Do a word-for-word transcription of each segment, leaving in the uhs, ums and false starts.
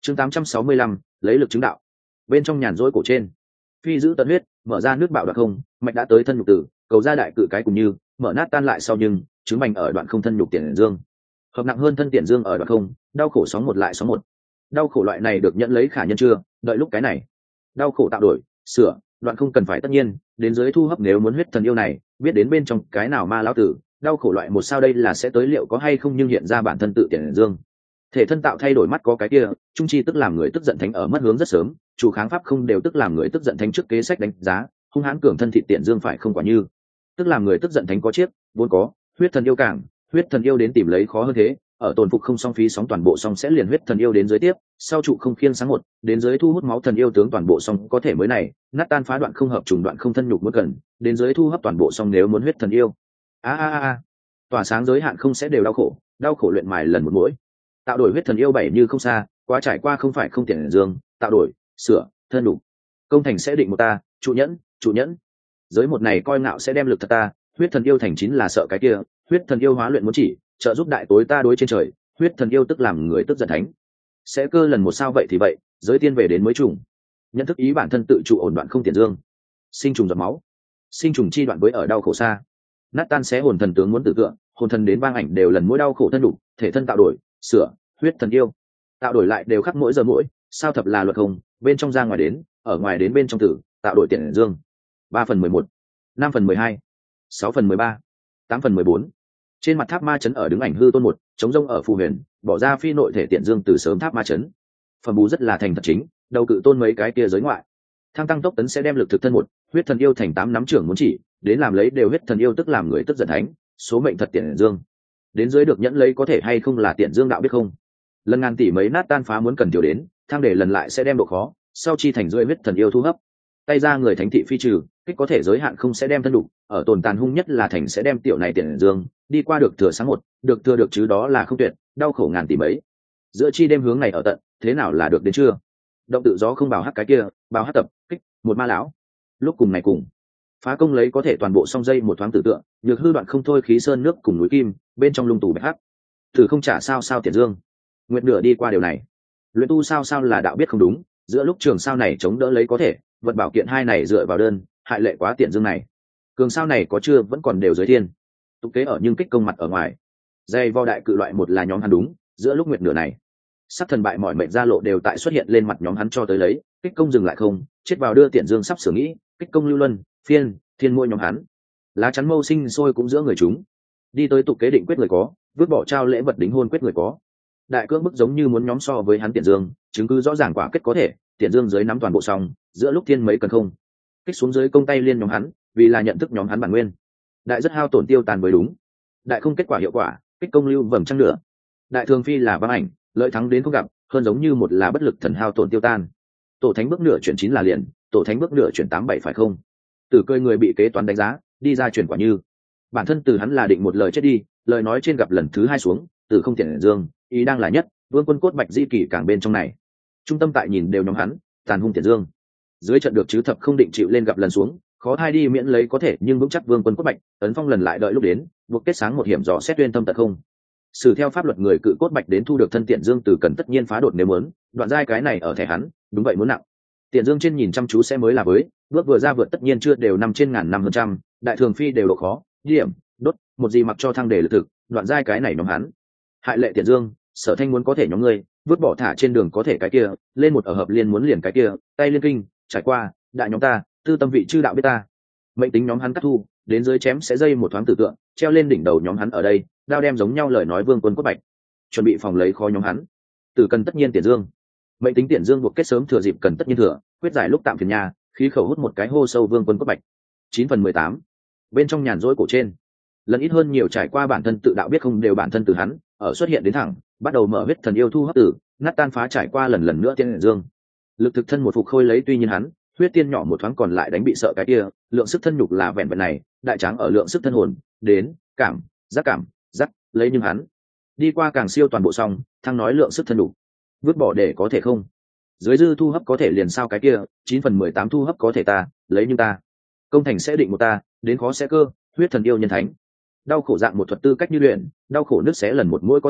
chương tám trăm sáu mươi lăm lấy lực chứng đạo. Bên trong nhàn rỗi cổ trên, phi giữ tận huyết, mở ra nước bạo đoạn không, mạch đã tới thân nhục tử, cầu ra đại cự cái cùng như, mở nát tan lại sau nhưng, chứng bành ở đoạn không thân nhục tiền dương. Hợp nặng hơn thân tiền dương ở đoạn không, đau khổ sóng một lại sóng một. Đau khổ loại này được nhận lấy khả nhân chưa, đợi lúc cái này. Đau khổ tạo đổi, sửa, đoạn không cần phải tất nhiên, đến dưới thu hấp nếu muốn huyết thần yêu này, biết đến bên trong cái nào ma lão tử, đau khổ loại một sao đây là sẽ tới liệu có hay không nhưng hiện ra bản thân tự tiền dương. Thể thân tạo thay đổi mắt có cái kia, trung chi tức làm người tức giận thánh ở mất hướng rất sớm, chủ kháng pháp không đều tức làm người tức giận thánh trước kế sách đánh giá, hung hãn cường thân thị tiện dương phải không quả như. Tức làm người tức giận thánh có chiếc, vốn có, huyết thần yêu cảng, huyết thần yêu đến tìm lấy khó hơn thế, ở tồn phục không song phí sóng toàn bộ song sẽ liền huyết thần yêu đến dưới tiếp, sau trụ không khiên sáng một, đến dưới thu hút máu thần yêu tướng toàn bộ song có thể mới này, nát tan phá đoạn không hợp trùng đoạn không thân nhục muốn cần, đến dưới thu hấp toàn bộ song nếu muốn huyết thần yêu. A a a, tỏa sáng giới hạn không sẽ đều đau khổ, đau khổ luyện mài lần một mũi. Tạo đổi huyết thần yêu bảy như không xa, quá trải qua không phải không tiền dương, tạo đổi, sửa, thân đủ. Công thành sẽ định một ta, trụ nhẫn, trụ nhẫn. Giới một này coi ngạo sẽ đem lực thật ta, huyết thần yêu thành chín là sợ cái kia, huyết thần yêu hóa luyện muốn chỉ, trợ giúp đại tối ta đối trên trời, huyết thần yêu tức làm người tức giận thánh. Sẽ cơ lần một sao vậy thì vậy, giới tiên về đến mới trùng. Nhận thức ý bản thân tự trụ ổn đoạn không tiền dương. Sinh trùng giọt máu. Sinh trùng chi đoạn với ở đau khổ xa. Nát tan xé hồn thần tướng muốn tự tượng, hồn thần đến vang ảnh đều lần mỗi đau khổ thân đủ, thể thân tạo đổi, sửa, huyết thần yêu. Tạo đổi lại đều khắc mỗi giờ mỗi, sao thập là luật không, bên trong ra ngoài đến, ở ngoài đến bên trong tử, tạo đổi tiền dương. Ba phần mười một, năm phần mười hai, sáu phần mười ba, tám phần mười bốn. Trên mặt tháp ma chấn ở đứng ảnh hư tôn một, chống rông ở phù huyền, bỏ ra phi nội thể tiện dương từ sớm tháp ma chấn. Phẩm bù rất là thành thật chính, đầu cự tôn mấy cái kia giới ngoại. Thăng tăng tốc tấn sẽ đem lực thực thân một, huyết thần yêu thành tám nắm trưởng muốn chỉ, đến làm lấy đều huyết thần yêu tức làm người tức giận thánh, số mệnh thật tiện dương. Đến dưới được nhẫn lấy có thể hay không là tiện dương đạo biết không? Lần ngàn tỷ mấy nát tan phá muốn cần tiểu đến, thang để lần lại sẽ đem độ khó, sau chi thành rưỡi huyết thần yêu thu hấp. Tay ra người thánh thị phi trừ, kích có thể giới hạn không sẽ đem thân đủ, ở tồn tàn hung nhất là thành sẽ đem tiểu này tiện dương, đi qua được thừa sáng một, được thừa được chứ đó là không tuyệt, đau khổ ngàn tỷ mấy. Giữa chi đêm hướng này ở tận, thế nào là được đến chưa? Động tự gió không bào hắc cái kia, bào hắc tập, kích, một ma lão. Lúc cùng này cùng, phá công lấy có thể toàn bộ song dây một thoáng tử tượng, nhược hư đoạn không thôi khí sơn nước cùng núi kim, bên trong lung tủ bạch hắc. Thử không trả sao sao tiện dương. Nguyệt nửa đi qua điều này. Luyện tu sao sao là đạo biết không đúng, giữa lúc trường sao này chống đỡ lấy có thể, vật bảo kiện hai này dựa vào đơn, hại lệ quá tiện dương này. Cường sao này có chưa vẫn còn đều dưới thiên. Tục kế ở nhưng kích công mặt ở ngoài. Dây vo đại cự loại một là nhóm hắn đúng, giữa lúc nguyệt nửa này. Sắc thần bại mọi mệnh gia lộ đều tại xuất hiện lên mặt nhóm hắn cho tới lấy, kích công dừng lại không, chết vào đưa tiện dương sắp sửa nghĩ, kích công lưu luân, phiên, thiên môi nhóm hắn. Lá chắn mâu sinh sôi cũng giữa người chúng. Đi tới tục kế định quyết người có, vứt bỏ trao lễ vật đính hôn quyết người có. Đại cưỡng bức giống như muốn nhóm so với hắn tiện dương, chứng cứ rõ ràng quả kết có thể, tiện dương dưới nắm toàn bộ xong, giữa lúc thiên mấy cần không. Kích xuống dưới công tay liên nhóm hắn, vì là nhận thức nhóm hắn bản nguyên. Đại rất hao tổn tiêu tàn với đúng. Đại không kết quả hiệu quả, kích công lưu vầng trăng nữa. Đại thường phi là băng ảnh, lợi thắng đến không gặp, hơn giống như một là bất lực thần hao tổn tiêu tan. Tổ thánh bước nửa chuyển chín là liền, tổ thánh bước nửa chuyển tám bảy phải không? Tử cơi người bị kế toán đánh giá, đi ra chuyển quả như. Bản thân từ hắn là định một lời chết đi, lời nói trên gặp lần thứ hai xuống, từ không tiện dương, ý đang là nhất, vương quân cốt bạch di kỷ càng bên trong này. Trung tâm tại nhìn đều nhóm hắn, tàn hung tiện dương. Dưới trận được chứ thập không định chịu lên gặp lần xuống, khó thai đi miễn lấy có thể nhưng vững chắc vương quân cốt bạch, ấn phong lần lại đợi lúc đến, buộc kết sáng một hiểm dò xét tuyên tâm tật không. Sử theo pháp luật người cự cốt bạch đến thu được thân tiện dương từ cần tất nhiên phá đột nếu muốn, đoạn giai cái này ở thẻ hắn, đúng vậy muốn nặng. Tiện dương trên nhìn chăm chú sẽ mới là với, bước vừa ra vượt tất nhiên chưa đều năm trên ngàn năm hơn trăm, đại thường phi đều độ khó, điểm, đốt, một gì mặc cho thăng đề lực thực, đoạn giai cái này nhóm hắn. Hại lệ tiện dương, sở thanh muốn có thể nhóm ngươi, vứt bỏ thả trên đường có thể cái kia, lên một ở hợp liên muốn liền cái kia, tay liên kinh, trải qua, đại nhóm ta, tư tâm vị chư đạo biết ta. Mệnh tính nhóm hắn cắt thu, đến dưới chém sẽ dây một thoáng tử tượng, treo lên đỉnh đầu nhóm hắn ở đây, đao đem giống nhau lời nói vương quân cốt bạch, chuẩn bị phòng lấy khó nhóm hắn. Từ cần tất nhiên tiền dương, mệnh tính tiền dương buộc kết sớm thừa dịp cần tất nhiên thừa, quyết giải lúc tạm phiền nhà, khí khẩu hút một cái hô sâu vương quân cốt bạch. Chín phần mười tám. Bên trong nhàn rỗi cổ trên, lần ít hơn nhiều trải qua bản thân tự đạo biết không đều bản thân từ hắn, ở xuất hiện đến thẳng, bắt đầu mở huyết thần yêu thu hấp tử, nát tan phá trải qua lần lần nữa tiên dương. Lực thực thân một phục khôi lấy tuy nhiên hắn, huyết tiên nhỏ một thoáng còn lại đánh bị sợ cái kia, lượng sức thân nhục là vẹn vẹn này, đại tráng ở lượng sức thân hồn, đến, cảm, giác cảm, giác, lấy nhưng hắn. Đi qua càng siêu toàn bộ xong, thăng nói lượng sức thân đủ. Vứt bỏ để có thể không. Dưới dư thu hấp có thể liền sao cái kia, chín phần mười tám thu hấp có thể ta, lấy nhưng ta. Công thành sẽ định một ta, đến khó sẽ cơ, huyết thần yêu nhân thánh. Đau khổ dạng một thuật tư cách như luyện, đau khổ nước xé lần một mũi có thể,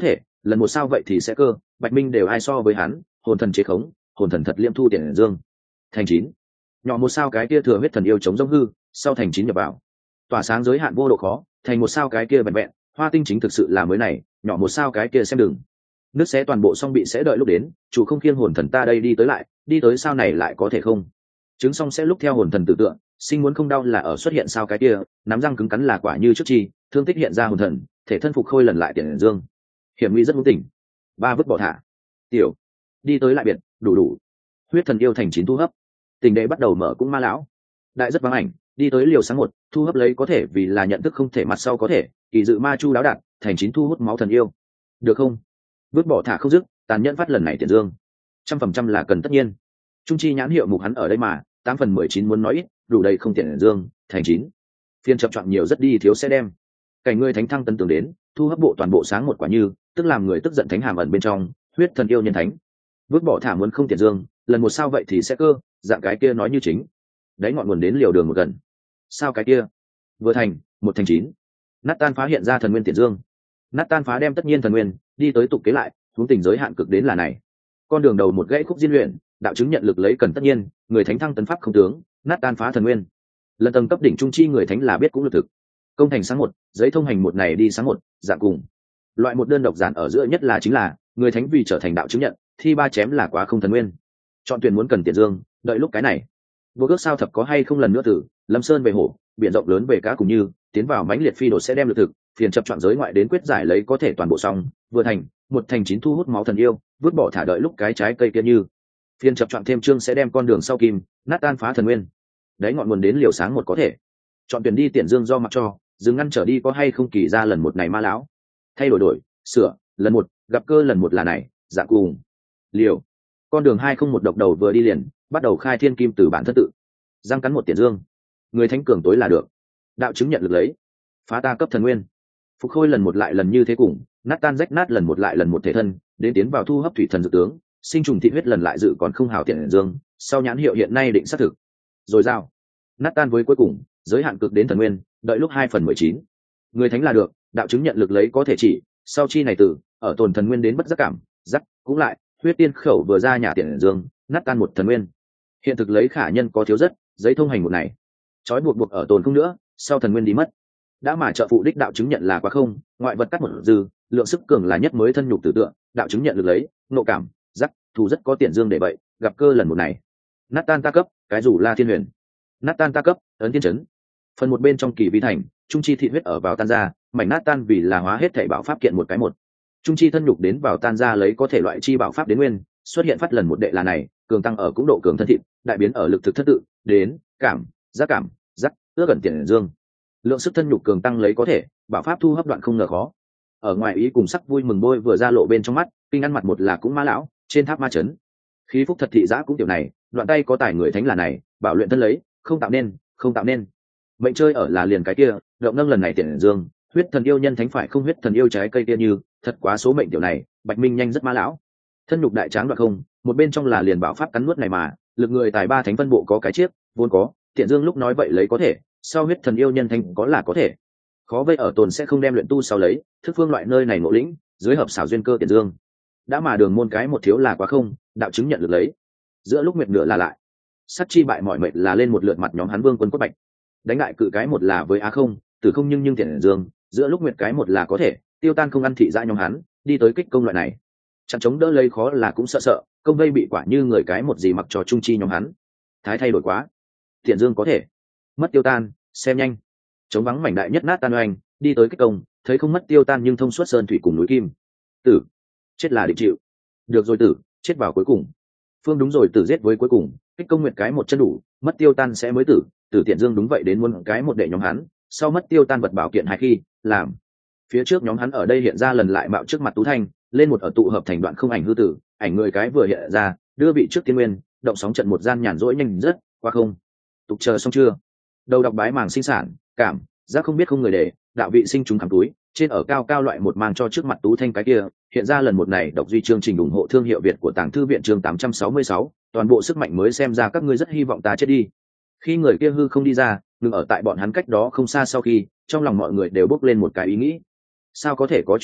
lần một sao vậy thì sẽ cơ, bạch minh đều ai so với hắn, hồn thần chế khống, hồn thần thật liêm thu tiền dương. Thành chín, nhỏ một sao cái kia thừa huyết thần yêu chống giống hư, sau thành chín nhập vào, tỏa sáng giới hạn vô độ khó, thành một sao cái kia vẹn vẹn, hoa tinh chính thực sự là mới này, nhỏ một sao cái kia xem đừng. Nước xé toàn bộ xong bị sẽ đợi lúc đến, chủ không khiêng hồn thần ta đây đi tới lại, đi tới sao này lại có thể không? Chứng xong sẽ lúc theo hồn thần tự tượng, sinh muốn không đau là ở xuất hiện sao cái kia, nắm răng cứng cắn là quả như trước chi, thương tích hiện ra hồn thần, thể thân phục khôi lần lại tiền dương. Hiểm nguy rất muốn tỉnh. Ba vứt bỏ thả. Tiểu. Đi tới lại biệt, đủ đủ. Huyết thần yêu thành chín thu hấp. Tình đệ bắt đầu mở cũng ma lão. Đại rất vắng ảnh, đi tới liều sáng một, thu hấp lấy có thể vì là nhận thức không thể mặt sau có thể, kỳ dự ma chu đáo đạt, thành chín thu hút máu thần yêu. Được không? Vứt bỏ thả không dứt, tàn nhẫn phát lần này tiền dương. Trăm phần trăm là cần tất nhiên. Trung chi nhãn hiệu mục hắn ở đây mà, tám phần mười chín muốn nói ít, đủ đây không tiền dương, thành chín. Phiên chập chọn nhiều rất đi thiếu sẽ đem. Cảnh ngươi thánh thăng tân tường đến, thu hấp bộ toàn bộ sáng một quả như, tức làm người tức giận thánh hàm ẩn bên trong, huyết thần yêu nhân thánh. Vứt bỏ thả muốn không tiền dương, lần một sao vậy thì sẽ cơ, dạng cái kia nói như chính. Đấy ngọn nguồn đến liều đường một gần. Sao cái kia? Vừa thành, một thành chín. Nát tan phá hiện ra thần nguyên tiền dương. Nát tan phá đem tất nhiên thần nguyên, đi tới tục kế lại, hướng tình giới hạn cực đến là này. Con đường đầu một gãy khúc diên luyện, đạo chứng nhận lực lấy cần tất nhiên, người thánh thăng tấn pháp không tướng, nát tan phá thần nguyên. Lần tầng cấp đỉnh trung chi người thánh là biết cũng lực thực. Công thành sáng một, giấy thông hành một này đi sáng một, dạng cùng. Loại một đơn độc giản ở giữa nhất là chính là người thánh vì trở thành đạo chứng nhận, thi ba chém là quá không thần nguyên. Chọn tuyển muốn cần tiền dương, đợi lúc cái này. Vô ước sao thập có hay không lần nữa tử, Lâm Sơn về hổ, biển rộng lớn về cá cùng như, tiến vào mãnh liệt phi đột sẽ đem lực thực, phiền chập chọn giới ngoại đến quyết giải lấy có thể toàn bộ xong, vừa thành, một thành chín thu hút máu thần yêu, vứt bỏ thả đợi lúc cái trái cây kia như. Phiền chập chọn thêm chương sẽ đem con đường sau kim, nát tan phá thần nguyên. Đấy ngọn nguồn đến liều sáng một có thể. Chọn tuyển đi tiền dương do mặc cho, dừng ngăn trở đi có hay không kỳ ra lần một này ma lão. Thay đổi đổi, sửa, lần một, gặp cơ lần một là này, dạng cùng. Liều. Con đường hai không một độc đầu vừa đi liền, bắt đầu khai thiên kim từ bản thân tự. Giang cắn một tiền dương. Người thánh cường tối là được. Đạo chứng nhận lực lấy. Phá ta cấp thần nguyên. Phục khôi lần một lại lần như thế cùng, nát tan rách nát lần một lại lần một thể thân, đến tiến vào thu hấp thủy thần dự tướng, sinh trùng thị huyết lần lại dự còn không hào tiền dương, sau nhãn hiệu hiện nay định xác thực. Rồi giao. Nát tan với cuối cùng, giới hạn cực đến thần nguyên, đợi lúc hai phần mười chín. Người thánh là được, đạo chứng nhận lực lấy có thể chỉ, sau chi này từ, ở tồn thần nguyên đến bất giác cảm, giác, cũng lại, huyết tiên khẩu vừa ra nhà tiền dương, nát tan một thần nguyên. Hiện thực lấy khả nhân có thiếu rất, giấy thông hành một này. Chói buộc buộc ở tồn không nữa, sau thần nguyên đi mất. Đã mà trợ phụ đích đạo chứng nhận là quá không, ngoại vật cắt một dư, lượng sức cường là nhất mới thân nhục tử tượng, đạo chứng nhận lực lấy, nộ cảm, giác, thù rất có tiền dương để vậy, gặp cơ lần một này. Nát tan ta cấp, cái rủ la thiên huyền. Nát tan ta cấp, ấn thiên chấn. Phần một bên trong kỳ vi thành, trung chi thị huyết ở vào tan ra, mảnh nát tan vì là hóa hết thể bảo pháp kiện một cái một. Trung chi thân nhục đến vào tan ra lấy có thể loại chi bảo pháp đến nguyên, xuất hiện phát lần một đệ là này, cường tăng ở cũng độ cường thân thịt, đại biến ở lực thực thất tự, đến, cảm, giác cảm, giác, ước gần tiền dương. Lượng sức thân nhục cường tăng lấy có thể, bảo pháp thu hấp đoạn không ngờ khó. Ở ngoài ý cùng sắc vui mừng bôi vừa ra lộ bên trong mắt, kinh ăn mặt một là cũng ma lão, trên tháp ma chấn. Khí phúc thật thị giã cũng tiểu này, đoạn tay có tài người thánh là này, bảo luyện thân lấy, không tạo nên, không tạo nên. Mệnh chơi ở là liền cái kia, động nâng lần này tiền dương, huyết thần yêu nhân thánh phải không huyết thần yêu trái cây kia như, thật quá số mệnh tiểu này, bạch minh nhanh rất ma lão. Thân nhục đại tráng đoạn không, một bên trong là liền bảo pháp cắn nuốt này mà, lực người tài ba thánh phân bộ có cái chiếc, vốn có, tiện dương lúc nói vậy lấy có thể, sau huyết thần yêu nhân thánh có là có thể. Khó vây ở tồn sẽ không đem luyện tu sau lấy, thức phương loại nơi này ngộ lĩnh, dưới hợp xảo duyên cơ tiện dương. Đã mà đường môn cái một thiếu là quá không, đạo chứng nhận được lấy. Giữa lúc nguyệt nửa là lại, sắt chi bại mọi mệnh là lên một lượt mặt nhóm hắn vương quân quất bạch. Đánh lại cự cái một là với á không, tử không nhưng nhưng tiện dương, giữa lúc nguyệt cái một là có thể, tiêu tan không ăn thị dã nhóm hắn, đi tới kích công loại này. Chặn chống đỡ lấy khó là cũng sợ sợ, công vây bị quả như người cái một gì mặc cho trung chi nhóm hắn. Thái thay đổi quá. Tiện dương có thể. Mất tiêu tan, xem nhanh. Chống vắng mảnh đại nhất nát tan oanh, đi tới kích công, thấy không mất tiêu tan nhưng thông suốt sơn thủy cùng núi kim. Tử. Chết là định chịu. Được rồi tử, chết vào cuối cùng. Phương đúng rồi tử giết với cuối cùng, kích công nguyệt cái một chân đủ, mất tiêu tan sẽ mới tử, tử tiện dương đúng vậy đến muôn cái một đệ nhóm hắn, sau mất tiêu tan vật bảo kiện hai khi, làm. Phía trước nhóm hắn ở đây hiện ra lần lại mạo trước mặt Tú Thanh, lên một ở tụ hợp thành đoạn không ảnh hư tử, ảnh người cái vừa hiện ra, đưa vị trước tiên nguyên, động sóng trận một gian nhàn rỗi nhanh rất, qua không. Tục chờ xong chưa? Đầu đọc bái màng sinh sản, cảm, giác không biết không người để, đạo vị sinh trùng khảm túi, trên ở cao cao loại một mang cho trước mặt Tú Thanh cái kia, hiện ra lần một này đọc duy chương trình ủng hộ thương hiệu Việt của Tàng thư viện chương tám trăm sáu mươi sáu, toàn bộ sức mạnh mới xem ra các ngươi rất hy vọng ta chết đi. Khi người kia hư không đi ra, ngừng ở tại bọn hắn cách đó không xa sau khi, trong lòng mọi người đều bốc lên một cái ý nghĩ. Sao có thể có chuyện đó,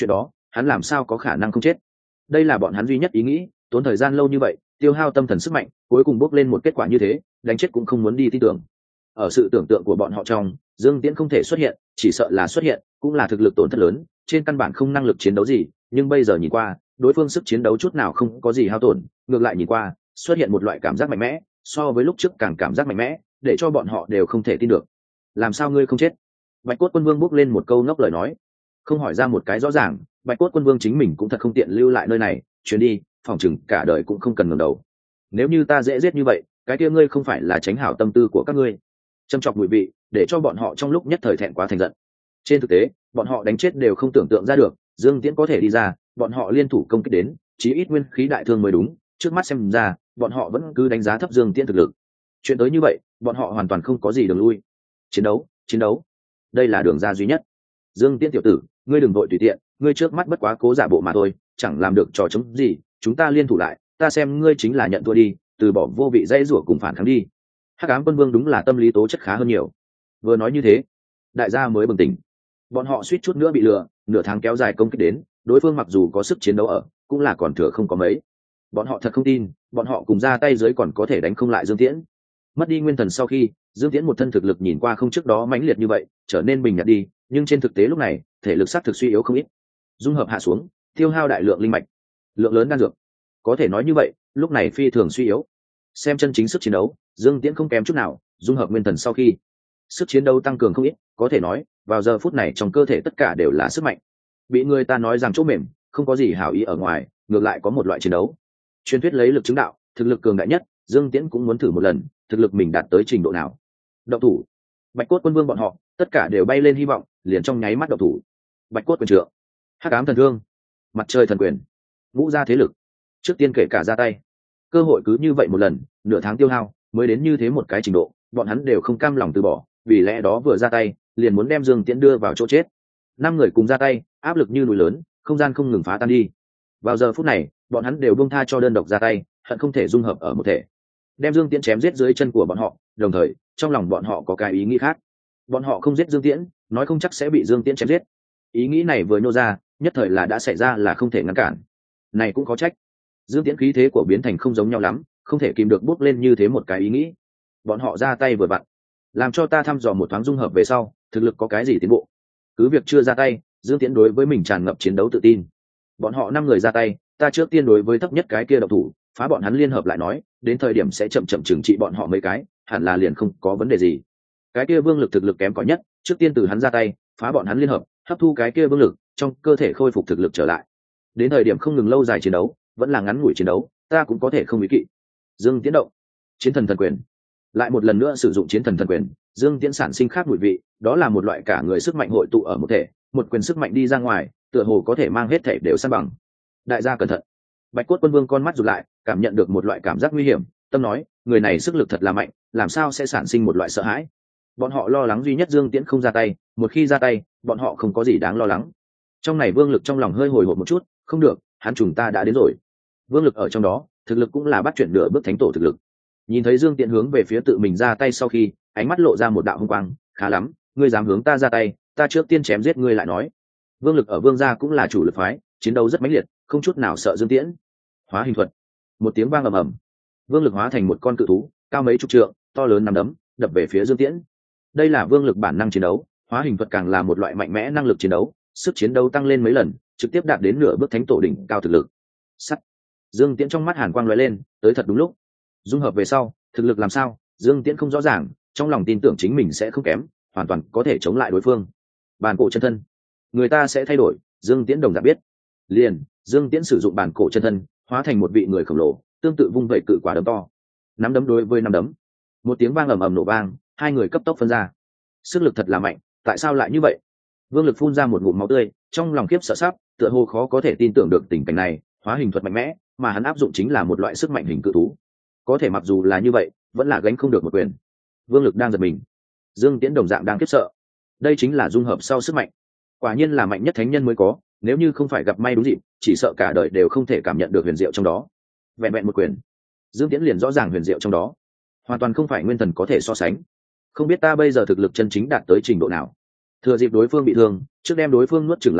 hắn làm sao có khả năng không chết? Đây là bọn hắn duy nhất ý nghĩ, tốn thời gian lâu như vậy, tiêu hao tâm thần sức mạnh, cuối cùng bốc lên một kết quả như thế, đánh chết cũng không muốn đi tin tưởng. Ở sự tưởng tượng của bọn họ trong, Dương Tiễn không thể xuất hiện, chỉ sợ là xuất hiện cũng là thực lực tổn thất lớn, trên căn bản không năng lực chiến đấu gì, nhưng bây giờ nhìn qua, đối phương sức chiến đấu chút nào không có gì hao tổn, ngược lại nhìn qua, xuất hiện một loại cảm giác mạnh mẽ, so với lúc trước càng cảm giác mạnh mẽ, để cho bọn họ đều không thể tin được. Làm sao ngươi không chết? Bạch Cốt Quân Vương bước lên một câu ngốc lời nói, không hỏi ra một cái rõ ràng. Bạch Cốt Quân Vương chính mình cũng thật không tiện lưu lại nơi này, chuyến đi, phòng chừng cả đời cũng không cần ngẩng đầu. Nếu như ta dễ giết như vậy, cái kia ngươi không phải là tránh hảo tâm tư của các ngươi? Châm chọc mùi vị, để cho bọn họ trong lúc nhất thời thẹn quá thành giận. Trên thực tế, bọn họ đánh chết đều không tưởng tượng ra được, Dương Tiễn có thể đi ra, bọn họ liên thủ công kích đến, chí ít nguyên khí đại thương mới đúng. Trước mắt xem ra, bọn họ vẫn cứ đánh giá thấp Dương Tiễn thực lực. Chuyện tới như vậy, bọn họ hoàn toàn không có gì đường lui. Chiến đấu, chiến đấu, đây là đường ra duy nhất. Dương Tiễn tiểu tử, ngươi đừng vội tùy tiện, ngươi trước mắt bất quá cố giả bộ mà thôi, chẳng làm được trò chống gì, chúng ta liên thủ lại, ta xem ngươi chính là nhận thua đi, từ bỏ vô vị dãy rủa cùng phản kháng đi. Hắc Ám Quân Vương đúng là tâm lý tố chất khá hơn nhiều. Vừa nói như thế, đại gia mới bừng tỉnh. Bọn họ suýt chút nữa bị lừa, nửa tháng kéo dài công kích đến, đối phương mặc dù có sức chiến đấu ở, cũng là còn thừa không có mấy. Bọn họ thật không tin, bọn họ cùng ra tay dưới còn có thể đánh không lại Dương Tiễn. Mất đi nguyên thần sau khi, Dương Tiễn một thân thực lực nhìn qua không trước đó mãnh liệt như vậy, trở nên bình nhạt đi, nhưng trên thực tế lúc này, thể lực sát thực suy yếu không ít. Dung hợp hạ xuống, tiêu hao đại lượng linh mạch, lượng lớn đan dược. Có thể nói như vậy, lúc này phi thường suy yếu. Xem chân chính sức chiến đấu, Dương Tiễn không kém chút nào, dung hợp nguyên thần sau khi, sức chiến đấu tăng cường không ít, có thể nói, vào giờ phút này trong cơ thể tất cả đều là sức mạnh. Bị người ta nói rằng chỗ mềm, không có gì hảo ý ở ngoài, ngược lại có một loại chiến đấu. Truyền thuyết lấy lực chứng đạo, thực lực cường đại nhất, Dương Tiễn cũng muốn thử một lần, thực lực mình đạt tới trình độ nào. Động thủ. Bạch Cốt Quân Vương bọn họ, tất cả đều bay lên hy vọng, liền trong nháy mắt động thủ. Bạch Cốt Quyền Trượng, Hắc Ám Thần Thương, Mặt Trời Thần Quyền, ngũ gia thế lực. Trước tiên kể cả ra tay. Cơ hội cứ như vậy một lần, nửa tháng tiêu hao, mới đến như thế một cái trình độ, bọn hắn đều không cam lòng từ bỏ, vì lẽ đó vừa ra tay, liền muốn đem Dương Tiễn đưa vào chỗ chết. Năm người cùng ra tay, áp lực như núi lớn, không gian không ngừng phá tan đi. Vào giờ phút này, bọn hắn đều buông tha cho đơn độc ra tay, hận không thể dung hợp ở một thể, đem Dương Tiễn chém giết dưới chân của bọn họ. Đồng thời, trong lòng bọn họ có cái ý nghĩ khác. Bọn họ không giết Dương Tiễn, nói không chắc sẽ bị Dương Tiễn chém giết. Ý nghĩ này vừa nhô ra, nhất thời là đã xảy ra là không thể ngăn cản. Này cũng có trách. Dương Tiễn khí thế của biến thành không giống nhau lắm, không thể kìm được bốc lên như thế một cái ý nghĩ. Bọn họ ra tay vừa vặn, làm cho ta thăm dò một thoáng dung hợp về sau, thực lực có cái gì tiến bộ. Cứ việc chưa ra tay, Dương Tiễn đối với mình tràn ngập chiến đấu tự tin. Bọn họ năm người ra tay, ta trước tiên đối với thấp nhất cái kia độc thủ, phá bọn hắn liên hợp lại nói, đến thời điểm sẽ chậm chậm trừng trị bọn họ mấy cái, hẳn là liền không có vấn đề gì. Cái kia vương lực thực lực kém cỏi nhất, trước tiên từ hắn ra tay, phá bọn hắn liên hợp, hấp thu cái kia vương lực, trong cơ thể khôi phục thực lực trở lại. Đến thời điểm không ngừng lâu dài chiến đấu, vẫn là ngắn ngủi chiến đấu, ta cũng có thể không ý kỵ. Dương Tiễn động, chiến thần thần quyền. Lại một lần nữa sử dụng chiến thần thần quyền, Dương Tiễn sản sinh khác mùi vị, đó là một loại cả người sức mạnh hội tụ ở một thể, một quyền sức mạnh đi ra ngoài, tựa hồ có thể mang hết thể đều san bằng. Đại gia cẩn thận. Bạch Cốt Quân Vương con mắt rụt lại, cảm nhận được một loại cảm giác nguy hiểm, tâm nói, người này sức lực thật là mạnh, làm sao sẽ sản sinh một loại sợ hãi. Bọn họ lo lắng duy nhất Dương Tiễn không ra tay, một khi ra tay, bọn họ không có gì đáng lo lắng. Trong này Vương Lực trong lòng hơi hồi hộp một chút, không được, hắn trùng ta đã đến rồi. Vương Lực ở trong đó, thực lực cũng là bắt chuyển nửa bước thánh tổ thực lực. Nhìn thấy Dương Tiễn hướng về phía tự mình ra tay sau khi, ánh mắt lộ ra một đạo hung quang, khá lắm, ngươi dám hướng ta ra tay, ta trước tiên chém giết ngươi lại nói. Vương Lực ở Vương gia cũng là chủ lực phái, chiến đấu rất mãnh liệt, không chút nào sợ Dương Tiễn. Hóa hình thuật. Một tiếng vang ầm ầm, Vương Lực hóa thành một con cự thú, cao mấy chục trượng, to lớn nắm đấm, đập về phía Dương Tiễn. Đây là Vương Lực bản năng chiến đấu, hóa hình thuật càng là một loại mạnh mẽ năng lực chiến đấu, sức chiến đấu tăng lên mấy lần, trực tiếp đạt đến nửa bước thánh tổ đỉnh cao thực lực. Sắt. Dương Tiễn trong mắt hàn quang lóe lên, tới thật đúng lúc. Dung hợp về sau, thực lực làm sao, Dương Tiễn không rõ ràng, trong lòng tin tưởng chính mình sẽ không kém, hoàn toàn có thể chống lại đối phương. Bản cổ chân thân, người ta sẽ thay đổi, Dương Tiễn đồng dạng biết. Liền, Dương Tiễn sử dụng bản cổ chân thân, hóa thành một vị người khổng lồ, tương tự vung vẩy cự quả đấm to. Nắm đấm đối với nắm đấm. Một tiếng vang ầm ầm nổ vang, hai người cấp tốc phân ra. Sức lực thật là mạnh, tại sao lại như vậy? Vương Lực phun ra một ngụm máu tươi, trong lòng khiếp sợ sắp, tựa hồ khó có thể tin tưởng được tình cảnh này, hóa hình thuật mạnh mẽ, mà hắn áp dụng chính là một loại sức mạnh hình cự thú. Có thể mặc dù là như vậy, vẫn là gánh không được một quyền. Vương Lực đang giật mình, Dương Tiễn đồng dạng đang khiếp sợ. Đây chính là dung hợp sau sức mạnh, quả nhiên là mạnh nhất thánh nhân mới có, nếu như không phải gặp may đúng dịp, chỉ sợ cả đời đều không thể cảm nhận được huyền diệu trong đó. Vẹn vẹn một quyền, Dương Tiễn liền rõ ràng huyền diệu trong đó, hoàn toàn không phải nguyên thần có thể so sánh. Không biết ta bây giờ thực lực chân chính đạt tới trình độ nào. Thừa dịp đối phương bị thương, trước đem đối phương nuốt chửng lại nói,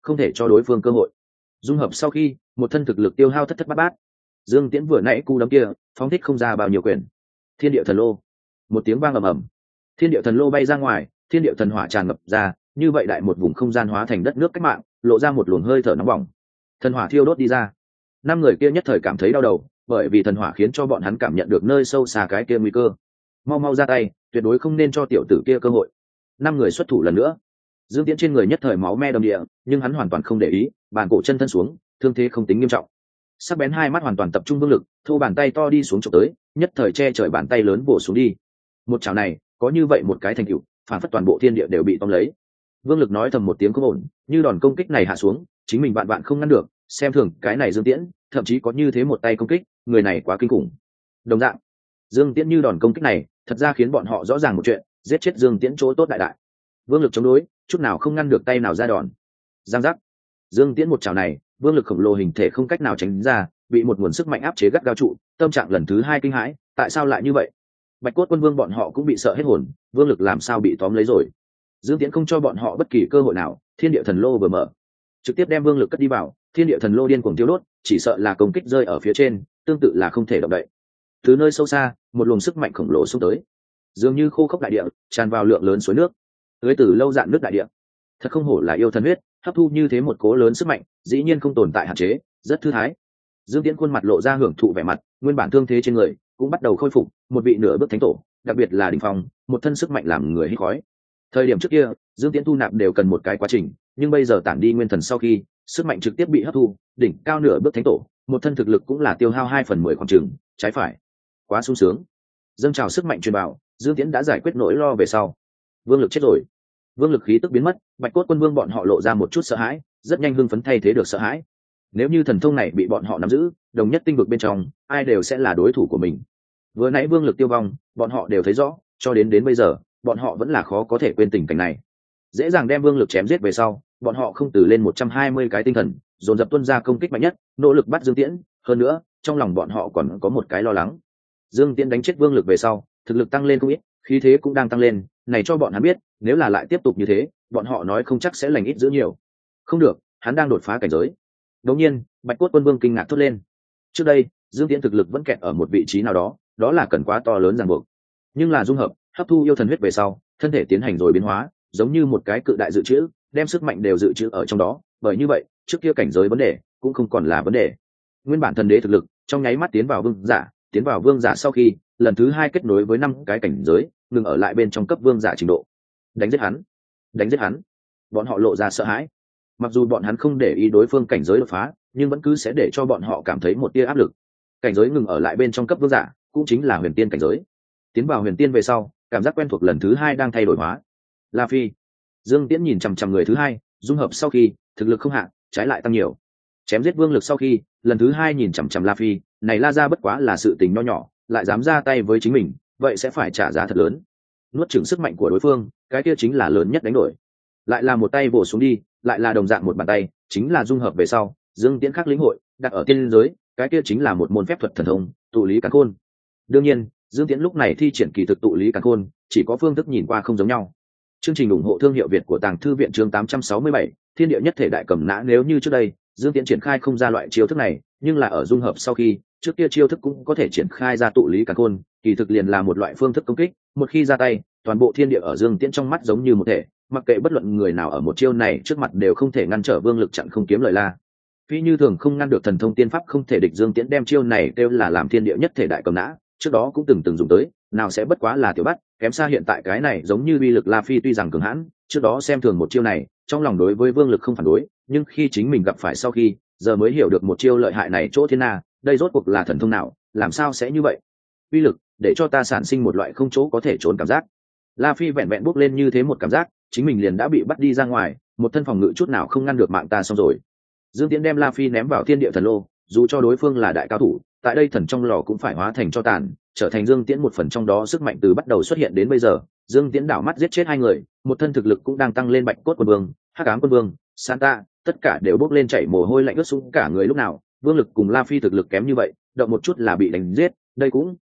không thể cho đối phương cơ hội. Dung hợp sau khi, một thân thực lực tiêu hao thất thất bát bát. Dương Tiễn vừa nãy cú đấm kia, phóng thích không ra bao nhiêu quyền. Thiên địa thần lô, một tiếng vang ầm ầm, thiên địa thần lô bay ra ngoài, thiên địa thần hỏa tràn ngập ra, như vậy đại một vùng không gian hóa thành đất nước cách mạng, lộ ra một luồng hơi thở nóng bỏng. Thần hỏa thiêu đốt đi ra. Năm người kia nhất thời cảm thấy đau đầu, bởi vì thần hỏa khiến cho bọn hắn cảm nhận được nơi sâu xa cái kia nguy cơ. Mau mau ra tay, tuyệt đối không nên cho tiểu tử kia cơ hội. Năm người xuất thủ lần nữa. Dương Tiễn trên người nhất thời máu me đầm địa, nhưng hắn hoàn toàn không để ý, bàn cổ chân thân xuống, thương thế không tính nghiêm trọng. Sắc bén hai mắt hoàn toàn tập trung vương lực, thu bàn tay to đi xuống chụp tới, nhất thời che trời bàn tay lớn bổ xuống đi. Một chảo này, có như vậy một cái thành tựu, phản phất toàn bộ thiên địa đều bị tóm lấy. Vương lực nói thầm một tiếng không ổn, như đòn công kích này hạ xuống, chính mình bạn bạn không ngăn được, xem thường cái này Dương Tiễn, thậm chí có như thế một tay công kích, người này quá kinh khủng. Đồng dạng, Dương Tiễn như đòn công kích này, thật ra khiến bọn họ rõ ràng một chuyện, giết chết Dương Tiễn chỗ tốt đại đại. Vương lực chống đối, chút nào không ngăn được tay nào ra đòn. Giang giác. Dương Tiễn một chảo này, vương lực khổng lồ hình thể không cách nào tránh ra, bị một nguồn sức mạnh áp chế gắt gao trụ, tâm trạng lần thứ hai kinh hãi, tại sao lại như vậy? Bạch cốt quân vương bọn họ cũng bị sợ hết hồn, vương lực làm sao bị tóm lấy rồi? Dương Tiễn không cho bọn họ bất kỳ cơ hội nào, thiên địa thần lô vừa mở, trực tiếp đem vương lực cất đi vào, thiên địa thần lô điên cuồng tiêu đốt, chỉ sợ là công kích rơi ở phía trên, tương tự là không thể động đậy. Từ nơi sâu xa, một luồng sức mạnh khổng lồ xông tới, dường như khô khốc đại địa, tràn vào lượng lớn suối nước, tưới từ lâu dạn nước đại địa. Thật không hổ là yêu thần huyết, hấp thu như thế một cố lớn sức mạnh, dĩ nhiên không tồn tại hạn chế, rất thư thái. Dương Tiễn khuôn mặt lộ ra hưởng thụ vẻ mặt, nguyên bản thương thế trên người cũng bắt đầu khôi phục, một vị nửa bước thánh tổ, đặc biệt là đỉnh phong, một thân sức mạnh làm người hít khói. Thời điểm trước kia, Dương Tiễn thu nạp đều cần một cái quá trình, nhưng bây giờ tản đi nguyên thần sau khi, sức mạnh trực tiếp bị hấp thu, đỉnh cao nửa bước thánh tổ, một thân thực lực cũng là tiêu hao hai phần mười khoảng chừng, trái phải. Quá sung sướng. Dâng trào sức mạnh truyền bảo, Dương Tiễn đã giải quyết nỗi lo về sau. Vương lực chết rồi. Vương lực khí tức biến mất, Bạch cốt quân vương bọn họ lộ ra một chút sợ hãi, rất nhanh hưng phấn thay thế được sợ hãi. Nếu như thần thông này bị bọn họ nắm giữ, đồng nhất tinh vực bên trong, ai đều sẽ là đối thủ của mình. Vừa nãy vương lực tiêu vong, bọn họ đều thấy rõ, cho đến đến bây giờ, bọn họ vẫn là khó có thể quên tình cảnh này. Dễ dàng đem vương lực chém giết về sau, bọn họ không từ lên một trăm hai mươi cái tinh thần, dồn dập tuân ra công kích mạnh nhất, nỗ lực bắt Dương Tiễn. Hơn nữa, trong lòng bọn họ còn có một cái lo lắng. Dương Tiễn đánh chết vương lực về sau, thực lực tăng lên không ít, khí thế cũng đang tăng lên, này cho bọn hắn biết, nếu là lại tiếp tục như thế, bọn họ nói không chắc sẽ lành ít giữ nhiều. Không được, hắn đang đột phá cảnh giới. Đột nhiên, Bạch cốt quân vương kinh ngạc thốt lên. Trước đây, Dương Tiễn thực lực vẫn kẹt ở một vị trí nào đó, đó là cần quá to lớn ràng buộc. Nhưng là dung hợp, hấp thu yêu thần huyết về sau, thân thể tiến hành rồi biến hóa, giống như một cái cự đại dự trữ, đem sức mạnh đều dự trữ ở trong đó, bởi như vậy, trước kia cảnh giới vấn đề cũng không còn là vấn đề. Nguyên bản thần đế thực lực, trong nháy mắt tiến vào vương giả, tiến vào vương giả sau khi, lần thứ hai kết nối với năm cái cảnh giới, ngừng ở lại bên trong cấp vương giả trình độ. Đánh giết hắn, đánh giết hắn. Bọn họ lộ ra sợ hãi. Mặc dù bọn hắn không để ý đối phương cảnh giới đột phá, nhưng vẫn cứ sẽ để cho bọn họ cảm thấy một tia áp lực. Cảnh giới ngừng ở lại bên trong cấp vương giả, cũng chính là huyền tiên cảnh giới. Tiến vào huyền tiên về sau, cảm giác quen thuộc lần thứ hai đang thay đổi hóa. La Phi. Dương Tiễn nhìn chằm chằm người thứ hai, dung hợp sau khi, thực lực không hạ, trái lại tăng nhiều. Chém giết vương lực sau khi, lần thứ hai nhìn chằm chằm La Phi, này La gia bất quá là sự tình nho nhỏ, lại dám ra tay với chính mình, vậy sẽ phải trả giá thật lớn. Nuốt chửng sức mạnh của đối phương, cái kia chính là lớn nhất đánh đổi. Lại là một tay bổ xuống đi, lại là đồng dạng một bàn tay, chính là dung hợp về sau, Dương Tiễn khắc lĩnh hội, đặt ở tiên giới, cái kia chính là một môn phép thuật thần thông, tụ lý càn khôn. Đương nhiên, Dương Tiễn lúc này thi triển kỳ thực tụ lý càn khôn, chỉ có phương thức nhìn qua không giống nhau. Chương trình ủng hộ thương hiệu Việt của Tàng Thư viện chương tám trăm sáu mươi bảy, Thiên địa nhất thể đại cầm nã. Nếu như trước đây, Dương Tiễn triển khai không ra loại chiêu thức này, nhưng là ở dung hợp sau khi, trước kia chiêu thức cũng có thể triển khai ra tụ lý càn khôn, kỳ thực liền là một loại phương thức công kích, một khi ra tay, toàn bộ thiên địa ở Dương Tiễn trong mắt giống như một thể, mặc kệ bất luận người nào ở một chiêu này trước mặt đều không thể ngăn trở vương lực chặn không kiếm lời La Phi như thường không ngăn được thần thông tiên pháp không thể địch. Dương Tiễn đem chiêu này kêu là làm thiên địa nhất thể đại cầm nã, trước đó cũng từng từng dùng tới, nào sẽ bất quá là tiểu bắt, kém xa hiện tại cái này giống như uy lực La Phi tuy rằng cường hãn, trước đó xem thường một chiêu này, trong lòng đối với vương lực không phản đối, nhưng khi chính mình gặp phải sau khi, giờ mới hiểu được một chiêu lợi hại này chỗ thiên na, đây rốt cuộc là thần thông nào, làm sao sẽ như vậy? Uy lực, để cho ta sản sinh một loại không chỗ có thể trốn cảm giác. La Phi vẹn vẹn bước lên như thế một cảm giác, chính mình liền đã bị bắt đi ra ngoài, một thân phòng ngự chút nào không ngăn được mạng ta xong rồi. Dương Tiễn đem La Phi ném vào thiên địa thần lô, dù cho đối phương là đại cao thủ, tại đây thần trong lò cũng phải hóa thành cho tàn, trở thành Dương Tiễn một phần trong đó. Sức mạnh từ bắt đầu xuất hiện đến bây giờ, Dương Tiễn đảo mắt giết chết hai người, một thân thực lực cũng đang tăng lên. Bạch cốt quân vương, hắc ám quân vương, Santa, tất cả đều bốc lên chảy mồ hôi lạnh ướt sũng cả người lúc nào. Vương lực cùng La Phi thực lực kém như vậy, động một chút là bị đánh giết, đây cũng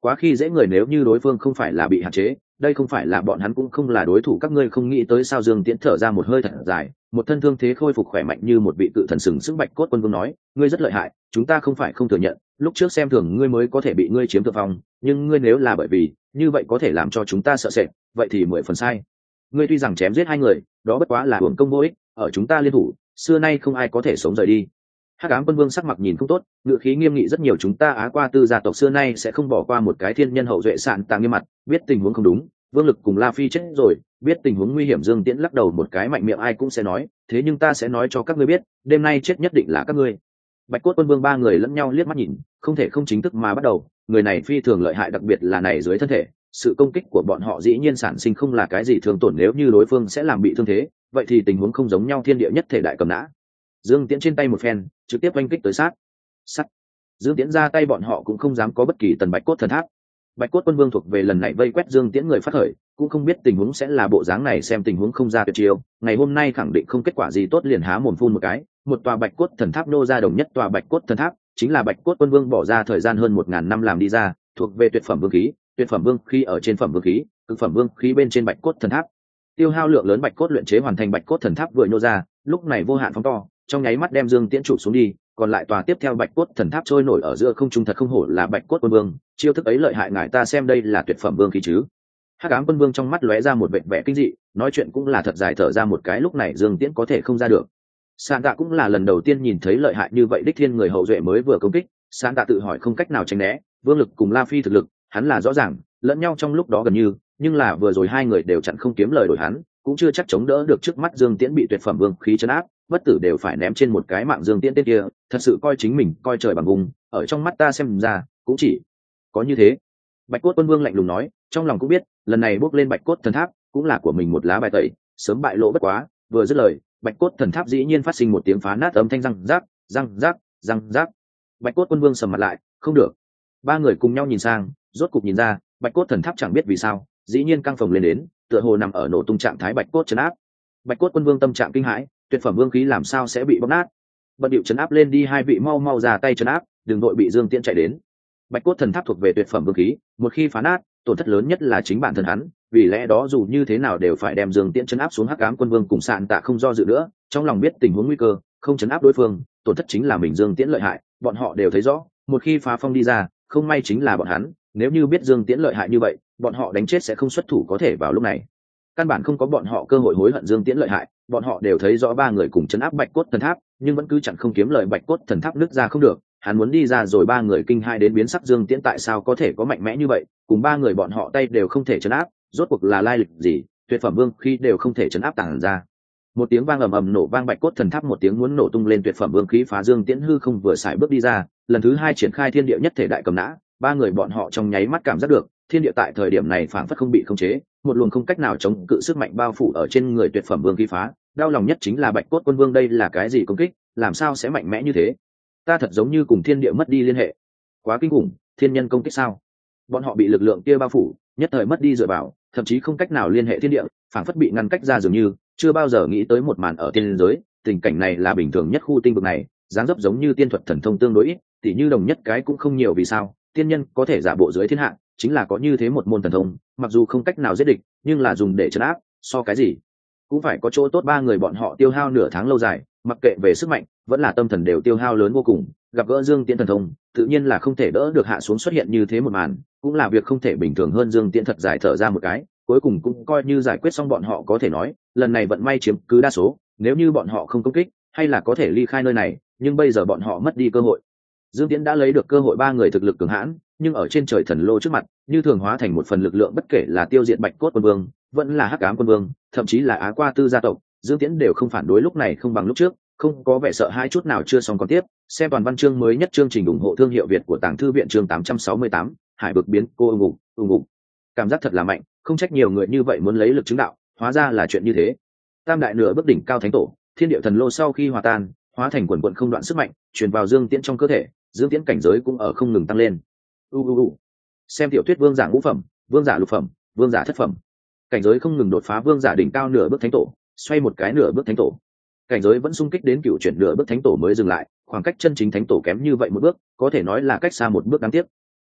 quá khi dễ người, nếu như đối phương không phải là bị hạn chế, đây không phải là bọn hắn cũng không là đối thủ các ngươi không nghĩ tới sao. Dương Tiễn thở ra một hơi thật dài, một thân thương thế khôi phục khỏe mạnh như một vị cự thần sừng sững. Bạch Cốt Quân Vương nói, ngươi rất lợi hại, chúng ta không phải không thừa nhận, lúc trước xem thường ngươi mới có thể bị ngươi chiếm thượng phong, nhưng ngươi nếu là bởi vì như vậy có thể làm cho chúng ta sợ sệt, vậy thì mười phần sai. Ngươi tuy rằng chém giết hai người, đó bất quá là hưởng công vô ích, ở chúng ta liên thủ, xưa nay không ai có thể sống rời đi. Hắc Ám Quân Vương sắc mặt nhìn không tốt, ngữ khí nghiêm nghị rất nhiều. Chúng ta Á Qua Tư gia tộc xưa nay sẽ không bỏ qua một cái thiên nhân hậu duệ. Sạn Tàng nghiêm mặt, biết tình huống không đúng, Vương Lực cùng La Phi chết rồi, biết tình huống nguy hiểm. Dương Tiễn lắc đầu một cái, mạnh miệng ai cũng sẽ nói, thế nhưng ta sẽ nói cho các ngươi biết, đêm nay chết nhất định là các ngươi. Bạch Cốt Quân Vương ba người lẫn nhau liếc mắt nhìn, không thể không chính thức mà bắt đầu. Người này phi thường lợi hại, đặc biệt là này dưới thân thể, sự công kích của bọn họ dĩ nhiên sản sinh không là cái gì thương tổn, nếu như đối phương sẽ làm bị thương thế, vậy thì tình huống không giống nhau. Thiên địa nhất thể đại cầm nã, Dương Tiễn trên tay một phen, trực tiếp oanh kích tới sát. Sắt. Dương Tiễn ra tay, bọn họ cũng không dám có bất kỳ tần Bạch Cốt Thần Tháp. Bạch Cốt Quân Vương thuộc về lần này vây quét Dương Tiễn người phát khởi, cũng không biết tình huống sẽ là bộ dáng này, xem tình huống không ra tuyệt chiêu, ngày hôm nay khẳng định không kết quả gì tốt, liền há mồm phun một cái, một tòa Bạch Cốt Thần Tháp nô ra. Đồng nhất tòa Bạch Cốt Thần Tháp chính là Bạch Cốt Quân Vương bỏ ra thời gian hơn một ngàn năm làm đi ra, thuộc về tuyệt phẩm vương khí. Tuyệt phẩm vương khí ở trên phẩm vương khí, cực phẩm vương khí bên trên Bạch Cốt Thần Tháp. Tiêu hao lượng lớn Bạch Cốt luyện chế hoàn thành. Bạch Cốt Thần Tháp vừa nhô ra, lúc này vô hạn phóng to, trong nháy mắt đem Dương Tiễn chụp xuống đi, còn lại tòa tiếp theo Bạch Cốt Thần Tháp trôi nổi ở giữa không trung. Thật không hổ là Bạch Cốt Quân Vương, chiêu thức ấy lợi hại, ngài ta xem đây là tuyệt phẩm vương khí chứ. Hắc Ám Quân Vương trong mắt lóe ra một vẻ vẻ kinh dị, nói chuyện cũng là thật dài thở ra một cái, lúc này Dương Tiễn có thể không ra được. Sạn Tạ cũng là lần đầu tiên nhìn thấy lợi hại như vậy đích thiên người hậu duệ mới vừa công kích, Sạn Tạ tự hỏi không cách nào tránh né, Vương Lực cùng La Phi thực lực, hắn là rõ ràng, lẫn nhau trong lúc đó gần như, nhưng là vừa rồi hai người đều chặn không kiếm lời đổi hắn, cũng chưa chắc chống đỡ được trước mắt Dương Tiễn bị tuyệt phẩm vương khí trấn áp, bất tử đều phải ném trên một cái mạng. Dương Tiễn tên kia, thật sự coi chính mình coi trời bằng vùng, ở trong mắt ta xem ra, cũng chỉ có như thế. Bạch Cốt Quân Vương lạnh lùng nói, trong lòng cũng biết, lần này bước lên Bạch Cốt Thần Tháp, cũng là của mình một lá bài tẩy, sớm bại lộ bất quá. Vừa dứt lời, Bạch Cốt Thần Tháp dĩ nhiên phát sinh một tiếng phá nát âm thanh, răng rác, răng rác, răng rác. Bạch Cốt Quân Vương sầm mặt lại, không được. Ba người cùng nhau nhìn sang, rốt cục nhìn ra, Bạch Cốt Thần Tháp chẳng biết vì sao, dĩ nhiên căng phồng lên đến, tựa hồ nằm ở nổ tung trạng thái. Bạch Cốt trấn áp. Bạch Cốt Quân Vương tâm trạng kinh hãi, tuyệt phẩm vương khí làm sao sẽ bị bóc nát? Bận điệu trấn áp lên đi, hai vị mau mau ra tay trấn áp, đừng đội bị Dương Tiễn chạy đến. Bạch Cốt Thần Tháp thuộc về tuyệt phẩm vương khí, một khi phá nát, tổn thất lớn nhất là chính bản thân hắn, vì lẽ đó dù như thế nào đều phải đem Dương Tiễn trấn áp xuống. Hắc Ám Quân Vương cùng Sạn Tạ không do dự nữa, trong lòng biết tình huống nguy cơ, không trấn áp đối phương, tổn thất chính là mình. Dương Tiễn lợi hại, bọn họ đều thấy rõ, một khi phá phong đi ra, không may chính là bọn hắn, nếu như biết Dương Tiễn lợi hại như vậy, bọn họ đánh chết sẽ không xuất thủ, có thể vào lúc này căn bản không có bọn họ cơ hội hối hận. Dương Tiễn lợi hại, bọn họ đều thấy rõ, ba người cùng chấn áp Bạch Cốt Thần Tháp, nhưng vẫn cứ chẳng không kiếm lời. Bạch Cốt Thần Tháp nứt ra không được, hắn muốn đi ra rồi, ba người kinh hai đến biến sắc. Dương Tiễn tại sao có thể có mạnh mẽ như vậy, cùng ba người bọn họ tay đều không thể chấn áp, rốt cuộc là lai lịch gì, tuyệt phẩm vương khi đều không thể chấn áp tàng ra. Một tiếng vang ầm ầm nổ vang, Bạch Cốt Thần Tháp một tiếng muốn nổ tung lên, tuyệt phẩm vương khí phá Dương Tiễn hư không vừa xài bước đi ra, lần thứ hai triển khai thiên địa nhất thể đại cầm nã. Ba người bọn họ trong nháy mắt cảm giác được, thiên địa tại thời điểm này phảng phất không bị khống chế, một luồng không cách nào chống cự sức mạnh bao phủ ở trên người tuyệt phẩm vương khí phá. Đau lòng nhất chính là Bạch Cốt Quân Vương, đây là cái gì công kích, làm sao sẽ mạnh mẽ như thế? Ta thật giống như cùng thiên địa mất đi liên hệ, quá kinh khủng, thiên nhân công kích sao? Bọn họ bị lực lượng kia bao phủ, nhất thời mất đi dựa vào, thậm chí không cách nào liên hệ thiên địa, phảng phất bị ngăn cách ra, dường như chưa bao giờ nghĩ tới một màn ở tiên giới. Tình cảnh này là bình thường nhất khu tinh vực này, dáng dấp giống như tiên thuật thần thông tương đối ít, tỉ như đồng nhất cái cũng không nhiều. Vì sao? Tiên nhân có thể giả bộ dưới thiên hạ, chính là có như thế một môn thần thông, mặc dù không cách nào giết địch, nhưng là dùng để trấn áp, so cái gì cũng phải có chỗ tốt. Ba người bọn họ tiêu hao nửa tháng lâu dài, mặc kệ về sức mạnh vẫn là tâm thần đều tiêu hao lớn vô cùng, gặp gỡ Dương Tiễn thần thông, tự nhiên là không thể đỡ được hạ xuống. Xuất hiện như thế một màn, cũng là việc không thể bình thường hơn. Dương Tiễn thật dài thở ra một cái, cuối cùng cũng coi như giải quyết xong bọn họ. Có thể nói lần này vận may chiếm cứ đa số, nếu như bọn họ không công kích, hay là có thể ly khai nơi này, nhưng bây giờ bọn họ mất đi cơ hội. Dương Tiễn đã lấy được cơ hội, ba người thực lực cường hãn, nhưng ở trên trời thần lô trước mặt, như thường hóa thành một phần lực lượng, bất kể là tiêu diệt Bạch Cốt Quân Vương, vẫn là Hắc Ám Quân Vương, thậm chí là Á Qua Tư gia tộc, Dương Tiễn đều không phản đối. Lúc này không bằng lúc trước, không có vẻ sợ hai chút nào. Chưa xong còn tiếp, xem toàn văn chương mới nhất, chương trình ủng hộ thương hiệu Việt của Tàng Thư viện, chương tám trăm sáu mươi tám, Hải vực biến cô ung ục, ung ục. Cảm giác thật là mạnh, không trách nhiều người như vậy muốn lấy lực chứng đạo, hóa ra là chuyện như thế. Tam đại nửa bước đỉnh cao thánh tổ, thiên địa thần lô sau khi hòa tan, hóa thành quần quần không đoạn sức mạnh, truyền vào Dương Tiễn trong cơ thể, Dương Tiễn cảnh giới cũng ở không ngừng tăng lên. U u u. Xem tiểu thuyết vương giả ngũ phẩm, vương giả lục phẩm, vương giả thất phẩm, cảnh giới không ngừng đột phá, vương giả đỉnh cao nửa bước thánh tổ, xoay một cái nửa bước thánh tổ, cảnh giới vẫn xung kích đến cựu chuyển nửa bước thánh tổ mới dừng lại, khoảng cách chân chính thánh tổ kém như vậy một bước, có thể nói là cách xa một bước, đáng tiếc.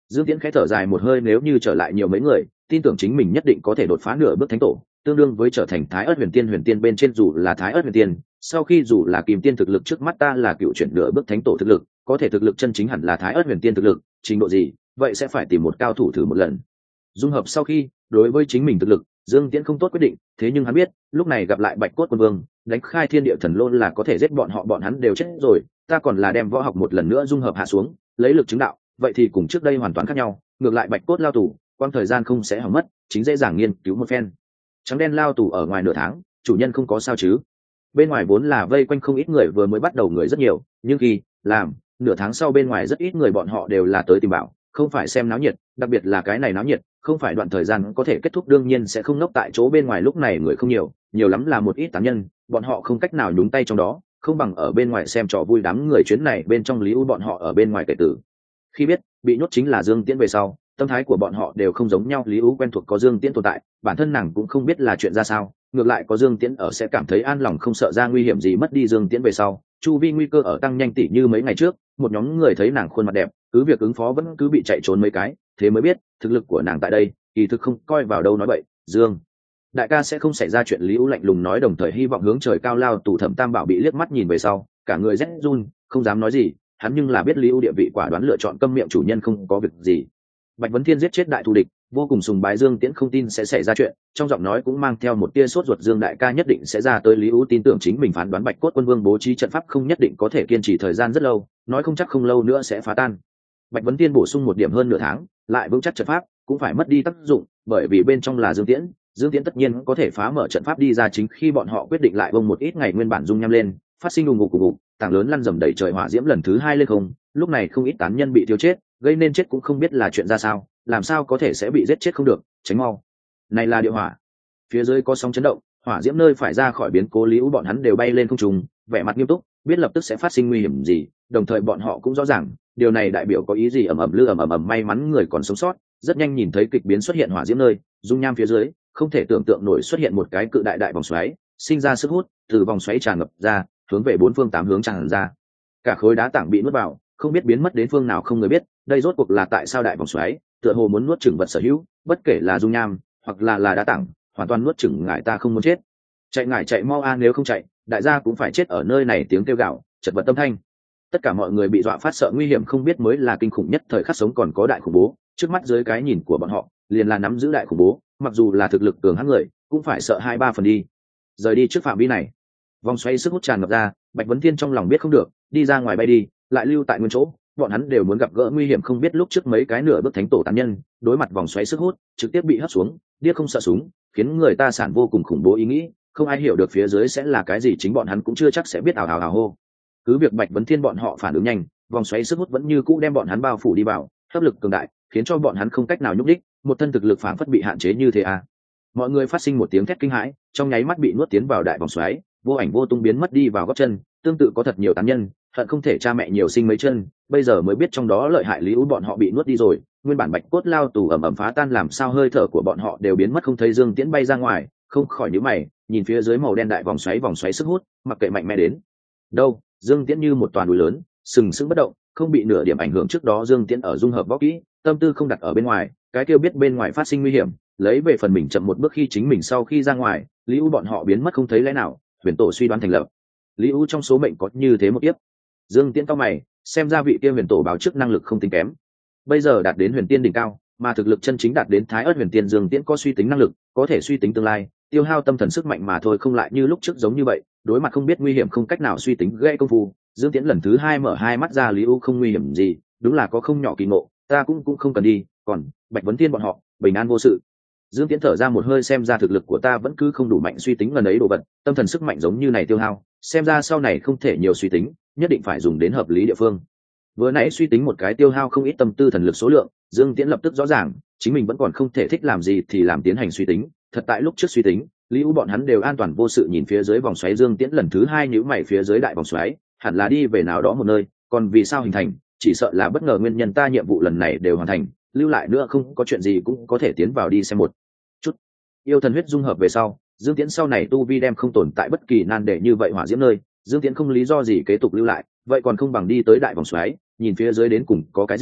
Dương Tiễn khẽ thở dài một hơi, nếu như trở lại nhiều mấy người, tin tưởng chính mình nhất định có thể đột phá nửa bước thánh tổ, tương đương với trở thành Thái Ức Huyền Tiên. Huyền Tiên bên trên dù là Thái Ức Huyền Tiên, sau khi dù là Kim Tiên thực lực, trước mắt ta là cựu chuyển nửa bước thánh tổ thực lực, có thể thực lực chân chính hẳn là Thái Ức Huyền Tiên thực lực, trình độ gì, vậy sẽ phải tìm một cao thủ thử một lần. Dung hợp sau khi, đối với chính mình thực lực, Dương Tiễn không tốt quyết định, thế nhưng hắn biết, lúc này gặp lại Bạch Cốt Quân Vương, đánh khai thiên địa thần lôn là có thể giết bọn họ, bọn hắn đều chết rồi, ta còn là đem võ học một lần nữa dung hợp hạ xuống, lấy lực chứng đạo, vậy thì cùng trước đây hoàn toàn khác nhau, ngược lại Bạch Cốt lao tù, quang thời gian không sẽ hỏng mất, chính dễ dàng nghiên cứu một phen. Trắng đen lao tù ở ngoài nửa tháng, chủ nhân không có sao chứ? Bên ngoài vốn là vây quanh không ít người, vừa mới bắt đầu người rất nhiều, nhưng khi làm nửa tháng sau bên ngoài rất ít người, bọn họ đều là tới tìm bảo, không phải xem náo nhiệt, đặc biệt là cái này náo nhiệt, không phải đoạn thời gian có thể kết thúc, đương nhiên sẽ không ngốc tại chỗ. Bên ngoài lúc này người không nhiều, nhiều lắm là một ít tán nhân, bọn họ không cách nào nhúng tay trong đó, không bằng ở bên ngoài xem trò vui. Đám người chuyến này bên trong Lý U bọn họ ở bên ngoài kể tử, khi biết bị nhốt chính là Dương Tiễn về sau, tâm thái của bọn họ đều không giống nhau. Lý U quen thuộc có Dương Tiễn tồn tại, bản thân nàng cũng không biết là chuyện ra sao, ngược lại có Dương Tiễn ở sẽ cảm thấy an lòng, không sợ ra nguy hiểm gì. Mất đi Dương Tiễn về sau, chu vi nguy cơ ở tăng nhanh, tỉ như mấy ngày trước một nhóm người thấy nàng khuôn mặt đẹp, cứ việc ứng phó vẫn cứ bị chạy trốn mấy cái, thế mới biết thực lực của nàng tại đây kỳ thực không coi vào đâu. Nói vậy Dương đại ca sẽ không xảy ra chuyện, Lý U lạnh lùng nói, đồng thời hy vọng hướng trời cao lao tù. Thẩm Tam Bảo bị liếc mắt nhìn về sau, cả người rét run, không dám nói gì, hắn nhưng là biết Lý U địa vị, quả đoán lựa chọn câm miệng, chủ nhân không có việc gì. Bạch Vấn Thiên giết chết đại thù địch, vô cùng sùng bái Dương Tiễn, không tin sẽ xảy ra chuyện, trong giọng nói cũng mang theo một tia sốt ruột. Dương đại ca nhất định sẽ ra tới. Lý U tin tưởng chính mình phán đoán, Bạch Cốt Quân Vương bố trí trận pháp không nhất định có thể kiên trì thời gian rất lâu, nói không chắc không lâu nữa sẽ phá tan. Bạch Vấn Thiên bổ sung một điểm, hơn nửa tháng lại vững chắc trận pháp cũng phải mất đi tác dụng, bởi vì bên trong là Dương Tiễn, Dương Tiễn tất nhiên có thể phá mở trận pháp đi ra. Chính khi bọn họ quyết định lại bông một ít ngày, nguyên bản dung nham lên, phát sinh ùng ục ùng ục, tảng lớn lăn dầm đầy trời, hỏa diễm lần thứ hai lên không. Lúc này không ít tán nhân bị thiêu chết, gây nên chết cũng không biết là chuyện ra sao, làm sao có thể sẽ bị giết chết không được, tránh mau. Này là địa hỏa, phía dưới có sóng chấn động, hỏa diễm nơi phải ra khỏi biến cố. Lý U bọn hắn đều bay lên không trung, vẻ mặt nghiêm túc, biết lập tức sẽ phát sinh nguy hiểm gì, đồng thời bọn họ cũng rõ ràng điều này đại biểu có ý gì. ầm ầm lư ầm ầm ầm, may mắn người còn sống sót, rất nhanh nhìn thấy kịch biến xuất hiện, hỏa diễm nơi dung nham phía dưới không thể tưởng tượng nổi xuất hiện một cái cự đại đại vòng xoáy, sinh ra sức hút, từ vòng xoáy tràn ngập ra, hướng về bốn phương tám hướng tràn ra, cả khối đá tảng bị nuốt vào, không biết biến mất đến phương nào, không người biết. Đây rốt cuộc là tại sao đại vòng xoáy tựa hồ muốn nuốt chửng vật sở hữu, bất kể là dung nham hoặc là là đá tảng, hoàn toàn nuốt chửng ngài, ta không muốn chết, chạy ngài chạy mau a, nếu không chạy đại gia cũng phải chết ở nơi này. Tiếng kêu gào, chật vật tâm thanh, tất cả mọi người bị dọa phát sợ, nguy hiểm không biết mới là kinh khủng nhất. Thời khắc sống còn có đại khủng bố trước mắt, dưới cái nhìn của bọn họ liền là nắm giữ đại khủng bố, mặc dù là thực lực cường hãn người cũng phải sợ hai ba phần đi. Rời đi trước phạm vi này, vòng xoáy sức hút tràn ngập ra, Bạch Vấn Thiên trong lòng biết không được, đi ra ngoài bay đi, lại lưu tại nguyên chỗ. Bọn hắn đều muốn gặp gỡ nguy hiểm, không biết lúc trước mấy cái nửa bước thánh tổ tán nhân đối mặt vòng xoáy sức hút trực tiếp bị hất xuống, điếc không sợ súng, khiến người ta sản vô cùng khủng bố ý nghĩ, không ai hiểu được phía dưới sẽ là cái gì, chính bọn hắn cũng chưa chắc sẽ biết. ào ào ào hô, cứ việc Bạch Vấn Thiên bọn họ phản ứng nhanh, vòng xoáy sức hút vẫn như cũ đem bọn hắn bao phủ đi vào, hấp lực cường đại khiến cho bọn hắn không cách nào nhúc đích, một thân thực lực phản phất bị hạn chế như thế à. Mọi người phát sinh một tiếng thét kinh hãi, trong nháy mắt bị nuốt tiến vào đại vòng xoáy, vô ảnh vô tung biến mất đi vào gót chân. Tương tự có thật nhiều tán nhân hận không thể cha mẹ nhiều sinh mấy chân, bây giờ mới biết trong đó lợi hại. Lý U bọn họ bị nuốt đi rồi, nguyên bản Bạch Cốt lao tù ẩm ẩm phá tan, làm sao hơi thở của bọn họ đều biến mất không thấy. Dương Tiễn bay ra ngoài, không khỏi nhíu mày, nhìn phía dưới màu đen đại vòng xoáy, vòng xoáy sức hút mặc kệ mạnh mẽ đến đâu, Dương Tiễn như một toàn núi lớn sừng sững bất động, không bị nửa điểm ảnh hưởng. Trước đó Dương Tiễn ở dung hợp võ kỹ, tâm tư không đặt ở bên ngoài, cái kêu biết bên ngoài phát sinh nguy hiểm, lấy về phần mình chậm một bước. Khi chính mình sau khi ra ngoài, Lý U bọn họ biến mất không thấy, lẽ nào huyền tổ suy đoán thành lập? Lý U trong số mệnh có như thế một tiếp. Dương Tiễn cao mày, xem ra vị kia huyền tổ báo trước năng lực không tính kém, bây giờ đạt đến huyền tiên đỉnh cao, mà thực lực chân chính đạt đến Thái Ức Huyền Tiên. Dương Tiễn có suy tính năng lực, có thể suy tính tương lai, tiêu hao tâm thần sức mạnh mà thôi, không lại như lúc trước giống như vậy đối mặt không biết nguy hiểm không cách nào suy tính gây công phu. Dương Tiễn lần thứ hai mở hai mắt ra, Lý U không nguy hiểm gì, đúng là có không nhỏ kỳ ngộ, ta cũng cũng không cần đi, còn Bạch Vấn Thiên bọn họ bình an vô sự. Dương Tiễn thở ra một hơi, xem ra thực lực của ta vẫn cứ không đủ mạnh suy tính lần ấy đồ vật, tâm thần sức mạnh giống như này tiêu hao, xem ra sau này không thể nhiều suy tính, nhất định phải dùng đến hợp lý địa phương. Vừa nãy suy tính một cái tiêu hao không ít tâm tư thần lực số lượng, Dương Tiễn lập tức rõ ràng chính mình vẫn còn không thể thích làm gì thì làm, tiến hành suy tính. Thật tại lúc trước suy tính, Lý U bọn hắn đều an toàn vô sự. Nhìn phía dưới vòng xoáy, Dương Tiễn lần thứ hai nhíu mày, phía dưới đại vòng xoáy hẳn là đi về nào đó một nơi, còn vì sao hình thành, chỉ sợ là bất ngờ nguyên nhân. Ta nhiệm vụ lần này đều hoàn thành, lưu lại nữa không có chuyện gì cũng có thể tiến vào đi xem một chút. Yêu thần huyết dung hợp về sau, Dương Tiễn sau này tu vi đem không tồn tại bất kỳ nan đề như vậy. Hỏa diễm nơi Dương Tiễn không lý do gì kế tục lưu lại, vậy còn không bằng đi tới đại vòng xoáy, nhìn phía dưới đến cùng có cái gì.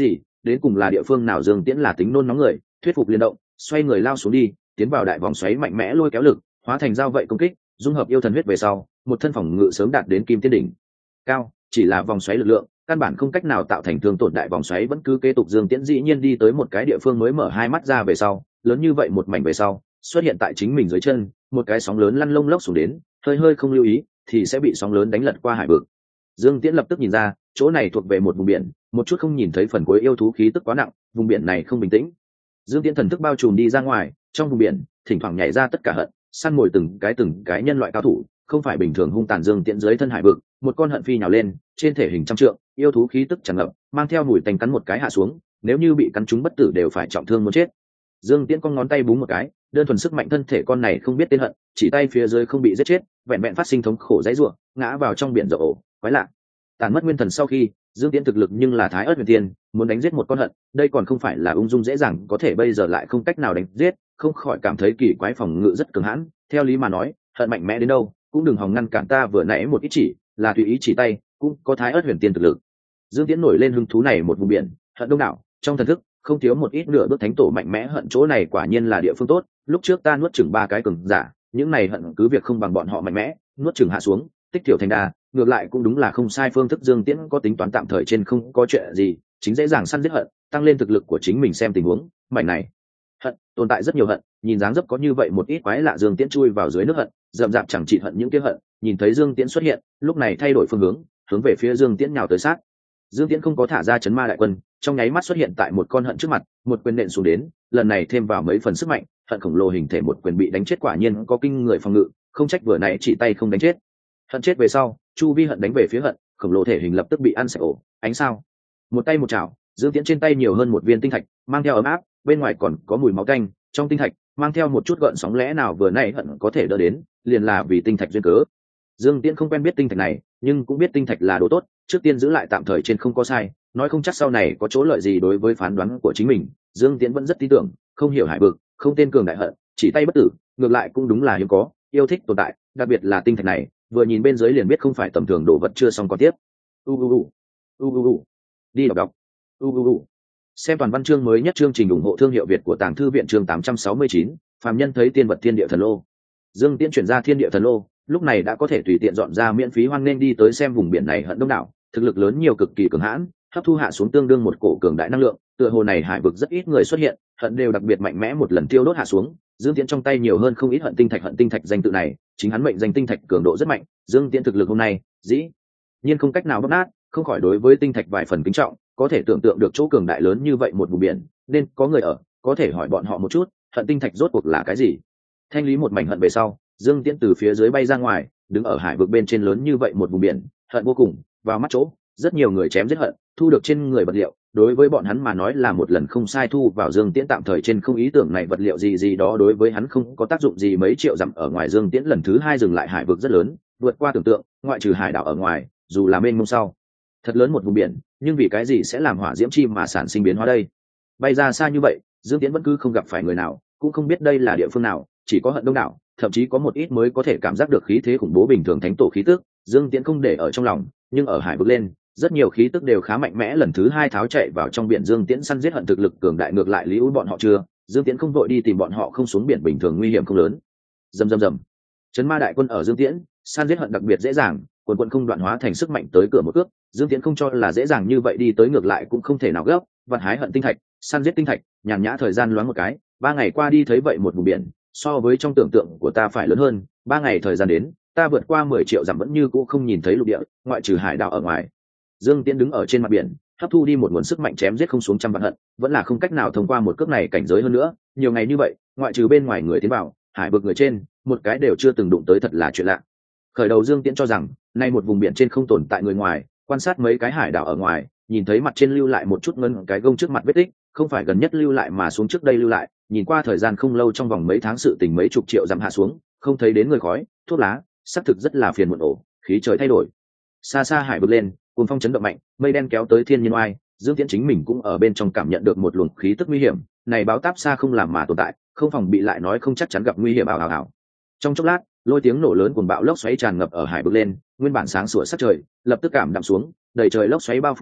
đến cùng là địa phương nào Dương Tiễn là tính nôn nóng người, thuyết phục liên động, xoay người lao xuống đi, tiến vào đại vòng xoáy mạnh mẽ lôi kéo lực, hóa thành dao vậy công kích, dung hợp yêu thần huyết về sau, một thân phòng ngự sớm đạt đến kim tiên đỉnh cao, chỉ là vòng xoáy lực lượng căn bản không cách nào tạo thành thương tổn, đại vòng xoáy vẫn cứ kế tục. Dương Tiễn dĩ nhiên đi tới một cái địa phương mới mở hai mắt ra về sau, lớn như vậy một mảnh về sau xuất hiện tại chính mình dưới chân, một cái sóng lớn lăn lông lốc xuống đến, hơi hơi không lưu ý thì sẽ bị sóng lớn đánh lật qua hải vực. Dương Tiễn lập tức nhìn ra chỗ này thuộc về một vùng biển, một chút không nhìn thấy phần cuối yêu thú khí tức quá nặng, vùng biển này không bình tĩnh. Dương Tiễn thần thức bao trùm đi ra ngoài, trong vùng biển thỉnh thoảng nhảy ra tất cả hận, săn mồi từng cái từng cái nhân loại cao thủ, không phải bình thường hung tàn. Dương Tiễn dưới thân hải vực, một con hận phi nhào lên, trên thể hình trăm trượng, yêu thú khí tức tràn ngập, mang theo mùi tanh cắn một cái hạ xuống, nếu như bị cắn trúng bất tử đều phải trọng thương muốn chết. Dương Tiễn con ngón tay búng một cái, đơn thuần sức mạnh thân thể con này không biết tên hận, chỉ tay phía dưới không bị giết chết, vẹn vẹn phát sinh thống khổ dãy rủa, ngã vào trong biển rộng ổ, quái lạ. Tàn mất nguyên thần sau khi, Dương Tiễn thực lực nhưng là thái ớt huyền tiên, muốn đánh giết một con hận, đây còn không phải là ung dung dễ dàng có thể, bây giờ lại không cách nào đánh giết, không khỏi cảm thấy kỳ quái, phòng ngự rất cường hãn. Theo lý mà nói, hận mạnh mẽ đến đâu, cũng đừng hòng ngăn cản ta vừa nãy một ít chỉ, là tùy ý chỉ tay, cũng có thái ớt huyền tiên thực lực. Dương Tiễn nổi lên hứng thú này một vùng biển, hận đông đảo, trong thần thức không thiếu một ít nửa bước thánh tổ mạnh mẽ hận, chỗ này quả nhiên là địa phương tốt, lúc trước ta nuốt chửng ba cái cường giả, những này hận cứ việc không bằng bọn họ mạnh mẽ, nuốt chửng hạ xuống, tích tiểu thành đà, ngược lại cũng đúng là không sai phương thức. Dương Tiễn có tính toán tạm thời trên không có chuyện gì, chính dễ dàng săn giết hận, tăng lên thực lực của chính mình. Xem tình huống mảnh này hận tồn tại rất nhiều hận, nhìn dáng dấp có như vậy một ít quái lạ. Dương Tiễn chui vào dưới nước hận, rậm rạp chẳng trị hận những kia hận, nhìn thấy Dương Tiễn xuất hiện, lúc này thay đổi phương hướng, hướng về phía Dương Tiễn nhào tới sát. Dương Tiễn không có thả ra chấn ma đại quân, trong nháy mắt xuất hiện tại một con hận trước mặt, một quyền nện xuống đến, lần này thêm vào mấy phần sức mạnh, hận khổng lồ hình thể một quyền bị đánh chết, quả nhiên có kinh người phòng ngự, không trách vừa nãy chỉ tay không đánh chết. Hận chết về sau, chu vi hận đánh về phía hận, khổng lồ thể hình lập tức bị ăn sạch ổ, ánh sao. Một tay một chảo, Dương Tiễn trên tay nhiều hơn một viên tinh thạch, mang theo ấm áp, bên ngoài còn có mùi máu tanh, trong tinh thạch mang theo một chút gợn sóng, lẽ nào vừa nãy hận có thể đỡ đến, liền là vì tinh thạch duyên cớ. Dương Tiễn không quen biết tinh thạch này, nhưng cũng biết tinh thạch là đồ tốt, trước tiên giữ lại tạm thời trên không có sai, nói không chắc sau này có chỗ lợi gì đối với phán đoán của chính mình. Dương Tiễn vẫn rất tin tưởng, không hiểu hải vực, không tên cường đại hận, chỉ tay bất tử, ngược lại cũng đúng là hiếm có, yêu thích tồn tại, đặc biệt là tinh thạch này, vừa nhìn bên dưới liền biết không phải tầm thường đồ vật. Chưa xong còn tiếp. U u u u u u đi đọc đọc. U u u xem toàn văn chương mới nhất, chương trình ủng hộ thương hiệu Việt của Tàng Thư viện, chương tám trăm sáu mươi chín, phàm nhân thấy tiên vật thiên địa thần lô. Dương Tiễn chuyển ra thiên địa thần lô, lúc này đã có thể tùy tiện dọn ra miễn phí hoan nghênh đi tới xem vùng biển này hận đông đảo, thực lực lớn nhiều, cực kỳ cường hãn, hấp thu hạ xuống tương đương một cổ cường đại năng lượng, tựa hồ này hải vực rất ít người xuất hiện, hận đều đặc biệt mạnh mẽ, một lần tiêu đốt hạ xuống. Dương Tiễn trong tay nhiều hơn không ít hận tinh thạch, hận tinh thạch danh tự này chính hắn mệnh danh tinh thạch, cường độ rất mạnh. Dương Tiễn thực lực hôm nay dĩ nhiên không cách nào bóc nát, không khỏi đối với tinh thạch vài phần kính trọng, có thể tưởng tượng được chỗ cường đại lớn như vậy một vùng biển nên có người ở, có thể hỏi bọn họ một chút, hận tinh thạch rốt cuộc là cái gì. Thanh lý một mảnh hận về sau, Dương Tiễn từ phía dưới bay ra ngoài, đứng ở hải vực bên trên lớn như vậy một vùng biển, hận vô cùng vào mắt chỗ, rất nhiều người chém giết hận, thu được trên người vật liệu, đối với bọn hắn mà nói là một lần không sai thu vào. Dương Tiễn tạm thời trên không ý tưởng này vật liệu gì gì đó đối với hắn không có tác dụng gì, mấy triệu dặm ở ngoài Dương Tiễn lần thứ hai dừng lại, hải vực rất lớn, vượt qua tưởng tượng, ngoại trừ hải đảo ở ngoài, dù là mênh mông sau thật lớn một vùng biển, nhưng vì cái gì sẽ làm hỏa diễm chi mà sản sinh biến hóa đây? Bay ra xa như vậy, Dương Tiễn vẫn cứ không gặp phải người nào, cũng không biết đây là địa phương nào, chỉ có hận đông đảo, thậm chí có một ít mới có thể cảm giác được khí thế khủng bố bình thường thánh tổ khí tức. Dương Tiễn không để ở trong lòng, nhưng ở hải vực lên, rất nhiều khí tức đều khá mạnh mẽ, lần thứ hai tháo chạy vào trong biển. Dương Tiễn săn giết hận thực lực cường đại, ngược lại lý ưu bọn họ chưa, Dương Tiễn không vội đi tìm bọn họ, không xuống biển bình thường nguy hiểm không lớn. Rầm rầm rầm, chấn ma đại quân ở Dương Tiễn săn giết hận đặc biệt dễ dàng, quần quận không đoạn hóa thành sức mạnh tới cửa một cước. Dương Tiễn không cho là dễ dàng như vậy đi tới, ngược lại cũng không thể nào gấp, vặt hái hận tinh thạch, săn giết tinh thạch, nhàn nhã thời gian loáng một cái, ba ngày qua đi thấy vậy một vùng biển, so với trong tưởng tượng của ta phải lớn hơn. Ba ngày thời gian đến, ta vượt qua mười triệu dặm vẫn như cũ không nhìn thấy lục địa, ngoại trừ hải đảo ở ngoài. Dương Tiễn đứng ở trên mặt biển, hấp thu đi một nguồn sức mạnh chém giết không xuống trăm vạn hận, vẫn là không cách nào thông qua một cước này cảnh giới. hơn nữa, nhiều ngày như vậy, ngoại trừ bên ngoài người tiến vào, hải vực người trên, một cái đều chưa từng đụng tới, thật là chuyện lạ. Khởi đầu Dương Tiễn cho rằng, nay một vùng biển trên không tồn tại người ngoài, quan sát mấy cái hải đảo ở ngoài, nhìn thấy mặt trên lưu lại một chút ngân cái gông trước mặt vết tích, không phải gần nhất lưu lại mà xuống trước đây lưu lại, nhìn qua thời gian không lâu, trong vòng mấy tháng sự tình mấy chục triệu dặm hạ xuống, không thấy đến người khói, thuốc lá, xác thực rất là phiền muộn ổ, khí trời thay đổi. Xa xa hải vực lên, cuồng phong chấn động mạnh, mây đen kéo tới thiên nhiên oai, Dương Tiễn chính mình cũng ở bên trong cảm nhận được một luồng khí tức nguy hiểm, này báo táp xa không làm mà tồn tại, không phòng bị lại nói không chắc chắn gặp nguy hiểm ảo ảo ảo. Trong chốc lát, lôi tiếng nổ lớn cuồng bạo lốc xoáy tràn ngập ở hải vực lên, nguyên bản sáng sủa sắc trời lập tức cảm đạm xuống, đầy trời lốc xoáy bao phủ tới,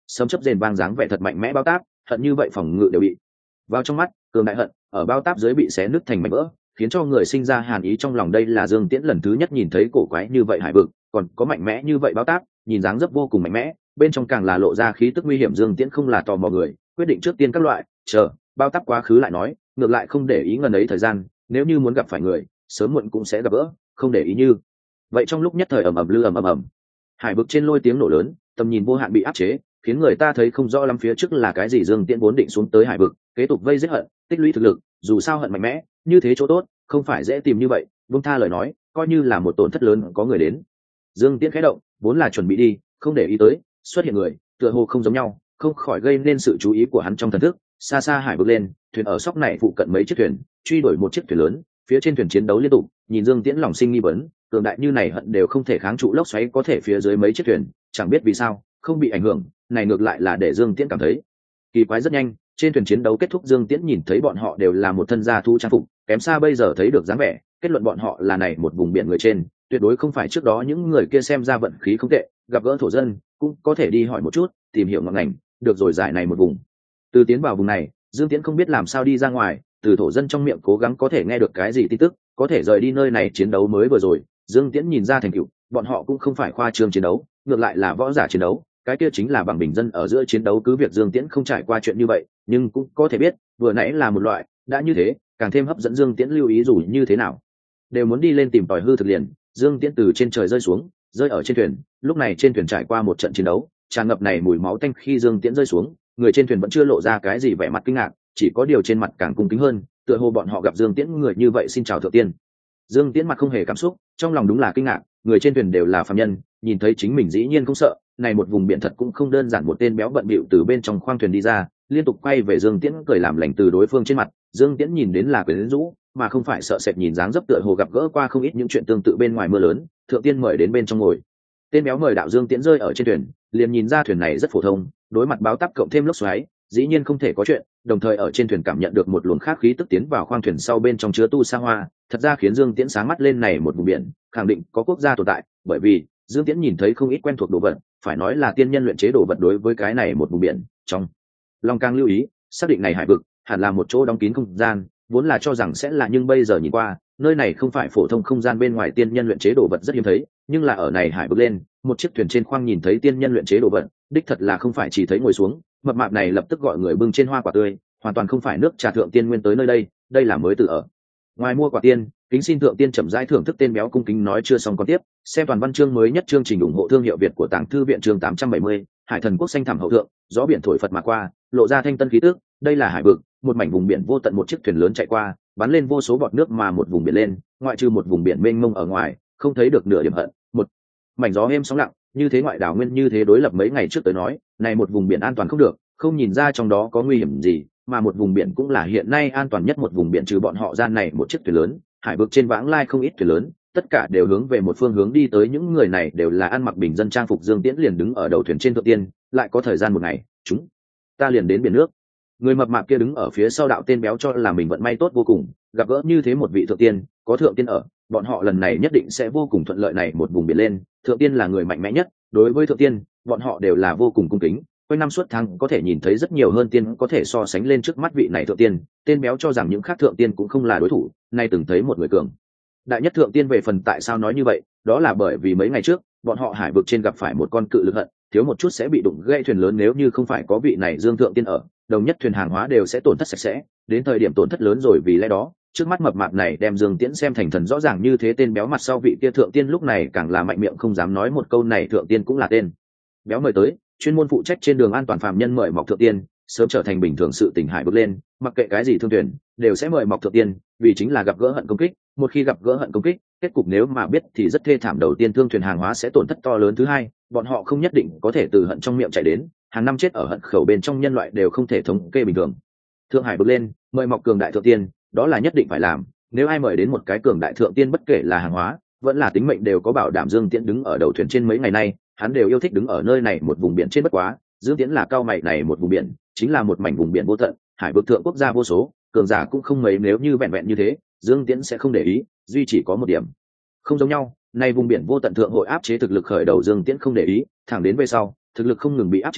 sấm chớp rền vang dáng vẻ thật mạnh mẽ bao táp, hận như vậy phòng ngự đều bị vào trong mắt, cường đại hận ở bao táp dưới bị xé nứt thành mảnh vỡ, khiến cho người sinh ra hàn ý trong lòng. đây là Dương Tiễn lần thứ nhất nhìn thấy cổ quái như vậy hải vực, còn có mạnh mẽ như vậy bao táp, nhìn dáng dấp vô cùng mạnh mẽ, bên trong càng là lộ ra khí tức nguy hiểm. Dương Tiễn không là tò mò người, quyết định trước tiên các loại chờ bao táp quá khứ lại nói, ngược lại không để ý ngần ấy thời gian, nếu như muốn gặp phải người sớm muộn cũng sẽ gặp gỡ, không để ý như vậy. Trong lúc nhất thời ầm ầm lư ầm ầm ầm, hải vực trên lôi tiếng nổ lớn, tầm nhìn vô hạn bị áp chế, khiến người ta thấy không rõ lắm phía trước là cái gì. Dương Tiễn vốn định xuống tới hải vực kế tục vây giết hận, tích lũy thực lực, dù sao hận mạnh mẽ như thế chỗ tốt không phải dễ tìm như vậy, buông tha lời nói coi như là một tổn thất lớn. có người đến, Dương Tiễn khẽ động, vốn là chuẩn bị đi, không để ý tới xuất hiện người tựa hồ không giống nhau, không khỏi gây nên sự chú ý của hắn trong thần thức. Xa xa hải vực lên, thuyền ở sóc này phụ cận mấy chiếc thuyền truy đuổi một chiếc thuyền lớn, phía trên thuyền chiến đấu liên tục. Nhìn Dương Tiễn lòng sinh nghi vấn, cường đại như này hận đều không thể kháng trụ lốc xoáy, có thể phía dưới mấy chiếc thuyền chẳng biết vì sao không bị ảnh hưởng, này ngược lại là để Dương Tiễn cảm thấy kỳ quái. rất nhanh trên thuyền chiến đấu kết thúc, Dương Tiễn nhìn thấy bọn họ đều là một thân gia thu trang phục, kém xa bây giờ thấy được dáng vẻ, kết luận bọn họ là này một vùng biển người trên, tuyệt đối không phải trước đó những người kia xem ra vận khí không tệ, gặp gỡ thổ dân cũng có thể đi hỏi một chút, tìm hiểu ngọn ngành. được rồi, giải này một vùng. Từ tiến vào vùng này, Dương Tiễn không biết làm sao đi ra ngoài, từ thổ dân trong miệng cố gắng có thể nghe được cái gì tin tức, có thể rời đi nơi này. chiến đấu mới vừa rồi, Dương Tiễn nhìn ra thành tựu, bọn họ cũng không phải khoa trương chiến đấu, ngược lại là võ giả chiến đấu, cái kia chính là bằng bình dân ở giữa chiến đấu. cứ việc Dương Tiễn không trải qua chuyện như vậy, nhưng cũng có thể biết vừa nãy là một loại đã như thế, càng thêm hấp dẫn Dương Tiễn lưu ý. dù như thế nào đều muốn đi lên tìm tòi hư thực liền. Dương Tiễn từ trên trời rơi xuống, rơi ở trên thuyền. lúc này trên thuyền trải qua một trận chiến đấu, tràn ngập này mùi máu tanh. khi Dương Tiễn rơi xuống, người trên thuyền vẫn chưa lộ ra cái gì vẻ mặt kinh ngạc, chỉ có điều trên mặt càng cung kính hơn, tựa hồ bọn họ gặp Dương Tiễn người như vậy. xin chào thượng tiên. Dương Tiễn mặt không hề cảm xúc, trong lòng đúng là kinh ngạc, người trên thuyền đều là phàm nhân, nhìn thấy chính mình dĩ nhiên không sợ. này một vùng biển thật cũng không đơn giản. một tên béo bận bịu từ bên trong khoang thuyền đi ra, liên tục quay về Dương Tiễn cười làm lành. từ đối phương trên mặt, Dương Tiễn nhìn đến là quyến rũ mà không phải sợ sệt, nhìn dáng dấp tựa hồ gặp gỡ qua không ít những chuyện tương tự bên ngoài mưa lớn. thượng tiên mời đến bên trong ngồi. Tên béo mời đạo Dương Tiễn rơi ở trên thuyền, liền nhìn ra thuyền này rất phổ thông, đối mặt báo táp cộng thêm lốc xoáy, dĩ nhiên không thể có chuyện. đồng thời ở trên thuyền cảm nhận được một luồng khác khí tức tiến vào khoang thuyền sau, bên trong chứa tu sa hoa, thật ra khiến Dương Tiễn sáng mắt lên. này một vùng biển khẳng định có quốc gia tồn tại, bởi vì Dương Tiễn nhìn thấy không ít quen thuộc đồ vật, phải nói là tiên nhân luyện chế đồ vật. đối với cái này một vùng biển, trong lòng càng lưu ý, xác định này hải vực hẳn là một chỗ đóng kín không gian, vốn là cho rằng sẽ là, nhưng bây giờ nhìn qua, nơi này không phải phổ thông không gian. bên ngoài tiên nhân luyện chế đồ vật rất hiếm thấy, nhưng là ở này hải vực lên, một chiếc thuyền trên khoang nhìn thấy tiên nhân luyện chế đồ vật, đích thật là không phải chỉ thấy ngồi xuống. mập mạp này lập tức gọi người bưng trên hoa quả tươi, hoàn toàn không phải nước trà thượng tiên nguyên tới nơi đây, đây là mới từ ở ngoài mua quả tiên. kính xin thượng tiên chậm rãi thưởng thức. tên béo cung kính nói chưa xong còn tiếp. xem toàn văn chương mới nhất, chương trình ủng hộ thương hiệu Việt của Tàng Thư viện. chương tám trăm bảy mươi, hải thần quốc xanh thẳm hậu thượng, gió biển thổi phật mà qua, lộ ra thanh tân khí tước. đây là hải vực, một mảnh vùng biển vô tận. một chiếc thuyền lớn chạy qua, bắn lên vô số bọt nước, mà một vùng biển lên, ngoại trừ một vùng biển mênh mông ở ngoài, không thấy được nửa điểm hận. một mảnh gió êm sóng lặng, như thế ngoại đảo nguyên như thế đối lập mấy ngày trước tới nói, này một vùng biển an toàn không được, không nhìn ra trong đó có nguy hiểm gì, mà một vùng biển cũng là hiện nay an toàn nhất một vùng biển. trừ bọn họ gian này một chiếc thuyền lớn, hải vực trên vãng lai không ít thuyền lớn, tất cả đều hướng về một phương hướng đi tới. những người này đều là ăn mặc bình dân trang phục. Dương Tiễn liền đứng ở đầu thuyền trên thượng tiên, lại có thời gian một ngày, chúng ta liền đến biển nước. Người mập mạp kia đứng ở phía sau đạo. tên béo cho là mình vận may tốt vô cùng, gặp gỡ như thế một vị thượng tiên, có thượng tiên ở, bọn họ lần này nhất định sẽ vô cùng thuận lợi. này một vùng biển lên, thượng tiên là người mạnh mẽ nhất, đối với thượng tiên, bọn họ đều là vô cùng cung kính. quanh năm suốt tháng có thể nhìn thấy rất nhiều hơn tiên, có thể so sánh lên trước mắt vị này thượng tiên. tên béo cho rằng những khác thượng tiên cũng không là đối thủ, nay từng thấy một người cường đại nhất thượng tiên. về phần tại sao nói như vậy, đó là bởi vì mấy ngày trước bọn họ hải vực trên gặp phải một con cự lực hận, thiếu một chút sẽ bị đụng gãy thuyền lớn. nếu như không phải có vị này Dương thượng tiên ở, đồng nhất thuyền hàng hóa đều sẽ tổn thất sạch sẽ, đến thời điểm tổn thất lớn rồi. vì lẽ đó trước mắt mập mạp này đem Dương Tiễn xem thành thần rõ ràng như thế. tên béo mặt sau vị kia thượng tiên lúc này càng là mạnh miệng không dám nói một câu này. thượng tiên cũng là tên béo mời tới, chuyên môn phụ trách trên đường an toàn phàm nhân mời mọc thượng tiên, sớm trở thành bình thường sự tình. hải bước lên, mặc kệ cái gì thương thuyền đều sẽ mời mọc thượng tiên, vì chính là gặp gỡ hận công kích. một khi gặp gỡ hận công kích, kết cục nếu mà biết thì rất thê thảm. đầu tiên thương thuyền hàng hóa sẽ tổn thất to lớn, thứ hai bọn họ không nhất định có thể từ hận trong miệng chạy đến, hàng năm chết ở hận khẩu bên trong nhân loại đều không thể thống kê bình thường. Thượng hải bước lên, mời mọc cường đại thượng tiên, đó là nhất định phải làm. nếu ai mời đến một cái cường đại thượng tiên, bất kể là hàng hóa vẫn là tính mệnh đều có bảo đảm. Dương Tiễn đứng ở đầu thuyền trên mấy ngày nay, hắn đều yêu thích đứng ở nơi này một vùng biển trên. bất quá Dương Tiễn là cao mày, này một vùng biển chính là một mảnh vùng biển vô tận, hải vực thượng quốc gia vô số, cường giả cũng không mấy. nếu như vẹn vẹn như thế, Dương Tiễn sẽ không để ý. duy chỉ có một điểm không giống nhau, nay vùng biển vô tận thượng hội áp chế thực lực khởi đầu. Dương Tiễn không để ý, thẳng đến về sau thực lực không ngừng bị áp chế,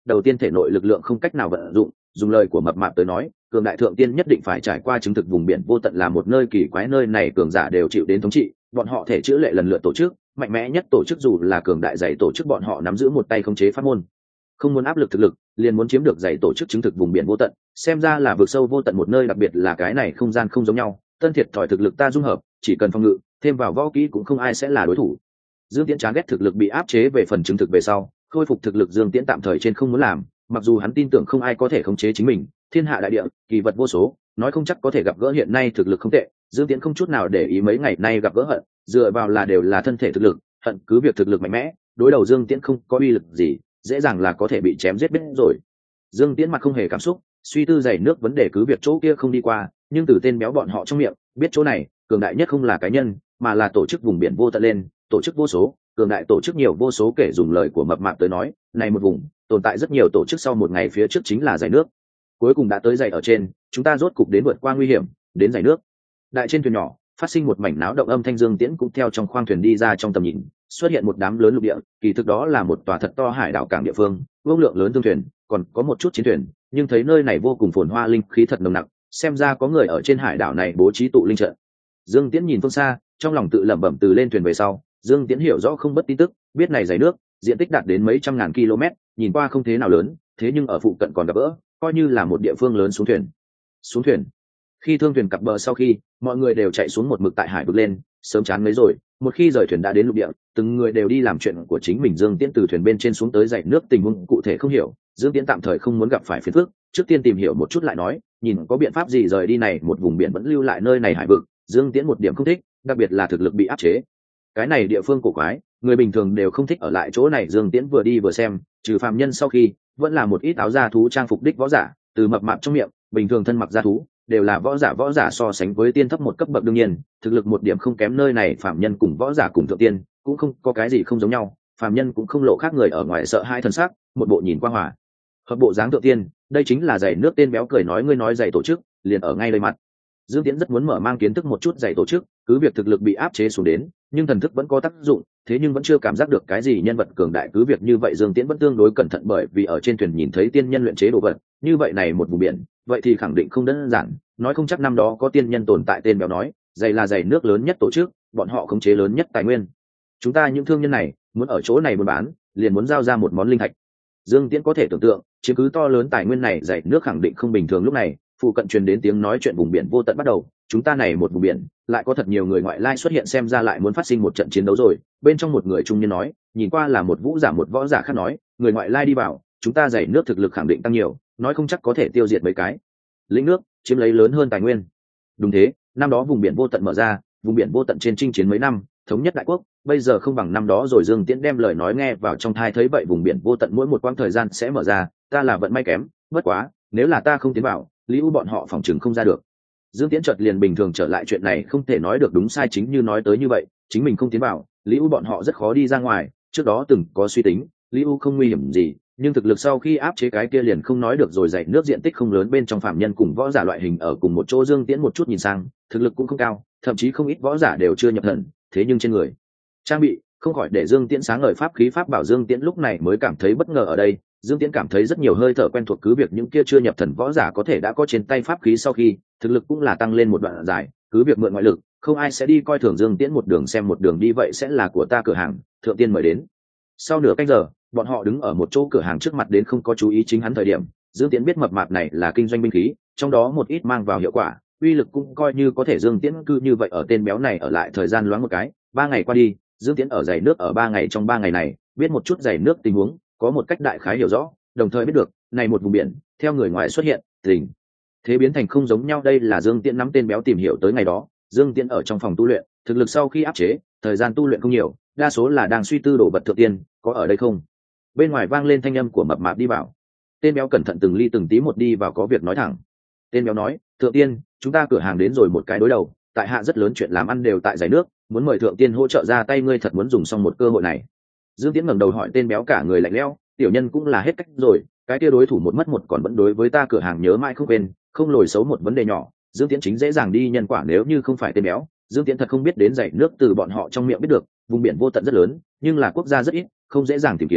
đầu tiên thể nội lực lượng không cách nào vận dụng, dùng lời của mập mạp tới nói, cường đại thượng tiên nhất định phải trải qua chứng thực vùng biển vô tận là một nơi kỳ quái, nơi này cường giả đều chịu đến thống trị, bọn họ thể chữ lệ lần lượt tổ chức mạnh mẽ nhất tổ chức, dù là cường đại dày tổ chức bọn họ nắm giữ một tay khống chế pháp môn, không muốn áp lực thực lực liền muốn chiếm được dày tổ chức chứng thực vùng biển vô tận, xem ra là vực sâu vô tận một nơi, đặc biệt là cái này không gian không giống nhau, tân thiệt thòi thực lực ta dung hợp, chỉ cần phòng ngự thêm vào võ kỹ cũng không ai sẽ là đối thủ. Dương Tiễn chán ghét thực lực bị áp chế về phần chứng thực về sau khôi phục thực lực, Dương Tiễn tạm thời trên không muốn làm, mặc dù hắn tin tưởng không ai có thể khống chế chính mình, thiên hạ đại địa kỳ vật vô số, nói không chắc có thể gặp gỡ, hiện nay thực lực không tệ, Dương Tiễn không chút nào để ý mấy ngày nay gặp gỡ hận, dựa vào là đều là thân thể thực lực, hận cứ việc thực lực mạnh mẽ, đối đầu Dương Tiễn không có uy lực gì, dễ dàng là có thể bị chém giết biết rồi. Dương Tiễn mặt không hề cảm xúc, suy tư dày nước vấn đề, cứ việc chỗ kia không đi qua, nhưng từ tên béo bọn họ trong miệng biết chỗ này cường đại nhất không là cá nhân mà là tổ chức vùng biển vô tận lên, tổ chức vô số, cường đại tổ chức nhiều vô số kể, dùng lời của mập mạp tới nói, này một vùng tồn tại rất nhiều tổ chức, sau một ngày phía trước chính là dải nước, cuối cùng đã tới dải ở trên, chúng ta rốt cục đến vượt qua nguy hiểm, đến dải nước. Đại trên thuyền nhỏ phát sinh một mảnh náo động, âm thanh Dương Tiễn cũng theo trong khoang thuyền đi ra, trong tầm nhìn xuất hiện một đám lớn lục địa, kỳ thực đó là một tòa thật to hải đảo cảng địa phương, vô lượng lớn thương thuyền, còn có một chút chiến thuyền, nhưng thấy nơi này vô cùng phồn hoa, linh khí thật nồng nặc, xem ra có người ở trên hải đảo này bố trí tụ linh trận. Dương Tiễn nhìn phương xa, trong lòng tự lẩm bẩm, từ lên thuyền về sau Dương Tiễn hiểu rõ không bất tin tức, biết này dải nước diện tích đạt đến mấy trăm ngàn km, nhìn qua không thế nào lớn, thế nhưng ở phụ cận còn gặp gỡ, coi như là một địa phương lớn. Xuống thuyền xuống thuyền khi thương thuyền cập bờ sau khi mọi người đều chạy xuống, một mực tại hải vực lên, sớm chán mấy rồi, một khi rời thuyền đã đến lục địa, từng người đều đi làm chuyện của chính mình. Dương Tiễn từ thuyền bên trên xuống tới dải nước tình huống cụ thể không hiểu, Dương Tiễn tạm thời không muốn gặp phải phiền phức, trước tiên tìm hiểu một chút lại nói, nhìn có biện pháp gì rời đi này một vùng biển vẫn lưu lại nơi này hải vực. Dương Tiễn một điểm không thích, đặc biệt là thực lực bị áp chế, cái này địa phương cổ quái, người bình thường đều không thích ở lại chỗ này. Dương Tiễn vừa đi vừa xem, trừ phàm nhân sau khi vẫn là một ít áo da thú trang phục đích võ giả, từ mập mạp trong miệng bình thường thân mặc da thú đều là võ giả, võ giả so sánh với tiên thấp một cấp bậc, đương nhiên thực lực một điểm không kém, nơi này phàm nhân cùng võ giả cùng thượng tiên cũng không có cái gì không giống nhau, phàm nhân cũng không lộ khác người ở ngoài sợ hai thần sắc, một bộ nhìn qua hòa hợp bộ dáng thượng tiên, đây chính là dải nước. Tên béo cười nói, ngươi nói dạy tổ chức liền ở ngay đây mặt. Dương Tiễn rất muốn mở mang kiến thức một chút dạy tổ chức, cứ việc thực lực bị áp chế xuống đến, nhưng thần thức vẫn có tác dụng, thế nhưng vẫn chưa cảm giác được cái gì nhân vật cường đại, cứ việc như vậy Dương Tiễn vẫn tương đối cẩn thận, bởi vì ở trên thuyền nhìn thấy tiên nhân luyện chế đồ vật, như vậy này một vùng biển, vậy thì khẳng định không đơn giản, nói không chắc năm đó có tiên nhân tồn tại. Tên béo nói, dày là dày nước lớn nhất tổ chức, bọn họ khống chế lớn nhất tài nguyên, chúng ta những thương nhân này muốn ở chỗ này buôn bán, liền muốn giao ra một món linh thạch. Dương Tiễn có thể tưởng tượng, chiếm cứ to lớn tài nguyên này dày nước khẳng định không bình thường. Lúc này phụ cận truyền đến tiếng nói chuyện vùng biển vô tận bắt đầu, chúng ta này một vùng biển lại có thật nhiều người ngoại lai xuất hiện, xem ra lại muốn phát sinh một trận chiến đấu rồi. Bên trong một người trung niên nói, nhìn qua là một vũ giả, một võ giả khác nói, người ngoại lai đi vào, chúng ta dày nước thực lực khẳng định tăng nhiều, nói không chắc có thể tiêu diệt mấy cái lĩnh nước, chiếm lấy lớn hơn tài nguyên. Đúng thế, năm đó vùng biển vô tận mở ra, vùng biển vô tận trên chinh chiến mấy năm, thống nhất đại quốc, bây giờ không bằng năm đó rồi. Dương Tiễn đem lời nói nghe vào trong thai, thấy vậy vùng biển vô tận mỗi một quãng thời gian sẽ mở ra, ta là vận may kém, bất quá nếu là ta không tiến vào, Lý U bọn họ phòng chừng không ra được. Dương Tiễn chợt liền bình thường trở lại, chuyện này không thể nói được đúng sai, chính như nói tới như vậy, chính mình không tiến vào, Lý U bọn họ rất khó đi ra ngoài. Trước đó từng có suy tính, Lý U không nguy hiểm gì, nhưng thực lực sau khi áp chế cái kia liền không nói được rồi. Dạy nước diện tích không lớn, bên trong phạm nhân cùng võ giả loại hình ở cùng một chỗ. Dương Tiễn một chút nhìn sang, thực lực cũng không cao, thậm chí không ít võ giả đều chưa nhập thần, thế nhưng trên người trang bị không khỏi để Dương Tiễn sáng ngời pháp khí pháp bảo. Dương Tiễn lúc này mới cảm thấy bất ngờ ở đây, Dương Tiễn cảm thấy rất nhiều hơi thở quen thuộc, cứ việc những kia chưa nhập thần võ giả có thể đã có trên tay pháp khí, sau khi thực lực cũng là tăng lên một đoạn dài, cứ việc mượn ngoại lực, không ai sẽ đi coi thường Dương Tiễn, một đường xem một đường đi, vậy sẽ là của ta cửa hàng, thượng tiên mời đến. Sau nửa canh giờ, bọn họ đứng ở một chỗ cửa hàng trước mặt đến không có chú ý chính hắn thời điểm, Dương Tiễn biết mập mạp này là kinh doanh binh khí, trong đó một ít mang vào hiệu quả, uy lực cũng coi như có thể. Dương Tiễn cứ như vậy ở tên béo này ở lại thời gian loáng một cái, ba ngày qua đi, Dương Tiễn ở dày nước ở ba ngày, trong ba ngày này biết một chút dày nước tình huống, có một cách đại khái hiểu rõ, đồng thời biết được này một vùng biển theo người ngoài xuất hiện tình thế biến thành không giống nhau. Đây là Dương Tiễn nắm tên béo tìm hiểu tới ngày đó. Dương Tiễn ở trong phòng tu luyện, thực lực sau khi áp chế, thời gian tu luyện không nhiều, đa số là đang suy tư đồ vật. Thượng tiên có ở đây không? Bên ngoài vang lên thanh âm của mập mạp đi vào. Tên béo cẩn thận từng ly từng tí một đi vào, có việc nói thẳng. Tên béo nói, thượng tiên, chúng ta cửa hàng đến rồi một cái đối đầu, tại hạ rất lớn chuyện làm ăn đều tại dải nước, muốn mời thượng tiên hỗ trợ ra tay, ngươi thật muốn dùng xong một cơ hội này? Dương Tiễn ngẩng đầu hỏi, tên béo cả người lạnh lẽo, tiểu nhân cũng là hết cách rồi, cái kia đối thủ một mất một còn vẫn đối với ta cửa hàng nhớ mãi không quên, không lồi xấu một vấn đề nhỏ. Dương Tiễn chính dễ dàng đi nhân quả, nếu như không phải tên béo, Dương Tiễn thật không biết đến dải nước, từ bọn họ trong miệng biết được vùng biển vô tận rất lớn, nhưng là quốc gia rất ít, không dễ dàng tìm kiếm,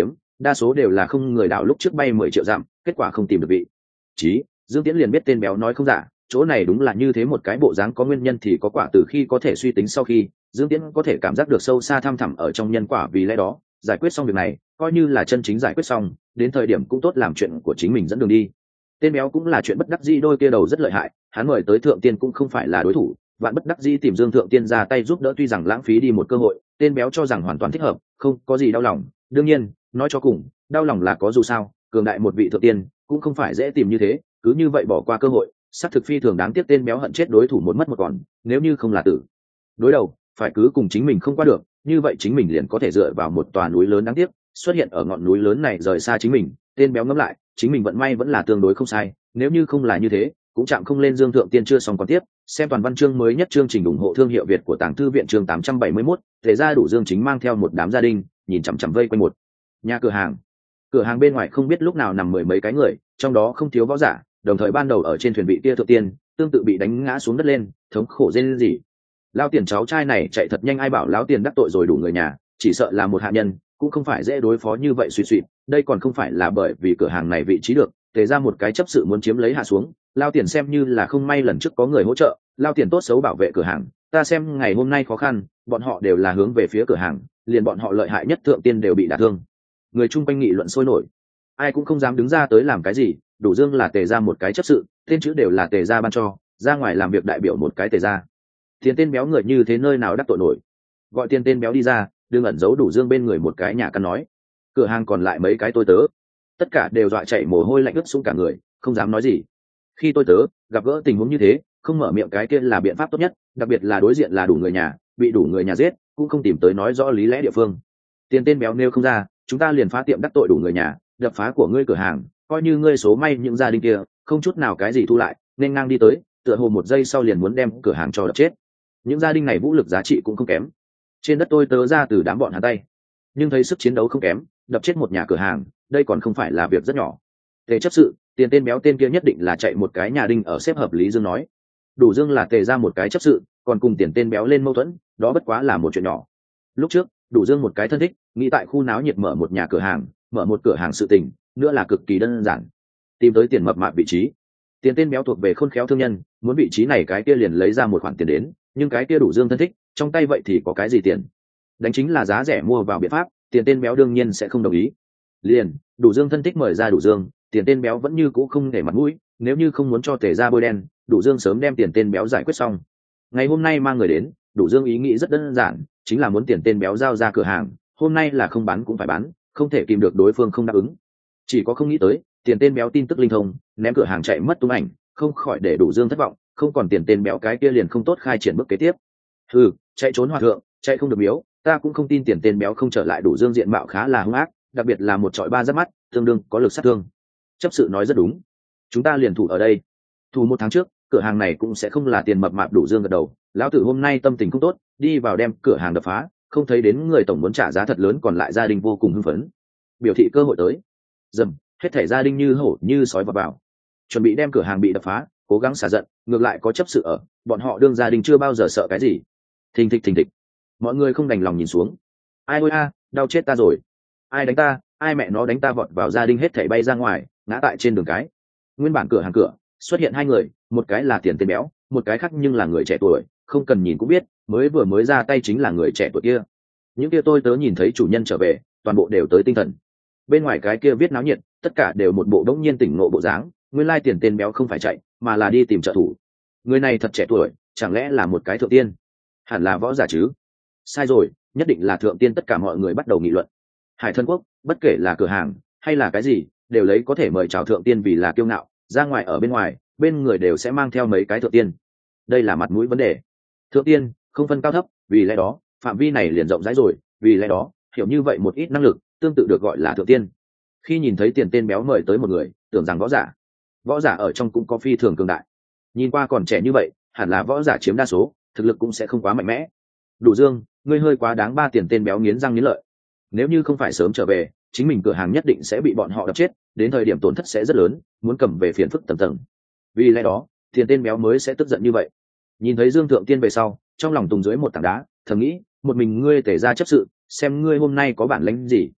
đa số đều là không người đảo lúc trước bay mười triệu dặm, kết quả không tìm được vị trí. Dương Tiễn liền biết tên béo nói không giả, chỗ này đúng là như thế một cái bộ dáng có nguyên nhân thì có quả, từ khi có thể suy tính sau khi Dương Tiễn có thể cảm giác được sâu xa thăm thẳm ở trong nhân quả, vì lẽ đó giải quyết xong việc này coi như là chân chính giải quyết xong, đến thời điểm cũng tốt làm chuyện của chính mình dẫn đường đi. Tên béo cũng là chuyện bất đắc dĩ, đôi kia đầu rất lợi hại, hắn mời tới thượng tiên cũng không phải là đối thủ, vạn bất đắc dĩ tìm Dương thượng tiên ra tay giúp đỡ, tuy rằng lãng phí đi một cơ hội, tên béo cho rằng hoàn toàn thích hợp, không có gì đau lòng. Đương nhiên nói cho cùng đau lòng là có, dù sao cường đại một vị thượng tiên cũng không phải dễ tìm như thế, cứ như vậy bỏ qua cơ hội xác thực phi thường đáng tiếc. Tên béo hận chết đối thủ một mất một còn, nếu như không là tử đối đầu phải cứ cùng chính mình không qua được, như vậy chính mình liền có thể dựa vào một tòa núi lớn đáng tiếc xuất hiện ở ngọn núi lớn này rời xa chính mình. Tên béo ngẫm lại chính mình vận may vẫn là tương đối không sai, nếu như không là như thế cũng chạm không lên Dương thượng tiên. Chưa xong còn tiếp, xem toàn văn chương mới nhất chương trình ủng hộ thương hiệu Việt của Tàng Thư viện. Chương tám trăm bảy mươi mốt, thể ra đủ Dương chính mang theo một đám gia đình nhìn chằm chằm vây quanh một nhà cửa hàng. Cửa hàng bên ngoài không biết lúc nào nằm mười mấy cái người, trong đó không thiếu võ giả, đồng thời ban đầu ở trên thuyền vị kia thượng tiên tương tự bị đánh ngã xuống đất lên, thống khổ rên rỉ. Lao Tiền cháu trai này chạy thật nhanh, ai bảo lão Tiền đắc tội rồi đủ người nhà, chỉ sợ là một hạ nhân cũng không phải dễ đối phó như vậy. Suy suy, đây còn không phải là bởi vì cửa hàng này vị trí được tề ra một cái chấp sự muốn chiếm lấy hạ xuống. Lao Tiền xem như là không may lần trước có người hỗ trợ, Lao Tiền tốt xấu bảo vệ cửa hàng, ta xem ngày hôm nay khó khăn bọn họ đều là hướng về phía cửa hàng, liền bọn họ lợi hại nhất thượng tiên đều bị đả thương. Người chung quanh nghị luận sôi nổi, ai cũng không dám đứng ra tới làm cái gì. Đủ Dương là tề ra một cái chấp sự, tên chữ đều là tề ra ban cho, ra ngoài làm việc đại biểu một cái tề ra. Tiền tên béo người như thế nơi nào đắc tội nổi, gọi tiền tên béo đi ra, đừng ẩn giấu Đủ Dương bên người một cái nhà căn nói. Cửa hàng còn lại mấy cái tôi tớ tất cả đều dọa chạy mồ hôi lạnh ướt xuống cả người, không dám nói gì. Khi tôi tớ gặp gỡ tình huống như thế không mở miệng cái kia là biện pháp tốt nhất, đặc biệt là đối diện là đủ người nhà, bị đủ người nhà giết cũng không tìm tới nói rõ lý lẽ địa phương. Tiền tên béo nêu không ra, chúng ta liền phá tiệm đắc tội đủ người nhà, đập phá của ngươi cửa hàng, coi như ngươi số may những gia đình kia không chút nào cái gì thu lại, nên ngang đi tới, tựa hồ một giây sau liền muốn đem cửa hàng cho đập chết. Những gia đình này vũ lực giá trị cũng không kém, trên đất tôi tớ ra từ đám bọn hắn tay, nhưng thấy sức chiến đấu không kém, đập chết một nhà cửa hàng đây còn không phải là việc rất nhỏ. Tề chấp sự, tiền tên béo tên kia nhất định là chạy một cái nhà đinh ở xếp hợp lý. Dương nói Đủ Dương là tề ra một cái chấp sự, còn cùng tiền tên béo lên mâu thuẫn, đó bất quá là một chuyện nhỏ. Lúc trước Đủ Dương một cái thân thích nghĩ tại khu náo nhiệt mở một nhà cửa hàng, mở một cửa hàng sự tình nữa là cực kỳ đơn giản, tìm tới tiền mập mạp vị trí. Tiền tên béo thuộc về khôn khéo thương nhân, muốn vị trí này cái kia liền lấy ra một khoản tiền đến, nhưng cái kia Đủ Dương thân thích trong tay vậy thì có cái gì tiền, đánh chính là giá rẻ mua vào biện pháp, tiền tên béo đương nhiên sẽ không đồng ý. Liền Đủ Dương thân thích mời ra Đủ Dương, tiền tên béo vẫn như cũ không để mặt mũi, nếu như không muốn cho tề ra bôi đen, Đủ Dương sớm đem tiền tên béo giải quyết xong. Ngày hôm nay mang người đến, Đủ Dương ý nghĩ rất đơn giản, chính là muốn tiền tên béo giao ra cửa hàng, hôm nay là không bán cũng phải bán, không thể kìm được đối phương không đáp ứng. Chỉ có không nghĩ tới tiền tên béo tin tức linh thông, ném cửa hàng chạy mất tung ảnh, không khỏi để Đủ Dương thất vọng, không còn tiền tên béo cái kia liền không tốt khai triển bước kế tiếp. Ừ, chạy trốn hòa thượng chạy không được miếu, ta cũng không tin tiền tên béo không trở lại. Đủ Dương diện mạo khá là hung ác, đặc biệt là một trọi ba giáp mắt tương đương có lực sát thương. Chấp sự nói rất đúng, chúng ta liền thủ ở đây, thủ một tháng trước cửa hàng này cũng sẽ không là tiền mập mạp. Đủ Dương gật đầu, lão tử hôm nay tâm tình không tốt, đi vào đem cửa hàng đập phá, không thấy đến người tổng muốn trả giá thật lớn, còn lại gia đình vô cùng hưng phấn, biểu thị cơ hội tới. Dầm, hết thảy gia đình như hổ như sói vào vào, chuẩn bị đem cửa hàng bị đập phá, cố gắng xả giận. Ngược lại có chấp sự ở, bọn họ đương gia đình chưa bao giờ sợ cái gì. Thình thịch thình thịch, mọi người không đành lòng nhìn xuống. Ai ôi a, đau chết ta rồi, ai đánh ta, ai mẹ nó đánh ta, vọt vào gia đình hết thảy bay ra ngoài, ngã tại trên đường cái. Nguyên bản cửa hàng cửa xuất hiện hai người, một cái là tiền tên béo, một cái khác nhưng là người trẻ tuổi, không cần nhìn cũng biết mới vừa mới ra tay chính là người trẻ tuổi kia. Những kia tôi tớ nhìn thấy chủ nhân trở về toàn bộ đều tới tinh thần, bên ngoài cái kia viết náo nhiệt tất cả đều một bộ đống nhiên tỉnh ngộ bộ dáng. Nguyên lai tiền tên béo không phải chạy mà là đi tìm trợ thủ. Người này thật trẻ tuổi, chẳng lẽ là một cái thượng tiên? Hẳn là võ giả chứ? Sai rồi, nhất định là thượng tiên. Tất cả mọi người bắt đầu nghị luận. Hải Thân Quốc bất kể là cửa hàng hay là cái gì đều lấy có thể mời chào thượng tiên vì là kiêu ngạo, ra ngoài ở bên ngoài bên người đều sẽ mang theo mấy cái thượng tiên, đây là mặt mũi vấn đề. Thượng tiên không phân cao thấp, vì lẽ đó phạm vi này liền rộng rãi rồi, vì lẽ đó hiểu như vậy một ít năng lực tương tự được gọi là thượng tiên. Khi nhìn thấy tiền tên béo mời tới một người, tưởng rằng võ giả, võ giả ở trong cũng có phi thường cường đại, nhìn qua còn trẻ như vậy hẳn là võ giả chiếm đa số, thực lực cũng sẽ không quá mạnh mẽ. Đủ Dương, ngươi hơi quá đáng. Ba tiền tên béo nghiến răng nghiến lợi, nếu như không phải sớm trở về chính mình cửa hàng nhất định sẽ bị bọn họ đập chết, đến thời điểm tổn thất sẽ rất lớn, muốn cầm về phiền phức tầm tầng. Vì lẽ đó tiền tên béo mới sẽ tức giận như vậy. Nhìn thấy Dương thượng tiên về sau, trong lòng tùng dưới một tảng đá, thầm nghĩ một mình ngươi tể ra chấp sự, xem ngươi hôm nay có bản lĩnh gì.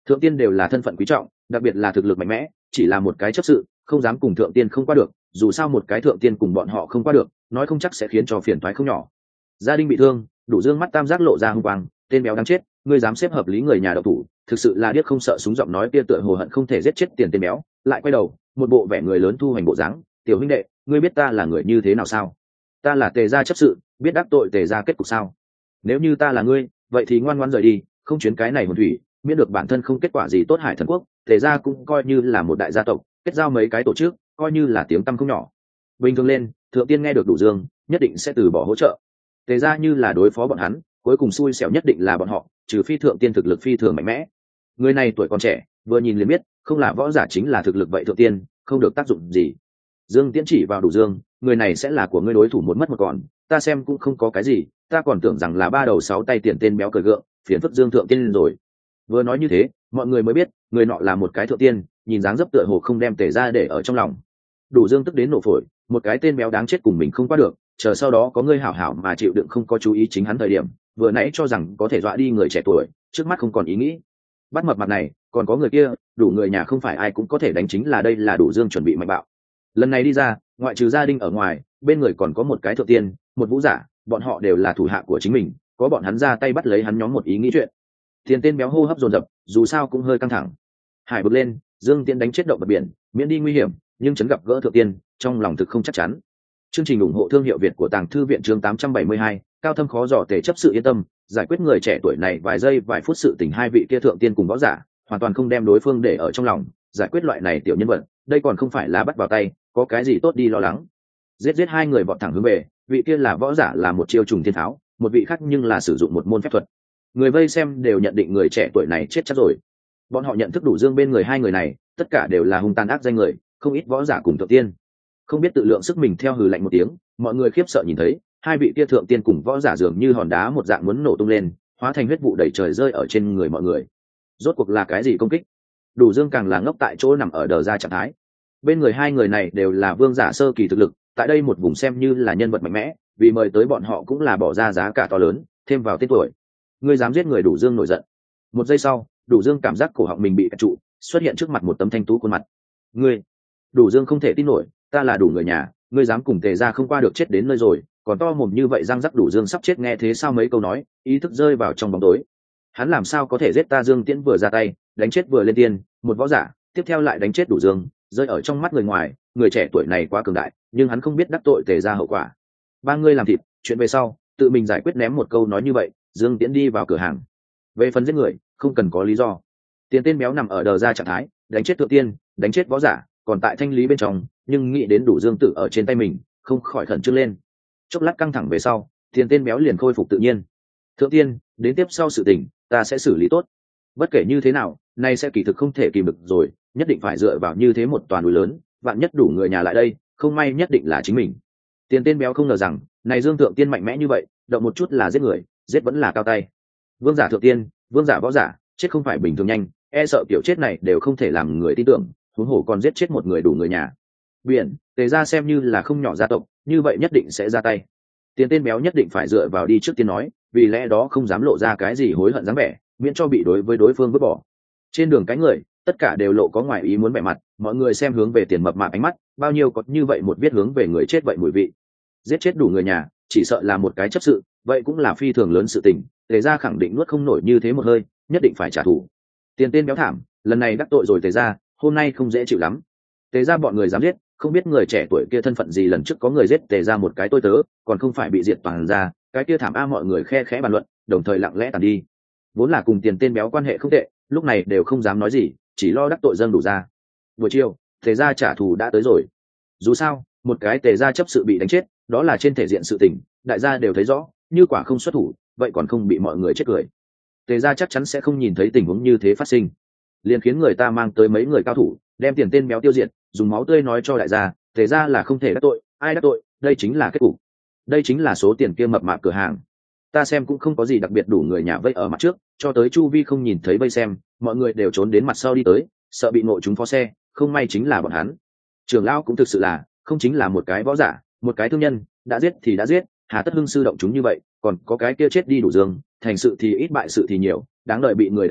Thượng tiên đều là thân phận quý trọng, đặc biệt là thực lực mạnh mẽ, chỉ là một cái chấp sự không dám cùng thượng tiên không qua được, dù sao một cái thượng tiên cùng bọn họ không qua được nói không chắc sẽ khiến cho phiền toái không nhỏ. Gia đình bị thương, Đủ Dương mắt tam giác lộ ra hung quang, tên béo đáng chết, ngươi dám xếp hợp lý người nhà độc thủ, thực sự là điếc không sợ súng, giọng nói kia tựa hồ hận không thể giết chết tiền tên béo, lại quay đầu, một bộ vẻ người lớn thu hoành bộ dáng, tiểu huynh đệ, ngươi biết ta là người như thế nào sao? Ta là Tề gia chấp sự, biết đắc tội Tề gia kết cục sao? Nếu như ta là ngươi, vậy thì ngoan ngoãn rời đi, không chuyến cái này hồn thủy, miễn được bản thân không kết quả gì tốt Hải Thần quốc, Tề gia cũng coi như là một đại gia tộc, kết giao mấy cái tổ chức, coi như là tiếng tăm không nhỏ. Bình thường lên, thượng tiên nghe được Đủ Dương, nhất định sẽ từ bỏ hỗ trợ. Tề gia như là đối phó bọn hắn, cuối cùng xui xẻo nhất định là bọn họ, trừ phi thượng tiên thực lực phi thường mạnh mẽ. Người này tuổi còn trẻ, vừa nhìn liền biết, không là võ giả chính là thực lực vậy thượng tiên, không được tác dụng gì. Dương Tiễn chỉ vào Đủ Dương, người này sẽ là của ngươi đối thủ một mất một còn, ta xem cũng không có cái gì, ta còn tưởng rằng là ba đầu sáu tay tiền tên béo cười gượng, phiền phức Dương thượng tiên rồi. Vừa nói như thế, mọi người mới biết, người nọ là một cái thượng tiên, nhìn dáng dấp tựa hồ không đem Tề gia để ở trong lòng. Đủ Dương tức đến nổ phổi, một cái tên béo đáng chết cùng mình không qua được, chờ sau đó có người hảo hảo mà chịu đựng không có chú ý chính hắn thời điểm, vừa nãy cho rằng có thể dọa đi người trẻ tuổi, trước mắt không còn ý nghĩ. Bắt mập mặt này, còn có người kia, Đủ người nhà không phải ai cũng có thể đánh, chính là đây là Đủ Dương chuẩn bị mạnh bạo. Lần này đi ra, ngoại trừ gia đình ở ngoài, bên người còn có một cái thượng tiên, một vũ giả, bọn họ đều là thủ hạ của chính mình, có bọn hắn ra tay bắt lấy hắn nhóm một ý nghĩ chuyện. Tiền tên béo hô hấp dồn dập, dù sao cũng hơi căng thẳng. Hải bực lên, Dương Tiễn đánh chết động vật biển, miễn đi nguy hiểm, nhưng chấn gặp gỡ thượng tiên, trong lòng thực không chắc chắn. Chương trình ủng hộ thương hiệu Việt của Tàng Thư viện chương tám trăm bảy mươi hai, cao thâm khó dò Tề chấp sự yên tâm, giải quyết người trẻ tuổi này vài giây vài phút sự tình, hai vị kia thượng tiên cùng võ giả, hoàn toàn không đem đối phương để ở trong lòng, giải quyết loại này tiểu nhân vật, đây còn không phải là bắt vào tay, có cái gì tốt đi lo lắng. Giết giết hai người vọt thẳng hướng về, vị kia là võ giả là một chiêu trùng thiên tháo, một vị khác nhưng là sử dụng một môn phép thuật. Người vây xem đều nhận định người trẻ tuổi này chết chắc rồi. Bọn họ nhận thức Đủ Dương bên người hai người này, tất cả đều là hung tàn ác danh người, không ít võ giả cùng thượng tiên. Không biết tự lượng sức mình, theo hừ lạnh một tiếng, mọi người khiếp sợ nhìn thấy, hai vị kia thượng tiên cùng võ giả dường như hòn đá một dạng muốn nổ tung lên, hóa thành huyết vụ đầy trời rơi ở trên người mọi người. Rốt cuộc là cái gì công kích? Đủ Dương càng là ngốc tại chỗ nằm ở đờ ra trạng thái. Bên người hai người này đều là vương giả sơ kỳ thực lực, tại đây một vùng xem như là nhân vật mạnh mẽ, vì mời tới bọn họ cũng là bỏ ra giá cả to lớn, thêm vào tên tuổi. Ngươi dám giết người? Đủ Dương nổi giận. Một giây sau, Đủ Dương cảm giác cổ họng mình bị kẹt trụ, xuất hiện trước mặt một tấm thanh tú khuôn mặt. Ngươi? Đủ Dương không thể tin nổi, ta là Đủ người nhà, ngươi dám cùng Tề gia không qua được, chết đến nơi rồi, còn to mồm như vậy, răng rắc. Đủ Dương sắp chết, nghe thế sao mấy câu nói, ý thức rơi vào trong bóng tối. Hắn làm sao có thể giết ta? Dương Tiễn vừa ra tay, đánh chết vừa lên tiên, một võ giả, tiếp theo lại đánh chết Đủ Dương, rơi ở trong mắt người ngoài, người trẻ tuổi này quá cường đại, nhưng hắn không biết đắc tội Tề gia hậu quả. Ba ngươi làm thịt, chuyện về sau, tự mình giải quyết. Ném một câu nói như vậy, Dương Tiễn đi vào cửa hàng. Về phần giết người, không cần có lý do. Tiền tên béo nằm ở đờ ra trạng thái, đánh chết thượng tiên, đánh chết võ giả, còn tại thanh lý bên trong, nhưng nghĩ đến Đủ Dương tử ở trên tay mình, không khỏi khẩn trương lên. Chốc lát căng thẳng về sau, tiền tên béo liền khôi phục tự nhiên. Thượng tiên, đến tiếp sau sự tình, ta sẽ xử lý tốt. Bất kể như thế nào, nay sẽ kỳ thực không thể kìm được rồi, nhất định phải dựa vào như thế một toàn núi lớn, vạn nhất Đủ người nhà lại đây, không may nhất định là chính mình. Tiền tên béo không ngờ rằng, này Dương thượng tiên mạnh mẽ như vậy, động một chút là giết người, giết vẫn là cao tay. Vương giả thượng tiên, vương giả võ giả, chết không phải bình thường nhanh, e sợ kiểu chết này đều không thể làm người tin tưởng, huống hồ còn giết chết một người Đủ người nhà. Biển, Tề gia xem như là không nhỏ gia tộc, như vậy nhất định sẽ ra tay. Tiền tên béo nhất định phải dựa vào đi trước tiên nói, vì lẽ đó không dám lộ ra cái gì hối hận dáng vẻ, miễn cho bị đối với đối phương vứt bỏ. Trên đường cái người, tất cả đều lộ có ngoài ý muốn vẻ mặt, mọi người xem hướng về tiền mập mạp ánh mắt, bao nhiêu có như vậy một viết hướng về người chết vậy mùi vị. Giết chết Đủ người nhà, chỉ sợ là một cái chấp sự, vậy cũng là phi thường lớn sự tình, Tề gia khẳng định nuốt không nổi như thế một hơi, nhất định phải trả thù. Tiền tên béo thảm, lần này đắc tội rồi Tề gia, hôm nay không dễ chịu lắm. Tề gia bọn người dám giết, không biết người trẻ tuổi kia thân phận gì, lần trước có người giết Tề gia một cái tôi tớ, còn không phải bị diệt toàn ra, cái kia thảm a. Mọi người khe khẽ bàn luận, đồng thời lặng lẽ tàn đi. Vốn là cùng tiền tên béo quan hệ không tệ, lúc này đều không dám nói gì, chỉ lo đắc tội dâng Đủ ra. Buổi chiều, Tề gia trả thù đã tới rồi. Dù sao, một cái Tề gia chấp sự bị đánh chết, đó là trên thể diện sự tình, đại gia đều thấy rõ, như quả không xuất thủ, vậy còn không bị mọi người chết cười. Tề gia chắc chắn sẽ không nhìn thấy tình huống như thế phát sinh, liền khiến người ta mang tới mấy người cao thủ, đem tiền tên béo tiêu diệt, dùng máu tươi nói cho đại gia, Tề gia là không thể đắc tội, ai đắc tội, đây chính là kết cục. Đây chính là số tiền kia mập mạp cửa hàng. Ta xem cũng không có gì đặc biệt, Đủ người nhà vây ở mặt trước, cho tới chu vi không nhìn thấy vây xem, mọi người đều trốn đến mặt sau đi tới, sợ bị ngộ chúng phó xe, không may chính là bọn hắn. Trưởng lão cũng thực sự là, không chính là một cái võ giả, một cái thương nhân, đã giết thì đã giết, hà tất hưng sư động chúng như vậy, còn có cái kia chết đi Đủ Dương, thành sự thì ít bại sự thì nhiều, đáng đợi bị người đánh chết,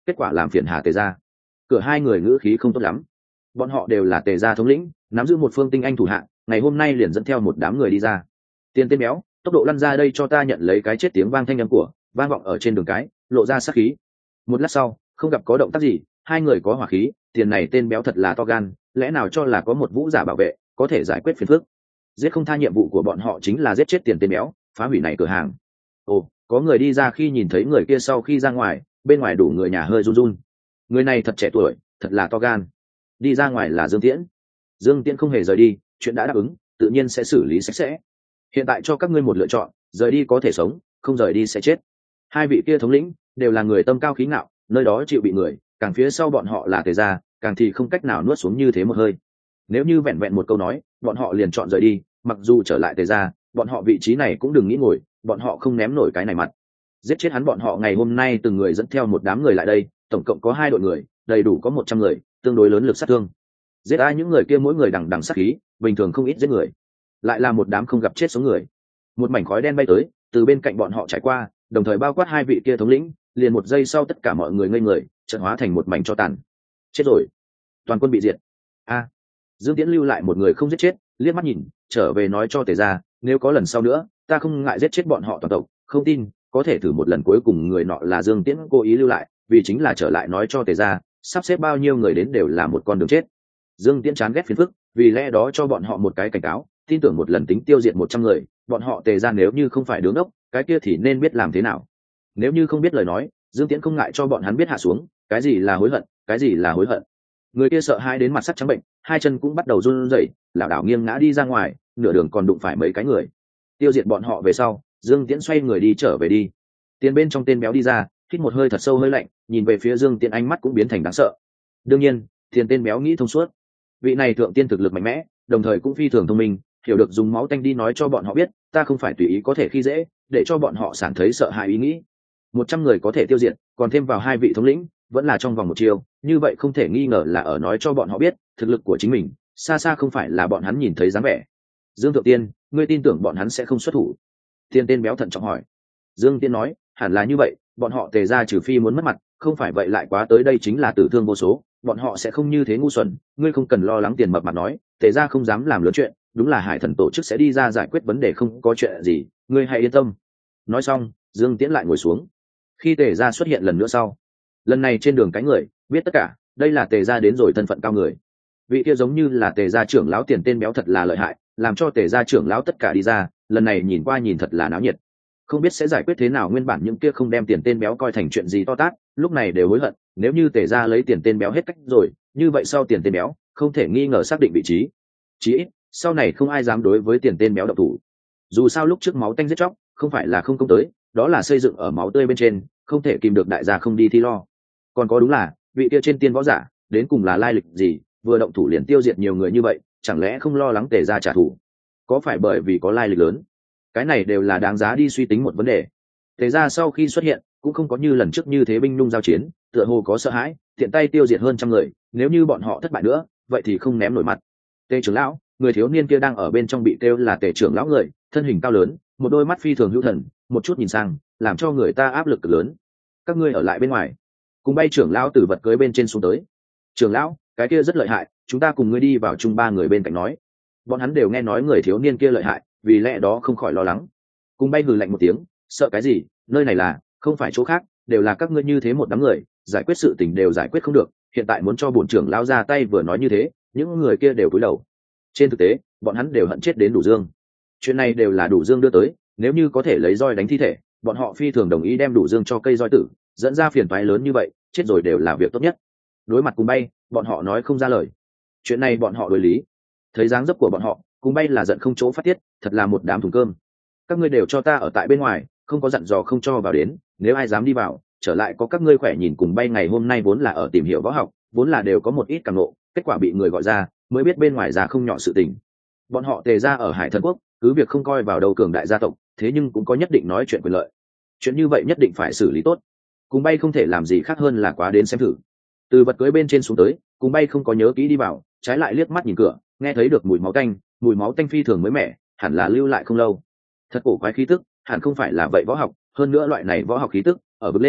kết quả làm phiền hà tề gia. Cửa hai người ngữ khí không tốt lắm. Bọn họ đều là tề gia thống lĩnh, nắm giữ một phương tinh anh thủ hạng, ngày hôm nay liền dẫn theo một đám người đi ra. Tiền tên béo, tốc độ lăn ra đây cho ta nhận lấy cái chết. Tiếng vang thanh âm của vang vọng ở trên đường cái, lộ ra sát khí. Một lát sau, không gặp có động tác gì, hai người có hỏa khí. Tiền này tên béo thật là to gan, lẽ nào cho là có một vũ giả bảo vệ có thể giải quyết phiền phức. Giết không tha, nhiệm vụ của bọn họ chính là giết chết tiền tên béo, phá hủy này cửa hàng. Ồ, có người đi ra. Khi nhìn thấy người kia sau khi ra ngoài, bên ngoài đủ người nhà hơi run run. Người này thật trẻ tuổi, thật là to gan. Đi ra ngoài là Dương Tiễn. Dương Tiễn không hề rời đi, chuyện đã đáp ứng tự nhiên sẽ xử lý sạch sẽ. Hiện tại cho các ngươi một lựa chọn, rời đi có thể sống, không rời đi sẽ chết. Hai vị kia thống lĩnh đều là người tâm cao khí ngạo, nơi đó chịu bị người, càng phía sau bọn họ là tề gia, càng thì không cách nào nuốt xuống như thế một hơi. Nếu như vẹn vẹn một câu nói, bọn họ liền chọn rời đi, mặc dù trở lại tề gia, bọn họ vị trí này cũng đừng nghĩ ngồi, bọn họ không ném nổi cái này mặt. Giết chết hắn. Bọn họ ngày hôm nay từng người dẫn theo một đám người lại đây, tổng cộng có hai đội người, đầy đủ có một trăm người, tương đối lớn lực sát thương. Giết ai những người kia mỗi người đằng đằng sát khí, bình thường không ít giết người, lại là một đám không gặp chết sống người. Một mảnh khói đen bay tới, từ bên cạnh bọn họ trải qua, đồng thời bao quát hai vị kia thống lĩnh. Liền một giây sau tất cả mọi người ngây người, chợt hóa thành một mảnh tro tàn. Chết rồi, toàn quân bị diệt. A, Dương Tiễn lưu lại một người không giết chết, liếc mắt nhìn, trở về nói cho tề gia, nếu có lần sau nữa, ta không ngại giết chết bọn họ toàn tộc. Không tin, có thể thử một lần. Cuối cùng người nọ là Dương Tiễn cố ý lưu lại, vì chính là trở lại nói cho tề gia, sắp xếp bao nhiêu người đến đều là một con đường chết. Dương Tiễn chán ghét phiền phức, vì lẽ đó cho bọn họ một cái cảnh cáo, tin tưởng một lần tính tiêu diệt một trăm người. Bọn họ tề gia nếu như không phải đứng ốc, cái kia thì nên biết làm thế nào. Nếu như không biết lời nói, Dương Tiễn không ngại cho bọn hắn biết hạ xuống, cái gì là hối hận, cái gì là hối hận. Người kia sợ hãi đến mặt sắc trắng bệnh, hai chân cũng bắt đầu run rẩy, lảo đảo nghiêng ngã đi ra ngoài, nửa đường còn đụng phải mấy cái người. Tiêu diệt bọn họ về sau, Dương Tiễn xoay người đi trở về đi. Tiền bên trong tên béo đi ra, hít một hơi thật sâu hơi lạnh, nhìn về phía Dương Tiễn, ánh mắt cũng biến thành đáng sợ. Đương nhiên, tiền tên béo nghĩ thông suốt. Vị này thượng tiên thực lực mạnh mẽ, đồng thời cũng phi thường thông minh, hiểu được dùng máu tanh đi nói cho bọn họ biết, ta không phải tùy ý có thể khi dễ, để cho bọn họ sản thấy sợ hãi ý nghĩ. Một trăm người có thể tiêu diệt, còn thêm vào hai vị thống lĩnh, vẫn là trong vòng một chiều, như vậy không thể nghi ngờ là ở nói cho bọn họ biết, thực lực của chính mình xa xa không phải là bọn hắn nhìn thấy dáng vẻ. Dương thượng tiên, ngươi tin tưởng bọn hắn sẽ không xuất thủ? Tiên tên béo thận trọng hỏi. Dương Tiên nói, hẳn là như vậy, bọn họ tề ra trừ phi muốn mất mặt, không phải vậy lại quá tới đây chính là tử thương vô số, bọn họ sẽ không như thế ngu xuẩn. Ngươi không cần lo lắng. Tiền mập mặt nói, tề ra không dám làm lớn chuyện, đúng là Hải Thần tổ chức sẽ đi ra giải quyết vấn đề, không có chuyện gì, ngươi hãy yên tâm. Nói xong, Dương Tiễn lại ngồi xuống. Khi tề ra xuất hiện lần nữa sau, lần này trên đường cái người biết tất cả, đây là tề ra đến rồi, thân phận cao người. Vị kia giống như là tề gia trưởng lão. Tiền tên béo thật là lợi hại, làm cho tề gia trưởng lão tất cả đi ra, lần này nhìn qua nhìn thật là náo nhiệt. Không biết sẽ giải quyết thế nào. Nguyên bản những kia không đem tiền tên béo coi thành chuyện gì to tát, lúc này đều hối hận. Nếu như tề gia lấy tiền tên béo hết cách rồi, như vậy sau tiền tên béo không thể nghi ngờ xác định vị trí. Chí ít sau này không ai dám đối với tiền tên béo độc thủ. Dù sao lúc trước máu tanh giết chóc không phải là không công tới, đó là xây dựng ở máu tươi bên trên, không thể kìm được đại gia không đi thi lo. Còn có đúng là vị kia trên tiên võ giả đến cùng là lai lịch gì, vừa động thủ liền tiêu diệt nhiều người như vậy, chẳng lẽ không lo lắng tề gia trả thù? Có phải bởi vì có lai lịch lớn? Cái này đều là đáng giá đi suy tính một vấn đề. Tề gia sau khi xuất hiện cũng không có như lần trước như thế binh nung giao chiến, tựa hồ có sợ hãi, tiện tay tiêu diệt hơn trăm người. Nếu như bọn họ thất bại nữa, vậy thì không ném nổi mặt. Tề trưởng lão, người thiếu niên kia đang ở bên trong bị kêu là Tề trưởng lão người, thân hình cao lớn, một đôi mắt phi thường hữu thần, một chút nhìn sang làm cho người ta áp lực cực lớn. Các ngươi ở lại bên ngoài. Cùng bay trưởng lão từ vật cưới bên trên xuống tới. Trưởng lão, cái kia rất lợi hại, chúng ta cùng ngươi đi vào chung. Ba người bên cạnh nói. Bọn hắn đều nghe nói người thiếu niên kia lợi hại, vì lẽ đó không khỏi lo lắng. Cùng bay hừ lạnh một tiếng, sợ cái gì, nơi này là không phải chỗ khác, đều là các ngươi như thế một đám người, giải quyết sự tình đều giải quyết không được, hiện tại muốn cho bổn trưởng lão ra tay. Vừa nói như thế, những người kia đều cúi đầu. Trên thực tế bọn hắn đều hận chết đến Đủ Dương. Chuyện này đều là Đủ Dương đưa tới, nếu như có thể lấy roi đánh thi thể, bọn họ phi thường đồng ý đem Đủ Dương cho cây roi tử, dẫn ra phiền toái lớn như vậy, chết rồi đều là việc tốt nhất. Đối mặt Cùng bay, bọn họ nói không ra lời. Chuyện này bọn họ đối lý. Thấy dáng dấp của bọn họ, Cùng bay là giận không chỗ phát tiết, thật là một đám thùng cơm. Các ngươi đều cho ta ở tại bên ngoài, không có dặn dò không cho vào đến, nếu ai dám đi vào, trở lại có các ngươi khỏe. Nhìn Cùng bay ngày hôm nay vốn là ở tìm hiểu võ học, vốn là đều có một ít cảm ngộ, kết quả bị người gọi ra, mới biết bên ngoài ra không nhỏ sự tình. Bọn họ Tề ra ở Hải Thần quốc, cứ việc không coi vào đầu cường đại gia tộc, thế nhưng cũng có nhất định nói chuyện quyền lợi. Chuyện như vậy nhất định phải xử lý tốt. Cùng bay không thể làm gì khác hơn là quá đến xem thử. Từ vật cưới bên trên xuống tới, Cùng bay không có nhớ kỹ đi vào, trái lại liếc mắt nhìn cửa, nghe thấy được mùi máu tanh, mùi máu tanh phi thường mới mẻ, hẳn là lưu lại không lâu. Thật cổ quái khí tức, hẳn không phải là vậy võ học, hơn nữa loại này võ học khí tức ở bước lên,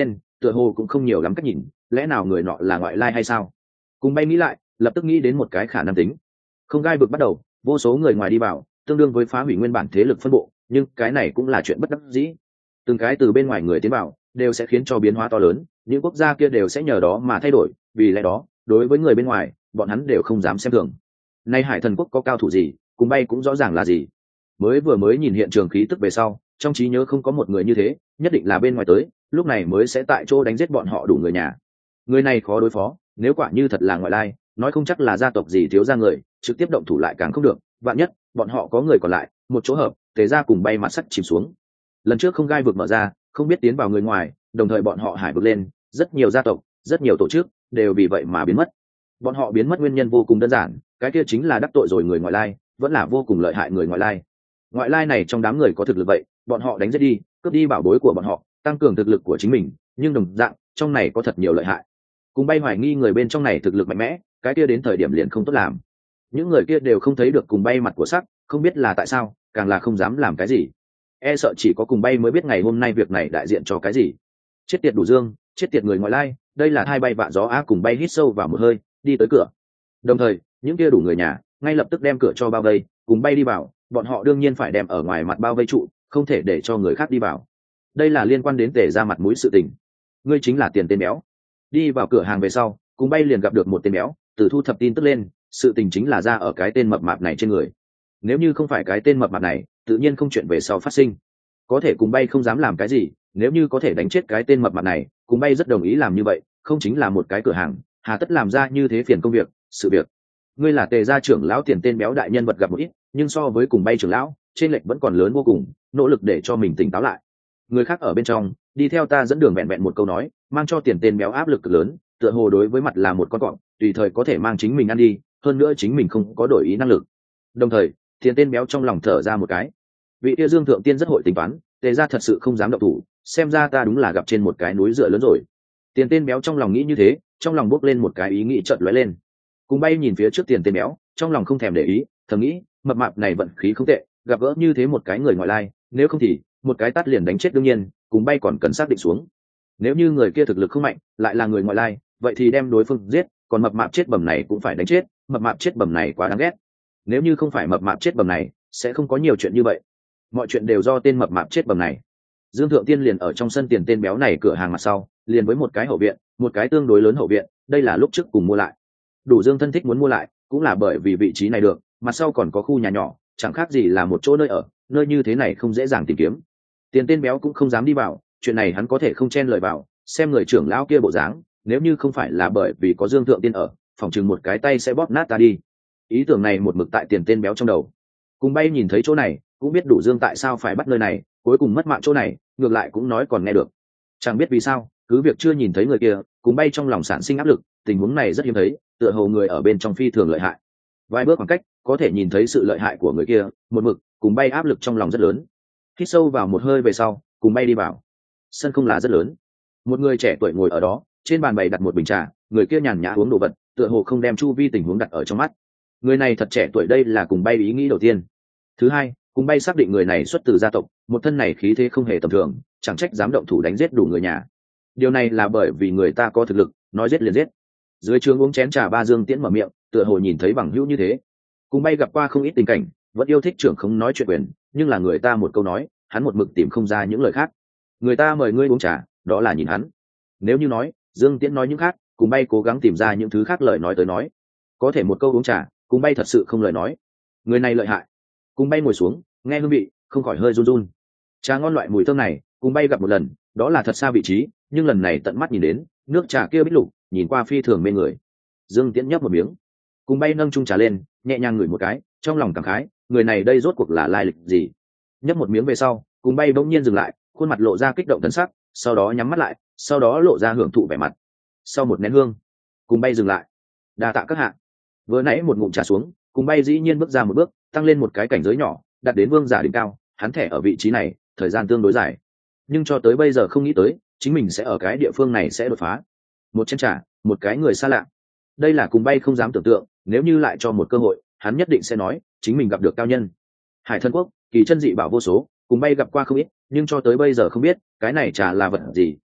tựa hồ cũng không nhiều lắm cách nhìn, lẽ nào người nọ là ngoại lai hay sao? Cùng bay nghĩ lại, lập tức nghĩ đến một cái khả năng tính. Không gai vực bắt đầu, vô số người ngoài đi vào, tương đương với phá hủy nguyên bản thế lực phân bộ, nhưng cái này cũng là chuyện bất đắc dĩ. Từng cái từ bên ngoài người tiến vào, đều sẽ khiến cho biến hóa to lớn, những quốc gia kia đều sẽ nhờ đó mà thay đổi, vì lẽ đó, đối với người bên ngoài, bọn hắn đều không dám xem thường. Nay Hải Thần quốc có cao thủ gì, cùng bay cũng rõ ràng là gì. Mới vừa mới nhìn hiện trường khí tức về sau, trong trí nhớ không có một người như thế, nhất định là bên ngoài tới, lúc này mới sẽ tại chỗ đánh giết bọn họ đủ người nhà. Người này khó đối phó, nếu quả như thật là ngoại lai, nói không chắc là gia tộc gì thiếu gia người, trực tiếp động thủ lại càng không được, vạn nhất bọn họ có người còn lại, một chỗ hợp, tề ra cùng bay mặt sắt chìm xuống. Lần trước không gai vực mở ra, không biết tiến vào người ngoài, đồng thời bọn họ hải vực lên, rất nhiều gia tộc, rất nhiều tổ chức đều vì vậy mà biến mất. Bọn họ biến mất nguyên nhân vô cùng đơn giản, cái kia chính là đắc tội rồi người ngoại lai, vẫn là vô cùng lợi hại người ngoại lai. Ngoại lai này trong đám người có thực lực vậy, bọn họ đánh giết đi, cướp đi bảo bối của bọn họ, tăng cường thực lực của chính mình, nhưng đồng dạng trong này có thật nhiều lợi hại. Cùng bay hoài nghi người bên trong này thực lực mạnh mẽ, cái kia đến thời điểm liền không tốt làm. Những người kia đều không thấy được cùng bay mặt của sắc, không biết là tại sao, càng là không dám làm cái gì. E sợ chỉ có cùng bay mới biết ngày hôm nay việc này đại diện cho cái gì. Chết tiệt đủ dương, chết tiệt người ngoại lai, đây là hai bay vạ gió á. Cùng bay hít sâu vào một hơi, đi tới cửa. Đồng thời, những kia đủ người nhà ngay lập tức đem cửa cho bao vây, cùng bay đi vào, bọn họ đương nhiên phải đem ở ngoài mặt bao vây trụ, không thể để cho người khác đi vào. Đây là liên quan đến tề ra mặt mũi sự tình. Ngươi chính là tiền tên béo. Đi vào cửa hàng về sau, cùng bay liền gặp được một tên béo, từ thu thập tin tức lên, sự tình chính là ra ở cái tên mập mạp này trên người. Nếu như không phải cái tên mập mạp này, tự nhiên không chuyện về sau phát sinh. Có thể cùng bay không dám làm cái gì, nếu như có thể đánh chết cái tên mập mạp này, cùng bay rất đồng ý làm như vậy, không chính là một cái cửa hàng, hà tất làm ra như thế phiền công việc, sự việc. Ngươi là tề gia trưởng lão tiền tên béo đại nhân vật gặp một ít, nhưng so với cùng bay trưởng lão, trên lệch vẫn còn lớn vô cùng, nỗ lực để cho mình tỉnh táo lại. Người khác ở bên trong, đi theo ta dẫn đường vẹn vẹn một câu nói, mang cho tiền tên béo áp lực cực lớn, tựa hồ đối với mặt là một con cọp, tùy thời có thể mang chính mình ăn đi, hơn nữa chính mình không có đổi ý năng lực. Đồng thời, tiền tên béo trong lòng thở ra một cái. Vị kia Dương thượng tiên rất hội tính toán, tề gia thật sự không dám động thủ, xem ra ta đúng là gặp trên một cái núi dựa lớn rồi. Tiền tên béo trong lòng nghĩ như thế, trong lòng bốc lên một cái ý nghĩ chợt lóe lên. Cùng bay nhìn phía trước tiền tên béo, trong lòng không thèm để ý, thầm nghĩ, mập mạp này vận khí không tệ, gặp gỡ như thế một cái người ngoại lai, nếu không thì một cái tát liền đánh chết đương nhiên, cùng bay còn cần xác định xuống. Nếu như người kia thực lực không mạnh, lại là người ngoại lai, vậy thì đem đối phương giết, còn mập mạp chết bầm này cũng phải đánh chết, mập mạp chết bầm này quá đáng ghét. Nếu như không phải mập mạp chết bầm này, sẽ không có nhiều chuyện như vậy. Mọi chuyện đều do tên mập mạp chết bầm này. Dương thượng tiên liền ở trong sân tiền tên béo này cửa hàng mặt sau, liền với một cái hậu viện, một cái tương đối lớn hậu viện, đây là lúc trước cùng mua lại. Đủ Dương thân thích muốn mua lại, cũng là bởi vì vị trí này được, mặt sau còn có khu nhà nhỏ, chẳng khác gì là một chỗ nơi ở, nơi như thế này không dễ dàng tìm kiếm. Tiền tên béo cũng không dám đi vào, chuyện này hắn có thể không chen lời vào, xem người trưởng lão kia bộ dáng, nếu như không phải là bởi vì có Dương thượng tiên ở, phòng chừng một cái tay sẽ bóp nát ta đi. Ý tưởng này một mực tại tiền tên béo trong đầu. Cùng bay nhìn thấy chỗ này, cũng biết Đủ Dương tại sao phải bắt nơi này, cuối cùng mất mạng chỗ này, ngược lại cũng nói còn nghe được. Chẳng biết vì sao, cứ việc chưa nhìn thấy người kia, cùng bay trong lòng sản sinh áp lực, tình huống này rất hiếm thấy, tựa hồ người ở bên trong phi thường lợi hại. Vài bước khoảng cách, có thể nhìn thấy sự lợi hại của người kia, một mực, cùng bay áp lực trong lòng rất lớn. Hít sâu vào một hơi về sau, cùng bay đi vào. Sân không là rất lớn. Một người trẻ tuổi ngồi ở đó, trên bàn bày đặt một bình trà, người kia nhàn nhã uống đồ vật, tựa hồ không đem chu vi tình huống đặt ở trong mắt. Người này thật trẻ tuổi, đây là cùng bay ý nghĩ đầu tiên. Thứ hai, cùng bay xác định người này xuất từ gia tộc, một thân này khí thế không hề tầm thường, chẳng trách dám động thủ đánh giết đủ người nhà. Điều này là bởi vì người ta có thực lực, nói giết liền giết. Dưới trường uống chén trà ba Dương Tiễn mở miệng, tựa hồ nhìn thấy bằng hữu như thế. Cùng bay gặp qua không ít tình cảnh, vẫn yêu thích trưởng không nói chuyện quyền, nhưng là người ta một câu nói, hắn một mực tìm không ra những lời khác. Người ta mời ngươi uống trà, đó là nhìn hắn. Nếu như nói, Dương Tiễn nói những khác, cùng bay cố gắng tìm ra những thứ khác lời nói tới nói. Có thể một câu uống trà, cùng bay thật sự không lời nói. Người này lợi hại. Cùng bay ngồi xuống, nghe hương vị, không khỏi hơi run run. Trà ngon loại mùi thơm này, cùng bay gặp một lần, đó là thật xa vị trí, nhưng lần này tận mắt nhìn đến, nước trà kia bích lục, nhìn qua phi thường mê người. Dương Tiễn nhấp một miếng, cùng bay nâng chung trà lên, nhẹ nhàng ngửi một cái, trong lòng cảm khái, người này đây rốt cuộc là lai lịch gì? Nhấp một miếng về sau, cùng bay bỗng nhiên dừng lại, khuôn mặt lộ ra kích động thần sắc, sau đó nhắm mắt lại, sau đó lộ ra hưởng thụ vẻ mặt. Sau một nén hương, cùng bay dừng lại. Đa tạ các hạ. Vừa nãy một ngụm trà xuống, cùng bay dĩ nhiên bước ra một bước, tăng lên một cái cảnh giới nhỏ, đạt đến vương giả đỉnh cao. Hắn thẻ ở vị trí này, thời gian tương đối dài, nhưng cho tới bây giờ không nghĩ tới, chính mình sẽ ở cái địa phương này sẽ đột phá. Một chén trà, một cái người xa lạ. Đây là cùng bay không dám tưởng tượng, nếu như lại cho một cơ hội, hắn nhất định sẽ nói, chính mình gặp được cao nhân. Hải Thần quốc, kỳ chân dị bảo vô số, cùng bay gặp qua không ít, nhưng cho tới bây giờ không biết, cái này trà là vật gì,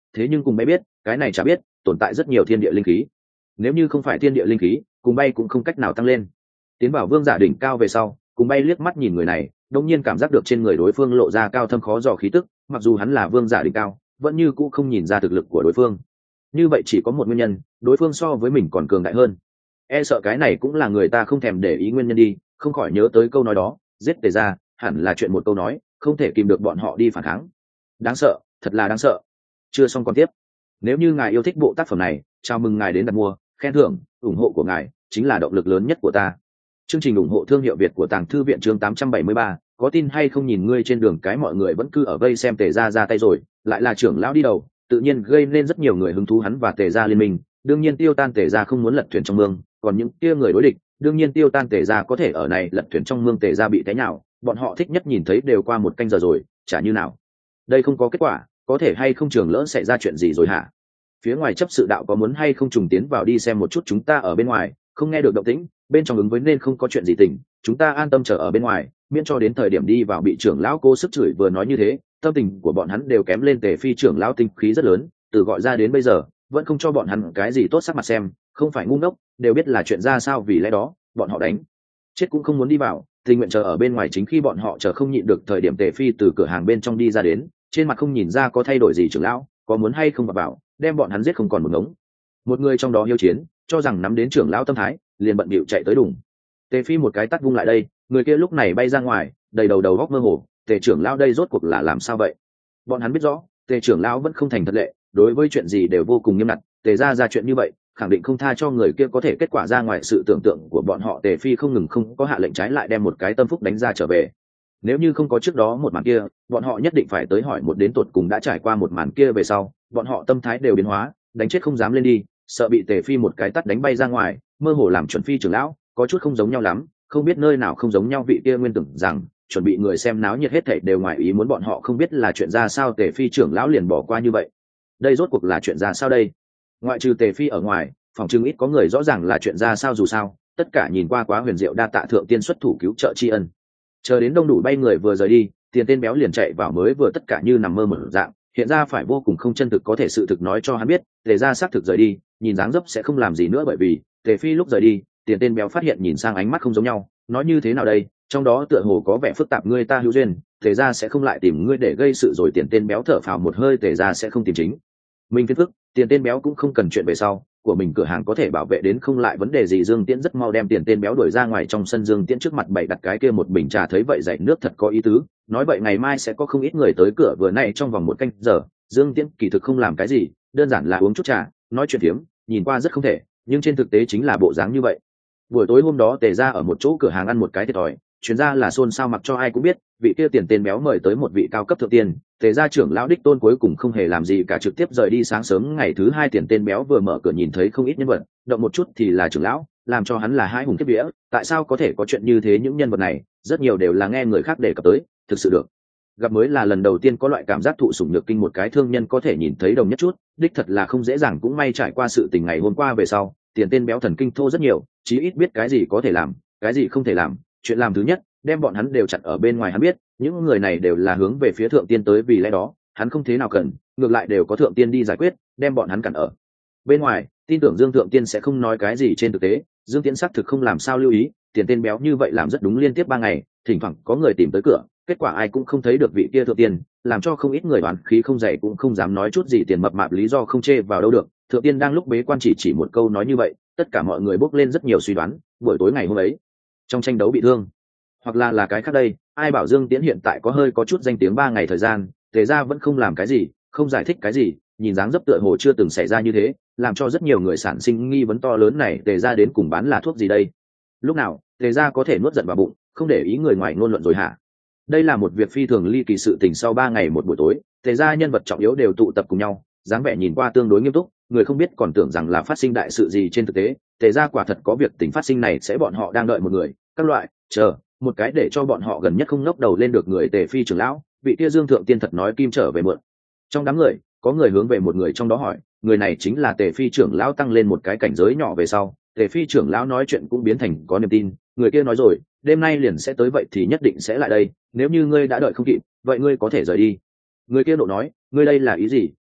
thế nhưng cùng bay biết cái này chả biết tồn tại rất nhiều thiên địa linh khí, nếu như không phải thiên địa linh khí cùng bay cũng không cách nào tăng lên. Tiến vào vương giả đỉnh cao về sau, cùng bay liếc mắt nhìn người này, đột nhiên cảm giác được trên người đối phương lộ ra cao thâm khó dò khí tức, mặc dù hắn là vương giả đỉnh cao vẫn như cũ không nhìn ra thực lực của đối phương. Như vậy chỉ có một nguyên nhân, đối phương so với mình còn cường đại hơn. E sợ cái này cũng là người ta không thèm để ý nguyên nhân đi, không khỏi nhớ tới câu nói đó, giết tề ra hẳn là chuyện một câu nói, không thể kìm được bọn họ đi phản kháng. Đáng sợ, thật là đáng sợ. Chưa xong còn tiếp. Nếu như ngài yêu thích bộ tác phẩm này, chào mừng ngài đến đặt mua, khen thưởng, ủng hộ của ngài chính là động lực lớn nhất của ta. Chương trình ủng hộ thương hiệu Việt của Tàng Thư viện chương tám trăm bảy mươi ba, có tin hay không nhìn ngươi trên đường cái mọi người vẫn cứ ở vây xem tề ra ra tay rồi, lại là trưởng lão đi đầu, tự nhiên gây nên rất nhiều người hứng thú hắn và tề ra liên minh, đương nhiên tiêu tan tề ra không muốn lật thuyền trong mương, còn những kia người đối địch, đương nhiên tiêu tan tề ra có thể ở này lật thuyền trong mương tề ra bị té nhào, bọn họ thích nhất nhìn thấy đều qua một canh giờ rồi, chả như nào. Đây không có kết quả, có thể hay không trường lỡ xảy ra chuyện gì rồi hả? Phía ngoài chấp sự đạo có muốn hay không trùng tiến vào đi xem một chút, chúng ta ở bên ngoài không nghe được động tĩnh, bên trong ứng với nên không có chuyện gì tình, chúng ta an tâm chờ ở bên ngoài, miễn cho đến thời điểm đi vào bị trưởng lão cố sức chửi. Vừa nói như thế, tâm tình của bọn hắn đều kém lên. Tề Phi trưởng lão tinh khí rất lớn, từ gọi ra đến bây giờ vẫn không cho bọn hắn cái gì tốt sắc mặt xem, không phải ngu ngốc, đều biết là chuyện ra sao, vì lẽ đó bọn họ đánh chết cũng không muốn đi vào, tình nguyện chờ ở bên ngoài. Chính khi bọn họ chờ không nhịn được thời điểm, Tề Phi từ cửa hàng bên trong đi ra đến, trên mặt không nhìn ra có thay đổi gì. Trưởng lão có muốn hay không vào bảo đem bọn hắn giết không còn một ngống. Một người trong đó hiếu chiến cho rằng nắm đến trưởng lão tâm thái, liền bận bịu chạy tới đùng. Tề Phi một cái tát vung lại đây, người kia lúc này bay ra ngoài, đầy đầu đầu góc mơ hồ. Tề trưởng lão đây rốt cuộc là làm sao vậy? Bọn hắn biết rõ Tề trưởng lão vẫn không thành thật lệ, đối với chuyện gì đều vô cùng nghiêm ngặt. Tề ra ra chuyện như vậy khẳng định không tha cho người kia, có thể kết quả ra ngoài sự tưởng tượng của bọn họ. Tề Phi không ngừng không có hạ lệnh, trái lại đem một cái tâm phúc đánh ra trở về. Nếu như không có trước đó một màn kia, bọn họ nhất định phải tới hỏi một đến tột cùng đã trải qua một màn kia về sau, bọn họ tâm thái đều biến hóa, đánh chết không dám lên đi, sợ bị Tề Phi một cái tát đánh bay ra ngoài, mơ hồ làm chuẩn Phi trưởng lão có chút không giống nhau lắm, không biết nơi nào không giống nhau. Vị kia nguyên tưởng rằng chuẩn bị người xem náo nhiệt hết thảy đều ngoài ý muốn, bọn họ không biết là chuyện ra sao, Tề Phi trưởng lão liền bỏ qua như vậy. Đây rốt cuộc là chuyện ra sao đây? Ngoại trừ Tề Phi ở ngoài, phòng trưng ít có người rõ ràng là chuyện ra sao. Dù sao tất cả nhìn qua quá huyền diệu, đa tạ thượng tiên xuất thủ cứu trợ tri ân. Chờ đến đông đủ bay người vừa rời đi, Tiền Tên Béo liền chạy vào, mới vừa tất cả như nằm mơ một dạng, hiện ra phải vô cùng không chân thực. Có thể sự thực nói cho hắn biết, Tề ra xác thực rời đi, nhìn dáng dấp sẽ không làm gì nữa, bởi vì Tề Phi lúc rời đi, Tiền Tên Béo phát hiện nhìn sang ánh mắt không giống nhau. Nói như thế nào đây, trong đó tựa hồ có vẻ phức tạp. Ngươi ta hữu duyên, Tề ra sẽ không lại tìm ngươi để gây sự rồi. Tiền Tên Béo thở phào một hơi, Tề ra sẽ không tìm chính mình phiền phức, Tiền Tên Béo cũng không cần chuyện về sau của mình cửa hàng có thể bảo vệ đến không lại vấn đề gì. Dương Tiễn rất mau đem Tiền Tên Béo đuổi ra ngoài. Trong sân, Dương Tiễn trước mặt bày đặt cái kia một bình trà, thấy vậy dạy nước thật có ý tứ, nói vậy ngày mai sẽ có không ít người tới cửa. Vừa nay trong vòng một canh giờ, Dương Tiễn kỳ thực không làm cái gì, đơn giản là uống chút trà, nói chuyện phiếm, nhìn qua rất không thể, nhưng trên thực tế chính là bộ dáng như vậy. Buổi tối hôm đó, Tề ra ở một chỗ cửa hàng ăn một cái thiệt thòi, chuyến ra là xôn xao, mặc cho ai cũng biết vị kia Tiền Tên Béo mời tới một vị cao cấp thượng tiên. Tề gia trưởng lão đích tôn cuối cùng không hề làm gì cả, trực tiếp rời đi. Sáng sớm ngày thứ hai, Tiền Tên Béo vừa mở cửa nhìn thấy không ít nhân vật, động một chút thì là trưởng lão, làm cho hắn là hai hùng kiếp vía. Tại sao có thể có chuyện như thế? Những nhân vật này rất nhiều đều là nghe người khác đề cập tới, thực sự được gặp mới là lần đầu tiên có loại cảm giác thụ sủng nhược kinh. Một cái thương nhân có thể nhìn thấy đồng nhất chút, đích thật là không dễ dàng. Cũng may trải qua sự tình ngày hôm qua về sau, Tiền Tên Béo thần kinh thô rất nhiều, chí ít biết cái gì có thể làm, cái gì không thể làm. Chuyện làm thứ nhất, đem bọn hắn đều chặn ở bên ngoài. Hắn biết những người này đều là hướng về phía thượng tiên tới, vì lẽ đó hắn không thế nào cần, ngược lại đều có thượng tiên đi giải quyết, đem bọn hắn cản ở bên ngoài. Tin tưởng Dương thượng tiên sẽ không nói cái gì. Trên thực tế Dương Tiễn xác thực không làm sao lưu ý, Tiền Tên Béo như vậy làm rất đúng. Liên tiếp ba ngày, thỉnh thoảng có người tìm tới cửa, kết quả ai cũng không thấy được vị kia thượng tiên, làm cho không ít người đoán khí không dày, cũng không dám nói chút gì. Tiền mập mạp lý do không chê vào đâu được, thượng tiên đang lúc bế quan chỉ chỉ một câu nói như vậy, tất cả mọi người bốc lên rất nhiều suy đoán. Buổi tối ngày hôm ấy trong tranh đấu bị thương, hoặc là là cái khác đây, ai bảo Dương Tiễn hiện tại có hơi có chút danh tiếng. Ba ngày thời gian, Tề ra vẫn không làm cái gì, không giải thích cái gì, nhìn dáng dấp tựa hồ chưa từng xảy ra như thế, làm cho rất nhiều người sản sinh nghi vấn to lớn. Này Tề ra đến cùng bán là thuốc gì đây? Lúc nào Tề ra có thể nuốt giận vào bụng, không để ý người ngoài ngôn luận rồi hả? Đây là một việc phi thường ly kỳ sự tình. Sau ba ngày một buổi tối, Tề ra nhân vật trọng yếu đều tụ tập cùng nhau, dáng vẻ nhìn qua tương đối nghiêm túc, người không biết còn tưởng rằng là phát sinh đại sự gì. Trên thực tế Tề ra quả thật có việc tình phát sinh này, sẽ bọn họ đang đợi một người, các loại chờ một cái để cho bọn họ gần nhất không ngóc đầu lên được người. Tề Phi trưởng lão, vị kia Dương thượng tiên thật nói kim trở về mượn. Trong đám người có người hướng về một người trong đó hỏi, người này chính là Tề Phi trưởng lão. Tăng lên một cái cảnh giới nhỏ về sau, Tề Phi trưởng lão nói chuyện cũng biến thành có niềm tin. Người kia nói rồi, đêm nay liền sẽ tới, vậy thì nhất định sẽ lại đây, nếu như ngươi đã đợi không kịp, vậy ngươi có thể rời đi. Người kia nộ nói, ngươi đây là ý gì?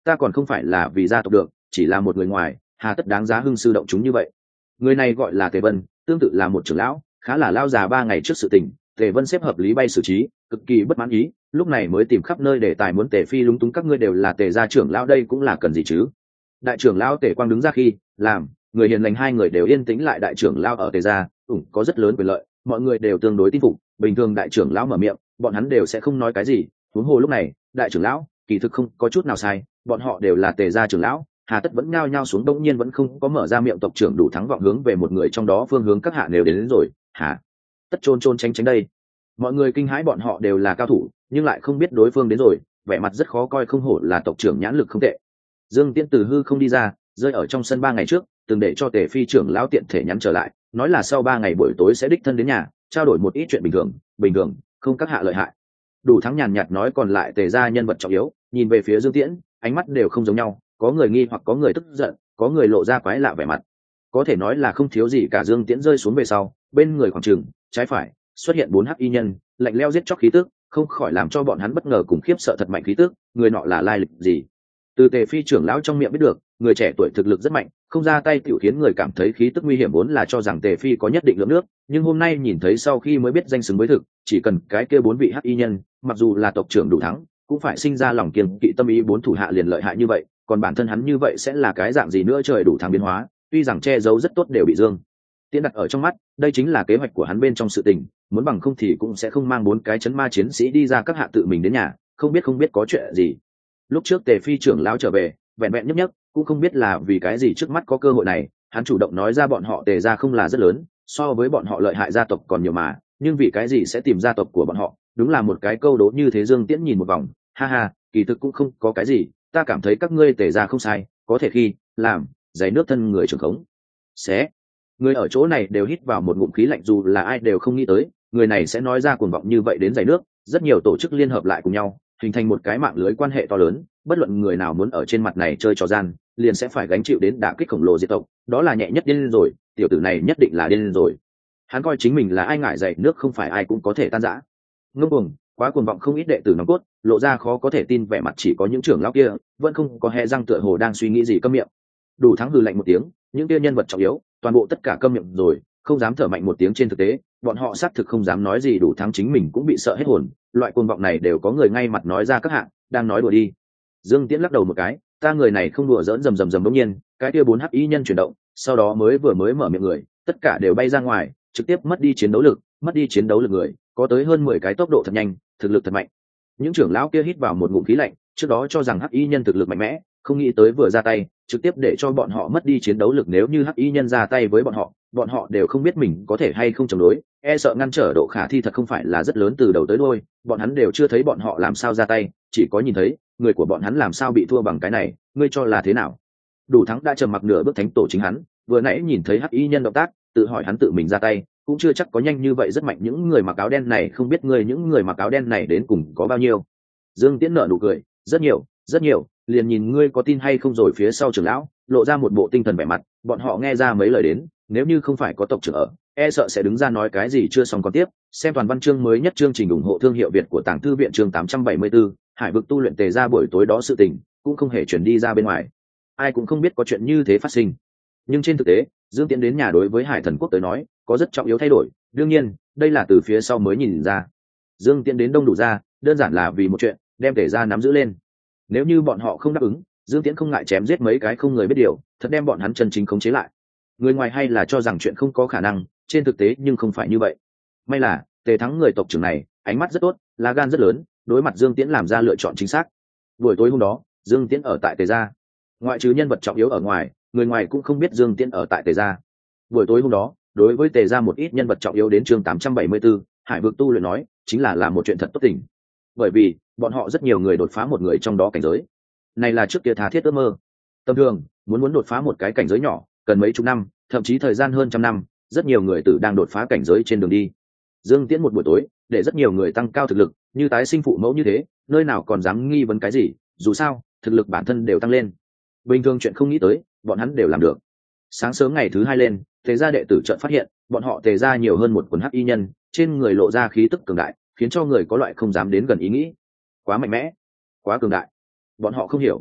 ta còn không phải là vì gia tộc được, chỉ là một người ngoài, hà tất đáng giá hưng sư động chúng như vậy. Người này gọi là Tề Vân, tương tự là một trưởng lão, khá là lao già ba ngày trước sự tình. Tề Vân xếp hợp lý bay xử trí, cực kỳ bất mãn ý, lúc này mới tìm khắp nơi để tài muốn Tề Phi lúng túng, các ngươi đều là Tề gia trưởng lão, đây cũng là cần gì chứ? Đại trưởng lão Tề Quang đứng ra khi làm người hiền lành, hai người đều yên tĩnh lại. Đại trưởng lão ở Tề gia ủng có rất lớn quyền lợi, mọi người đều tương đối tin phục, bình thường đại trưởng lão mở miệng bọn hắn đều sẽ không nói cái gì, huống hồ lúc này đại trưởng lão kỳ thực không có chút nào sai, bọn họ đều là Tề gia trưởng lão, hà tất vẫn nhao nhao xuống. Đông nhiên vẫn không có mở ra miệng, tộc trưởng Đủ Thắng vọng hướng về một người trong đó phương hướng, các hạ nếu đến, đến rồi hả tất trôn trôn tránh tránh đây. Mọi người kinh hãi, bọn họ đều là cao thủ nhưng lại không biết đối phương đến rồi, vẻ mặt rất khó coi, không hổ là tộc trưởng, nhãn lực không tệ. Dương Tiễn từ hư không đi ra, rơi ở trong sân ba ngày trước, từng để cho Tề Phi trưởng lão tiện thể nhắn trở lại, nói là sau ba ngày buổi tối sẽ đích thân đến nhà trao đổi một ít chuyện bình thường bình thường không các hạ lợi hại. Đủ Thắng nhàn nhạt nói, còn lại Tề gia nhân vật trọng yếu nhìn về phía Dương Tiễn, ánh mắt đều không giống nhau, có người nghi hoặc có người tức giận, có người lộ ra quái lạ vẻ mặt, có thể nói là không thiếu gì cả. Dương Tiễn rơi xuống về sau, bên người khoảng trường trái phải xuất hiện bốn hắc y nhân, lạnh leo giết chóc khí tức, không khỏi làm cho bọn hắn bất ngờ cùng khiếp sợ thật mạnh khí tức. Người nọ là lai lịch gì? Từ Tề Phi trưởng lão trong miệng biết được, người trẻ tuổi thực lực rất mạnh, không ra tay tiểu khiến người cảm thấy khí tức nguy hiểm, vốn là cho rằng Tề Phi có nhất định lượng nước, nhưng hôm nay nhìn thấy sau khi mới biết danh xứng với thực, chỉ cần cái kia bốn vị hắc y nhân, mặc dù là tộc trưởng Đủ Thắng, cũng phải sinh ra lòng kiêng kỵ tâm ý, bốn thủ hạ liền lợi hại như vậy, còn bản thân hắn như vậy sẽ là cái dạng gì nữa? Trời, Đủ Thắng biến hóa, tuy rằng che giấu rất tốt đều bị Dương Tiễn đặt ở trong mắt, đây chính là kế hoạch của hắn bên trong sự tình, muốn bằng không thì cũng sẽ không mang bốn cái chấn ma chiến sĩ đi ra, các hạ tự mình đến nhà, không biết không biết có chuyện gì. Lúc trước Tề Phi trưởng lão trở về, vẹn vẹn nhấp nhấp, cũng không biết là vì cái gì trước mắt có cơ hội này, hắn chủ động nói ra bọn họ Tề gia không là rất lớn, so với bọn họ lợi hại gia tộc còn nhiều mà, nhưng vì cái gì sẽ tìm gia tộc của bọn họ, đúng là một cái câu đố như thế. Dương Tiễn nhìn một vòng, ha ha, kỳ thực cũng không có cái gì, ta cảm thấy các ngươi Tề gia không sai, có thể khi làm giấy nước thân người trưởng khống. Xé. Người ở chỗ này đều hít vào một ngụm khí lạnh, dù là ai đều không nghĩ tới, người này sẽ nói ra cuồng vọng như vậy đến giấy nước. Rất nhiều tổ chức liên hợp lại cùng nhau, hình thành một cái mạng lưới quan hệ to lớn, bất luận người nào muốn ở trên mặt này chơi trò gian, liền sẽ phải gánh chịu đến đả kích khổng lồ diệt tộc, đó là nhẹ nhất điên rồi, tiểu tử này nhất định là điên rồi. Hắn coi chính mình là ai, ngại dậy nước không phải ai cũng có thể tan rã. Ngông cuồng, quá cuồng vọng, không ít đệ tử nòng cốt lộ ra khó có thể tin vẻ mặt, chỉ có những trưởng lão kia vẫn không có hé răng, tựa hồ đang suy nghĩ gì. Câm miệng. Đủ Thắng hừ lạnh một tiếng, những kia nhân vật trọng yếu toàn bộ tất cả câm miệng rồi, không dám thở mạnh một tiếng. Trên thực tế bọn họ xác thực không dám nói gì, Đủ Thắng chính mình cũng bị sợ hết hồn, loại cuồng vọng này đều có người ngay mặt nói ra, các hạng đang nói đùa đi. Dương Tiễn lắc đầu một cái, ta người này không đùa giỡn. Rầm rầm rầm, đống nhiên cái kia bốn hắc y nhân chuyển động, sau đó mới vừa mới mở miệng người tất cả đều bay ra ngoài, trực tiếp mất đi chiến đấu lực. Mất đi chiến đấu lực người có tới hơn mười cái, tốc độ thật nhanh, thực lực thật mạnh. Những trưởng lão kia hít vào một ngụm khí lạnh, trước đó cho rằng hắc y nhân thực lực mạnh mẽ, không nghĩ tới vừa ra tay trực tiếp để cho bọn họ mất đi chiến đấu lực. Nếu như hắc y nhân ra tay với bọn họ, bọn họ đều không biết mình có thể hay không chống đối, e sợ ngăn trở độ khả thi thật không phải là rất lớn. Từ đầu tới đuôi bọn hắn đều chưa thấy bọn họ làm sao ra tay, chỉ có nhìn thấy người của bọn hắn làm sao bị thua bằng cái này, ngươi cho là thế nào? Đủ Thắng đã trầm mặc nửa bước, thánh tổ chính hắn vừa nãy nhìn thấy hắc y nhân động tác, tự hỏi hắn tự mình ra tay cũng chưa chắc có nhanh như vậy, rất mạnh. Những người mặc áo đen này không biết ngươi những người mặc áo đen này đến cùng có bao nhiêu? Dương Tiễn nở nụ cười, rất nhiều rất nhiều, liền nhìn ngươi có tin hay không rồi. Phía sau trưởng lão lộ ra một bộ tinh thần vẻ mặt, bọn họ nghe ra mấy lời đến, nếu như không phải có tộc trưởng ở, e sợ sẽ đứng ra nói cái gì chưa xong. Còn tiếp xem toàn văn chương mới nhất, chương trình ủng hộ thương hiệu Việt của Tàng Thư viện, chương tám trăm bảy mươi tư, Hải vực tu luyện. Tề ra buổi tối đó sự tình cũng không hề chuyển đi ra bên ngoài, ai cũng không biết có chuyện như thế phát sinh. Nhưng trên thực tế Dương Tiễn đến nhà đối với Hải Thần Quốc tới nói có rất trọng yếu thay đổi, đương nhiên đây là từ phía sau mới nhìn ra. Dương Tiễn đến Đông Đủ ra đơn giản là vì một chuyện, đem Tề ra nắm giữ lên. Nếu như bọn họ không đáp ứng, Dương Tiễn không ngại chém giết mấy cái không người biết điều, thật đem bọn hắn chân chính khống chế lại. Người ngoài hay là cho rằng chuyện không có khả năng, trên thực tế nhưng không phải như vậy. May là Tề Thắng người tộc trưởng này ánh mắt rất tốt, lá gan rất lớn, đối mặt Dương Tiễn làm ra lựa chọn chính xác. Buổi tối hôm đó Dương Tiễn ở tại Tề gia, ngoại trừ nhân vật trọng yếu ở ngoài, người ngoài cũng không biết Dương Tiễn ở tại Tề gia. Buổi tối hôm đó đối với Tề gia một ít nhân vật trọng yếu đến, chương tám trăm bảy mươi tư, Hải vực tu luyện nói chính là làm một chuyện thật tốt tình, bởi vì bọn họ rất nhiều người đột phá một người trong đó cảnh giới, này là trước kia tha thiết ước mơ. Tầm thường muốn muốn đột phá một cái cảnh giới nhỏ cần mấy chục năm, thậm chí thời gian hơn trăm năm, rất nhiều người tử đang đột phá cảnh giới trên đường đi. Dương Tiễn một buổi tối để rất nhiều người tăng cao thực lực, như tái sinh phụ mẫu như thế, nơi nào còn dám nghi vấn cái gì, dù sao thực lực bản thân đều tăng lên, bình thường chuyện không nghĩ tới bọn hắn đều làm được. Sáng sớm ngày thứ hai lên, Tề gia đệ tử chợt phát hiện bọn họ Tề gia nhiều hơn một quần hắc y nhân, trên người lộ ra khí tức cường đại, khiến cho người có loại không dám đến gần ý nghĩ. Quá mạnh mẽ, quá cường đại, bọn họ không hiểu.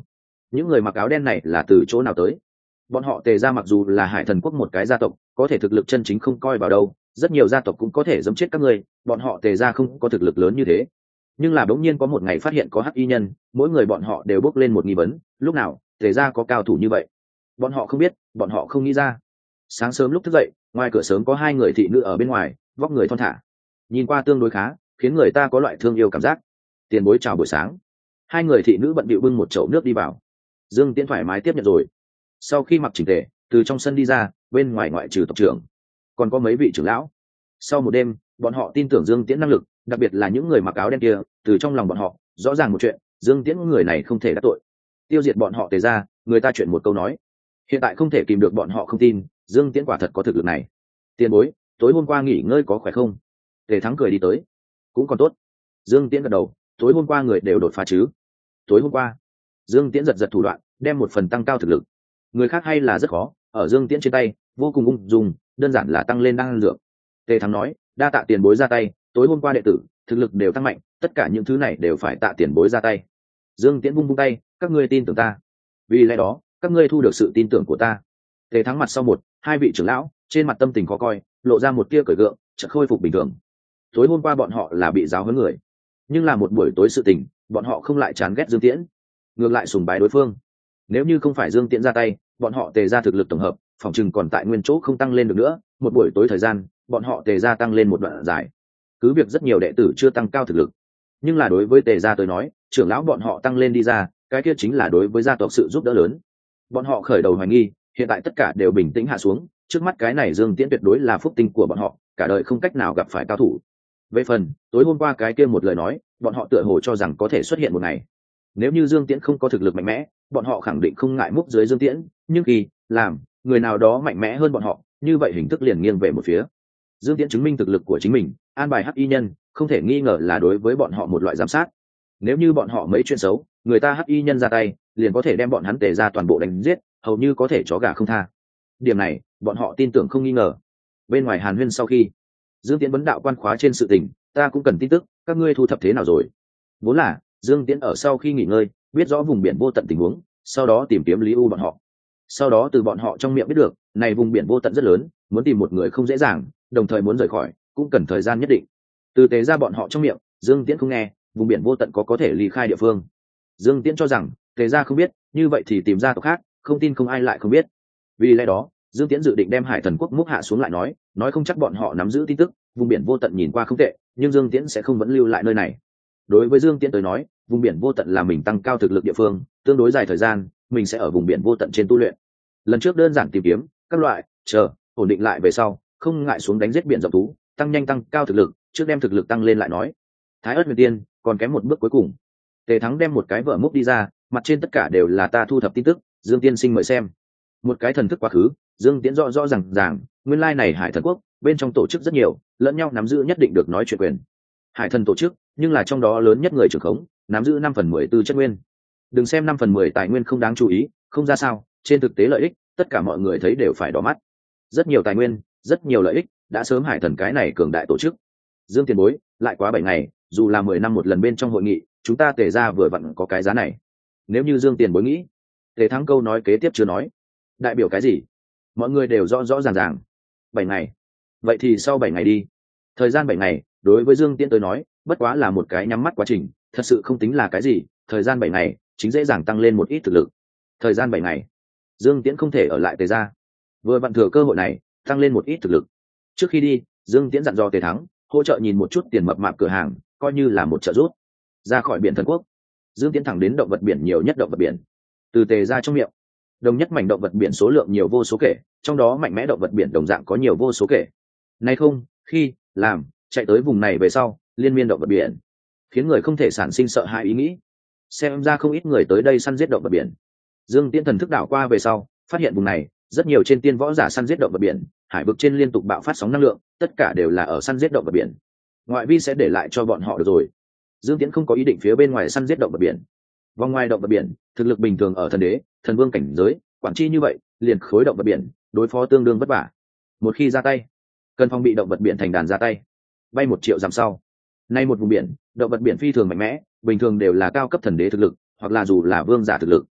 những người mặc áo đen này là từ chỗ nào tới? Bọn họ Tề gia mặc dù là Hải Thần quốc một cái gia tộc, có thể thực lực chân chính không coi vào đâu, rất nhiều gia tộc cũng có thể giẫm chết các ngươi, bọn họ Tề gia không có thực lực lớn như thế. Nhưng là bỗng nhiên có một ngày phát hiện có hắc y nhân, mỗi người bọn họ đều bốc lên một nghi vấn, lúc nào Tề gia có cao thủ như vậy? Bọn họ không biết, bọn họ không nghĩ ra. Sáng sớm lúc thức dậy, ngoài cửa sớm có hai người thị nữ ở bên ngoài, vóc người thon thả, nhìn qua tương đối khá, khiến người ta có loại thương yêu cảm giác. Tiền bối chào buổi sáng. Hai người thị nữ bận bịu bưng một chậu nước đi vào. Dương Tiễn thoải mái tiếp nhận rồi. Sau khi mặc chỉnh tề, từ trong sân đi ra, bên ngoài ngoại trừ tộc trưởng, còn có mấy vị trưởng lão. Sau một đêm, bọn họ tin tưởng Dương Tiễn năng lực, đặc biệt là những người mặc áo đen kia, từ trong lòng bọn họ rõ ràng một chuyện, Dương Tiễn người này không thể đắc tội. Tiêu diệt bọn họ Tề ra, người ta chuyện một câu nói. Hiện tại không thể kìm được bọn họ không tin, Dương Tiễn quả thật có thực lực này. Tiền bối, tối hôm qua nghỉ ngơi có khỏe không? Tề Thắng cười đi tới. Cũng còn tốt. Dương Tiễn gật đầu, tối hôm qua người đều đột phá chứ? Tối hôm qua, Dương Tiễn giật giật thủ đoạn, đem một phần tăng cao thực lực. Người khác hay là rất khó, ở Dương Tiễn trên tay, vô cùng ung dung, đơn giản là tăng lên năng lượng. Tề Thắng nói, đa tạ tiền bối ra tay, tối hôm qua đệ tử thực lực đều tăng mạnh, tất cả những thứ này đều phải tạ tiền bối ra tay. Dương Tiễn vung vung tay, các ngươi tin tưởng ta, vì lẽ đó các ngươi thu được sự tin tưởng của ta. Tề Thắng mặt sau một, hai vị trưởng lão trên mặt tâm tình khó coi, lộ ra một tia cởi gượng, chợt khôi phục bình thường. Tối hôm qua bọn họ là bị giáo huấn người, nhưng là một buổi tối sự tình, bọn họ không lại chán ghét Dương Tiễn, ngược lại sùng bái đối phương. Nếu như không phải Dương Tiễn ra tay, bọn họ Tề ra thực lực tổng hợp phòng chừng còn tại nguyên chỗ không tăng lên được nữa. Một buổi tối thời gian, bọn họ Tề ra tăng lên một đoạn dài. Cứ việc rất nhiều đệ tử chưa tăng cao thực lực, nhưng là đối với Tề gia tới nói, trưởng lão bọn họ tăng lên đi ra, cái kia chính là đối với gia tộc sự giúp đỡ lớn. Bọn họ khởi đầu hoài nghi, hiện tại tất cả đều bình tĩnh hạ xuống. Trước mắt cái này Dương Tiễn tuyệt đối là phúc tinh của bọn họ, cả đời không cách nào gặp phải cao thủ. Về phần tối hôm qua cái kia một lời nói, bọn họ tựa hồ cho rằng có thể xuất hiện một ngày. Nếu như Dương Tiễn không có thực lực mạnh mẽ, bọn họ khẳng định không ngại múc dưới Dương Tiễn, nhưng khi làm người nào đó mạnh mẽ hơn bọn họ, như vậy hình thức liền nghiêng về một phía. Dương Tiễn chứng minh thực lực của chính mình, an bài hắc y nhân, không thể nghi ngờ là đối với bọn họ một loại giám sát. Nếu như bọn họ mấy chuyện xấu, người ta hắc y nhân ra tay, liền có thể đem bọn hắn Tề ra toàn bộ đánh giết, hầu như có thể chó gà không tha. Điểm này, bọn họ tin tưởng không nghi ngờ. Bên ngoài Hàn Huyên sau khi, Dương Tiễn vấn đạo quan khóa trên sự tình, ta cũng cần tin tức, các ngươi thu thập thế nào rồi? Vốn là Dương Tiễn ở sau khi nghỉ ngơi, biết rõ vùng biển vô tận tình huống, sau đó tìm kiếm Lý U bọn họ. Sau đó từ bọn họ trong miệng biết được, này vùng biển vô tận rất lớn, muốn tìm một người không dễ dàng, đồng thời muốn rời khỏi, cũng cần thời gian nhất định. Từ Tề ra bọn họ trong miệng, Dương Tiễn không nghe, vùng biển vô tận có có thể ly khai địa phương. Dương Tiễn cho rằng Tề ra không biết, như vậy thì tìm ra tộc khác, không tin không ai lại không biết. Vì lẽ đó, Dương Tiễn dự định đem Hải Thần quốc múc hạ xuống lại nói, nói không chắc bọn họ nắm giữ tin tức, vùng biển vô tận nhìn qua không tệ, nhưng Dương Tiễn sẽ không vẫn lưu lại nơi này. Đối với Dương Tiễn tới nói, vùng biển vô tận là mình tăng cao thực lực địa phương, tương đối dài thời gian, mình sẽ ở vùng biển vô tận trên tu luyện. Lần trước đơn giản tìm kiếm các loại, chờ ổn định lại về sau, không ngại xuống đánh giết biển rộng thú, tăng nhanh tăng cao thực lực, trước đem thực lực tăng lên lại nói. Thái Ức Huyền Tiên còn kém một bước cuối cùng. Tề Thắng đem một cái vở múc đi ra, mặt trên tất cả đều là ta thu thập tin tức, Dương Tiên sinh mời xem. Một cái thần thức quá khứ, Dương Tiễn rõ rõ ràng ràng, nguyên lai này Hải Thần quốc bên trong tổ chức rất nhiều, lẫn nhau nắm giữ nhất định được nói chuyện quyền. Hải Thần tổ chức, nhưng là trong đó lớn nhất người trưởng khống, nắm giữ năm phần mười tư chất nguyên. Đừng xem năm phần mười tài nguyên không đáng chú ý, không ra sao, trên thực tế lợi ích, tất cả mọi người thấy đều phải đỏ mắt. Rất nhiều tài nguyên, rất nhiều lợi ích, đã sớm Hải Thần cái này cường đại tổ chức. Dương tiền bối, lại quá bảy ngày, dù là mười năm một lần bên trong hội nghị, chúng ta Tề ra vừa vặn có cái giá này. Nếu như Dương tiền bối nghĩ, Tề Thắng câu nói kế tiếp chưa nói. Đại biểu cái gì? Mọi người đều rõ rõ ràng ràng. Bảy ngày. Vậy thì sau bảy ngày đi. Thời gian bảy ngày, đối với Dương Tiễn tới nói, bất quá là một cái nhắm mắt quá trình, thật sự không tính là cái gì. Thời gian bảy ngày, chính dễ dàng tăng lên một ít thực lực. Thời gian bảy ngày, Dương Tiễn không thể ở lại Tề ra. Vừa vặn thừa cơ hội này, tăng lên một ít thực lực. Trước khi đi, Dương Tiễn dặn dò Tề Thắng, hỗ trợ nhìn một chút tiền mập mạp cửa hàng, coi như là một trợ giúp. Ra khỏi biển Thần quốc, Dương Tiễn thẳng đến động vật biển nhiều nhất động vật biển. Từ Tề ra trong miệng, đồng nhất mảnh động vật biển số lượng nhiều vô số kể, trong đó mạnh mẽ động vật biển đồng dạng có nhiều vô số kể. Nay không, khi làm chạy tới vùng này về sau, liên miên động vật biển, khiến người không thể sản sinh sợ hãi ý nghĩ. Xem ra không ít người tới đây săn giết động vật biển. Dương Tiễn thần thức đảo qua về sau, phát hiện vùng này rất nhiều trên tiên võ giả săn giết động vật biển, hải vực trên liên tục bạo phát sóng năng lượng, tất cả đều là ở săn giết động vật biển. Ngoại vi sẽ để lại cho bọn họ được rồi. Dương Tiễn không có ý định phía bên ngoài săn giết động vật biển. Vòng ngoài động vật biển, thực lực bình thường ở thần đế, thần vương cảnh giới, quản chi như vậy, liền khối động vật biển, đối phó tương đương vất vả. Một khi ra tay, cần phòng bị động vật biển thành đàn ra tay. Bay một triệu dặm sau, nay một vùng biển, động vật biển phi thường mạnh mẽ, bình thường đều là cao cấp thần đế thực lực, hoặc là dù là vương giả thực lực.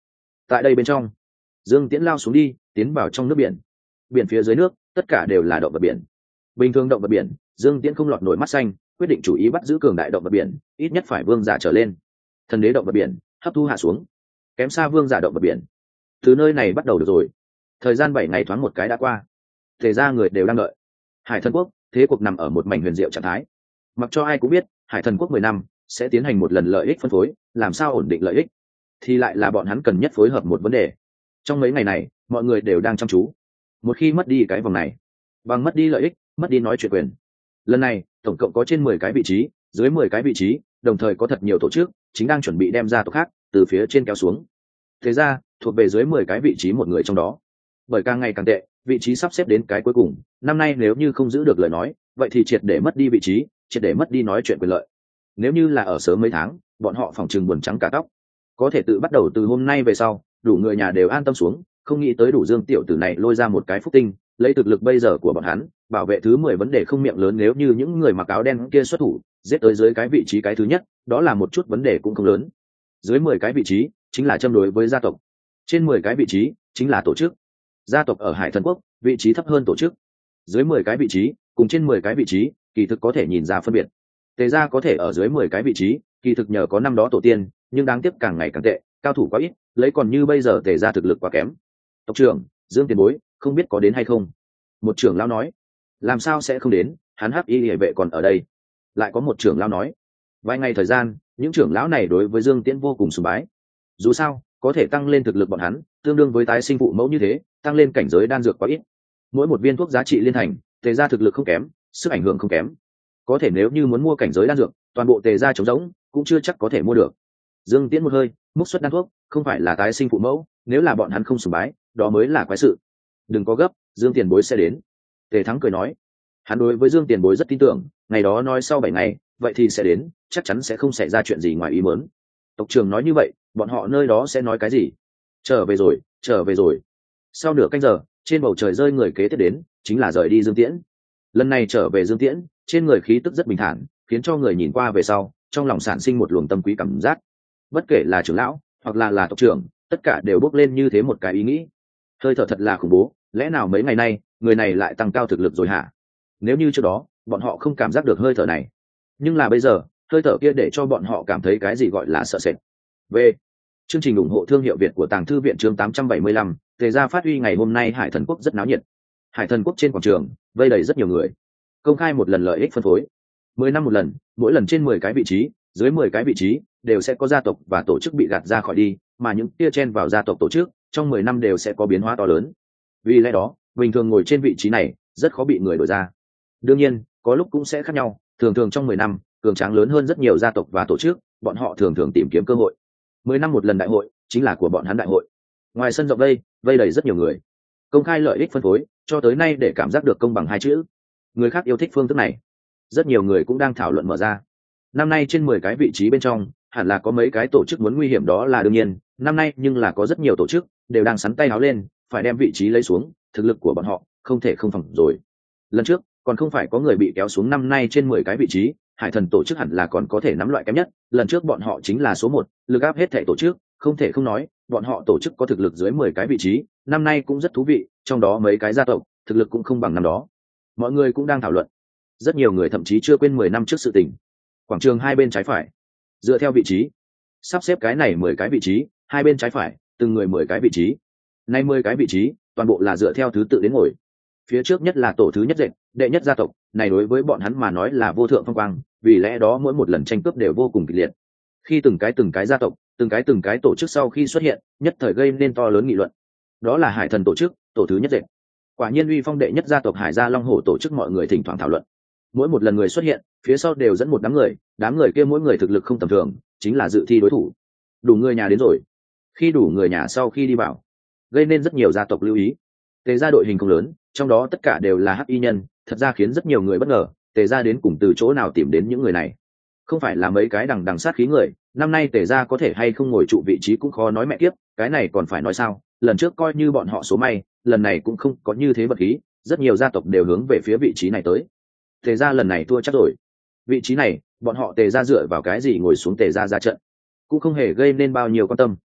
Tại đây bên trong, Dương Tiễn lao xuống đi, tiến vào trong nước biển. Biển phía dưới nước, tất cả đều là động vật biển. Bình thường động vật biển, Dương Tiễn không lọt nổi mắt xanh, quyết định chủ ý bắt giữ cường đại động vật biển, ít nhất phải vương giả trở lên. Thần đế động vật biển, hấp thu hạ xuống, kém xa vương giả động vật biển. Từ nơi này bắt đầu được rồi. Thời gian bảy ngày thoáng một cái đã qua. Thể ra người đều đang đợi. Hải Thần Quốc, thế cuộc nằm ở một mảnh huyền diệu trạng thái. Mặc cho ai cũng biết, Hải Thần Quốc mười năm sẽ tiến hành một lần lợi ích phân phối, làm sao ổn định lợi ích, thì lại là bọn hắn cần nhất phối hợp một vấn đề. Trong mấy ngày này, mọi người đều đang chăm chú. Một khi mất đi cái vòng này, bằng mất đi lợi ích, mất đi nói chuyện quyền. Lần này, tổng cộng có trên mười cái vị trí, dưới mười cái vị trí, đồng thời có thật nhiều tổ chức chính đang chuẩn bị đem ra tộc khác từ phía trên kéo xuống. Thế ra, thuộc về dưới mười cái vị trí một người trong đó. Bởi càng ngày càng tệ, vị trí sắp xếp đến cái cuối cùng, năm nay nếu như không giữ được lời nói, vậy thì triệt để mất đi vị trí, triệt để mất đi nói chuyện quyền lợi. Nếu như là ở sớm mấy tháng, bọn họ phòng trừng buồn trắng cả tóc. Có thể tự bắt đầu từ hôm nay về sau, đủ người nhà đều an tâm xuống, không nghĩ tới đủ Dương tiểu tử này lôi ra một cái phúc tinh, lấy thực lực bây giờ của bọn hắn, bảo vệ thứ mười vấn đề không miệng lớn. Nếu như những người mặc áo đen kia xuất thủ, giết tới dưới cái vị trí cái thứ nhất, đó là một chút vấn đề cũng không lớn. Dưới mười cái vị trí, chính là châm đối với gia tộc. Trên mười cái vị trí, chính là tổ chức. Gia tộc ở Hải Thần Quốc, vị trí thấp hơn tổ chức. Dưới mười cái vị trí, cùng trên mười cái vị trí, kỳ thực có thể nhìn ra phân biệt. Tề gia có thể ở dưới mười cái vị trí, kỳ thực nhờ có năm đó tổ tiên, nhưng đáng tiếc càng ngày càng tệ, cao thủ quá ít, lấy còn như bây giờ Tề gia thực lực quá kém. Tộc trưởng, Dương tiền bối, không biết có đến hay không? Một trưởng lão nói. Làm sao sẽ không đến, hắn Hắc Y Liễu vệ còn ở đây. Lại có một trưởng lão nói. Vài ngày thời gian, những trưởng lão này đối với Dương Tiễn vô cùng sùng bái. Dù sao, có thể tăng lên thực lực bọn hắn, tương đương với tái sinh phụ mẫu như thế, tăng lên cảnh giới đan dược quá ít. Mỗi một viên thuốc giá trị liên thành, Tề gia thực lực không kém, sức ảnh hưởng không kém. Có thể nếu như muốn mua cảnh giới đan dược, toàn bộ Tề gia trống rỗng, cũng chưa chắc có thể mua được. Dương Tiễn một hơi, múc xuất đan thuốc, không phải là tái sinh phụ mẫu, nếu là bọn hắn không sùng bái, đó mới là quái sự. Đừng có gấp, Dương tiền bối sẽ đến. Tề Thắng cười nói. Hắn đối với Dương tiền bối rất tin tưởng, ngày đó nói sau bảy ngày, vậy thì sẽ đến, chắc chắn sẽ không xảy ra chuyện gì ngoài ý muốn. Tộc trưởng nói như vậy, bọn họ nơi đó sẽ nói cái gì? Trở về rồi, trở về rồi. Sau nửa canh giờ, trên bầu trời rơi người kế tiếp đến, chính là rời đi Dương Tiễn. Lần này trở về Dương Tiễn, trên người khí tức rất bình thản, khiến cho người nhìn qua về sau, trong lòng sản sinh một luồng tâm quý cảm giác. Bất kể là trưởng lão, hoặc là là tộc trưởng, tất cả đều bốc lên như thế một cái ý nghĩ. Hơi thở thật là khủng bố, lẽ nào mấy ngày nay, người này lại tăng cao thực lực rồi hả? Nếu như trước đó, bọn họ không cảm giác được hơi thở này, nhưng là bây giờ, hơi thở kia để cho bọn họ cảm thấy cái gì gọi là sợ sệt. V. Chương trình ủng hộ thương hiệu Việt của Tàng Thư viện chương tám trăm bảy mươi lăm, Tề gia phát huy ngày hôm nay Hải Thần Quốc rất náo nhiệt. Hải Thần Quốc trên quảng trường, vây đầy rất nhiều người. Công khai một lần lợi ích phân phối. Mười năm một lần, mỗi lần trên mười cái vị trí, dưới mười cái vị trí, đều sẽ có gia tộc và tổ chức bị gạt ra khỏi đi, mà những kia chen vào gia tộc tổ chức, trong mười năm đều sẽ có biến hóa to lớn. Vì lẽ đó, bình thường ngồi trên vị trí này, rất khó bị người đổi ra. Đương nhiên, có lúc cũng sẽ khác nhau, thường thường trong mười năm, cường tráng lớn hơn rất nhiều gia tộc và tổ chức, bọn họ thường thường tìm kiếm cơ hội. Mười năm một lần đại hội, chính là của bọn hắn đại hội. Ngoài sân rộng đây, vây đầy rất nhiều người. Công khai lợi ích phân phối, cho tới nay để cảm giác được công bằng hai chữ. Người khác yêu thích phương thức này. Rất nhiều người cũng đang thảo luận mở ra. Năm nay trên mười cái vị trí bên trong, hẳn là có mấy cái tổ chức muốn nguy hiểm đó là đương nhiên, năm nay nhưng là có rất nhiều tổ chức đều đang sắn tay áo lên, phải đem vị trí lấy xuống, thực lực của bọn họ không thể không phòng rồi. Lần trước, còn không phải có người bị kéo xuống, năm nay trên mười cái vị trí, Hải Thần tổ chức hẳn là còn có thể nắm loại kém nhất, lần trước bọn họ chính là số một, lực áp hết thảy tổ chức, không thể không nói, bọn họ tổ chức có thực lực dưới mười cái vị trí, năm nay cũng rất thú vị, trong đó mấy cái gia tộc, thực lực cũng không bằng năm đó. Mọi người cũng đang thảo luận. Rất nhiều người thậm chí chưa quên mười năm trước sự tình. Quảng trường hai bên trái phải, dựa theo vị trí, sắp xếp cái này mười cái vị trí, hai bên trái phải, từng người mười cái vị trí. Nay mười cái vị trí, toàn bộ là dựa theo thứ tự đến ngồi. Phía trước nhất là tổ thứ nhất dệt, đệ nhất gia tộc, này đối với bọn hắn mà nói là vô thượng phong quang, vì lẽ đó mỗi một lần tranh cướp đều vô cùng kịch liệt. Khi từng cái từng cái gia tộc, từng cái từng cái tổ chức sau khi xuất hiện, nhất thời gây nên to lớn nghị luận. Đó là Hải Thần tổ chức, tổ thứ nhất dệt. Quả nhiên uy phong đệ nhất gia tộc Hải Gia Long Hổ tổ chức, mọi người thỉnh thoảng thảo luận. Mỗi một lần người xuất hiện, phía sau đều dẫn một đám người, đám người kia mỗi người thực lực không tầm thường, chính là dự thi đối thủ. Đủ người nhà đến rồi. Khi đủ người nhà sau khi đi vào, gây nên rất nhiều gia tộc lưu ý. Tề gia đội hình không lớn, trong đó tất cả đều là hắc y nhân, thật ra khiến rất nhiều người bất ngờ, Tề gia đến cùng từ chỗ nào tìm đến những người này. Không phải là mấy cái đằng đằng sát khí người, năm nay Tề gia có thể hay không ngồi trụ vị trí cũng khó nói mẹ kiếp, cái này còn phải nói sao, lần trước coi như bọn họ số may, lần này cũng không có như thế vật khí, rất nhiều gia tộc đều hướng về phía vị trí này tới. Tề gia lần này thua chắc rồi. Vị trí này, bọn họ Tề gia dựa vào cái gì ngồi xuống Tề gia ra trận, cũng không hề gây nên bao nhiêu quan tâm.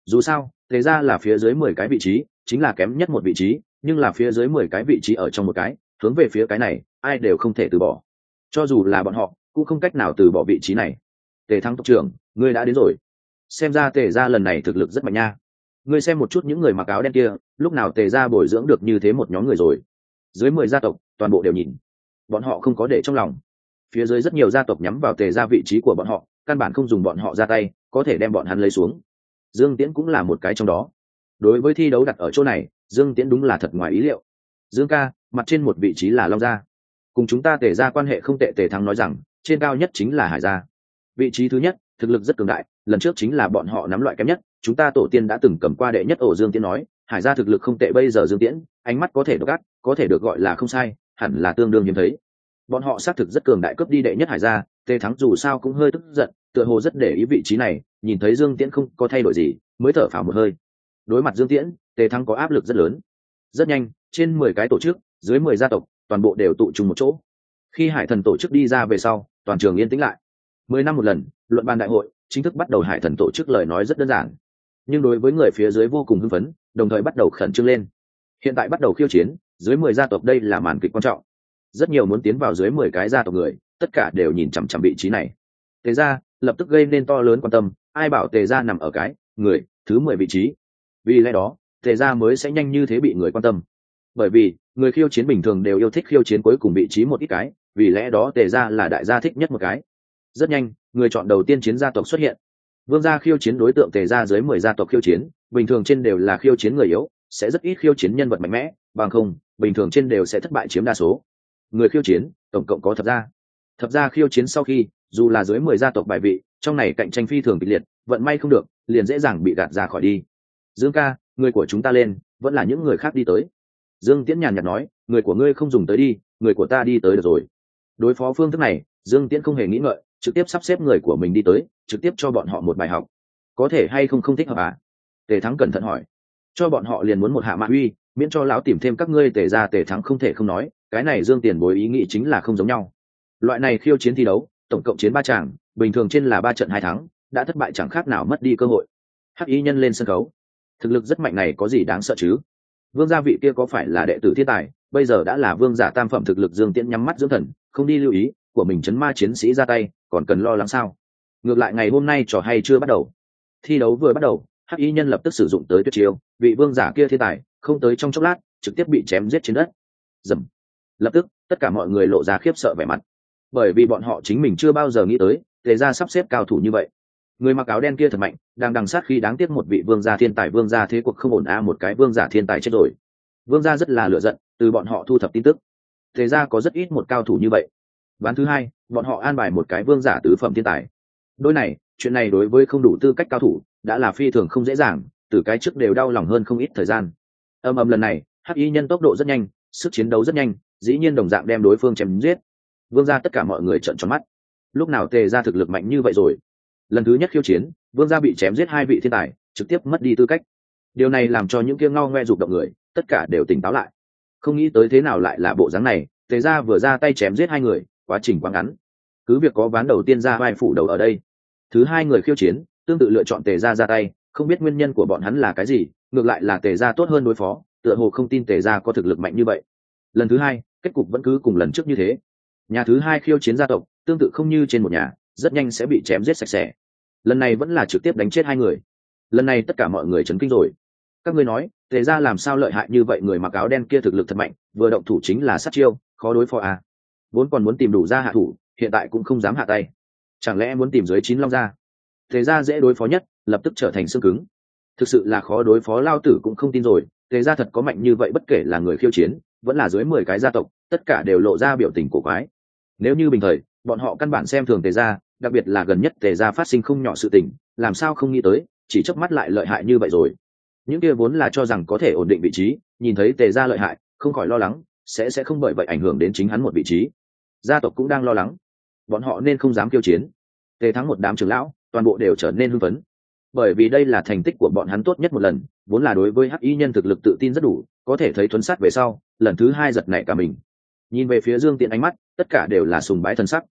dù sao tề ra là phía dưới mười cái vị trí, chính là kém nhất một vị trí, nhưng là phía dưới mười cái vị trí ở trong một cái, hướng về phía cái này ai đều không thể từ bỏ, cho dù là bọn họ cũng không cách nào từ bỏ vị trí này. Tề Thắng tộc trưởng, ngươi đã đến rồi. Xem ra tề ra lần này thực lực rất mạnh nha. Ngươi xem một chút những người mặc áo đen kia, lúc nào tề ra bồi dưỡng được như thế một nhóm người rồi. Dưới mười gia tộc toàn bộ đều nhìn, bọn họ không có để trong lòng. Phía dưới rất nhiều gia tộc nhắm vào tề ra vị trí của bọn họ, căn bản không dùng bọn họ ra tay có thể đem bọn hắn lấy xuống. Dương Tiễn cũng là một cái trong đó. Đối với thi đấu đặt ở chỗ này, Dương Tiễn đúng là thật ngoài ý liệu. Dương ca, mặt trên một vị trí là Long gia, cùng chúng ta tề ra quan hệ không tệ. Tề Thắng nói rằng trên cao nhất chính là Hải gia, vị trí thứ nhất, thực lực rất cường đại, lần trước chính là bọn họ nắm loại kém nhất, chúng ta tổ tiên đã từng cầm qua đệ nhất ổ. Dương Tiễn nói Hải gia thực lực không tệ, bây giờ Dương Tiễn ánh mắt có thể độc ác, có thể được gọi là không sai, hẳn là tương đương hiếm thấy. Bọn họ xác thực rất cường đại, cướp đi đệ nhất Hải gia. Tề Thắng dù sao cũng hơi tức giận, tựa hồ rất để ý vị trí này, nhìn thấy Dương Tiễn không có thay đổi gì mới thở phào một hơi. Đối mặt Dương Tiễn, Tề Thắng có áp lực rất lớn. Rất nhanh, trên mười cái tổ chức, dưới mười gia tộc, toàn bộ đều tụ chung một chỗ. Khi Hải Thần tổ chức đi ra về sau, toàn trường yên tĩnh lại. Mười năm một lần, luận bàn đại hội chính thức bắt đầu. Hải Thần tổ chức lời nói rất đơn giản, nhưng đối với người phía dưới vô cùng hưng phấn, đồng thời bắt đầu khẩn trương lên. Hiện tại bắt đầu khiêu chiến, dưới mười gia tộc, đây là màn kịch quan trọng. Rất nhiều muốn tiến vào dưới mười cái gia tộc người, tất cả đều nhìn chằm chằm vị trí này. Tề gia lập tức gây nên to lớn quan tâm, ai bảo Tề gia nằm ở cái người thứ mười vị trí. Vì lẽ đó, Tề gia mới sẽ nhanh như thế bị người quan tâm. Bởi vì người khiêu chiến bình thường đều yêu thích khiêu chiến cuối cùng vị trí một ít cái, vì lẽ đó Tề gia là đại gia thích nhất một cái. Rất nhanh, người chọn đầu tiên chiến gia tộc xuất hiện. Vương gia khiêu chiến đối tượng Tề gia dưới mười gia tộc khiêu chiến, bình thường trên đều là khiêu chiến người yếu, sẽ rất ít khiêu chiến nhân vật mạnh mẽ, bằng không, bình thường trên đều sẽ thất bại chiếm đa số. Người khiêu chiến tổng cộng có thập gia. Thập gia khiêu chiến sau khi, dù là dưới mười gia tộc bài vị, trong này cạnh tranh phi thường kịch liệt, vận may không được, liền dễ dàng bị gạt ra khỏi đi. Dương ca, người của chúng ta lên, vẫn là những người khác đi tới. Dương Tiễn nhàn nhạt nói, người của ngươi không dùng tới đi, người của ta đi tới được rồi. Đối phó phương thức này, Dương Tiễn không hề nghĩ ngợi, trực tiếp sắp xếp người của mình đi tới, trực tiếp cho bọn họ một bài học. Có thể hay không không thích hợp à? Tề Thắng cẩn thận hỏi. Cho bọn họ liền muốn một hạ mạ uy, miễn cho lão tìm thêm các ngươi. Tề ra Tề Thắng không thể không nói, cái này Dương Tiền Bối ý nghĩ chính là không giống nhau. Loại này khiêu chiến thi đấu, tổng cộng chiến ba tràng, bình thường trên là ba trận hai thắng, đã thất bại chẳng khác nào mất đi cơ hội. Hắc Y Nhân lên sân khấu, thực lực rất mạnh này có gì đáng sợ chứ? Vương gia vị kia có phải là đệ tử thiên tài, bây giờ đã là vương giả tam phẩm thực lực. Dương Tiễn nhắm mắt dưỡng thần, không đi lưu ý của mình chấn ma chiến sĩ ra tay, còn cần lo lắng sao? Ngược lại ngày hôm nay trò hay chưa bắt đầu. Thi đấu vừa bắt đầu, Hắc Y Nhân lập tức sử dụng tới tuyệt chiêu, vị vương giả kia thiên tài không tới trong chốc lát trực tiếp bị chém giết trên đất. Dầm. Lập tức tất cả mọi người lộ ra khiếp sợ vẻ mặt, bởi vì bọn họ chính mình chưa bao giờ nghĩ tới Tề gia sắp xếp cao thủ như vậy. Người mặc áo đen kia thật mạnh, đang đằng sát khi đáng tiếc một vị vương gia thiên tài. Vương gia thế cuộc không ổn a, một cái vương giả thiên tài chết rồi. Vương gia rất là lựa giận, từ bọn họ thu thập tin tức, Tề gia có rất ít một cao thủ như vậy. Ván thứ hai, bọn họ an bài một cái vương giả tứ phẩm thiên tài. Đôi này, chuyện này đối với không đủ tư cách cao thủ đã là phi thường không dễ dàng, từ cái trước đều đau lòng hơn không ít thời gian. Âm ầm lần này, Hắc Y Nhân tốc độ rất nhanh, sức chiến đấu rất nhanh, dĩ nhiên đồng dạng đem đối phương chém giết. Vương gia tất cả mọi người trợn tròn mắt, lúc nào Tề gia thực lực mạnh như vậy rồi? Lần thứ nhất khiêu chiến, vương gia bị chém giết hai vị thiên tài, trực tiếp mất đi tư cách. Điều này làm cho những kia ngao ngoe rụt động người tất cả đều tỉnh táo lại. Không nghĩ tới thế nào lại là bộ dáng này. Tề gia vừa ra tay chém giết hai người, quá trình quá ngắn, cứ việc có ván đầu tiên ra vai phủ đầu ở đây. Thứ hai người khiêu chiến tương tự lựa chọn Tề gia ra tay, không biết nguyên nhân của bọn hắn là cái gì, ngược lại là Tề gia tốt hơn đối phó, tựa hồ không tin Tề gia có thực lực mạnh như vậy. Lần thứ hai, kết cục vẫn cứ cùng lần trước như thế. Nhà thứ hai khiêu chiến gia tộc tương tự không như trên một nhà, rất nhanh sẽ bị chém giết sạch sẽ. Lần này vẫn là trực tiếp đánh chết hai người. Lần này tất cả mọi người chấn kinh rồi. Các ngươi nói Tề gia làm sao lợi hại như vậy? Người mặc áo đen kia thực lực thật mạnh, vừa động thủ chính là sát chiêu, khó đối phó à. Vốn còn muốn tìm đủ ra hạ thủ, hiện tại cũng không dám hạ tay, chẳng lẽ muốn tìm dưới chín long gia? Tề gia dễ đối phó nhất, lập tức trở thành xương cứng. Thực sự là khó đối phó, lao tử cũng không tin rồi. Tề gia thật có mạnh như vậy? Bất kể là người khiêu chiến vẫn là dưới mười cái gia tộc, tất cả đều lộ ra biểu tình cổ quái. Nếu như bình thời, bọn họ căn bản xem thường Tề gia, đặc biệt là gần nhất Tề gia phát sinh không nhỏ sự tình, làm sao không nghĩ tới chỉ chớp mắt lại lợi hại như vậy rồi. Những kia vốn là cho rằng có thể ổn định vị trí, nhìn thấy Tề gia lợi hại, không khỏi lo lắng sẽ sẽ không bởi vậy ảnh hưởng đến chính hắn một vị trí. Gia tộc cũng đang lo lắng, bọn họ nên không dám khiêu chiến. Tề Thắng một đám trưởng lão toàn bộ đều trở nên hưng phấn, bởi vì đây là thành tích của bọn hắn tốt nhất một lần, vốn là đối với Hắc Y Nhân thực lực tự tin rất đủ, có thể thấy thuấn sát về sau, lần thứ hai giật nảy cả mình. Nhìn về phía Dương Tiễn, ánh mắt tất cả đều là sùng bái thần sắc.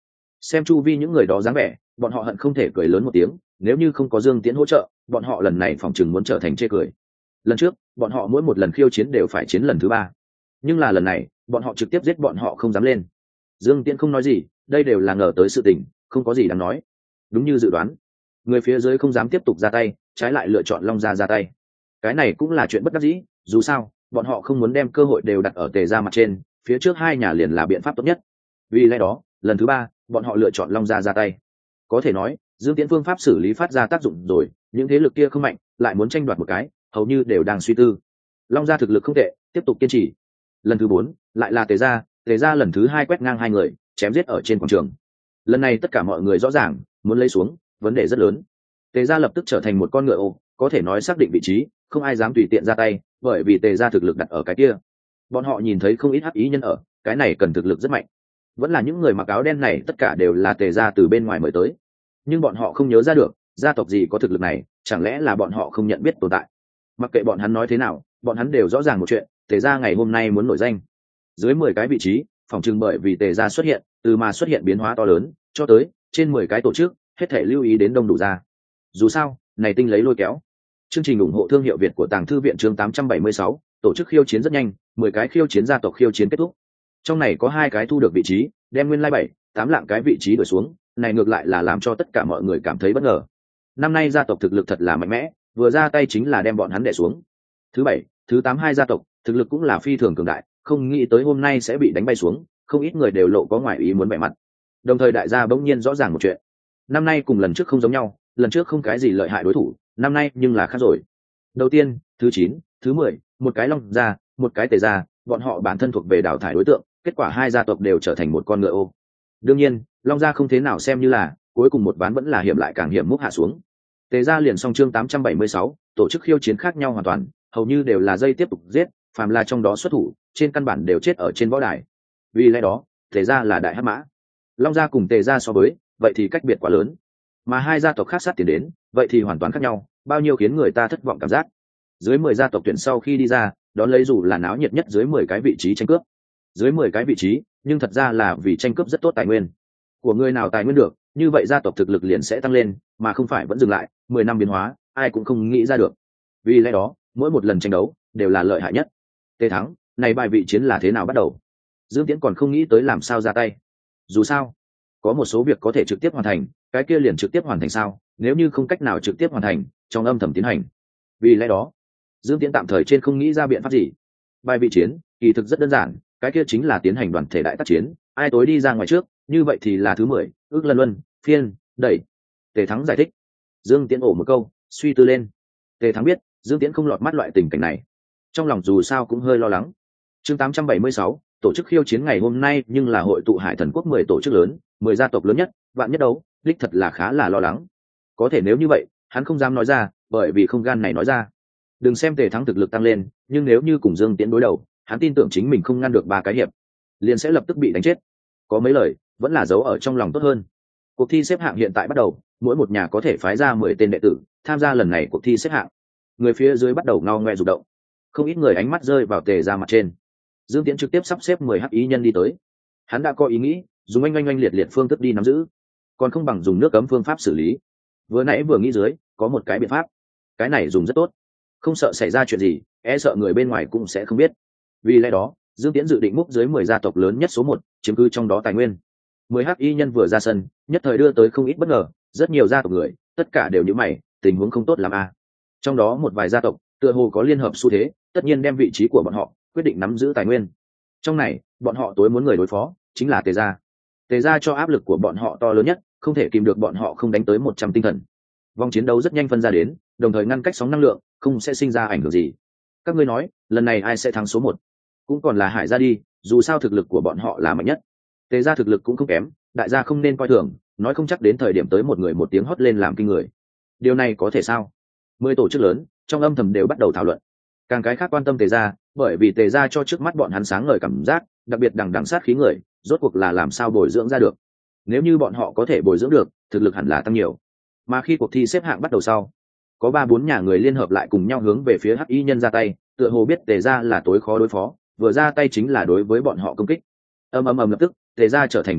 Xem chu vi những người đó dáng vẻ, bọn họ hận không thể cười lớn một tiếng, nếu như không có Dương Tiễn hỗ trợ, bọn họ lần này phỏng chừng muốn trở thành chê cười. Lần trước bọn họ mỗi một lần khiêu chiến đều phải chiến lần thứ ba, nhưng là lần này bọn họ trực tiếp giết bọn họ không dám lên. Dương Tiễn không nói gì, đây đều là ngờ tới sự tình, không có gì đáng nói. Đúng như dự đoán, người phía dưới không dám tiếp tục ra tay, trái lại lựa chọn Long Gia ra tay. Cái này cũng là chuyện bất đắc dĩ, dù sao bọn họ không muốn đem cơ hội đều đặt ở Tề gia mặt trên, phía trước hai nhà liền là biện pháp tốt nhất. Vì lẽ đó lần thứ ba bọn họ lựa chọn Long Gia ra tay. Có thể nói Dương Tiễn phương pháp xử lý phát ra tác dụng rồi, những thế lực kia không mạnh lại muốn tranh đoạt một cái, hầu như đều đang suy tư. Long Gia thực lực không tệ, tiếp tục kiên trì. Lần thứ bốn lại là Tề gia. Tề gia lần thứ hai quét ngang hai người, chém giết ở trên quảng trường. Lần này tất cả mọi người rõ ràng muốn lấy xuống, vấn đề rất lớn. Tề gia lập tức trở thành một con ngựa ô, có thể nói xác định vị trí, không ai dám tùy tiện ra tay, bởi vì Tề gia thực lực đặt ở cái kia. Bọn họ nhìn thấy không ít hắc ý nhân ở, cái này cần thực lực rất mạnh. Vẫn là những người mặc áo đen này tất cả đều là Tề gia từ bên ngoài mời tới, nhưng bọn họ không nhớ ra được gia tộc gì có thực lực này, chẳng lẽ là bọn họ không nhận biết tồn tại. Mặc kệ bọn hắn nói thế nào, bọn hắn đều rõ ràng một chuyện, Tề gia ngày hôm nay muốn nổi danh. Dưới mười cái vị trí, phòng trừng bởi vì Tề gia xuất hiện, từ mà xuất hiện biến hóa to lớn, cho tới trên mười cái tổ chức, hết thể lưu ý đến đông đủ ra. Dù sao, này tinh lấy lôi kéo. Chương trình ủng hộ thương hiệu Việt của Tàng Thư viện chương tám trăm bảy mươi sáu, tổ chức khiêu chiến rất nhanh, mười cái khiêu chiến gia tộc khiêu chiến kết thúc. Trong này có hai cái thu được vị trí, đem nguyên lai bảy, tám lạng cái vị trí đổi xuống, này ngược lại là làm cho tất cả mọi người cảm thấy bất ngờ. Năm nay gia tộc thực lực thật là mạnh mẽ, vừa ra tay chính là đem bọn hắn đè xuống. Thứ bảy, thứ tám hai gia tộc, thực lực cũng là phi thường cường đại, không nghĩ tới hôm nay sẽ bị đánh bay xuống, không ít người đều lộ có ngoài ý muốn vẻ mặt. Đồng thời đại gia bỗng nhiên rõ ràng một chuyện, năm nay cùng lần trước không giống nhau, lần trước không cái gì lợi hại đối thủ, năm nay nhưng là khác rồi. Đầu tiên, thứ chín, thứ mười, một cái Long gia, một cái Tề gia, bọn họ bản thân thuộc về đào thải đối tượng, kết quả hai gia tộc đều trở thành một con ngựa ô. Đương nhiên, Long gia không thế nào xem như là, cuối cùng một ván vẫn là hiểm lại càng hiểm múc hạ xuống. Tề gia liền xong chương tám trăm bảy mươi sáu, tổ chức khiêu chiến khác nhau hoàn toàn, hầu như đều là dây tiếp tục giết, phàm là trong đó xuất thủ, trên căn bản đều chết ở trên võ đài. Vì lẽ đó, Tề gia là đại hắc mã. Long gia cùng Tề gia so với, vậy thì cách biệt quá lớn. Mà hai gia tộc khác sát tiến đến, vậy thì hoàn toàn khác nhau, bao nhiêu khiến người ta thất vọng cảm giác. Dưới mười gia tộc tuyển sau khi đi ra, đón lấy dù là náo nhiệt nhất dưới mười cái vị trí tranh cướp. Dưới mười cái vị trí, nhưng thật ra là vì tranh cướp rất tốt tài nguyên. Của người nào tài nguyên được, như vậy gia tộc thực lực liền sẽ tăng lên, mà không phải vẫn dừng lại, mười năm biến hóa, ai cũng không nghĩ ra được. Vì lẽ đó, mỗi một lần tranh đấu đều là lợi hại nhất. Tề thắng, này bài vị chiến là thế nào bắt đầu? Dương Tiễn còn không nghĩ tới làm sao ra tay. Dù sao, có một số việc có thể trực tiếp hoàn thành, cái kia liền trực tiếp hoàn thành sao, nếu như không cách nào trực tiếp hoàn thành, trong âm thầm tiến hành. Vì lẽ đó, Dương Tiễn tạm thời trên không nghĩ ra biện pháp gì. Bài vị chiến, kỳ thực rất đơn giản, cái kia chính là tiến hành đoàn thể đại tác chiến, ai tối đi ra ngoài trước, như vậy thì là thứ mười, ước lần luân, phiên, đẩy. Tề Thắng giải thích. Dương Tiễn ổ một câu, suy tư lên. Tề Thắng biết, Dương Tiễn không lọt mắt loại tình cảnh này, trong lòng dù sao cũng hơi lo lắng. Chương tám trăm bảy mươi sáu, tổ chức khiêu chiến ngày hôm nay nhưng là hội tụ Hải Thần quốc mười tổ chức lớn, mười gia tộc lớn nhất, vạn nhất đấu, đích thật là khá là lo lắng. Có thể nếu như vậy, hắn không dám nói ra, bởi vì không gan này nói ra. Đừng xem Tề Thắng thực lực tăng lên, nhưng nếu như cùng Dương Tiễn đối đầu, hắn tin tưởng chính mình không ngăn được ba cái hiệp, liền sẽ lập tức bị đánh chết. Có mấy lời, vẫn là giấu ở trong lòng tốt hơn. Cuộc thi xếp hạng hiện tại bắt đầu, mỗi một nhà có thể phái ra mười tên đệ tử tham gia lần này cuộc thi xếp hạng. Người phía dưới bắt đầu ngao ngoe rụng động, không ít người ánh mắt rơi vào Tề gia mặt trên. Dương Tiễn trực tiếp sắp xếp mười hắc ý nhân đi tới. Hắn đã có ý nghĩ, dùng oanh oanh oanh liệt liệt phương thức đi nắm giữ, còn không bằng dùng nước cấm phương pháp xử lý. Vừa nãy vừa nghĩ dưới, có một cái biện pháp, cái này dùng rất tốt, không sợ xảy ra chuyện gì, e sợ người bên ngoài cũng sẽ không biết. Vì lẽ đó, Dương Tiễn dự định múc dưới mười gia tộc lớn nhất số một, chiếm cứ trong đó tài nguyên. Mười hắc y nhân vừa ra sân, nhất thời đưa tới không ít bất ngờ, rất nhiều gia tộc người, tất cả đều như mày, tình huống không tốt lắm a. Trong đó một vài gia tộc, tựa hồ có liên hợp xu thế, tất nhiên đem vị trí của bọn họ, quyết định nắm giữ tài nguyên. Trong này, bọn họ tối muốn người đối phó, chính là Tề gia. Tề gia cho áp lực của bọn họ to lớn nhất, không thể kìm được bọn họ không đánh tới một trăm tinh thần. Vòng chiến đấu rất nhanh phân ra đến, đồng thời ngăn cách sóng năng lượng, không sẽ sinh ra ảnh hưởng gì. Các ngươi nói, lần này ai sẽ thắng số một? Cũng còn là Hải gia đi, dù sao thực lực của bọn họ là mạnh nhất. Tề gia thực lực cũng không kém, đại gia không nên coi thường, nói không chắc đến thời điểm tới một người một tiếng hót lên làm kinh người. Điều này có thể sao? Mười tổ chức lớn, trong âm thầm đều bắt đầu thảo luận. Càng cái khác quan tâm Tề gia, bởi vì Tề gia cho trước mắt bọn hắn sáng ngời cảm giác, đặc biệt đằng đằng sát khí người, rốt cuộc là làm sao bồi dưỡng ra được. Nếu như bọn họ có thể bồi dưỡng được, thực lực hẳn là tăng nhiều. Mà khi cuộc thi xếp hạng bắt đầu sau, có ba bốn nhà người liên hợp lại cùng nhau hướng về phía hắc y nhân ra tay, tựa hồ biết Tề gia là tối khó đối phó, vừa ra tay chính là đối với bọn họ công kích. Ầm ầm ầm lập tức, Tề gia trở thành công địch,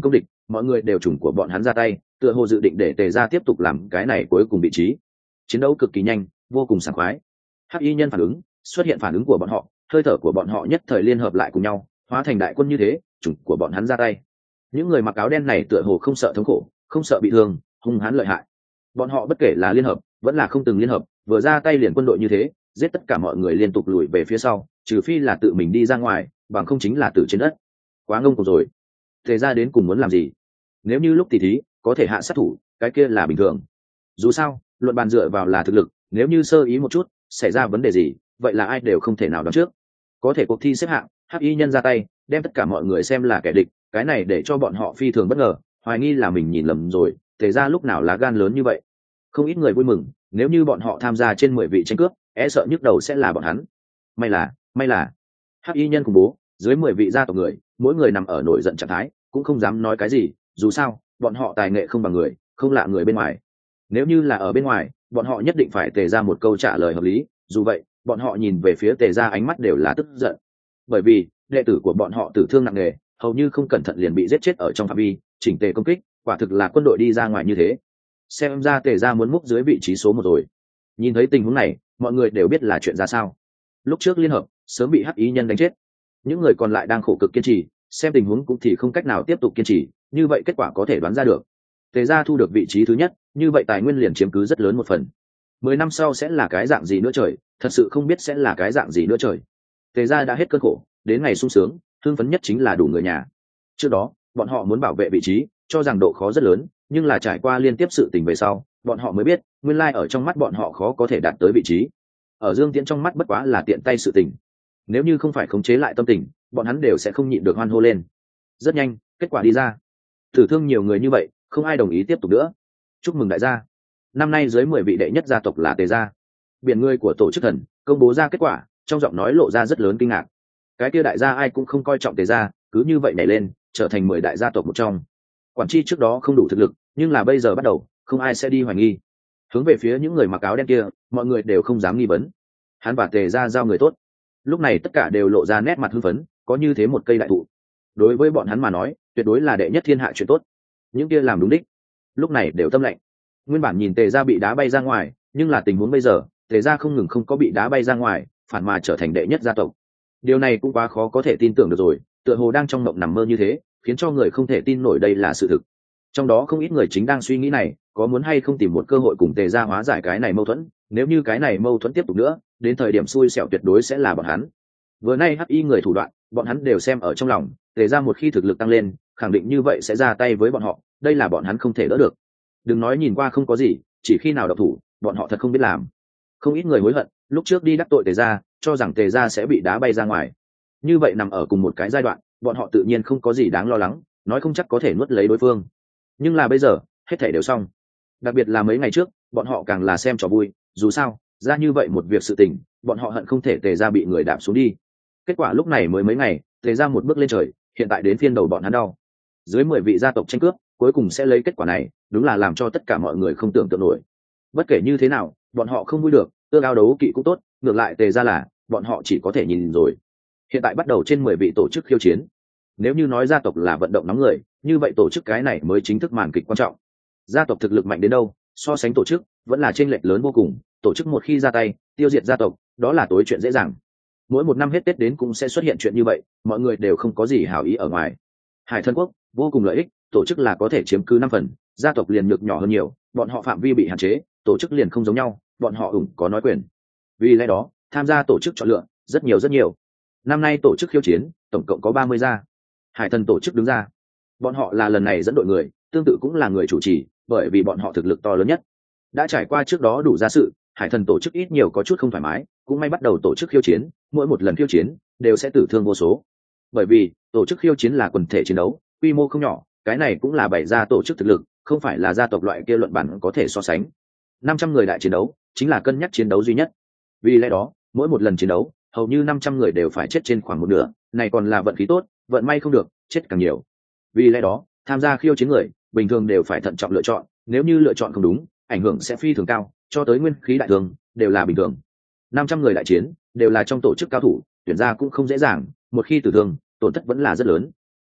mọi người đều chủng của bọn hắn ra tay, tựa hồ dự định để tề gia tiếp tục làm cái này cuối cùng vị trí. Chiến đấu cực kỳ nhanh, vô cùng sảng khoái. Hắc y nhân phản ứng, xuất hiện phản ứng của bọn họ, hơi thở của bọn họ nhất thời liên hợp lại cùng nhau, hóa thành đại quân như thế, chủng của bọn hắn ra tay. Những người mặc áo đen này tựa hồ không sợ thống khổ, không sợ bị thương, hung hãn lợi hại. Bọn họ bất kể là liên hợp, vẫn là không từng liên hợp, vừa ra tay liền quân đội như thế, giết tất cả mọi người liên tục lùi về phía sau, trừ phi là tự mình đi ra ngoài, bằng không chính là tử trên đất. Quá ngông cuồng rồi. Tề gia đến cùng muốn làm gì? Nếu như lúc tỷ thí có thể hạ sát thủ, cái kia là bình thường. Dù sao, luận bàn dựa vào là thực lực, nếu như sơ ý một chút, xảy ra vấn đề gì, vậy là ai đều không thể nào đoán trước. Có thể cuộc thi xếp hạng, hắc y nhân ra tay, đem tất cả mọi người xem là kẻ địch, cái này để cho bọn họ phi thường bất ngờ, hoài nghi là mình nhìn lầm rồi, Tề gia lúc nào lá gan lớn như vậy. Không ít người vui mừng, nếu như bọn họ tham gia trên mười vị tranh cướp, e sợ nhức đầu sẽ là bọn hắn. May là, may là hắc y nhân khủng bố, dưới mười vị gia tộc người, mỗi người nằm ở nổi giận trạng thái, cũng không dám nói cái gì, dù sao, bọn họ tài nghệ không bằng người, không lạ người bên ngoài. Nếu như là ở bên ngoài, bọn họ nhất định phải Tề ra một câu trả lời hợp lý, dù vậy, bọn họ nhìn về phía Tề ra ánh mắt đều là tức giận. Bởi vì, đệ tử của bọn họ tử thương nặng nề, hầu như không cẩn thận liền bị giết chết ở trong phạm vi, chỉnh tề công kích, quả thực là quân đội đi ra ngoài như thế. Xem ra Tề ra muốn múc dưới vị trí số một rồi. Nhìn thấy tình huống này, mọi người đều biết là chuyện ra sao. Lúc trước liên hợp, sớm bị hắc ý nhân đánh chết. Những người còn lại đang khổ cực kiên trì, xem tình huống cũng thì không cách nào tiếp tục kiên trì, như vậy kết quả có thể đoán ra được. Tề gia thu được vị trí thứ nhất, như vậy tài nguyên liền chiếm cứ rất lớn một phần. Mười năm sau sẽ là cái dạng gì nữa trời, thật sự không biết sẽ là cái dạng gì nữa trời. Tề gia đã hết cơn khổ, đến ngày sung sướng, hưng phấn nhất chính là đủ người nhà. Trước đó, bọn họ muốn bảo vệ vị trí, cho rằng độ khó rất lớn, nhưng là trải qua liên tiếp sự tình về sau, bọn họ mới biết, nguyên lai ở trong mắt bọn họ khó có thể đạt tới vị trí. Ở Dương Tiễn trong mắt bất quá là tiện tay sự tình. Nếu như không phải khống chế lại tâm tình, bọn hắn đều sẽ không nhịn được hoan hô lên. Rất nhanh, kết quả đi ra. Tử thương nhiều người như vậy, không ai đồng ý tiếp tục nữa. Chúc mừng đại gia. Năm nay dưới mười vị đệ nhất gia tộc là Tề gia. Biển người của tổ chức thần công bố ra kết quả, trong giọng nói lộ ra rất lớn kinh ngạc. Cái kia đại gia ai cũng không coi trọng Tề gia, cứ như vậy nhảy lên, trở thành mười đại gia tộc một trong. Quản tri trước đó không đủ thực lực, nhưng là bây giờ bắt đầu, không ai sẽ đi hoài nghi. Hướng về phía những người mặc áo đen kia, mọi người đều không dám nghi vấn. Hắn và Tề gia giao người tốt. Lúc này tất cả đều lộ ra nét mặt hưng phấn, có như thế một cây đại thụ. Đối với bọn hắn mà nói, tuyệt đối là đệ nhất thiên hạ chuyện tốt. Những kia làm đúng đích, lúc này đều tâm lạnh. Nguyên bản nhìn Tề gia bị đá bay ra ngoài, nhưng là tình huống bây giờ, Tề gia không ngừng không có bị đá bay ra ngoài, phản mà trở thành đệ nhất gia tộc. Điều này cũng quá khó có thể tin tưởng được rồi, tựa hồ đang trong mộng nằm mơ như thế, khiến cho người không thể tin nổi đây là sự thực. Trong đó không ít người chính đang suy nghĩ này, có muốn hay không tìm một cơ hội cùng Tề gia hóa giải cái này mâu thuẫn, nếu như cái này mâu thuẫn tiếp tục nữa, đến thời điểm xui xẻo tuyệt đối sẽ là bọn hắn. Vừa nay hắc y người thủ đoạn, bọn hắn đều xem ở trong lòng, Tề gia một khi thực lực tăng lên, khẳng định như vậy sẽ ra tay với bọn họ, đây là bọn hắn không thể đỡ được. Đừng nói nhìn qua không có gì, chỉ khi nào độc thủ, bọn họ thật không biết làm. Không ít người hối hận, lúc trước đi đắc tội Tề gia, cho rằng Tề gia sẽ bị đá bay ra ngoài. Như vậy nằm ở cùng một cái giai đoạn, bọn họ tự nhiên không có gì đáng lo lắng, nói không chắc có thể nuốt lấy đối phương. Nhưng là bây giờ, hết thảy đều xong. Đặc biệt là mấy ngày trước, bọn họ càng là xem trò vui, dù sao, ra như vậy một việc sự tình, bọn họ hận không thể Tề gia bị người đạp xuống đi. Kết quả lúc này mới mấy ngày, Tề gia một bước lên trời, hiện tại đến phiên đầu bọn hắn đau. Dưới mười vị gia tộc tranh cướp, cuối cùng sẽ lấy kết quả này, đúng là làm cho tất cả mọi người không tưởng tượng nổi. Bất kể như thế nào, bọn họ không vui được, ước ao đấu kỵ cũng tốt, ngược lại Tề gia là, bọn họ chỉ có thể nhìn rồi. Hiện tại bắt đầu trên mười vị tổ chức khiêu chiến. Nếu như nói gia tộc là vận động nóng người, như vậy tổ chức cái này mới chính thức màn kịch quan trọng. Gia tộc thực lực mạnh đến đâu, so sánh tổ chức, vẫn là chênh lệch lớn vô cùng, tổ chức một khi ra tay, tiêu diệt gia tộc, đó là tối chuyện dễ dàng. Mỗi một năm hết Tết đến cũng sẽ xuất hiện chuyện như vậy, mọi người đều không có gì hảo ý ở ngoài. Hải Thân Quốc vô cùng lợi ích, tổ chức là có thể chiếm cứ năm phần, gia tộc liền nhược nhỏ hơn nhiều, bọn họ phạm vi bị hạn chế, tổ chức liền không giống nhau, bọn họ ủng có nói quyền. Vì lẽ đó, tham gia tổ chức chọn lựa rất nhiều rất nhiều. Năm nay tổ chức khiêu chiến, tổng cộng có ba mươi gia. Hải Thần tổ chức đứng ra. Bọn họ là lần này dẫn đội người, tương tự cũng là người chủ trì, bởi vì bọn họ thực lực to lớn nhất. Đã trải qua trước đó đủ ra sự, Hải Thần tổ chức ít nhiều có chút không thoải mái, cũng may bắt đầu tổ chức khiêu chiến, mỗi một lần khiêu chiến đều sẽ tử thương vô số. Bởi vì, tổ chức khiêu chiến là quần thể chiến đấu, quy mô không nhỏ, cái này cũng là bày ra tổ chức thực lực, không phải là gia tộc loại kia luận bản có thể so sánh. năm trăm người đại chiến đấu, chính là cân nhắc chiến đấu duy nhất. Vì lẽ đó, mỗi một lần chiến đấu, hầu như năm trăm người đều phải chết trên khoảng một nửa, này còn là vận khí tốt, vận may không được, chết càng nhiều. Vì lẽ đó, tham gia khiêu chiến người, bình thường đều phải thận trọng lựa chọn, nếu như lựa chọn không đúng, ảnh hưởng sẽ phi thường cao, cho tới nguyên khí đại thường, đều là bình thường. năm trăm người đại chiến, đều là trong tổ chức cao thủ, tuyển ra cũng không dễ dàng, một khi tử thương, tổn thất vẫn là rất lớn.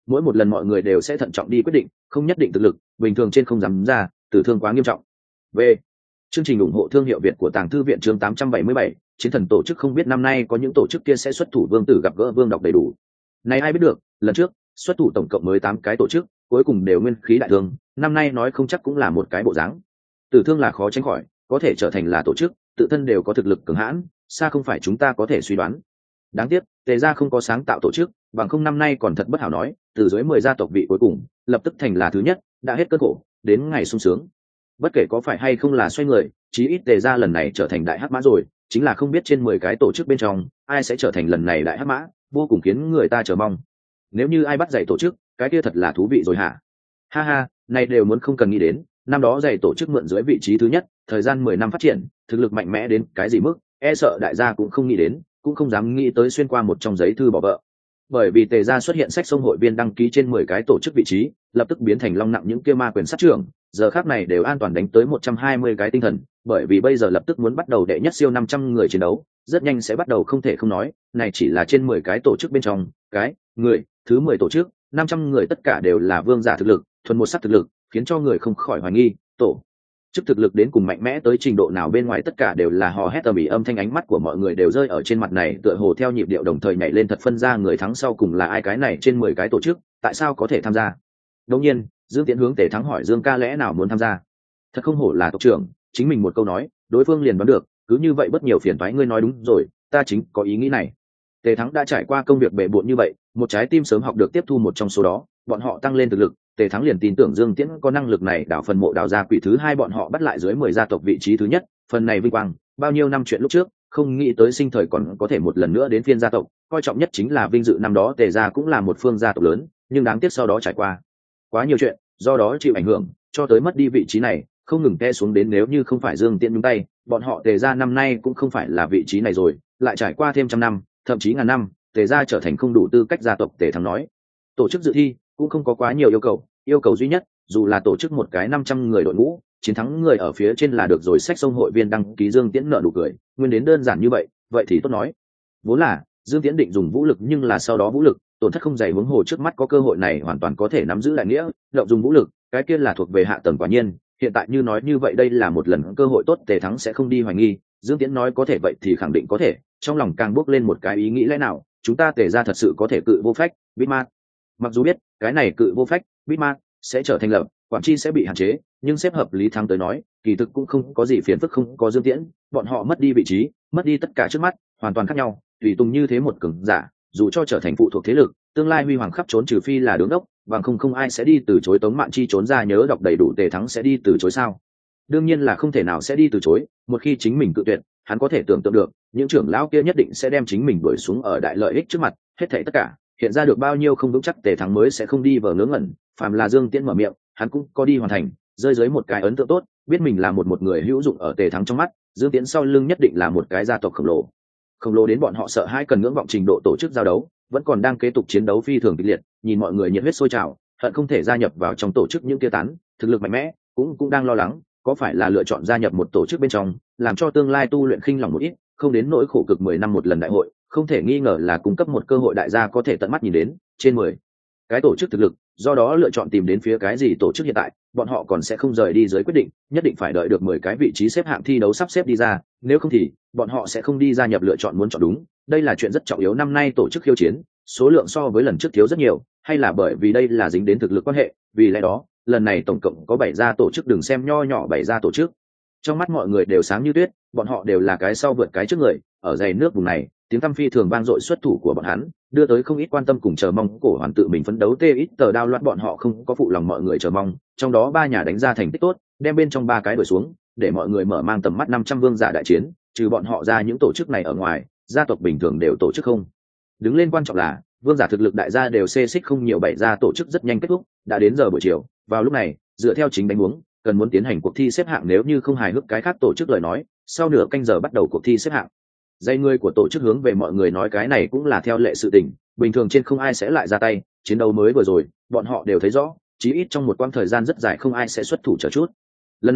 mỗi một lần mọi người đều sẽ thận trọng đi quyết định, không nhất định thực lực bình thường trên không dám ra, tử thương quá nghiêm trọng. V. Chương trình ủng hộ thương hiệu Việt của Tàng Thư viện chương tám trăm bảy mươi bảy, chiến thần tổ chức không biết năm nay có những tổ chức kia sẽ xuất thủ vương tử gặp gỡ vương đọc đầy đủ. Này ai biết được, lần trước xuất thủ tổng cộng mới tám cái tổ chức, cuối cùng đều nguyên khí đại thương, năm nay nói không chắc cũng là một cái bộ dáng. Tử thương là khó tránh khỏi, có thể trở thành là tổ chức, tự thân đều có thực lực cường hãn, xa không phải chúng ta có thể suy đoán. Đáng tiếc, Tề gia không có sáng tạo tổ chức, bằng không năm nay còn thật bất hảo nói, từ dưới mười gia tộc vị cuối cùng, lập tức thành là thứ nhất, đã hết cơn khổ, đến ngày sung sướng. Bất kể có phải hay không là xoay người, chí ít Tề gia lần này trở thành đại hắc mã rồi, chính là không biết trên mười cái tổ chức bên trong, ai sẽ trở thành lần này đại hắc mã, vô cùng khiến người ta chờ mong. Nếu như ai bắt dạy tổ chức, cái kia thật là thú vị rồi hả? Ha ha, này đều muốn không cần nghĩ đến, năm đó dạy tổ chức mượn dưới vị trí thứ nhất, thời gian mười năm phát triển, thực lực mạnh mẽ đến cái gì mức, e sợ đại gia cũng không nghĩ đến, cũng không dám nghĩ tới xuyên qua một trong giấy thư bỏ vợ. Bởi vì Tề gia xuất hiện sách sông hội viên đăng ký trên mười cái tổ chức vị trí, lập tức biến thành long nặng những kia ma quyền sát trưởng, giờ khác này đều an toàn đánh tới một trăm hai mươi cái tinh thần, bởi vì bây giờ lập tức muốn bắt đầu đệ nhất siêu năm trăm người chiến đấu, rất nhanh sẽ bắt đầu không thể không nói, này chỉ là trên mười cái tổ chức bên trong, cái, người, thứ mười tổ chức, năm trăm người tất cả đều là vương giả thực lực, thuần một sắc thực lực, khiến cho người không khỏi hoài nghi, tổ chức thực lực đến cùng mạnh mẽ tới trình độ nào bên ngoài tất cả đều là hò hét tầm ĩ âm thanh ánh mắt của mọi người đều rơi ở trên mặt này tựa hồ theo nhịp điệu đồng thời nhảy lên thật phân ra người thắng sau cùng là ai cái này trên mười cái tổ chức, tại sao có thể tham gia. Đương nhiên, Dương Tiễn hướng Tề Thắng hỏi Dương ca lẽ nào muốn tham gia. Thật không hổ là tộc trưởng, chính mình một câu nói, đối phương liền đoán được, cứ như vậy bất nhiều phiền toái ngươi nói đúng rồi, ta chính có ý nghĩ này. Tề Thắng đã trải qua công việc bề bộn như vậy, một trái tim sớm học được tiếp thu một trong số đó, bọn họ tăng lên thực lực, Tề Thắng liền tin tưởng Dương Tiễn có năng lực này đào phần mộ đào ra quỷ thứ hai bọn họ bắt lại dưới mười gia tộc vị trí thứ nhất, phần này vinh quang, bao nhiêu năm chuyện lúc trước, không nghĩ tới sinh thời còn có thể một lần nữa đến phiên gia tộc, coi trọng nhất chính là vinh dự năm đó Tề gia cũng là một phương gia tộc lớn, nhưng đáng tiếc sau đó trải qua quá nhiều chuyện, do đó chịu ảnh hưởng, cho tới mất đi vị trí này, không ngừng té xuống đến nếu như không phải Dương Tiễn nhúng tay, bọn họ Tề gia năm nay cũng không phải là vị trí này rồi, lại trải qua thêm trăm năm, thậm chí ngàn năm, Tề gia trở thành không đủ tư cách gia tộc. Tề Thắng nói, tổ chức dự thi cũng không có quá nhiều yêu cầu, yêu cầu duy nhất, dù là tổ chức một cái năm trăm người đội ngũ, chiến thắng người ở phía trên là được rồi. Sách sông hội viên đăng ký. Dương Tiễn nở nụ cười, nguyên đến đơn giản như vậy, vậy thì tốt nói. Vốn là Dương Tiễn định dùng vũ lực, nhưng là sau đó vũ lực tổn thất không dày, huống hồ trước mắt có cơ hội này hoàn toàn có thể nắm giữ đại nghĩa, động dùng vũ lực, cái kia là thuộc về hạ tầng. Quả nhiên, hiện tại như nói như vậy đây là một lần cơ hội tốt, Tề Thắng sẽ không đi hoài nghi. Dương Tiễn nói có thể vậy thì khẳng định có thể, trong lòng càng bước lên một cái ý nghĩ lẽ nào chúng ta Tề gia thật sự có thể cự vô phách Bitmark. Mặc dù biết cái này cự vô phách Bitmark sẽ trở thành lập, quản chi sẽ bị hạn chế, nhưng xếp hợp lý thắng tới nói, kỳ thực cũng không có gì phiền phức, không có Dương Tiễn, bọn họ mất đi vị trí, mất đi tất cả trước mắt, hoàn toàn khác nhau. Tùy tùng như thế một cường giả, dù cho trở thành phụ thuộc thế lực, tương lai huy hoàng khắp trốn, trừ phi là đứng đốc, bằng không không ai sẽ đi từ chối. Tống Mạn Chi trốn ra nhớ đọc đầy đủ, Tề Thắng sẽ đi từ chối sao? Đương nhiên là không thể nào sẽ đi từ chối, một khi chính mình cự tuyệt, hắn có thể tưởng tượng được, những trưởng lão kia nhất định sẽ đem chính mình đuổi xuống ở đại lợi ích trước mặt, hết thảy tất cả, hiện ra được bao nhiêu không vững chắc, Tề Thắng mới sẽ không đi vờ ngớ ngẩn, phàm là Dương Tiễn mở miệng, hắn cũng có đi hoàn thành, rơi dưới một cái ấn tượng tốt, biết mình là một một người hữu dụng ở Tề Thắng trong mắt, Dương Tiễn sau lưng nhất định là một cái gia tộc khổng lồ. Khổng lồ đến bọn họ sợ hãi cần ngưỡng vọng trình độ tổ chức giao đấu, vẫn còn đang kế tục chiến đấu phi thường kịch liệt, nhìn mọi người nhiệt huyết sôi trào, hận không thể gia nhập vào trong tổ chức những kia tán, thực lực mạnh mẽ, cũng cũng đang lo lắng, có phải là lựa chọn gia nhập một tổ chức bên trong, làm cho tương lai tu luyện khinh lòng một ít, không đến nỗi khổ cực mười năm một lần đại hội, không thể nghi ngờ là cung cấp một cơ hội đại gia có thể tận mắt nhìn đến, trên mười cái tổ chức thực lực, do đó lựa chọn tìm đến phía cái gì tổ chức hiện tại, bọn họ còn sẽ không rời đi dưới quyết định, nhất định phải đợi được mười cái vị trí xếp hạng thi đấu sắp xếp đi ra, nếu không thì bọn họ sẽ không đi gia nhập lựa chọn muốn chọn đúng, đây là chuyện rất trọng yếu. Năm nay tổ chức khiêu chiến, số lượng so với lần trước thiếu rất nhiều, hay là bởi vì đây là dính đến thực lực quan hệ, vì lẽ đó, lần này tổng cộng có bảy gia tổ chức, đừng xem nho nhỏ bảy gia tổ chức. Trong mắt mọi người đều sáng như tuyết, bọn họ đều là cái sau vượt cái trước người, ở dày nước vùng này, tiếng tăm phi thường vang dội, xuất thủ của bọn hắn đưa tới không ít quan tâm cùng chờ mong, cổ hoàn tự mình phấn đấu tê ít tờ đao loạn, bọn họ không có phụ lòng mọi người chờ mong, trong đó ba nhà đánh ra thành tích tốt, đem bên trong ba cái đuổi xuống, để mọi người mở mang tầm mắt. Năm trăm vương giả đại chiến, trừ bọn họ ra những tổ chức này ở ngoài, gia tộc bình thường đều tổ chức không đứng lên, quan trọng là vương giả thực lực đại gia đều xê xích không nhiều, bảy gia tổ chức rất nhanh kết thúc, đã đến giờ buổi chiều. Vào lúc này, dựa theo chính đánh huống, cần muốn tiến hành cuộc thi xếp hạng, nếu như không hài hước cái khác tổ chức lời nói, sau nửa canh giờ bắt đầu cuộc thi xếp hạng. Dây người của tổ chức hướng về mọi người nói cái này cũng là theo lệ sự tình, bình thường trên không ai sẽ lại ra tay, chiến đấu mới vừa rồi bọn họ đều thấy rõ, chí ít trong một quãng thời gian rất dài không ai sẽ xuất thủ chờ chút. Lần này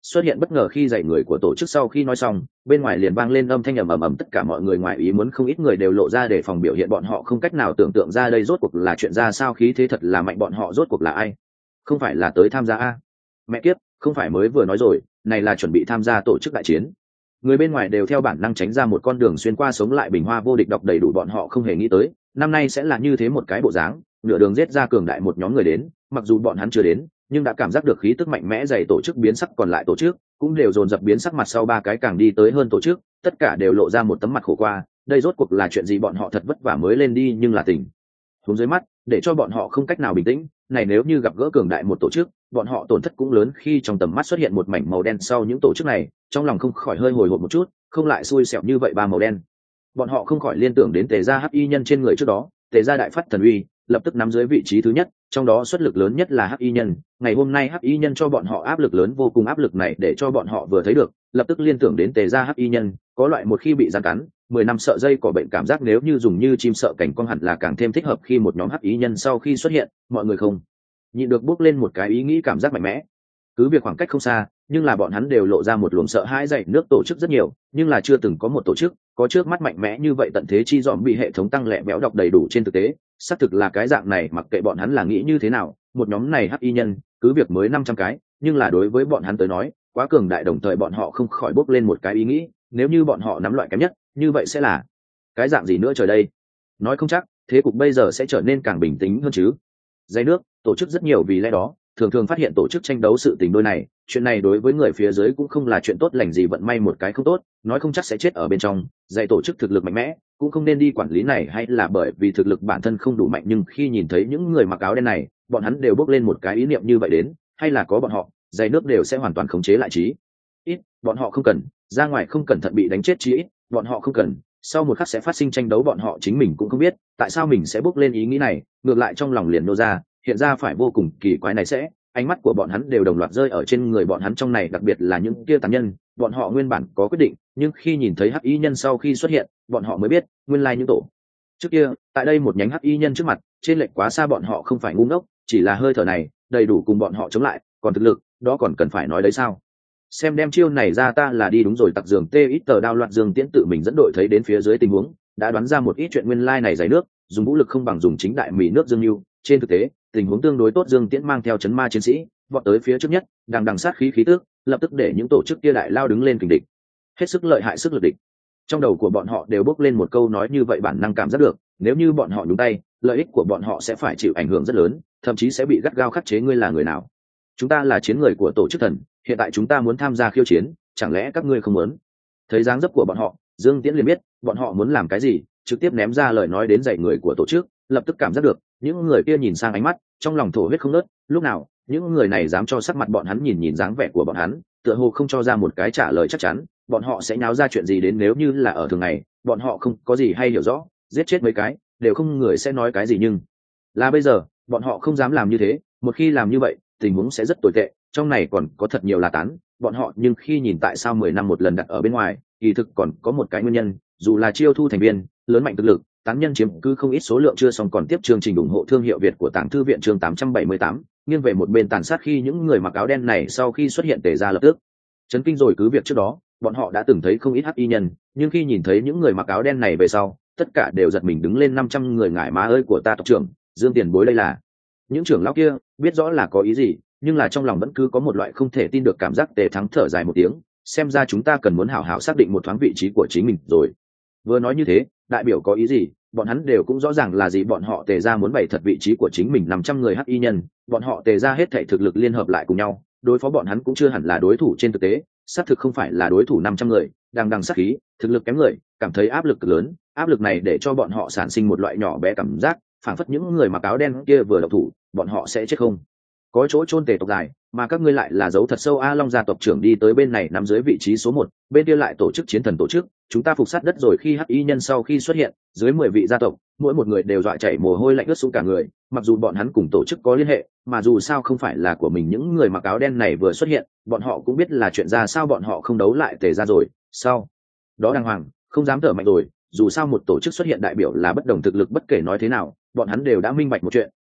xuất hiện bất ngờ khi dạy người của tổ chức sau khi nói xong, bên ngoài liền vang lên âm thanh ầm ầm ầm, tất cả mọi người ngoài ý muốn không ít người đều lộ ra để phòng biểu hiện bọn họ không cách nào tưởng tượng ra đây rốt cuộc là chuyện ra sao, khí thế thật là mạnh, bọn họ rốt cuộc là ai? Không phải là tới tham gia a? Mẹ kiếp, không phải mới vừa nói rồi, này là chuẩn bị tham gia tổ chức đại chiến. Người bên ngoài đều theo bản năng tránh ra một con đường xuyên qua sống lại bình hoa vô địch đọc đầy đủ, bọn họ không hề nghĩ tới, năm nay sẽ là như thế một cái bộ dáng, nửa đường giết ra cường đại một nhóm người đến, mặc dù bọn hắn chưa đến, nhưng đã cảm giác được khí tức mạnh mẽ dày tổ chức biến sắc, còn lại tổ chức cũng đều dồn dập biến sắc, mặt sau ba cái càng đi tới hơn tổ chức, tất cả đều lộ ra một tấm mặt khổ qua, đây rốt cuộc là chuyện gì, bọn họ thật vất vả mới lên đi nhưng là tỉnh xuống dưới mắt, để cho bọn họ không cách nào bình tĩnh, này nếu như gặp gỡ cường đại một tổ chức, bọn họ tổn thất cũng lớn, khi trong tầm mắt xuất hiện một mảnh màu đen sau những tổ chức này, trong lòng không khỏi hơi hồi hộp một chút, không lại xui xẻo như vậy ba màu đen. Bọn họ không khỏi liên tưởng đến Tề gia hắc y nhân trên người trước đó, Tề gia đại phát thần uy, lập tức nắm dưới vị trí thứ nhất, trong đó xuất lực lớn nhất là hắc y nhân, ngày hôm nay hắc y nhân cho bọn họ áp lực lớn vô cùng, áp lực này để cho bọn họ vừa thấy được, lập tức liên tưởng đến Tề gia hắc y nhân, có loại một khi bị giằng cắn, mười năm sợ dây cỏ bệnh cảm giác, nếu như dùng như chim sợ cảnh con hẳn là càng thêm thích hợp. Khi một nhóm hắc y nhân sau khi xuất hiện, mọi người không nhịn được bước lên một cái ý nghĩ cảm giác mạnh mẽ. Cứ việc khoảng cách không xa, nhưng là bọn hắn đều lộ ra một luồng sợ hãi, dậy nước tổ chức rất nhiều, nhưng là chưa từng có một tổ chức có trước mắt mạnh mẽ như vậy, tận thế chi dòm bị hệ thống tăng lẹ béo đọc đầy đủ. Trên thực tế xác thực là cái dạng này, mặc kệ bọn hắn là nghĩ như thế nào, một nhóm này hắc y nhân cứ việc mới năm trăm cái, nhưng là đối với bọn hắn tới nói quá cường đại, đồng thời bọn họ không khỏi bốc lên một cái ý nghĩ, nếu như bọn họ nắm loại kém nhất, như vậy sẽ là cái dạng gì nữa trời đây, nói không chắc thế cục bây giờ sẽ trở nên càng bình tĩnh hơn chứ. Dây nước tổ chức rất nhiều, vì lẽ đó thường thường phát hiện tổ chức tranh đấu sự tình đôi này, chuyện này đối với người phía dưới cũng không là chuyện tốt lành gì, vận may một cái không tốt, nói không chắc sẽ chết ở bên trong. Dạy tổ chức thực lực mạnh mẽ cũng không nên đi quản lý này, hay là bởi vì thực lực bản thân không đủ mạnh, nhưng khi nhìn thấy những người mặc áo đen này, bọn hắn đều bước lên một cái ý niệm như vậy đến, hay là có bọn họ, dạy nước đều sẽ hoàn toàn khống chế lại chí ít, bọn họ không cần ra ngoài không cẩn thận bị đánh chết, chí ít bọn họ không cần sau một khắc sẽ phát sinh tranh đấu, bọn họ chính mình cũng không biết tại sao mình sẽ bước lên ý nghĩ này, ngược lại trong lòng liền nô ra hiện ra phải vô cùng kỳ quái này sẽ, ánh mắt của bọn hắn đều đồng loạt rơi ở trên người bọn hắn, trong này đặc biệt là những kia tán nhân, bọn họ nguyên bản có quyết định, nhưng khi nhìn thấy hắc y nhân sau khi xuất hiện, bọn họ mới biết nguyên lai những tổ trước kia tại đây một nhánh hắc y nhân trước mặt trên lệch quá xa, bọn họ không phải ngu ngốc, chỉ là hơi thở này đầy đủ cùng bọn họ chống lại, còn thực lực đó còn cần phải nói đấy sao. Xem đem chiêu này ra ta là đi đúng rồi, tặc giường tê ít tờ đao loạn dương tiễn tự mình dẫn đội thấy đến phía dưới tình huống, đã đoán ra một ít chuyện, nguyên lai này giấy nước dùng vũ lực không bằng dùng chính đại mỹ nước dương lưu. Trên thực tế tình huống tương đối tốt, dương tiễn mang theo chấn ma chiến sĩ vọt tới phía trước nhất, đang đằng sát khí khí tước, lập tức để những tổ chức kia đại lao đứng lên kình địch, hết sức lợi hại sức lực địch. Trong đầu của bọn họ đều bốc lên một câu nói như vậy, bản năng cảm giác được nếu như bọn họ nhúng tay, lợi ích của bọn họ sẽ phải chịu ảnh hưởng rất lớn, thậm chí sẽ bị gắt gao khắc chế. Ngươi là người nào? Chúng ta là chiến người của tổ chức thần, hiện tại chúng ta muốn tham gia khiêu chiến, chẳng lẽ các ngươi không muốn? Thấy dáng dấp của bọn họ, Dương Tiễn liền biết bọn họ muốn làm cái gì, trực tiếp ném ra lời nói đến dạy người của tổ chức, lập tức cảm giác được những người kia nhìn sang ánh mắt, trong lòng thổ huyết không ngớt. Lúc nào những người này dám cho sắc mặt bọn hắn, nhìn nhìn dáng vẻ của bọn hắn, tựa hồ không cho ra một cái trả lời chắc chắn, bọn họ sẽ náo ra chuyện gì đến. Nếu như là ở thường ngày, bọn họ không có gì hay hiểu rõ, giết chết mấy cái đều không người sẽ nói cái gì, nhưng là bây giờ bọn họ không dám làm như thế, một khi làm như vậy tình huống sẽ rất tồi tệ. Trong này còn có thật nhiều là tán bọn họ, nhưng khi nhìn tại sao mười năm một lần đặt ở bên ngoài, kỳ thực còn có một cái nguyên nhân, dù là chiêu thu thành viên lớn mạnh thực lực, tán nhân chiếm cứ không ít số lượng. Chưa xong còn tiếp chương trình ủng hộ thương hiệu Việt của Tàng Thư viện chương tám trăm bảy mươi tám, nghiêng về một bên tàn sát. Khi những người mặc áo đen này sau khi xuất hiện, Tề ra lập tức chấn kinh rồi, cứ việc trước đó bọn họ đã từng thấy không ít hắc y nhân, nhưng khi nhìn thấy những người mặc áo đen này về sau, tất cả đều giật mình đứng lên. Năm trăm người, ngải má ơi của ta tộc trưởng Dương tiền bối đây là. Những trưởng lão kia biết rõ là có ý gì, nhưng là trong lòng vẫn cứ có một loại không thể tin được cảm giác. Tề Thắng thở dài một tiếng, xem ra chúng ta cần muốn hảo hảo xác định một thoáng vị trí của chính mình rồi. Vừa nói như thế, đại biểu có ý gì bọn hắn đều cũng rõ ràng là gì, bọn họ Tề ra muốn bày thật vị trí của chính mình. Năm trăm người hắc y nhân, bọn họ Tề ra hết thảy thực lực liên hợp lại cùng nhau đối phó bọn hắn cũng chưa hẳn là đối thủ. Trên thực tế xác thực không phải là đối thủ. Năm trăm người đang đằng sát khí, thực lực kém người cảm thấy áp lực cực lớn, áp lực này để cho bọn họ sản sinh một loại nhỏ bé cảm giác, phảng phất những người mặc áo đen kia vừa độc thủ bọn họ sẽ chết không có chỗ chôn. Tề tộc dài mà các ngươi lại là giấu thật sâu. A Long gia tộc trưởng đi tới bên này nằm dưới vị trí số một, bên kia lại tổ chức chiến thần tổ chức, chúng ta phục sát đất rồi. Khi hắc y nhân sau khi xuất hiện, dưới mười vị gia tộc mỗi một người đều dọa chảy mồ hôi lạnh ướt xuống cả người, mặc dù bọn hắn cùng tổ chức có liên hệ, mà dù sao không phải là của mình. Những người mặc áo đen này vừa xuất hiện, bọn họ cũng biết là chuyện ra sao, bọn họ không đấu lại Tề ra rồi sau đó đàng hoàng không dám thở mạnh rồi. Dù sao một tổ chức xuất hiện đại biểu là bất đồng thực lực, bất kể nói thế nào bọn hắn đều đã minh bạch một chuyện,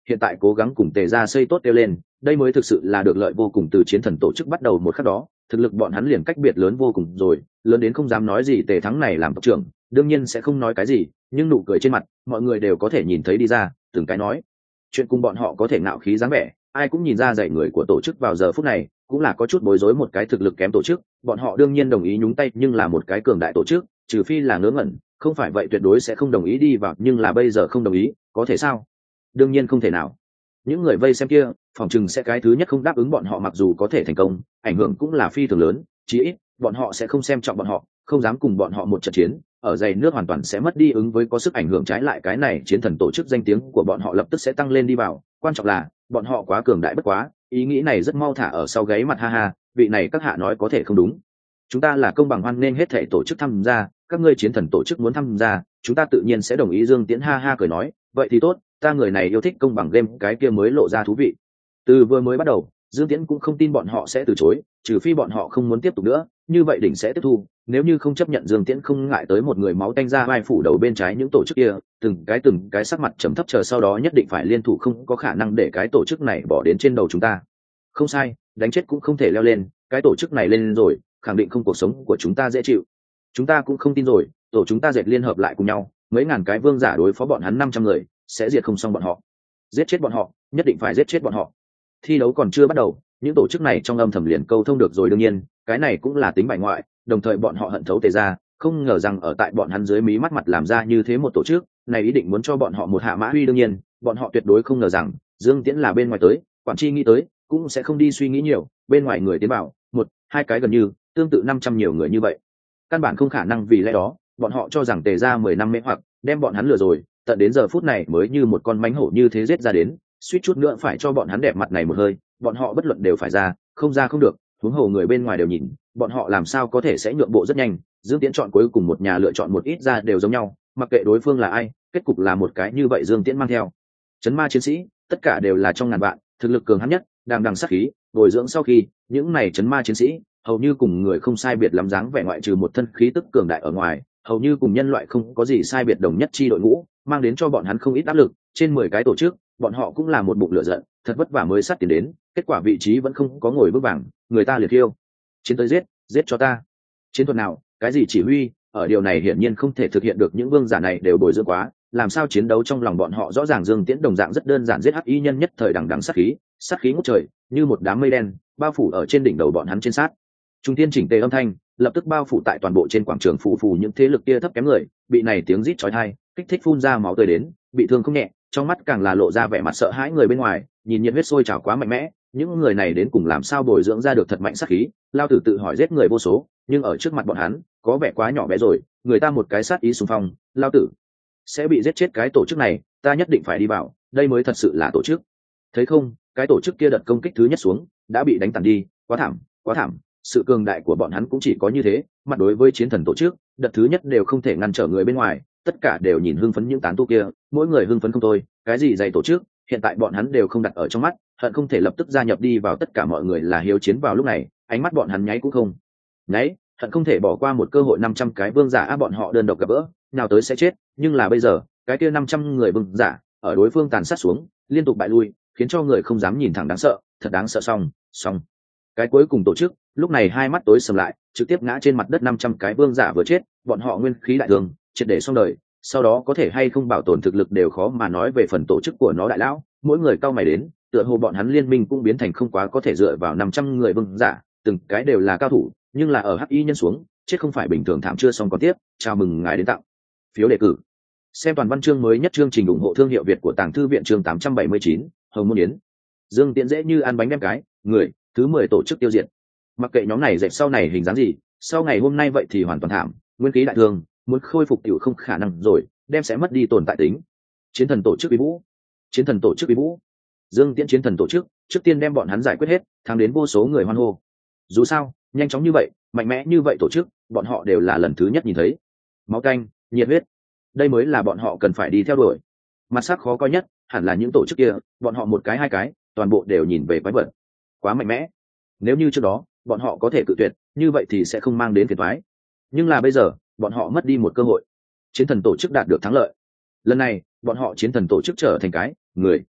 hiện tại cố gắng cùng tề ra xây tốt kêu lên, đây mới thực sự là được lợi vô cùng. Từ chiến thần tổ chức bắt đầu một khắc đó, thực lực bọn hắn liền cách biệt lớn vô cùng rồi, lớn đến không dám nói gì tề thắng này làm tộc trưởng đương nhiên sẽ không nói cái gì, nhưng nụ cười trên mặt mọi người đều có thể nhìn thấy đi ra, từng cái nói chuyện cùng bọn họ có thể ngạo khí dáng vẻ, ai cũng nhìn ra dạy người của tổ chức vào giờ phút này cũng là có chút bối rối. Một cái thực lực kém tổ chức, bọn họ đương nhiên đồng ý nhúng tay, nhưng là một cái cường đại tổ chức, trừ phi là ngớ ngẩn, không phải vậy tuyệt đối sẽ không đồng ý đi vào. Nhưng là bây giờ không đồng ý có thể sao? Đương nhiên không thể nào. Những người vây xem kia phòng chừng sẽ cái thứ nhất không đáp ứng bọn họ, mặc dù có thể thành công, ảnh hưởng cũng là phi thường lớn, chí ít bọn họ sẽ không xem trọng bọn họ, không dám cùng bọn họ một trận chiến, ở dày nước hoàn toàn sẽ mất đi ứng với có sức ảnh hưởng. Trái lại cái này chiến thần tổ chức danh tiếng của bọn họ lập tức sẽ tăng lên đi vào, quan trọng là bọn họ quá cường đại bất quá, ý nghĩ này rất mau thả ở sau gáy mặt. Ha ha, vị này các hạ nói có thể không đúng, chúng ta là công bằng hoan nên hết thể tổ chức tham gia, các ngươi chiến thần tổ chức muốn tham gia chúng ta tự nhiên sẽ đồng ý. Dương Tiễn ha ha cười nói, vậy thì tốt, ta người này yêu thích công bằng game, cái kia mới lộ ra thú vị. Từ vừa mới bắt đầu Dương Tiễn cũng không tin bọn họ sẽ từ chối, trừ phi bọn họ không muốn tiếp tục nữa, như vậy đỉnh sẽ tiếp thu, nếu như không chấp nhận Dương Tiễn không ngại tới một người máu tanh ra vai phủ đầu bên trái những tổ chức kia, từng cái từng cái sắc mặt trầm thấp, chờ sau đó nhất định phải liên thủ, không có khả năng để cái tổ chức này bỏ đến trên đầu chúng ta. Không sai, đánh chết cũng không thể leo lên, cái tổ chức này lên rồi khẳng định không cuộc sống của chúng ta dễ chịu. Chúng ta cũng không tin rồi, tổ chúng ta dệt liên hợp lại cùng nhau, mấy ngàn cái vương giả đối phó bọn hắn năm trăm người sẽ diệt không xong bọn họ, giết chết bọn họ, nhất định phải giết chết bọn họ. Thi đấu còn chưa bắt đầu, những tổ chức này trong âm thầm liền câu thông được rồi, đương nhiên cái này cũng là tính bại ngoại, đồng thời bọn họ hận thấu tề ra, không ngờ rằng ở tại bọn hắn dưới mí mắt mặt làm ra như thế một tổ chức này, ý định muốn cho bọn họ một hạ mã uy. Đương nhiên bọn họ tuyệt đối không ngờ rằng Dương Tiễn là bên ngoài tới, quản tri nghĩ tới cũng sẽ không đi suy nghĩ nhiều, bên ngoài người tiến bảo một hai cái gần như tương tự năm trăm nhiều người như vậy, căn bản không khả năng. Vì lẽ đó bọn họ cho rằng tề ra mười năm mê hoặc đem bọn hắn lừa rồi, tận đến giờ phút này mới như một con mánh hổ như thế giết ra đến, suýt chút nữa phải cho bọn hắn đẹp mặt này một hơi. Bọn họ bất luận đều phải ra, không ra không được, huống hồ người bên ngoài đều nhìn, bọn họ làm sao có thể sẽ nhượng bộ. Rất nhanh Dương Tiễn chọn cuối cùng một nhà, lựa chọn một ít ra đều giống nhau, mặc kệ đối phương là ai, kết cục là một cái như vậy. Dương Tiễn mang theo chấn ma chiến sĩ, tất cả đều là trong ngàn vạn thực lực cường hắn nhất, đàng đằng sát khí bồi dưỡng sau khi, những này chấn ma chiến sĩ hầu như cùng người không sai biệt lắm dáng vẻ, ngoại trừ một thân khí tức cường đại ở ngoài, hầu như cùng nhân loại không có gì sai biệt, đồng nhất chi đội ngũ mang đến cho bọn hắn không ít áp lực. Trên mười cái tổ chức, bọn họ cũng là một bụng lửa giận, thật vất vả mới sát tiền đến, kết quả vị trí vẫn không có ngồi vững vàng, người ta liệt khiêu chiến tới giết, giết cho ta. Chiến thuật nào, cái gì chỉ huy, ở điều này hiển nhiên không thể thực hiện được, những vương giả này đều bồi dưỡng quá, làm sao chiến đấu trong lòng bọn họ rõ ràng. Dương Tiễn đồng dạng rất đơn giản, giết hắc y nhân nhất thời đằng đằng sát khí, sát khí ngút trời như một đám mây đen bao phủ ở trên đỉnh đầu bọn hắn. Trên sát trung tiên chỉnh tề âm thanh lập tức bao phủ tại toàn bộ trên quảng trường, phù phù những thế lực kia thấp kém người bị này tiếng rít chói tai kích thích phun ra máu tươi đến, bị thương không nhẹ, trong mắt càng là lộ ra vẻ mặt sợ hãi. Người bên ngoài nhìn nhiệt huyết sôi trào quá mạnh mẽ, những người này đến cùng làm sao bồi dưỡng ra được thật mạnh sát khí. Lao tử tự hỏi giết người vô số, nhưng ở trước mặt bọn hắn có vẻ quá nhỏ bé rồi, người ta một cái sát ý xung phong, lao tử sẽ bị giết chết. Cái tổ chức này ta nhất định phải đi vào, đây mới thật sự là tổ chức. Thấy không, cái tổ chức kia đợt công kích thứ nhất xuống đã bị đánh tàn đi, quá thảm quá thảm. Sự cường đại của bọn hắn cũng chỉ có như thế, mặt đối với chiến thần tổ chức, đợt thứ nhất đều không thể ngăn trở người bên ngoài, tất cả đều nhìn hưng phấn những tán tu kia, mỗi người hưng phấn không thôi. Cái gì dày tổ chức, hiện tại bọn hắn đều không đặt ở trong mắt, hận không thể lập tức gia nhập đi vào. Tất cả mọi người là hiếu chiến vào lúc này, ánh mắt bọn hắn nháy cũng không nháy, hận không thể bỏ qua một cơ hội. Năm trăm cái vương giả á, bọn họ đơn độc gặp gỡ nào tới sẽ chết, nhưng là bây giờ cái kia năm trăm người vương giả ở đối phương tàn sát xuống liên tục bại lui, khiến cho người không dám nhìn thẳng, đáng sợ, thật đáng sợ. Xong xong cái cuối cùng tổ chức lúc này hai mắt tối sầm lại, trực tiếp ngã trên mặt đất. Năm trăm cái vương giả vừa chết, bọn họ nguyên khí đại thương, triệt để xong đời, sau đó có thể hay không bảo tồn thực lực đều khó mà nói. Về phần tổ chức của nó đại lão, mỗi người cao mày đến, tựa hồ bọn hắn liên minh cũng biến thành không quá có thể dựa vào. Năm trăm người vương giả từng cái đều là cao thủ, nhưng là ở hắc y nhân xuống chết không phải bình thường thảm. Chưa xong còn tiếp. Chào mừng ngài đến tặng phiếu đề cử, xem toàn văn chương mới nhất. Chương trình ủng hộ thương hiệu Việt của Tàng Thư Viện, chương tám trăm bảy mươi chín, Hồng Môn Yến. Dương Tiễn dễ như ăn bánh đem cái người thứ mười tổ chức tiêu diệt. Mặc kệ nhóm này dẹp sau này hình dáng gì, sau ngày hôm nay vậy thì hoàn toàn thảm, nguyên khí đại thương, muốn khôi phục tiểu không khả năng rồi, đem sẽ mất đi tồn tại tính. Chiến thần tổ chức uy vũ, chiến thần tổ chức uy vũ. Dương Tiễn chiến thần tổ chức trước tiên đem bọn hắn giải quyết hết, thắng đến vô số người hoan hô. Dù sao nhanh chóng như vậy, mạnh mẽ như vậy tổ chức, bọn họ đều là lần thứ nhất nhìn thấy. Máu canh, nhiệt huyết, đây mới là bọn họ cần phải đi theo đuổi. Mặt sắc khó coi nhất hẳn là những tổ chức kia, bọn họ một cái hai cái toàn bộ đều nhìn về quái vật, quá mạnh mẽ. Nếu như trước đó bọn họ có thể cự tuyệt, như vậy thì sẽ không mang đến phiền toái, nhưng là bây giờ bọn họ mất đi một cơ hội. Chiến thần tổ chức đạt được thắng lợi, lần này bọn họ chiến thần tổ chức trở thành cái người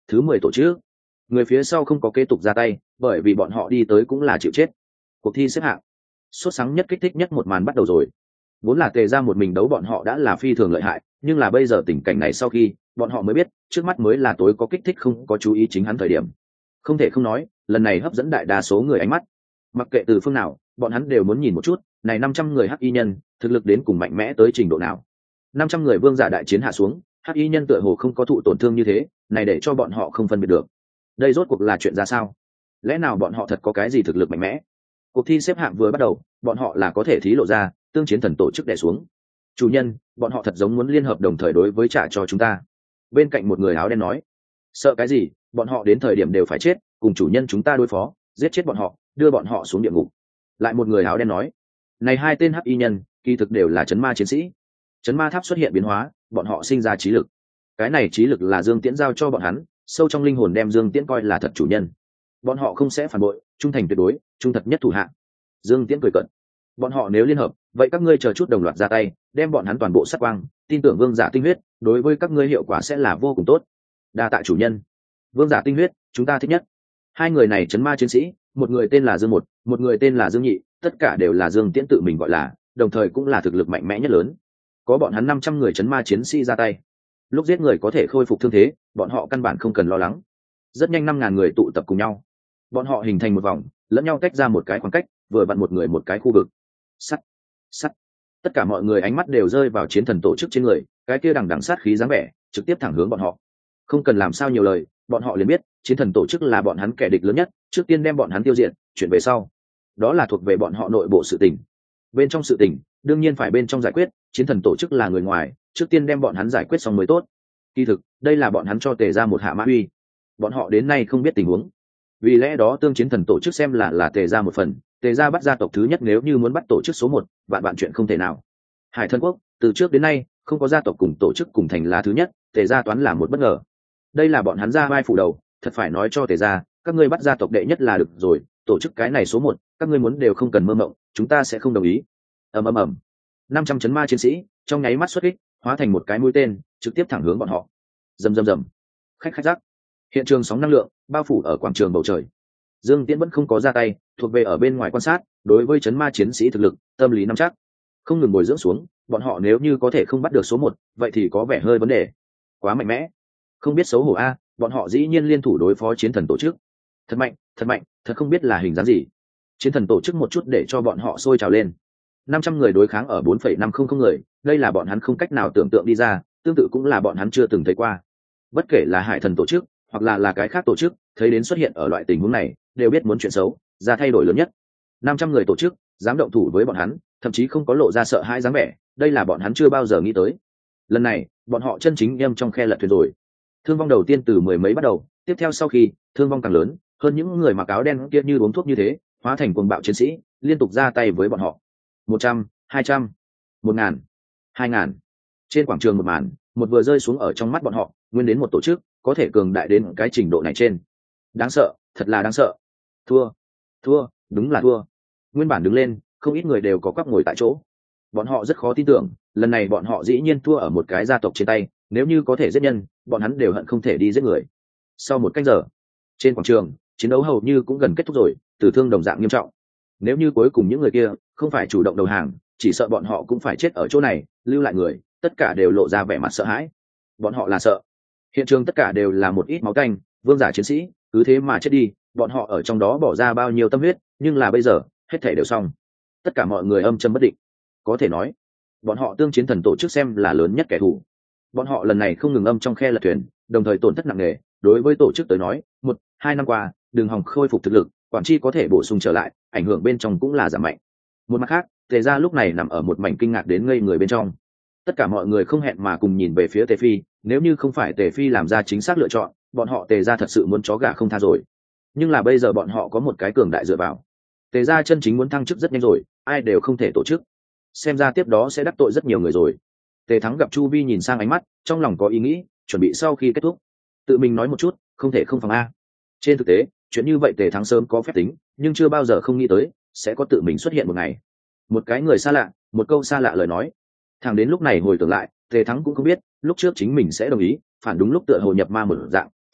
thứ mười tổ chức, người phía sau không có kế tục ra tay, bởi vì bọn họ đi tới cũng là chịu chết. Cuộc thi xếp hạng sốt sắng nhất, kích thích nhất một màn bắt đầu rồi. Vốn là Tề ra một mình đấu bọn họ đã là phi thường lợi hại, nhưng là bây giờ tình cảnh này sau khi bọn họ mới biết trước mắt mới là tối có kích thích không có chú ý chính hắn thời điểm. Không thể không nói, lần này hấp dẫn đại đa số người ánh mắt. Mặc kệ từ phương nào, bọn hắn đều muốn nhìn một chút này năm trăm người hắc y nhân thực lực đến cùng mạnh mẽ tới trình độ nào. Năm trăm người vương giả đại chiến hạ xuống, hắc y nhân tựa hồ không có thụ tổn thương như thế, này để cho bọn họ không phân biệt được đây rốt cuộc là chuyện ra sao. Lẽ nào bọn họ thật có cái gì thực lực mạnh mẽ? Cuộc thi xếp hạng vừa bắt đầu, bọn họ là có thể thí lộ ra tương chiến thần tổ chức đè xuống. Chủ nhân, bọn họ thật giống muốn liên hợp đồng thời đối với trả cho chúng ta. Bên cạnh một người áo đen nói, sợ cái gì, bọn họ đến thời điểm đều phải chết, cùng chủ nhân chúng ta đối phó, giết chết bọn họ, đưa bọn họ xuống địa ngục. Lại một người áo đen nói, này hai tên hắc y nhân kỳ thực đều là chấn ma chiến sĩ. Chấn ma tháp xuất hiện biến hóa, bọn họ sinh ra trí lực. Cái này trí lực là Dương Tiễn giao cho bọn hắn, sâu trong linh hồn đem Dương Tiễn coi là thật chủ nhân. Bọn họ không sẽ phản bội, trung thành tuyệt đối, trung thật nhất thủ hạ. Dương Tiễn cười cợt, bọn họ nếu liên hợp, vậy các ngươi chờ chút đồng loạt ra tay, đem bọn hắn toàn bộ sát quang, tin tưởng vương giả tinh huyết đối với các ngươi hiệu quả sẽ là vô cùng tốt. Đa tạ chủ nhân. Vương giả tinh huyết chúng ta thích nhất. Hai người này chấn ma chiến sĩ, một người tên là Dương một, một người tên là Dương nhị, tất cả đều là Dương Tiễn tự mình gọi là, đồng thời cũng là thực lực mạnh mẽ nhất lớn. Có bọn hắn năm trăm người chấn ma chiến sĩ ra tay, lúc giết người có thể khôi phục thương thế, bọn họ căn bản không cần lo lắng. Rất nhanh năm ngàn người tụ tập cùng nhau, bọn họ hình thành một vòng, lẫn nhau tách ra một cái khoảng cách, vừa vặn một người một cái khu vực. Sắt, sắt. Tất cả mọi người ánh mắt đều rơi vào chiến thần tổ chức trên người, cái kia đằng đằng sát khí dáng vẻ, trực tiếp thẳng hướng bọn họ. Không cần làm sao nhiều lời, bọn họ liền biết, chiến thần tổ chức là bọn hắn kẻ địch lớn nhất, trước tiên đem bọn hắn tiêu diệt, chuyển về sau. Đó là thuộc về bọn họ nội bộ sự tình. Bên trong sự tình, đương nhiên phải bên trong giải quyết, chiến thần tổ chức là người ngoài, trước tiên đem bọn hắn giải quyết xong mới tốt. Kỳ thực, đây là bọn hắn cho Tề ra một hạ mã uy. Bọn họ đến nay không biết tình huống. Vì lẽ đó tương chiến thần tổ chức xem là là Tề ra một phần, Tề ra bắt gia tộc thứ nhất, nếu như muốn bắt tổ chức số một, vạn vạn chuyện không thể nào. Hải Thần Quốc, từ trước đến nay, không có gia tộc cùng tổ chức cùng thành là thứ nhất, Tề ra toán là một bất ngờ. Đây là bọn hắn ra vai phủ đầu, thật phải nói cho Tề ra, các ngươi bắt gia tộc đệ nhất là được rồi, tổ chức cái này số một, các ngươi muốn đều không cần mơ mộng, chúng ta sẽ không đồng ý. Ầm ầm ầm. năm trăm chấn ma chiến sĩ, trong nháy mắt xuất kích, hóa thành một cái mũi tên, trực tiếp thẳng hướng bọn họ. Rầm rầm rầm. Khách khách rắc. Hiện trường sóng năng lượng bao phủ ở quảng trường bầu trời. Dương Tiễn vẫn không có ra tay, thuộc về ở bên ngoài quan sát, đối với chấn ma chiến sĩ thực lực, tâm lý nắm chắc, không ngừng bồi dưỡng xuống, bọn họ nếu như có thể không bắt được số một, vậy thì có vẻ hơi vấn đề. Quá mạnh mẽ. Không biết xấu hổ a, bọn họ dĩ nhiên liên thủ đối phó chiến thần tổ chức. Thật mạnh, thật mạnh, thật không biết là hình dáng gì. Chiến thần tổ chức một chút để cho bọn họ sôi trào lên. năm trăm người đối kháng ở bốn phẩy năm không không người, đây là bọn hắn không cách nào tưởng tượng đi ra, tương tự cũng là bọn hắn chưa từng thấy qua. Bất kể là Hải Thần tổ chức, hoặc là là cái khác tổ chức, thấy đến xuất hiện ở loại tình huống này, đều biết muốn chuyện xấu, ra thay đổi lớn nhất. năm trăm người tổ chức, dám động thủ với bọn hắn, thậm chí không có lộ ra sợ hãi dáng vẻ, đây là bọn hắn chưa bao giờ nghĩ tới. Lần này, bọn họ chân chính em trong khe lật thuyền rồi. Thương vong đầu tiên từ mười mấy bắt đầu, tiếp theo sau khi thương vong càng lớn, hơn những người mặc áo đen kia như uống thuốc như thế, hóa thành cuồng bạo chiến sĩ, liên tục ra tay với bọn họ. Một trăm, hai trăm, một ngàn, hai ngàn. Trên quảng trường một màn, một vừa rơi xuống ở trong mắt bọn họ, nguyên đến một tổ chức, có thể cường đại đến cái trình độ này trên. Đáng sợ, thật là đáng sợ. Thua, thua, đúng là thua. Nguyên bản đứng lên, không ít người đều có quắp ngồi tại chỗ. Bọn họ rất khó tin tưởng, lần này bọn họ dĩ nhiên thua ở một cái gia tộc trên tay, nếu như có thể giết nhân, bọn hắn đều hận không thể đi giết người. Sau một canh giờ, trên quảng trường, chiến đấu hầu như cũng gần kết thúc rồi, tử thương đồng dạng nghiêm trọng. Nếu như cuối cùng những người kia không phải chủ động đầu hàng, chỉ sợ bọn họ cũng phải chết ở chỗ này, lưu lại người, tất cả đều lộ ra vẻ mặt sợ hãi. Bọn họ là sợ. Hiện trường tất cả đều là một ít máu tanh, vương giả chiến sĩ, cứ thế mà chết đi, bọn họ ở trong đó bỏ ra bao nhiêu tâm huyết, nhưng là bây giờ, hết thảy đều xong. Tất cả mọi người âm trầm bất định. Có thể nói, bọn họ tương chiến thần tổ chức xem là lớn nhất kẻ thù. Bọn họ lần này không ngừng âm trong khe lật thuyền, đồng thời tổn thất nặng nề, đối với tổ chức tới nói, một, hai năm qua, đường hòng khôi phục thực lực, quản chi có thể bổ sung trở lại, ảnh hưởng bên trong cũng là giảm mạnh. Một mặt khác, Tề gia lúc này nằm ở một mảnh kinh ngạc đến ngây người bên trong. Tất cả mọi người không hẹn mà cùng nhìn về phía Tề Phi, nếu như không phải Tề Phi làm ra chính xác lựa chọn, bọn họ Tề gia thật sự muốn chó gà không tha rồi. Nhưng là bây giờ bọn họ có một cái cường đại dựa vào. Tề gia chân chính muốn thăng chức rất nhanh rồi, ai đều không thể tổ chức. Xem ra tiếp đó sẽ đắc tội rất nhiều người rồi. Tề Thắng gặp Chu Vi nhìn sang ánh mắt, trong lòng có ý nghĩ, chuẩn bị sau khi kết thúc, tự mình nói một chút, không thể không phòng a. Trên thực tế, chuyện như vậy Tề Thắng sớm có phép tính, nhưng chưa bao giờ không nghĩ tới sẽ có tự mình xuất hiện một ngày. Một cái người xa lạ, một câu xa lạ lời nói. Thằng đến lúc này hồi tưởng lại, Tề Thắng cũng không biết, lúc trước chính mình sẽ đồng ý, phản đúng lúc tựa hồ nhập ma một dạng,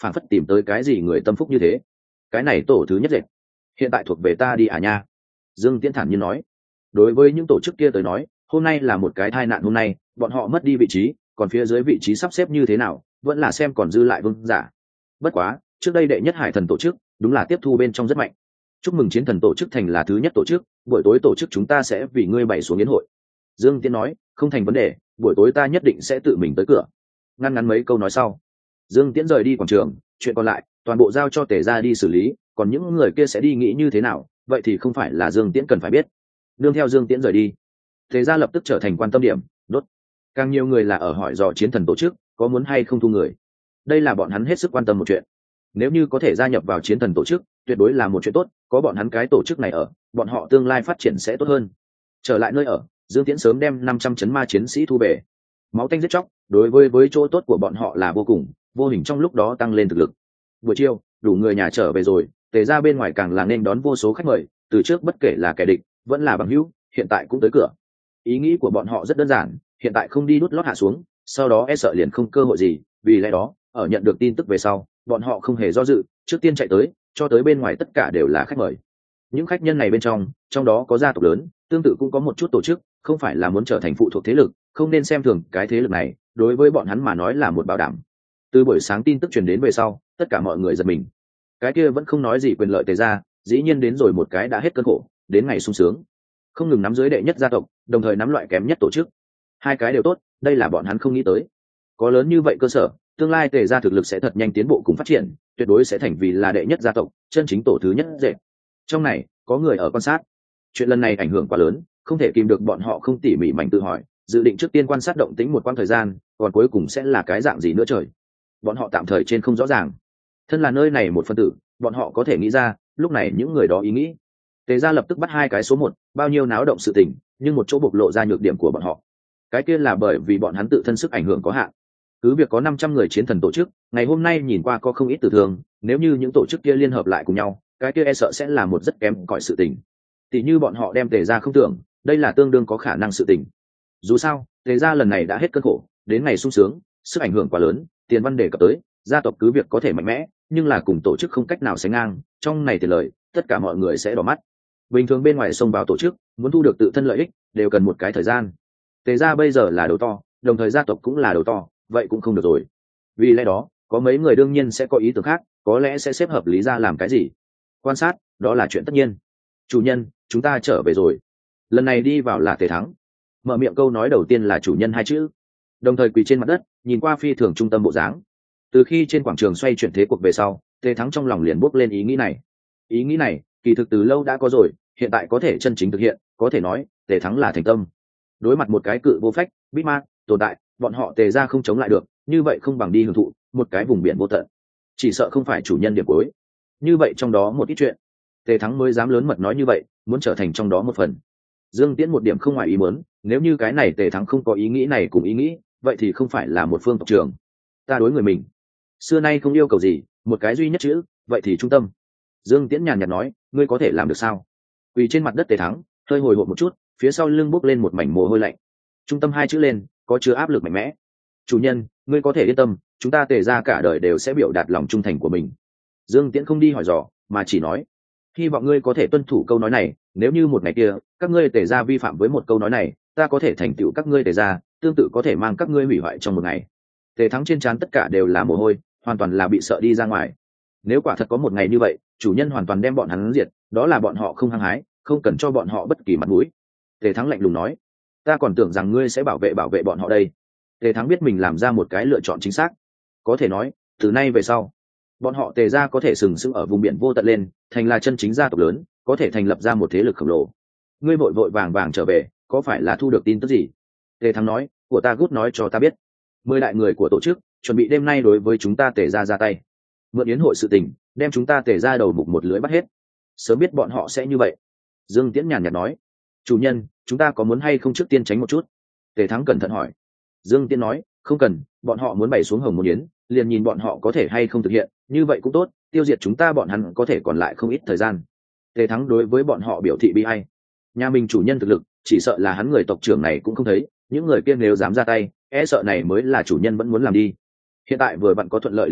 phản phất tìm tới cái gì người tâm phúc như thế. Cái này tổ thứ nhất dệt, hiện tại thuộc về ta đi à nha. Dương Tiễn thản nhiên nói. Đối với những tổ chức kia tới nói, hôm nay là một cái tai nạn, hôm nay bọn họ mất đi vị trí, còn phía dưới vị trí sắp xếp như thế nào vẫn là xem còn dư lại vương giả. Bất quá trước đây đệ nhất hải thần tổ chức đúng là tiếp thu bên trong rất mạnh. Chúc mừng chiến thần tổ chức thành là thứ nhất tổ chức, buổi tối tổ chức chúng ta sẽ vì ngươi bày xuống yến hội. Dương Tiễn nói, không thành vấn đề, buổi tối ta nhất định sẽ tự mình tới cửa. Ngăn ngắn mấy câu nói sau, Dương Tiễn rời đi quảng trường, chuyện còn lại toàn bộ giao cho Tề gia đi xử lý, còn những người kia sẽ đi nghĩ như thế nào, vậy thì không phải là Dương Tiễn cần phải biết. Nương theo Dương Tiễn rời đi, Tề gia lập tức trở thành quan tâm điểm, đốt. Càng nhiều người là ở hỏi dò chiến thần tổ chức có muốn hay không thu người. Đây là bọn hắn hết sức quan tâm một chuyện. Nếu như có thể gia nhập vào chiến thần tổ chức, tuyệt đối là một chuyện tốt, có bọn hắn cái tổ chức này ở, bọn họ tương lai phát triển sẽ tốt hơn. Trở lại nơi ở, Dương Tiễn sớm đem năm trăm chấn ma chiến sĩ thu về. Máu tanh giết chóc, đối với với chỗ tốt của bọn họ là vô cùng, vô hình trong lúc đó tăng lên thực lực. Buổi chiều, đủ người nhà trở về rồi, Tề ra bên ngoài càng là nên đón vô số khách mời, từ trước bất kể là kẻ địch, vẫn là bằng hữu, hiện tại cũng tới cửa. Ý nghĩ của bọn họ rất đơn giản, hiện tại không đi đút lót hạ xuống, sau đó e sợ liền không cơ hội gì, vì lẽ đó, ở nhận được tin tức về sau, bọn họ không hề do dự, trước tiên chạy tới, cho tới bên ngoài tất cả đều là khách mời. Những khách nhân này bên trong, trong đó có gia tộc lớn, tương tự cũng có một chút tổ chức, không phải là muốn trở thành phụ thuộc thế lực, không nên xem thường cái thế lực này, đối với bọn hắn mà nói là một bảo đảm. Từ buổi sáng tin tức truyền đến về sau, tất cả mọi người giật mình. Cái kia vẫn không nói gì quyền lợi Tề ra, dĩ nhiên đến rồi một cái đã hết cơn khổ, đến ngày sung sướng. Không ngừng nắm dưới đệ nhất gia tộc, đồng thời nắm loại kém nhất tổ chức. Hai cái đều tốt, đây là bọn hắn không nghĩ tới. Có lớn như vậy cơ sở, tương lai Tề ra thực lực sẽ thật nhanh tiến bộ cùng phát triển, tuyệt đối sẽ thành vì là đệ nhất gia tộc, chân chính tổ thứ nhất dệt. Trong này, có người ở quan sát. Chuyện lần này ảnh hưởng quá lớn, không thể kìm được bọn họ không tỉ mỉ mảnh tự hỏi, dự định trước tiên quan sát động tĩnh một quãng thời gian, còn cuối cùng sẽ là cái dạng gì nữa trời. Bọn họ tạm thời trên không rõ ràng. Thân là nơi này một phân tử, bọn họ có thể nghĩ ra, lúc này những người đó ý nghĩ. Tề gia lập tức bắt hai cái số một, bao nhiêu náo động sự tình, nhưng một chỗ bộc lộ ra nhược điểm của bọn họ. Cái kia là bởi vì bọn hắn tự thân sức ảnh hưởng có hạn. Cứ việc có năm trăm người chiến thần tổ chức, ngày hôm nay nhìn qua có không ít tử thương, nếu như những tổ chức kia liên hợp lại cùng nhau, cái kia e sợ sẽ là một rất kém cỏi sự tình. Tỷ như bọn họ đem Tề gia không tưởng, đây là tương đương có khả năng sự tình. Dù sao, Tề gia lần này đã hết cơn khổ, đến ngày sung sướng, sức ảnh hưởng quá lớn, tiền văn đề cập tới, gia tộc cứ việc có thể mạnh mẽ, nhưng là cùng tổ chức không cách nào sánh ngang, trong này tiền lời, tất cả mọi người sẽ đỏ mắt. Bình thường bên ngoài xông vào tổ chức, muốn thu được tự thân lợi ích, đều cần một cái thời gian. Tề gia bây giờ là đầu to, đồng thời gia tộc cũng là đầu to, vậy cũng không được rồi. Vì lẽ đó, có mấy người đương nhiên sẽ có ý tưởng khác, có lẽ sẽ xếp hợp lý ra làm cái gì. Quan sát, đó là chuyện tất nhiên. Chủ nhân, chúng ta trở về rồi. Lần này đi vào là Tề Thắng. Mở miệng câu nói đầu tiên là chủ nhân hai chữ. Đồng thời quỳ trên mặt đất, nhìn qua phi thường trung tâm bộ dáng. Từ khi trên quảng trường xoay chuyển thế cuộc về sau, Tề Thắng trong lòng liền bốc lên ý nghĩ này. Ý nghĩ này, kỳ thực từ lâu đã có rồi, hiện tại có thể chân chính thực hiện, có thể nói, Tề Thắng là thành tâm. Đối mặt một cái cự vô phách, bít ma, tồn tại, bọn họ Tề ra không chống lại được, như vậy không bằng đi hưởng thụ một cái vùng biển vô tận. Chỉ sợ không phải chủ nhân điểm cuối. Như vậy trong đó một ít chuyện, Tề Thắng mới dám lớn mật nói như vậy, muốn trở thành trong đó một phần. Dương Tiễn một điểm không ngoài ý muốn, nếu như cái này Tề Thắng không có ý nghĩ này cùng ý nghĩ, vậy thì không phải là một phương tộc trưởng. Ta đối người mình, xưa nay không yêu cầu gì, một cái duy nhất chữ, vậy thì trung tâm. Dương Tiễn nhàn nhạt nói, ngươi có thể làm được sao? Quỳ trên mặt đất Tề Thắng, hơi hồi hộp một chút, phía sau lưng bốc lên một mảnh mồ hôi lạnh. Trung tâm hai chữ lên, có chứa áp lực mạnh mẽ. Chủ nhân, ngươi có thể yên tâm, chúng ta Tề ra cả đời đều sẽ biểu đạt lòng trung thành của mình. Dương Tiễn không đi hỏi dò, mà chỉ nói, hy vọng ngươi có thể tuân thủ câu nói này, nếu như một ngày kia các ngươi Tề ra vi phạm với một câu nói này, ta có thể thành tựu các ngươi Tề ra, tương tự có thể mang các ngươi hủy hoại trong một ngày. Tề Thắng trên trán tất cả đều là mồ hôi, hoàn toàn là bị sợ đi ra ngoài. Nếu quả thật có một ngày như vậy, chủ nhân hoàn toàn đem bọn hắn diệt, đó là bọn họ không hăng hái, không cần cho bọn họ bất kỳ mặt mũi. Tề Thắng lạnh lùng nói, ta còn tưởng rằng ngươi sẽ bảo vệ bảo vệ bọn họ đây. Tề Thắng biết mình làm ra một cái lựa chọn chính xác. Có thể nói, từ nay về sau, bọn họ Tề ra có thể sừng sững ở vùng biển vô tận lên, thành là chân chính gia tộc lớn, có thể thành lập ra một thế lực khổng lồ. Ngươi vội vội vàng vàng trở về, có phải là thu được tin tức gì? Tề Thắng nói, của ta gút nói cho ta biết. Mười đại người của tổ chức chuẩn bị đêm nay đối với chúng ta Tề ra ra tay, mượn yến hội sự tình, đem chúng ta Tề ra đầu mục một lưới bắt hết. Sớm biết bọn họ sẽ như vậy. Dương Tiễn nhàn nhạt nói, chủ nhân, chúng ta có muốn hay không trước tiên tránh một chút? Tề Thắng cẩn thận hỏi. Dương Tiễn nói, không cần, bọn họ muốn bày xuống hồng môn yến, liền nhìn bọn họ có thể hay không thực hiện, như vậy cũng tốt, tiêu diệt chúng ta bọn hắn có thể còn lại không ít thời gian. Tề Thắng đối với bọn họ biểu thị bi ai. Nhà mình chủ nhân thực lực, chỉ sợ là hắn người tộc trưởng này cũng không thấy, những người kia nếu dám ra tay, e sợ này mới là chủ nhân vẫn muốn làm đi. Hiện tại vừa bạn có thuận lợi lý do,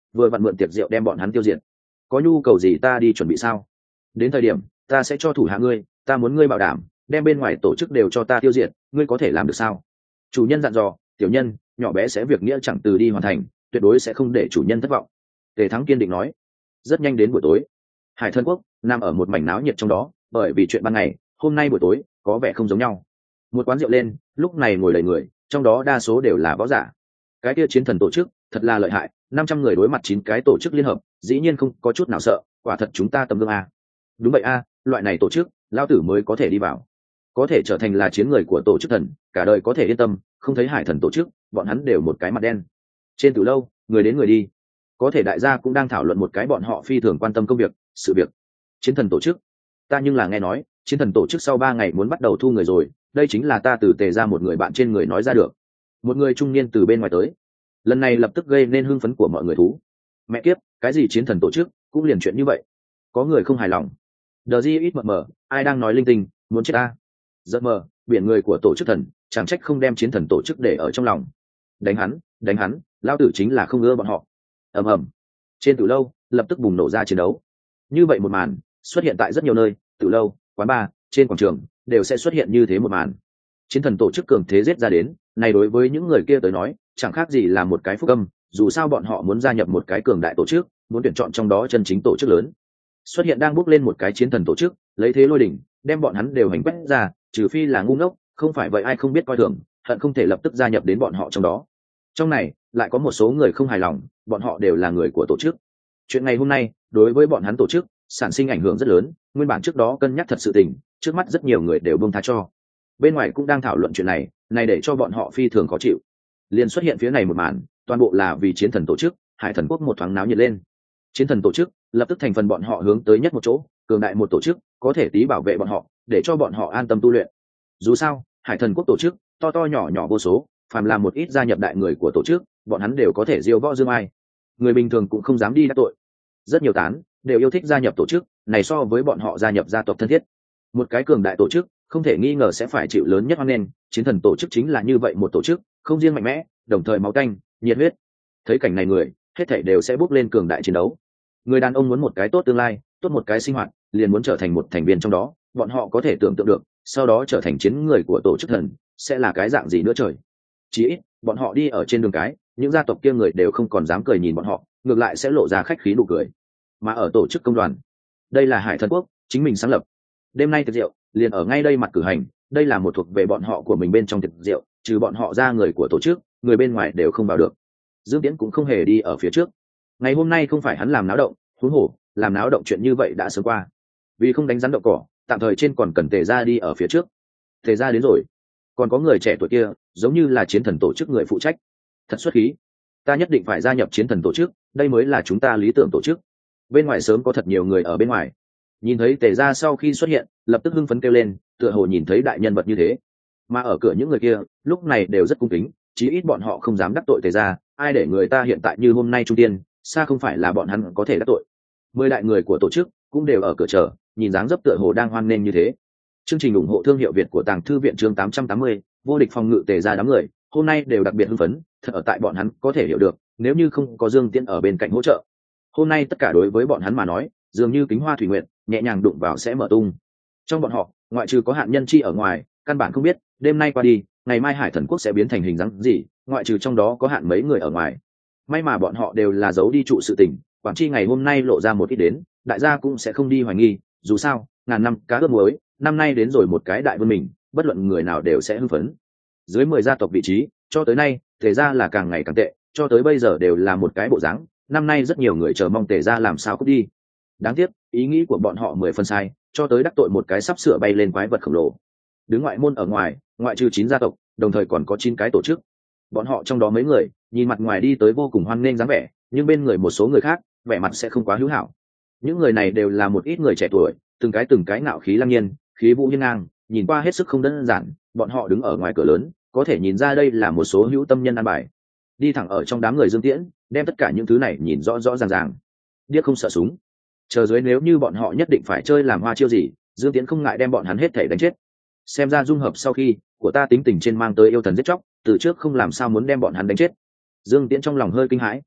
vừa vặn mượn tiệc rượu đem bọn hắn tiêu diệt. Có nhu cầu gì ta đi chuẩn bị sao? Đến thời điểm ta sẽ cho thủ hạ ngươi, ta muốn ngươi bảo đảm đem bên ngoài tổ chức đều cho ta tiêu diệt, ngươi có thể làm được sao? Chủ nhân dặn dò, tiểu nhân nhỏ bé sẽ việc nghĩa chẳng từ đi hoàn thành, tuyệt đối sẽ không để chủ nhân thất vọng. Tề Thắng kiên định nói. Rất nhanh đến buổi tối, Hải Thần Quốc nằm ở một mảnh náo nhiệt trong đó, bởi vì chuyện ban ngày hôm nay buổi tối có vẻ không giống nhau. Một quán rượu lên lúc này ngồi đầy người, trong đó đa số đều là võ giả. Cái kia chiến thần tổ chức thật là lợi hại, năm trăm người đối mặt chín cái tổ chức liên hợp, dĩ nhiên không có chút nào sợ, quả thật chúng ta tấm gương a. Đúng vậy a, loại này tổ chức lao tử mới có thể đi vào, có thể trở thành là chiến người của tổ chức thần, cả đời có thể yên tâm. Không thấy Hải Thần tổ chức bọn hắn đều một cái mặt đen. Trên từ lâu người đến người đi, có thể đại gia cũng đang thảo luận một cái bọn họ phi thường quan tâm công việc sự việc. Chiến thần tổ chức, ta nhưng là nghe nói chiến thần tổ chức sau ba ngày muốn bắt đầu thu người rồi, đây chính là ta từ Tề ra một người bạn trên người nói ra được. Một người trung niên từ bên ngoài tới, lần này lập tức gây nên hưng phấn của mọi người thú. Mẹ kiếp, cái gì chiến thần tổ chức cũng liền chuyện như vậy. Có người không hài lòng. Đờ gì ít mờ mờ, ai đang nói linh tinh, muốn chết ta. Giật mờ, biển người của tổ chức thần, chẳng trách không đem chiến thần tổ chức để ở trong lòng. Đánh hắn, đánh hắn, lao tử chính là không ưa bọn họ. Ầm ầm. Trên tử lâu lập tức bùng nổ ra chiến đấu. Như vậy một màn xuất hiện tại rất nhiều nơi, tử lâu, quán bar, trên quảng trường đều sẽ xuất hiện như thế một màn. Chiến thần tổ chức cường thế giết ra đến, này đối với những người kia tới nói chẳng khác gì là một cái phúc âm, dù sao bọn họ muốn gia nhập một cái cường đại tổ chức, muốn tuyển chọn trong đó chân chính tổ chức lớn. Xuất hiện đang bước lên một cái chiến thần tổ chức, lấy thế lôi đỉnh đem bọn hắn đều hành quét ra, trừ phi là ngu ngốc, không phải vậy ai không biết coi thường, hận không thể lập tức gia nhập đến bọn họ trong đó. Trong này lại có một số người không hài lòng, bọn họ đều là người của tổ chức. Chuyện ngày hôm nay đối với bọn hắn tổ chức sản sinh ảnh hưởng rất lớn, nguyên bản trước đó cân nhắc thật sự tình, trước mắt rất nhiều người đều buông tha cho. Bên ngoài cũng đang thảo luận chuyện này, này để cho bọn họ phi thường khó chịu. Liền xuất hiện phía này một màn, toàn bộ là vì chiến thần tổ chức, Hải Thần Quốc một thoáng náo nhiệt lên. Chiến thần tổ chức lập tức thành phần bọn họ hướng tới nhất một chỗ, cường đại một tổ chức, có thể tí bảo vệ bọn họ, để cho bọn họ an tâm tu luyện. Dù sao, Hải Thần Quốc tổ chức to to nhỏ nhỏ vô số, phàm là một ít gia nhập đại người của tổ chức, bọn hắn đều có thể diêu võ dương ai. Người bình thường cũng không dám đi đắc tội. Rất nhiều tán đều yêu thích gia nhập tổ chức này, so với bọn họ gia nhập gia tộc thân thiết. Một cái cường đại tổ chức không thể nghi ngờ sẽ phải chịu lớn nhất hoan nghênh, chiến thần tổ chức chính là như vậy một tổ chức, không riêng mạnh mẽ, đồng thời máu tanh, nhiệt huyết. Thấy cảnh này người, hết thảy đều sẽ bước lên cường đại chiến đấu. Người đàn ông muốn một cái tốt tương lai, tốt một cái sinh hoạt, liền muốn trở thành một thành viên trong đó, bọn họ có thể tưởng tượng được, sau đó trở thành chiến người của tổ chức thần, sẽ là cái dạng gì nữa trời. Chỉ ít, bọn họ đi ở trên đường cái, những gia tộc kia người đều không còn dám cười nhìn bọn họ, ngược lại sẽ lộ ra khách khí nụ cười. Mà ở tổ chức công đoàn, đây là Hải Thần Quốc chính mình sáng lập. Đêm nay tiệc rượu liền ở ngay đây mặt cử hành, đây là một thuộc về bọn họ của mình bên trong tiệc rượu, trừ bọn họ ra người của tổ chức, người bên ngoài đều không vào được. Dương Tiễn cũng không hề đi ở phía trước. Ngày hôm nay không phải hắn làm náo động, huống hồ làm náo động chuyện như vậy đã sớm qua. Vì không đánh rắn đậu cỏ, tạm thời trên còn cần Tề gia đi ở phía trước. Tề gia đến rồi, còn có người trẻ tuổi kia, giống như là chiến thần tổ chức người phụ trách. Thật xuất khí, ta nhất định phải gia nhập chiến thần tổ chức, đây mới là chúng ta lý tưởng tổ chức. Bên ngoài sớm có thật nhiều người ở bên ngoài, nhìn thấy Tề gia sau khi xuất hiện, lập tức hưng phấn kêu lên, tựa hồ nhìn thấy đại nhân vật như thế. Mà ở cửa những người kia, lúc này đều rất cung kính, chí ít bọn họ không dám đắc tội Tề gia, ai để người ta hiện tại như hôm nay trung tiên, xa không phải là bọn hắn có thể đắc tội. Mười đại người của tổ chức cũng đều ở cửa chờ, nhìn dáng dấp tựa hồ đang hoan nghênh như thế. Chương trình ủng hộ thương hiệu Việt của Tàng Thư viện chương tám trăm tám mươi, vô địch phòng ngự Tề gia đám người, hôm nay đều đặc biệt hưng phấn, thật ở tại bọn hắn có thể hiểu được, nếu như không có Dương Tiễn ở bên cạnh hỗ trợ, hôm nay tất cả đối với bọn hắn mà nói, dường như kính hoa thủy nguyện, nhẹ nhàng đụng vào sẽ mở tung. Trong bọn họ, ngoại trừ có Hạn Nhân Chi ở ngoài, căn bản không biết, đêm nay qua đi, ngày mai Hải Thần Quốc sẽ biến thành hình dáng gì, ngoại trừ trong đó có Hạn mấy người ở ngoài. May mà bọn họ đều là giấu đi trụ sự tình, Quảng Chi ngày hôm nay lộ ra một ít đến, đại gia cũng sẽ không đi hoài nghi, dù sao, ngàn năm cá ướp muối, năm nay đến rồi một cái đại vươn mình, bất luận người nào đều sẽ hưng phấn. Dưới mười gia tộc vị trí, cho tới nay, Tề gia là càng ngày càng tệ, cho tới bây giờ đều là một cái bộ dáng, năm nay rất nhiều người chờ mong Tề gia làm sao cút đi. Đáng tiếc, ý nghĩ của bọn họ mười phần sai, cho tới đắc tội một cái sắp sửa bay lên quái vật khổng lồ. Đứng ngoại môn ở ngoài, ngoại trừ chín gia tộc, đồng thời còn có chín cái tổ chức. Bọn họ trong đó mấy người, nhìn mặt ngoài đi tới vô cùng hoan nghênh dáng vẻ, nhưng bên người một số người khác, vẻ mặt sẽ không quá hữu hảo. Những người này đều là một ít người trẻ tuổi, từng cái từng cái ngạo khí lăng nhiên, khí vũ hiên ngang, nhìn qua hết sức không đơn giản. Bọn họ đứng ở ngoài cửa lớn, có thể nhìn ra đây là một số hữu tâm nhân an bài. Đi thẳng ở trong đám người Dương Tiễn, đem tất cả những thứ này nhìn rõ rõ ràng ràng. Điếc không sợ súng, chờ dưới nếu như bọn họ nhất định phải chơi làm hoa chiêu gì, Dương Tiễn không ngại đem bọn hắn hết thảy đánh chết. Xem ra dung hợp sau khi của ta tính tình trên mang tới yêu thần giết chóc, từ trước không làm sao muốn đem bọn hắn đánh chết. Dương Tiễn trong lòng hơi kinh hãi,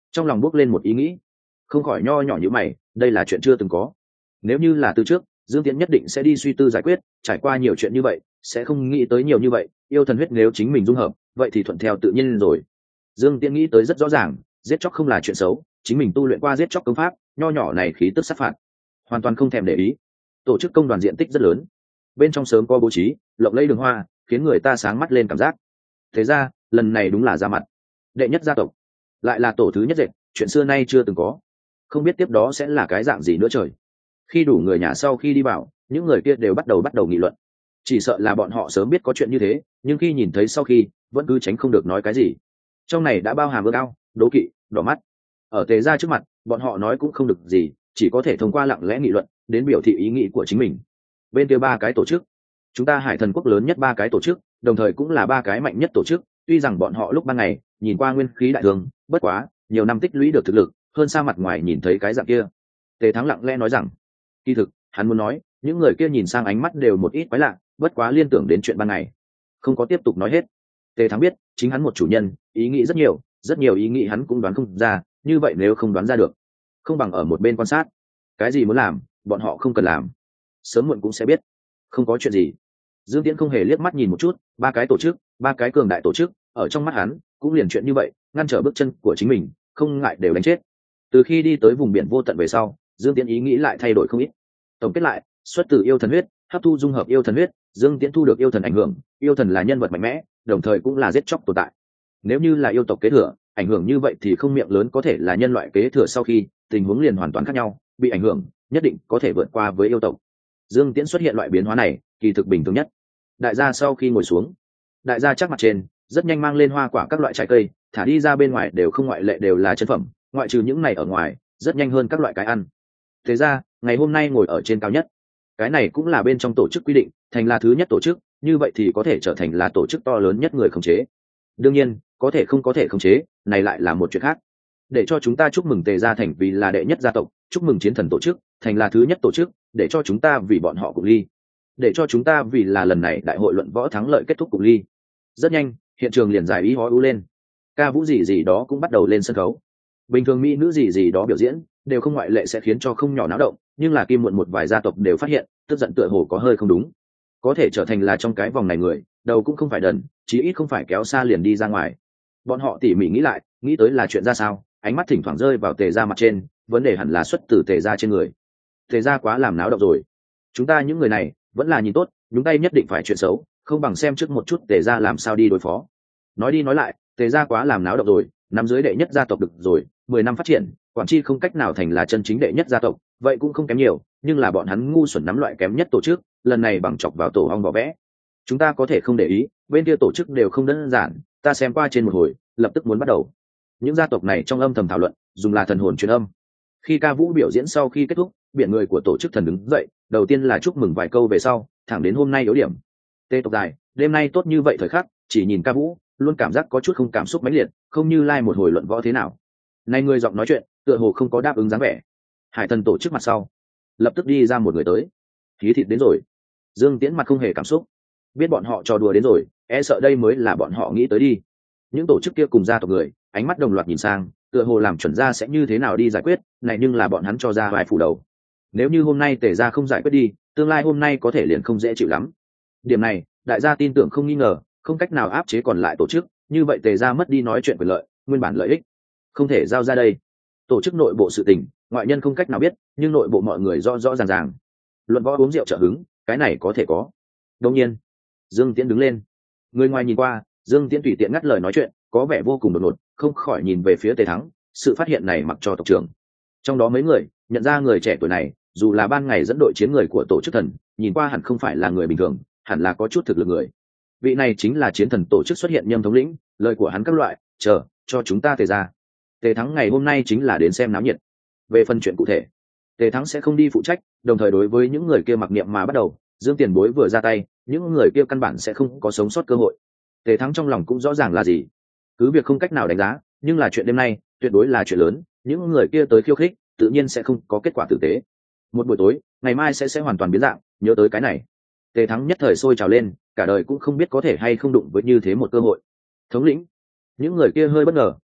trong lòng bước lên một ý nghĩ, không khỏi nho nhỏ như mày, đây là chuyện chưa từng có. Nếu như là từ trước, Dương Tiễn nhất định sẽ đi suy tư giải quyết, trải qua nhiều chuyện như vậy sẽ không nghĩ tới nhiều như vậy. Yêu thần huyết nếu chính mình dung hợp, vậy thì thuận theo tự nhiên rồi. Dương Tiễn nghĩ tới rất rõ ràng, giết chóc không là chuyện xấu, chính mình tu luyện qua giết chóc công pháp, nho nhỏ này khí tức sát phạt, hoàn toàn không thèm để ý. Tổ chức công đoàn diện tích rất lớn, bên trong sớm có bố trí lộng lẫy đường hoa, khiến người ta sáng mắt lên cảm giác. Thế ra lần này đúng là ra mặt, đệ nhất gia tộc, lại là tổ thứ nhất dệt, chuyện xưa nay chưa từng có, không biết tiếp đó sẽ là cái dạng gì nữa trời. Khi đủ người nhà sau khi đi vào, những người kia đều bắt đầu bắt đầu nghị luận, chỉ sợ là bọn họ sớm biết có chuyện như thế, nhưng khi nhìn thấy sau khi vẫn cứ tránh không được nói cái gì. Trong này đã bao hàm ước ao, đố kỵ, đỏ mắt. Ở Tề gia trước mặt, bọn họ nói cũng không được gì, chỉ có thể thông qua lặng lẽ nghị luận đến biểu thị ý nghĩ của chính mình. Bên kia ba cái tổ chức, chúng ta Hải Thần quốc lớn nhất ba cái tổ chức, đồng thời cũng là ba cái mạnh nhất tổ chức. Tuy rằng bọn họ lúc ban ngày nhìn qua nguyên khí đại thường, bất quá nhiều năm tích lũy được thực lực hơn xa mặt ngoài nhìn thấy cái dạng kia. Tề Thắng lặng lẽ nói rằng, kỳ thực hắn muốn nói những người kia nhìn sang ánh mắt đều một ít quái lạ, bất quá liên tưởng đến chuyện ban ngày không có tiếp tục nói hết. Tề Thắng biết chính hắn một chủ nhân, ý nghĩ rất nhiều, rất nhiều ý nghĩ hắn cũng đoán không ra, như vậy nếu không đoán ra được, không bằng ở một bên quan sát. Cái gì muốn làm bọn họ không cần làm, sớm muộn cũng sẽ biết, không có chuyện gì. Dương Tiễn không hề liếc mắt nhìn một chút, ba cái tổ chức, ba cái cường đại tổ chức, ở trong mắt hắn cũng liền chuyện như vậy, ngăn trở bước chân của chính mình không ngại đều đánh chết. Từ khi đi tới vùng biển vô tận về sau, Dương Tiễn ý nghĩ lại thay đổi không ít. Tổng kết lại, xuất từ yêu thần huyết, hấp thu dung hợp yêu thần huyết, Dương Tiễn thu được yêu thần ảnh hưởng. Yêu thần là nhân vật mạnh mẽ, đồng thời cũng là giết chóc tồn tại. Nếu như là yêu tộc kế thừa, ảnh hưởng như vậy thì không miệng lớn có thể là nhân loại kế thừa, sau khi tình huống liền hoàn toàn khác nhau, bị ảnh hưởng nhất định có thể vượt qua với yêu tộc. Dương Tiễn xuất hiện loại biến hóa này kỳ thực bình thường nhất. Đại gia sau khi ngồi xuống, đại gia chắc mặt trên rất nhanh mang lên hoa quả các loại trái cây, thả đi ra bên ngoài đều không ngoại lệ đều là chân phẩm, ngoại trừ những này ở ngoài rất nhanh hơn các loại cái ăn. Thế ra ngày hôm nay ngồi ở trên cao nhất, cái này cũng là bên trong tổ chức quy định, thành là thứ nhất tổ chức, như vậy thì có thể trở thành là tổ chức to lớn nhất người khống chế. Đương nhiên có thể không có thể khống chế này lại là một chuyện khác. Để cho chúng ta chúc mừng Tề gia thành vì là đệ nhất gia tộc, chúc mừng chiến thần tổ chức thành là thứ nhất tổ chức, để cho chúng ta vì bọn họ cùng ly, để cho chúng ta vì là lần này đại hội luận võ thắng lợi kết thúc cùng ly. Rất nhanh hiện trường liền giải ý hói u lên, ca vũ gì gì đó cũng bắt đầu lên sân khấu. Bình thường mỹ nữ gì gì đó biểu diễn đều không ngoại lệ sẽ khiến cho không nhỏ náo động, nhưng là kim muộn một vài gia tộc đều phát hiện tức giận tựa hồ có hơi không đúng, có thể trở thành là trong cái vòng này người đầu cũng không phải đần, chí ít không phải kéo xa liền đi ra ngoài. Bọn họ tỉ mỉ nghĩ lại, nghĩ tới là chuyện ra sao, ánh mắt thỉnh thoảng rơi vào Tề gia mặt trên, vấn đề hẳn là xuất từ Tề gia trên người. Tề gia quá làm náo động rồi, chúng ta những người này vẫn là nhìn tốt, nhúng tay nhất định phải chuyện xấu, không bằng xem trước một chút Tề gia làm sao đi đối phó. Nói đi nói lại, Tề gia quá làm náo động rồi, nắm dưới đệ nhất gia tộc được rồi, mười năm phát triển, quản chi không cách nào thành là chân chính đệ nhất gia tộc, vậy cũng không kém nhiều, nhưng là bọn hắn ngu xuẩn nắm loại kém nhất tổ chức, lần này bằng chọc vào tổ ong vỏ vẽ. Chúng ta có thể không để ý, bên kia tổ chức đều không đơn giản, ta xem qua trên một hồi, lập tức muốn bắt đầu. Những gia tộc này trong âm thầm thảo luận, dùng là thần hồn truyền âm. Khi ca vũ biểu diễn sau khi kết thúc, biển người của tổ chức thần đứng dậy, đầu tiên là chúc mừng vài câu về sau, thẳng đến hôm nay yếu điểm. Tê tộc dài, đêm nay tốt như vậy thời khắc, chỉ nhìn ca vũ, luôn cảm giác có chút không cảm xúc mãnh liệt, không như lai một hồi luận võ thế nào. Nay người giọng nói chuyện, tựa hồ không có đáp ứng dáng vẻ. Hải Thần tổ chức mặt sau, lập tức đi ra một người tới. Khí thịt đến rồi. Dương Tiễn mặt không hề cảm xúc, biết bọn họ trò đùa đến rồi, e sợ đây mới là bọn họ nghĩ tới đi. Những tổ chức kia cùng gia tộc người, ánh mắt đồng loạt nhìn sang, tựa hồ làm chuẩn ra sẽ như thế nào đi giải quyết, này nhưng là bọn hắn cho ra vài phủ đầu. Nếu như hôm nay Tề gia không giải quyết đi, tương lai hôm nay có thể liền không dễ chịu lắm. Điểm này, đại gia tin tưởng không nghi ngờ, không cách nào áp chế còn lại tổ chức, như vậy Tề gia mất đi nói chuyện quyền lợi, nguyên bản lợi ích không thể giao ra đây. Tổ chức nội bộ sự tình, ngoại nhân không cách nào biết, nhưng nội bộ mọi người rõ rõ ràng ràng. Luận võ uống rượu trợ hứng, cái này có thể có. Đương nhiên, Dương Tiễn đứng lên. Người ngoài nhìn qua, Dương Tiễn tùy tiện ngắt lời nói chuyện, có vẻ vô cùng đột ngột, không khỏi nhìn về phía Tề Thắng. Sự phát hiện này mặc cho tộc trưởng. Trong đó mấy người nhận ra người trẻ tuổi này, dù là ban ngày dẫn đội chiến người của tổ chức thần, nhìn qua hẳn không phải là người bình thường, hẳn là có chút thực lực người. Vị này chính là chiến thần tổ chức xuất hiện Nhâm thống lĩnh, lời của hắn các loại, chờ cho chúng ta Tề ra. Tề Thắng ngày hôm nay chính là đến xem náo nhiệt. Về phần chuyện cụ thể, Tề Thắng sẽ không đi phụ trách, đồng thời đối với những người kia mặc niệm mà bắt đầu, Dương Tiền Bối vừa ra tay, những người kia căn bản sẽ không có sống sót cơ hội. Tề Thắng trong lòng cũng rõ ràng là gì, cứ việc không cách nào đánh giá, nhưng là chuyện đêm nay tuyệt đối là chuyện lớn, những người kia tới khiêu khích, tự nhiên sẽ không có kết quả tử tế. Một buổi tối, ngày mai sẽ sẽ hoàn toàn biến dạng, nhớ tới cái này, Tề Thắng nhất thời sôi trào lên, cả đời cũng không biết có thể hay không đụng với như thế một cơ hội. Thống lĩnh, những người kia hơi bất ngờ,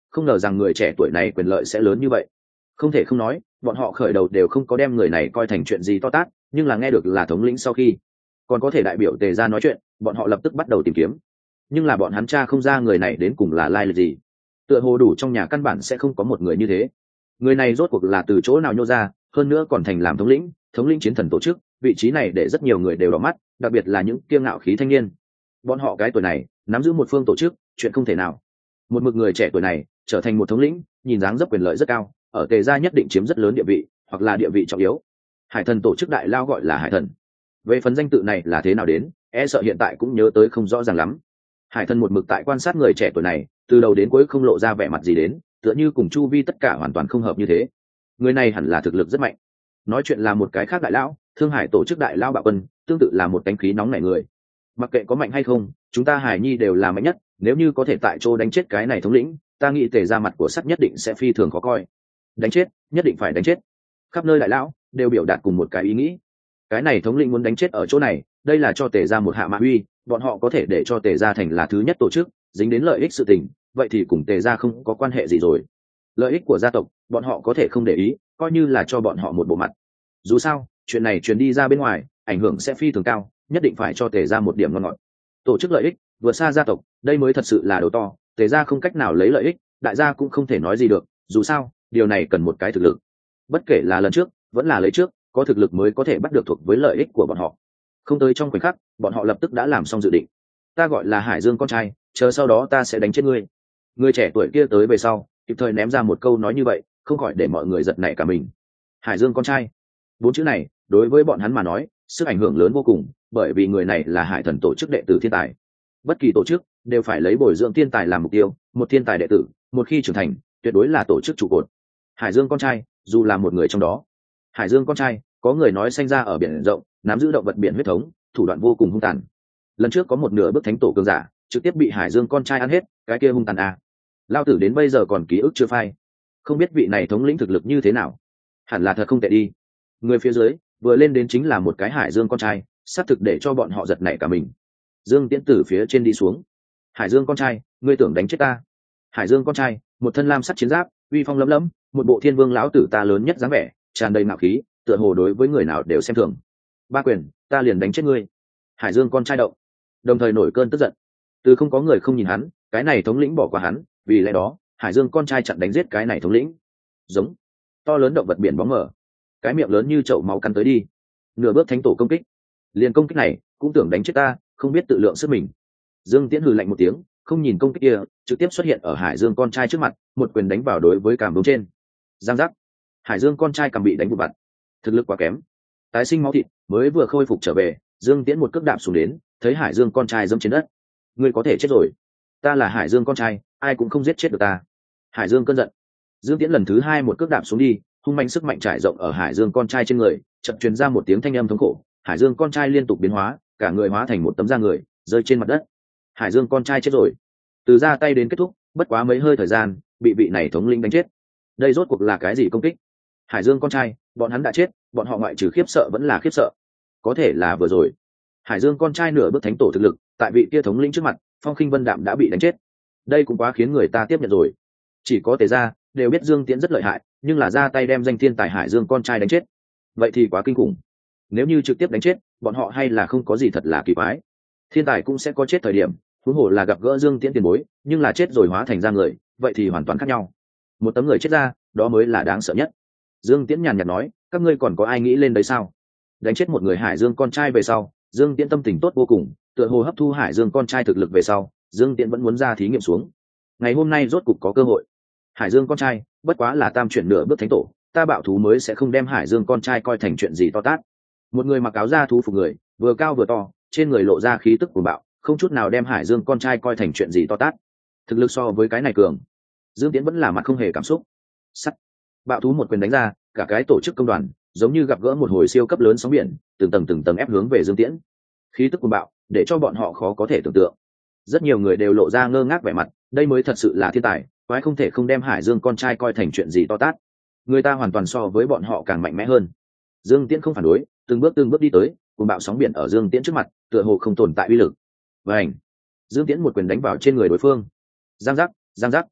không ngờ rằng người trẻ tuổi này quyền lợi sẽ lớn như vậy. Không thể không nói, bọn họ khởi đầu đều không có đem người này coi thành chuyện gì to tát, nhưng là nghe được là thống lĩnh sau khi còn có thể đại biểu Tề gia nói chuyện, bọn họ lập tức bắt đầu tìm kiếm. Nhưng là bọn hắn tra không ra người này đến cùng là lai lịch gì, tựa hồ đủ trong nhà căn bản sẽ không có một người như thế. Người này rốt cuộc là từ chỗ nào nhô ra, hơn nữa còn thành làm thống lĩnh, thống lĩnh chiến thần tổ chức, vị trí này để rất nhiều người đều đỏ mắt, đặc biệt là những kiêu ngạo khí thanh niên. Bọn họ cái tuổi này nắm giữ một phương tổ chức, chuyện không thể nào. Một mực người trẻ tuổi này trở thành một thống lĩnh, nhìn dáng dấp quyền lợi rất cao, ở Tề gia nhất định chiếm rất lớn địa vị, hoặc là địa vị trọng yếu. Hải thần tổ chức đại lao gọi là Hải thần. Về phần danh tự này là thế nào đến, e sợ hiện tại cũng nhớ tới không rõ ràng lắm. Hải thần một mực tại quan sát người trẻ tuổi này, từ đầu đến cuối không lộ ra vẻ mặt gì đến, tựa như cùng chu vi tất cả hoàn toàn không hợp như thế. Người này hẳn là thực lực rất mạnh. Nói chuyện là một cái khác đại lão, Thương Hải tổ chức đại lao Bạo Quân, tương tự là một cánh khí nóng nảy người. Mặc kệ có mạnh hay không, chúng ta Hải Nhi đều là mạnh nhất, nếu như có thể tại chỗ đánh chết cái này thống lĩnh, ta nghĩ Tề ra mặt của sắt nhất định sẽ phi thường khó coi. Đánh chết, nhất định phải đánh chết. Khắp nơi đại lão đều biểu đạt cùng một cái ý nghĩ. Cái này thống lĩnh muốn đánh chết ở chỗ này, đây là cho Tề ra một hạ mạ uy, bọn họ có thể để cho Tề ra thành là thứ nhất tổ chức, dính đến lợi ích sự tình, vậy thì cùng Tề ra không có quan hệ gì rồi. Lợi ích của gia tộc, bọn họ có thể không để ý, coi như là cho bọn họ một bộ mặt. Dù sao, chuyện này truyền đi ra bên ngoài, ảnh hưởng sẽ phi thường cao, nhất định phải cho Tề ra một điểm ngon ngọt. Tổ chức lợi ích vượt xa gia tộc, đây mới thật sự là đầu to, Tề ra không cách nào lấy lợi ích, đại gia cũng không thể nói gì được, dù sao, điều này cần một cái thực lực. Bất kể là lần trước, vẫn là lấy trước, có thực lực mới có thể bắt được thuộc với lợi ích của bọn họ. Không tới trong khoảnh khắc, bọn họ lập tức đã làm xong dự định. Ta gọi là Hải Dương con trai, chờ sau đó ta sẽ đánh chết ngươi. Người trẻ tuổi kia tới về sau, kịp thời ném ra một câu nói như vậy, không khỏi để mọi người giật nảy cả mình. Hải Dương con trai, bốn chữ này đối với bọn hắn mà nói sức ảnh hưởng lớn vô cùng, bởi vì người này là Hải thần tổ chức đệ tử thiên tài. Bất kỳ tổ chức đều phải lấy bồi dưỡng thiên tài làm mục tiêu, một thiên tài đệ tử một khi trưởng thành tuyệt đối là tổ chức trụ cột. Hải Dương con trai dù là một người trong đó. Hải Dương con trai có người nói sinh ra ở biển rộng, nắm giữ động vật biển huyết thống, thủ đoạn vô cùng hung tàn. Lần trước có một nửa bước thánh tổ cường giả trực tiếp bị Hải Dương con trai ăn hết, cái kia hung tàn à. Lao tử đến bây giờ còn ký ức chưa phai, không biết vị này thống lĩnh thực lực như thế nào, hẳn là thật không tệ đi. Người phía dưới vừa lên đến chính là một cái Hải Dương con trai, xác thực để cho bọn họ giật nảy cả mình. Dương Tiễn từ phía trên đi xuống. Hải Dương con trai, ngươi tưởng đánh chết ta? Hải Dương con trai, một thân lam sắt chiến giáp, uy phong lẫm lẫm, một bộ thiên vương lão tử ta lớn nhất dáng vẻ, tràn đầy ngạo khí, tựa hồ đối với người nào đều xem thường. Ba quyền, ta liền đánh chết ngươi. Hải Dương con trai động, đồng thời nổi cơn tức giận. Từ không có người không nhìn hắn, cái này thống lĩnh bỏ qua hắn, vì lẽ đó Hải Dương con trai chặn đánh giết cái này thống lĩnh. Giống to lớn động vật biển bóng mở, cái miệng lớn như chậu máu căn tới đi. Nửa bước thánh tổ công kích, liền công kích này cũng tưởng đánh chết ta, không biết tự lượng sức mình. Dương Tiễn hừ lạnh một tiếng, không nhìn công kích kia, trực tiếp xuất hiện ở Hải Dương con trai trước mặt, một quyền đánh vào đối với cằm đống trên. Giang giác, Hải Dương con trai cằm bị đánh vụn vặt, thực lực quá kém, tái sinh máu thịt, mới vừa khôi phục trở về, Dương Tiễn một cước đạp xuống đến, thấy Hải Dương con trai giẫm trên đất. Ngươi có thể chết rồi, ta là Hải Dương con trai, ai cũng không giết chết được ta. Hải Dương cơn giận, Dương Tiễn lần thứ hai một cước đạp xuống đi, hung mạnh sức mạnh trải rộng ở Hải Dương con trai trên người, chợt truyền ra một tiếng thanh âm thống khổ. Hải Dương con trai liên tục biến hóa, cả người hóa thành một tấm da người, rơi trên mặt đất. Hải Dương con trai chết rồi. Từ ra tay đến kết thúc, bất quá mấy hơi thời gian, bị vị này thống lĩnh đánh chết. Đây rốt cuộc là cái gì công kích? Hải Dương con trai, bọn hắn đã chết, bọn họ ngoại trừ khiếp sợ vẫn là khiếp sợ. Có thể là vừa rồi, Hải Dương con trai nửa bước thánh tổ thực lực, tại vị kia thống lĩnh trước mặt, Phong Khinh Vân Đạm đã bị đánh chết. Đây cũng quá khiến người ta tiếp nhận rồi. Chỉ có Tề gia đều biết Dương Tiễn rất lợi hại, nhưng là ra tay đem danh thiên tài Hải Dương con trai đánh chết, vậy thì quá kinh khủng. Nếu như trực tiếp đánh chết, bọn họ hay là không có gì thật là kỳ quái. Thiên tài cũng sẽ có chết thời điểm, huống hồ là gặp gỡ Dương Tiễn tiền bối, nhưng là chết rồi hóa thành ra người, vậy thì hoàn toàn khác nhau. Một tấm người chết ra, đó mới là đáng sợ nhất. Dương Tiễn nhàn nhạt nói, các ngươi còn có ai nghĩ lên đấy sao? Đánh chết một người Hải Dương con trai về sau, Dương Tiễn tâm tình tốt vô cùng, tựa hồ hấp thu Hải Dương con trai thực lực về sau, Dương Tiễn vẫn muốn ra thí nghiệm xuống. Ngày hôm nay rốt cục có cơ hội. Hải Dương con trai, bất quá là tam chuyển nửa bước thánh tổ, ta bạo thú mới sẽ không đem Hải Dương con trai coi thành chuyện gì to tát. Một người mặc áo da thú phục người, vừa cao vừa to, trên người lộ ra khí tức của bạo, không chút nào đem Hải Dương con trai coi thành chuyện gì to tát. Thực lực so với cái này cường, Dương Tiễn vẫn là mặt không hề cảm xúc. Sắt, bạo thú một quyền đánh ra, cả cái tổ chức công đoàn giống như gặp gỡ một hồi siêu cấp lớn sóng biển, từng tầng từng tầng ép hướng về Dương Tiễn. Khí tức của bạo, để cho bọn họ khó có thể tưởng tượng. Rất nhiều người đều lộ ra ngơ ngác vẻ mặt, đây mới thật sự là thiên tài, quái không thể không đem Hải Dương con trai coi thành chuyện gì to tát. Người ta hoàn toàn so với bọn họ càng mạnh mẽ hơn. Dương Tiễn không phản đối, từng bước từng bước đi tới, cùng bạo sóng biển ở Dương Tiễn trước mặt, tựa hồ không tồn tại uy lực. Vành, Dương Tiễn một quyền đánh vào trên người đối phương. Giang giác, giang giác,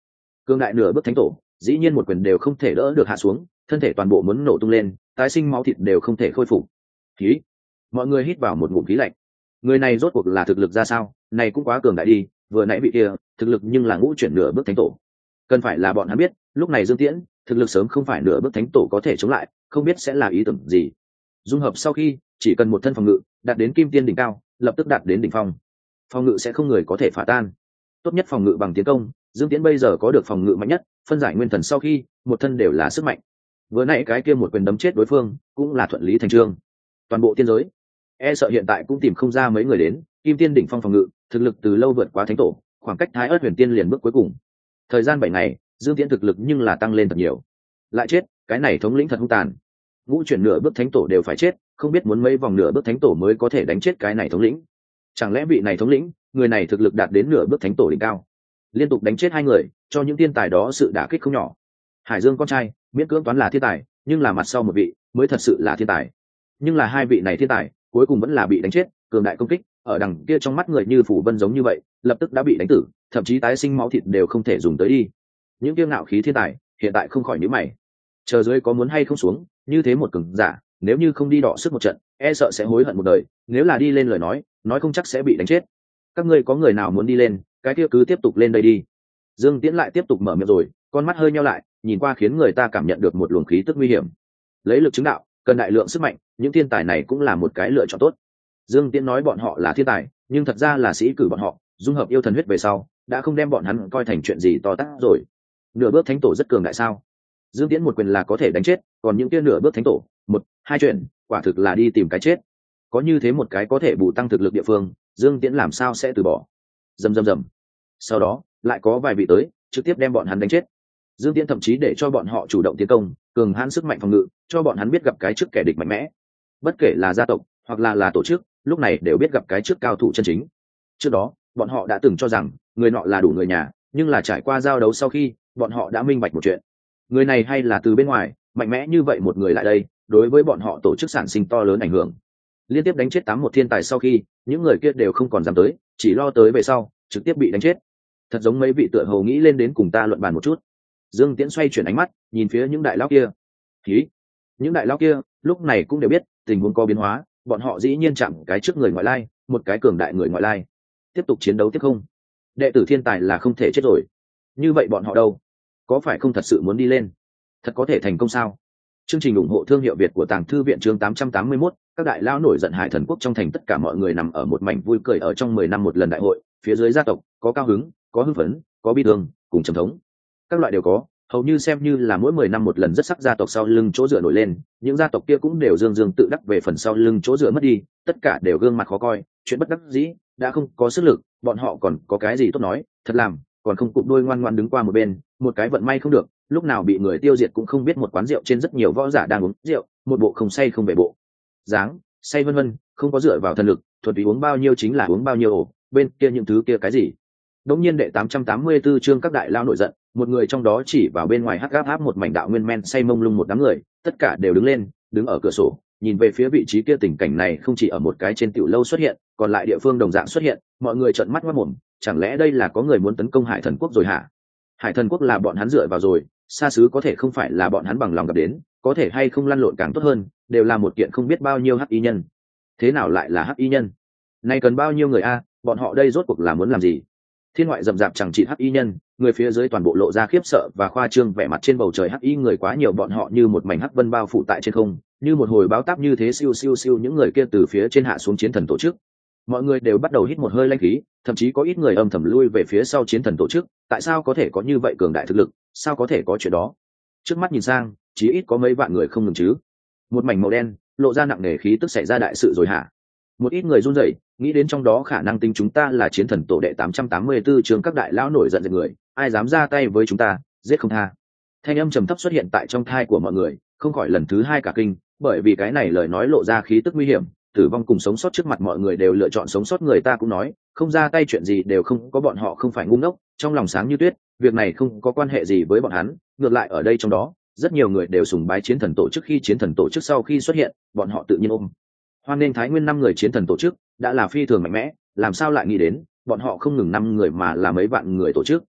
Cương đại nửa bước thánh tổ dĩ nhiên một quyền đều không thể đỡ được hạ xuống, thân thể toàn bộ muốn nổ tung lên, tái sinh máu thịt đều không thể khôi phục. Khí. Mọi người hít vào một ngụm khí lạnh. Người này rốt cuộc là thực lực ra sao, này cũng quá cường đại đi, vừa nãy vị kia thực lực nhưng là ngũ chuyển nửa bước thánh tổ. Cần phải là bọn hắn biết, lúc này Dương Tiễn thực lực sớm không phải nửa bước thánh tổ có thể chống lại, không biết sẽ là ý tưởng gì. Dung hợp sau khi chỉ cần một thân phòng ngự đạt đến kim tiên đỉnh cao, lập tức đạt đến đỉnh phong, phòng ngự sẽ không người có thể phá tan. Tốt nhất phòng ngự bằng tiến công, Dương Tiễn bây giờ có được phòng ngự mạnh nhất, phân giải nguyên thần sau khi một thân đều là sức mạnh. Vừa nãy cái kia một quyền đấm chết đối phương cũng là thuận lý thành trương. Toàn bộ tiên giới e sợ hiện tại cũng tìm không ra mấy người đến kim tiên đỉnh phong phòng ngự, thực lực từ lâu vượt quá thánh tổ, khoảng cách Thái Ức Huyền Tiên liền bước cuối cùng. Thời gian bảy ngày, Dương Tiễn thực lực nhưng là tăng lên thật nhiều. Lại chết, cái này thống lĩnh thật hung tàn. Ngũ chuyển nửa bước thánh tổ đều phải chết, không biết muốn mấy vòng nửa bước thánh tổ mới có thể đánh chết cái này thống lĩnh. Chẳng lẽ vị này thống lĩnh, người này thực lực đạt đến nửa bước thánh tổ đỉnh cao, liên tục đánh chết hai người, cho những thiên tài đó sự đả kích không nhỏ. Hải Dương con trai miễn cưỡng toán là thiên tài, nhưng là mặt sau một vị mới thật sự là thiên tài. Nhưng là hai vị này thiên tài cuối cùng vẫn là bị đánh chết, cường đại công kích ở đằng kia trong mắt người như phủ vân giống như vậy, lập tức đã bị đánh tử, thậm chí tái sinh máu thịt đều không thể dùng tới đi. Những kiêu ngạo khí thiên tài hiện tại không khỏi nhíu mày, chờ dưới có muốn hay không xuống, như thế một cường giả nếu như không đi đọ sức một trận, e sợ sẽ hối hận một đời, nếu là đi lên lời nói nói không chắc sẽ bị đánh chết. Các ngươi có người nào muốn đi lên, cái kia cứ tiếp tục lên đây đi. Dương Tiễn lại tiếp tục mở miệng rồi, con mắt hơi nheo lại, nhìn qua khiến người ta cảm nhận được một luồng khí tức nguy hiểm. Lấy lực chứng đạo cần đại lượng sức mạnh, những thiên tài này cũng là một cái lựa chọn tốt. Dương Tiễn nói bọn họ là thiên tài, nhưng thật ra là sĩ cử bọn họ dung hợp yêu thần huyết về sau đã không đem bọn hắn coi thành chuyện gì to tát rồi. Nửa bước thánh tổ rất cường đại sao? Dương Tiễn một quyền là có thể đánh chết, còn những kia nửa bước thánh tổ một hai chuyện quả thực là đi tìm cái chết. Có như thế một cái có thể bù tăng thực lực địa phương, Dương Tiễn làm sao sẽ từ bỏ. Rầm rầm rầm. Sau đó lại có vài vị tới trực tiếp đem bọn hắn đánh chết. Dương Tiễn thậm chí để cho bọn họ chủ động tiến công, cường hãn sức mạnh phòng ngự, cho bọn hắn biết gặp cái trước kẻ địch mạnh mẽ. Bất kể là gia tộc hoặc là là tổ chức, lúc này đều biết gặp cái trước cao thủ chân chính. Trước đó bọn họ đã từng cho rằng người nọ là đủ người nhà, nhưng là trải qua giao đấu sau khi bọn họ đã minh bạch một chuyện, người này hay là từ bên ngoài mạnh mẽ như vậy một người lại đây, đối với bọn họ tổ chức sản sinh to lớn ảnh hưởng. Liên tiếp đánh chết tám một thiên tài sau khi những người kia đều không còn dám tới, chỉ lo tới về sau trực tiếp bị đánh chết. Thật giống mấy vị tựa hồ nghĩ lên đến cùng ta luận bàn một chút. Dương Tiễn xoay chuyển ánh mắt nhìn phía những đại lão kia. Khí. Những đại lão kia lúc này cũng đều biết tình huống có biến hóa, bọn họ dĩ nhiên chạm cái trước người ngoại lai, một cái cường đại người ngoại lai. Tiếp tục chiến đấu tiếp không? Đệ tử thiên tài là không thể chết rồi. Như vậy bọn họ đâu? Có phải không thật sự muốn đi lên? Thật có thể thành công sao? Chương trình ủng hộ thương hiệu Việt của Tàng Thư viện chương tám trăm tám mươi mốt, các đại lão nổi giận Hải Thần Quốc trong thành tất cả mọi người nằm ở một mảnh vui cười ở trong mười năm một lần đại hội, phía dưới gia tộc có cao hứng, có hưng phấn, có bi thương, cùng trầm thống. Các loại đều có, hầu như xem như là mỗi mười năm một lần rất sắc gia tộc sau lưng chỗ dựa nổi lên, những gia tộc kia cũng đều dương dương tự đắc về phần sau lưng chỗ dựa mất đi, tất cả đều gương mặt khó coi, chuyện bất đắc dĩ, đã không có sức lực, bọn họ còn có cái gì tốt nói, thật làm, còn không cụp đôi ngoan ngoan đứng qua một bên, một cái vận may không được, lúc nào bị người tiêu diệt cũng không biết. Một quán rượu trên rất nhiều võ giả đang uống rượu, một bộ không say không về bộ dáng, say vân vân, không có dựa vào thần lực, thuần túy uống bao nhiêu chính là uống bao nhiêu ổ, bên kia những thứ kia cái gì. Đống nhiên đệ tám trăm tám mươi tư chương các đại lao nổi giận, một người trong đó chỉ vào bên ngoài hắc gáp áp một mảnh đạo nguyên men say mông lung một đám người, tất cả đều đứng lên, đứng ở cửa sổ, nhìn về phía vị trí kia. Tình cảnh này không chỉ ở một cái trên tiểu lâu xuất hiện, còn lại địa phương đồng dạng xuất hiện, mọi người trợn mắt ngoác mồm, chẳng lẽ đây là có người muốn tấn công Hải Thần Quốc rồi hả? Hải Thần Quốc là bọn hắn dựa vào rồi, xa xứ có thể không phải là bọn hắn bằng lòng gặp đến, có thể hay không lăn lộn càng tốt hơn, đều là một kiện không biết bao nhiêu hắc y nhân. Thế nào lại là hắc y nhân? Này cần bao nhiêu người a, bọn họ đây rốt cuộc là muốn làm gì? Thiên ngoại rậm rạp chẳng trị hắc y nhân, người phía dưới toàn bộ lộ ra khiếp sợ và khoa trương vẻ mặt. Trên bầu trời hắc y người quá nhiều, bọn họ như một mảnh hắc vân bao phủ tại trên không, như một hồi báo táp như thế, siêu siêu siêu những người kia từ phía trên hạ xuống chiến thần tổ chức. Mọi người đều bắt đầu hít một hơi lãnh khí, thậm chí có ít người âm thầm lui về phía sau chiến thần tổ chức. Tại sao có thể có như vậy cường đại thực lực, sao có thể có chuyện đó? Trước mắt nhìn sang, chỉ ít có mấy vạn người không ngừng chứ. Một mảnh màu đen lộ ra nặng nề khí tức xảy ra đại sự rồi hả? Một ít người run rẩy, nghĩ đến trong đó khả năng tính chúng ta là chiến thần tổ đệ tám trăm tám mươi tư chương các đại lão nổi giận giận người, ai dám ra tay với chúng ta, giết không tha. Thanh âm trầm thấp xuất hiện tại trong thai của mọi người, không khỏi lần thứ hai cả kinh, bởi vì cái này lời nói lộ ra khí tức nguy hiểm, tử vong cùng sống sót trước mặt mọi người đều lựa chọn sống sót. Người ta cũng nói, không ra tay chuyện gì đều không có, bọn họ không phải ngu ngốc, trong lòng sáng như tuyết, việc này không có quan hệ gì với bọn hắn. Ngược lại ở đây trong đó, rất nhiều người đều sùng bái chiến thần tổ chức, khi chiến thần tổ chức sau khi xuất hiện, bọn họ tự nhiên ôm hoan nên Thái Nguyên năm người chiến thần tổ chức đã là phi thường mạnh mẽ, làm sao lại nghĩ đến bọn họ không ngừng năm người mà là mấy vạn người tổ chức.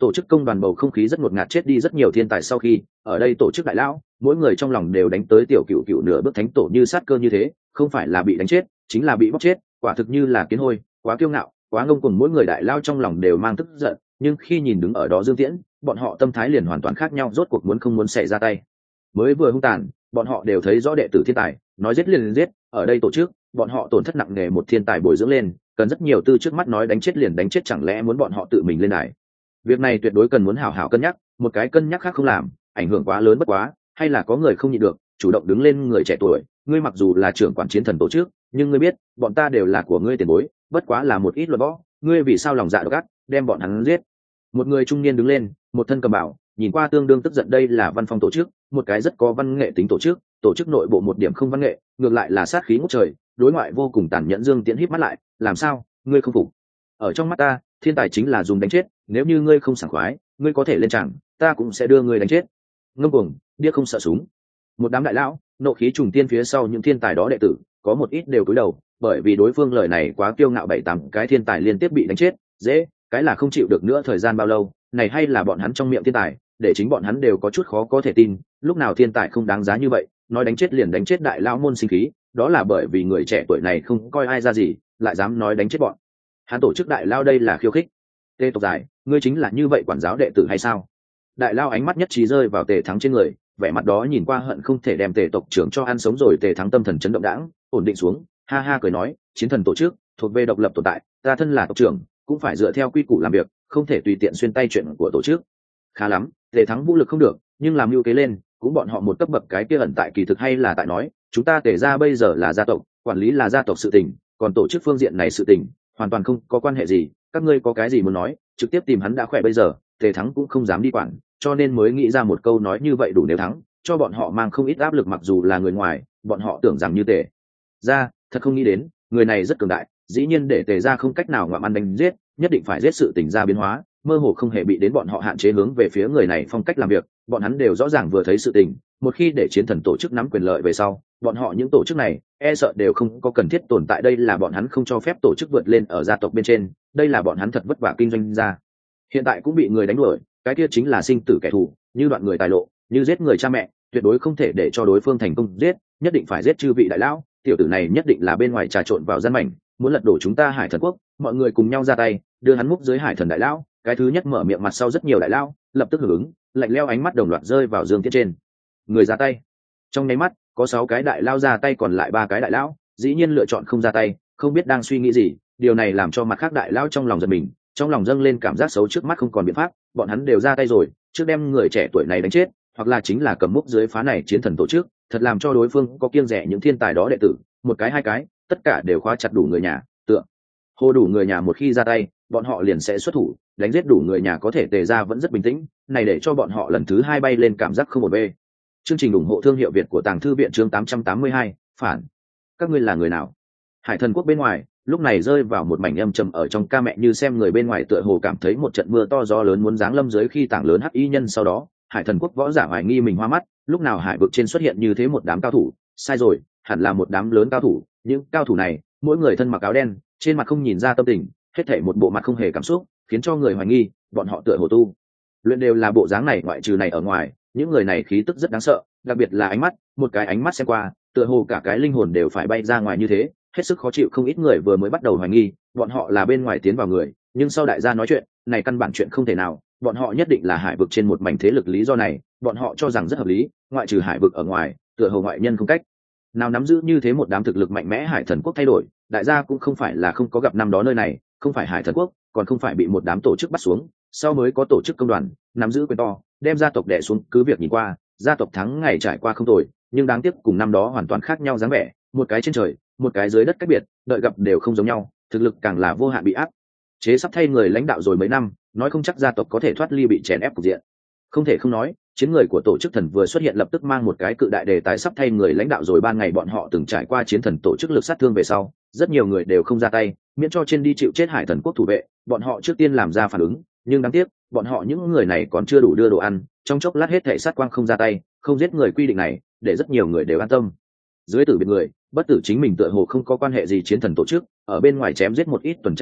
tổ chức công đoàn bầu không khí rất ngột ngạt. Chết đi rất nhiều thiên tài sau khi ở đây tổ chức đại lão, mỗi người trong lòng đều đánh tới tiểu cựu cựu nửa bước thánh tổ như sát cơ như thế, không phải là bị đánh chết chính là bị bóc chết, quả thực như là kiến hôi, quá kiêu ngạo, quá ngông cuồng. Mỗi người đại lao trong lòng đều mang tức giận, nhưng khi nhìn đứng ở đó Dương Tiễn, bọn họ tâm thái liền hoàn toàn khác nhau. Rốt cuộc muốn không muốn xảy ra tay, mới vừa hung tàn, bọn họ đều thấy rõ đệ tử thiên tài, nói giết liền giết. Ở đây tổ chức bọn họ tổn thất nặng nề một thiên tài bồi dưỡng lên, cần rất nhiều tư. Trước mắt nói đánh chết liền đánh chết, chẳng lẽ muốn bọn họ tự mình lên đài? Việc này tuyệt đối cần muốn hảo hảo cân nhắc. Một cái cân nhắc khác không làm, ảnh hưởng quá lớn bất quá, hay là có người không nhịn được chủ động đứng lên. Người trẻ tuổi, ngươi mặc dù là trưởng quản chiến thần tổ chức, nhưng ngươi biết bọn ta đều là của ngươi tiền bối, bất quá là một ít luật võ, ngươi vì sao lòng dạ độc ác đem bọn hắn giết? Một người trung niên đứng lên, một thân cầm bảo, nhìn qua tương đương tức giận. Đây là văn phòng tổ chức, một cái rất có văn nghệ tính tổ chức, tổ chức nội bộ một điểm không văn nghệ, ngược lại là sát khí ngút trời, đối ngoại vô cùng tàn nhẫn. Dương Tiễn híp mắt lại, làm sao, ngươi không phục? Ở trong mắt ta, thiên tài chính là dùng đánh chết, nếu như ngươi không sảng khoái, ngươi có thể lên chẳng, ta cũng sẽ đưa ngươi đánh chết. Ngông cuồng, điếc không sợ súng. Một đám đại lão, nộ khí trùng tiên. Phía sau những thiên tài đó đệ tử có một ít đều cúi đầu, bởi vì đối phương lời này quá kiêu ngạo. Bảy tám cái thiên tài liên tiếp bị đánh chết, dễ cái là không chịu được nữa. Thời gian bao lâu này, hay là bọn hắn trong miệng thiên tài, để chính bọn hắn đều có chút khó có thể tin. Lúc nào thiên tài không đáng giá như vậy, nói đánh chết liền đánh chết. Đại lão môn sinh khí, đó là bởi vì người trẻ tuổi này không coi ai ra gì, lại dám nói đánh chết bọn hắn tổ chức đại lao. Đây là khiêu khích. Tê tộc dài, ngươi chính là như vậy quản giáo đệ tử hay sao? Đại lao ánh mắt nhất trí rơi vào Tề Thắng trên người, vẻ mặt đó nhìn qua hận không thể đem Tề tộc trưởng cho ăn sống rồi. Tề Thắng tâm thần chấn động đãng, ổn định xuống, ha ha cười nói, chiến thần tổ chức thuộc về độc lập tồn tại, ta thân là tộc trưởng cũng phải dựa theo quy củ làm việc, không thể tùy tiện xuyên tay chuyện của tổ chức. Khá lắm, Tề Thắng vũ lực không được, nhưng làm mưu kế lên cũng bọn họ một cấp bậc. Cái kia ẩn tại kỳ thực hay là tại nói, chúng ta Tề gia bây giờ là gia tộc, quản lý là gia tộc sự tình, còn tổ chức phương diện này sự tình hoàn toàn không có quan hệ gì. Các ngươi có cái gì muốn nói, trực tiếp tìm hắn đã khỏe. Bây giờ Tề Thắng cũng không dám đi quản, cho nên mới nghĩ ra một câu nói như vậy đủ. Nếu thắng, cho bọn họ mang không ít áp lực. Mặc dù là người ngoài, bọn họ tưởng rằng như Tề gia, thật không nghĩ đến người này rất cường đại. Dĩ nhiên để Tề gia không cách nào ngoạm ăn đánh giết, nhất định phải giết. Sự tình ra biến hóa, mơ hồ không hề bị đến bọn họ hạn chế. Hướng về phía người này phong cách làm việc, bọn hắn đều rõ ràng. Vừa thấy sự tình, một khi để chiến thần tổ chức nắm quyền lợi về sau, bọn họ những tổ chức này e sợ đều không có cần thiết tồn tại. Đây là bọn hắn không cho phép tổ chức vượt lên ở gia tộc bên trên, đây là bọn hắn thật vất vả kinh doanh ra. Hiện tại cũng bị người đánh đuổi, cái kia chính là sinh tử kẻ thù, như đoạn người tài lộ, như giết người cha mẹ, tuyệt đối không thể để cho đối phương thành công giết, nhất định phải giết chư vị đại lão. Tiểu tử này nhất định là bên ngoài trà trộn vào gian mảnh, muốn lật đổ chúng ta Hải Thần Quốc. Mọi người cùng nhau ra tay, đưa hắn múc dưới Hải Thần đại lão. Cái thứ nhất mở miệng, mặt sau rất nhiều đại lão lập tức hưởng ứng, lạnh lẽo ánh mắt đồng loạt rơi vào Dương Tiễn trên người. Ra tay trong nháy mắt, có sáu cái đại lão ra tay, còn lại ba cái đại lão dĩ nhiên lựa chọn không ra tay, không biết đang suy nghĩ gì. Điều này làm cho mặt khác đại lão trong lòng giật mình, trong lòng dâng lên cảm giác xấu. Trước mắt không còn biện pháp, bọn hắn đều ra tay rồi, trước đem người trẻ tuổi này đánh chết, hoặc là chính là cầm múc dưới phá này chiến thần tổ chức. Thật làm cho đối phương có kiêng rẻ những thiên tài đó đệ tử, một cái hai cái, tất cả đều khóa chặt đủ người nhà. Tựa hồ đủ người nhà một khi ra tay, bọn họ liền sẽ xuất thủ đánh giết đủ người nhà. Có thể Tề gia vẫn rất bình tĩnh, này để cho bọn họ lần thứ hai bay lên cảm giác không một bê. Chương trình ủng hộ thương hiệu Việt của Tàng Thư Viện chương tám trăm tám mươi hai, phản. Các ngươi là người nào? Hải Thần Quốc bên ngoài lúc này rơi vào một mảnh âm trầm. Ở trong ca mẹ như xem người bên ngoài tựa hồ cảm thấy một trận mưa to gió lớn muốn giáng lâm dưới. Khi tảng lớn hắc y nhân sau đó, Hải Thần Quốc võ giả hoài nghi mình hoa mắt, lúc nào hải vực trên xuất hiện như thế một đám cao thủ? Sai rồi, hẳn là một đám lớn cao thủ. Những cao thủ này mỗi người thân mặc áo đen, trên mặt không nhìn ra tâm tình, hết thảy một bộ mặt không hề cảm xúc, khiến cho người hoài nghi bọn họ tựa hồ tu luyện đều là bộ dáng này. Ngoại trừ này ở ngoài, những người này khí tức rất đáng sợ, đặc biệt là ánh mắt, một cái ánh mắt xem qua, tựa hồ cả cái linh hồn đều phải bay ra ngoài như thế, hết sức khó chịu. Không ít người vừa mới bắt đầu hoài nghi bọn họ là bên ngoài tiến vào người, nhưng sau đại gia nói chuyện này căn bản chuyện không thể nào, bọn họ nhất định là hải vực trên một mảnh thế lực. Lý do này bọn họ cho rằng rất hợp lý, ngoại trừ hải vực ở ngoài, tựa hồ ngoại nhân không cách nào nắm giữ như thế một đám thực lực mạnh mẽ. Hải Thần Quốc thay đổi, đại gia cũng không phải là không có gặp năm đó nơi này, không phải Hải Thần Quốc còn không phải bị một đám tổ chức bắt xuống, sau mới có tổ chức công đoàn nắm giữ quyền to, đem gia tộc đè xuống. Cứ việc nhìn qua gia tộc thắng ngày trải qua không tồi, nhưng đáng tiếc cùng năm đó hoàn toàn khác nhau dáng vẻ, một cái trên trời một cái dưới đất cách biệt, đợi gặp đều không giống nhau, thực lực càng là vô hạn bị áp chế. Sắp thay người lãnh đạo rồi mấy năm, nói không chắc gia tộc có thể thoát ly bị chèn ép cục diện. Không thể không nói, chiến người của tổ chức thần vừa xuất hiện lập tức mang một cái cự đại đề tài. Sắp thay người lãnh đạo rồi, ban ngày bọn họ từng trải qua chiến thần tổ chức lực sát thương về sau, rất nhiều người đều không ra tay, miễn cho trên đi chịu chết Hải Thần Quốc thủ vệ. Bọn họ trước tiên làm ra phản ứng, nhưng đáng tiếc bọn họ những người này còn chưa đủ đưa đồ ăn, trong chốc lát hết thảy sát quang không ra tay, không giết người. Quy định này để rất nhiều người đều an tâm. Dưới tử biệt người, bất tử chính mình tựa hồ không có quan hệ gì chiến thần tổ chức, ở bên ngoài chém giết một ít tuần tra người,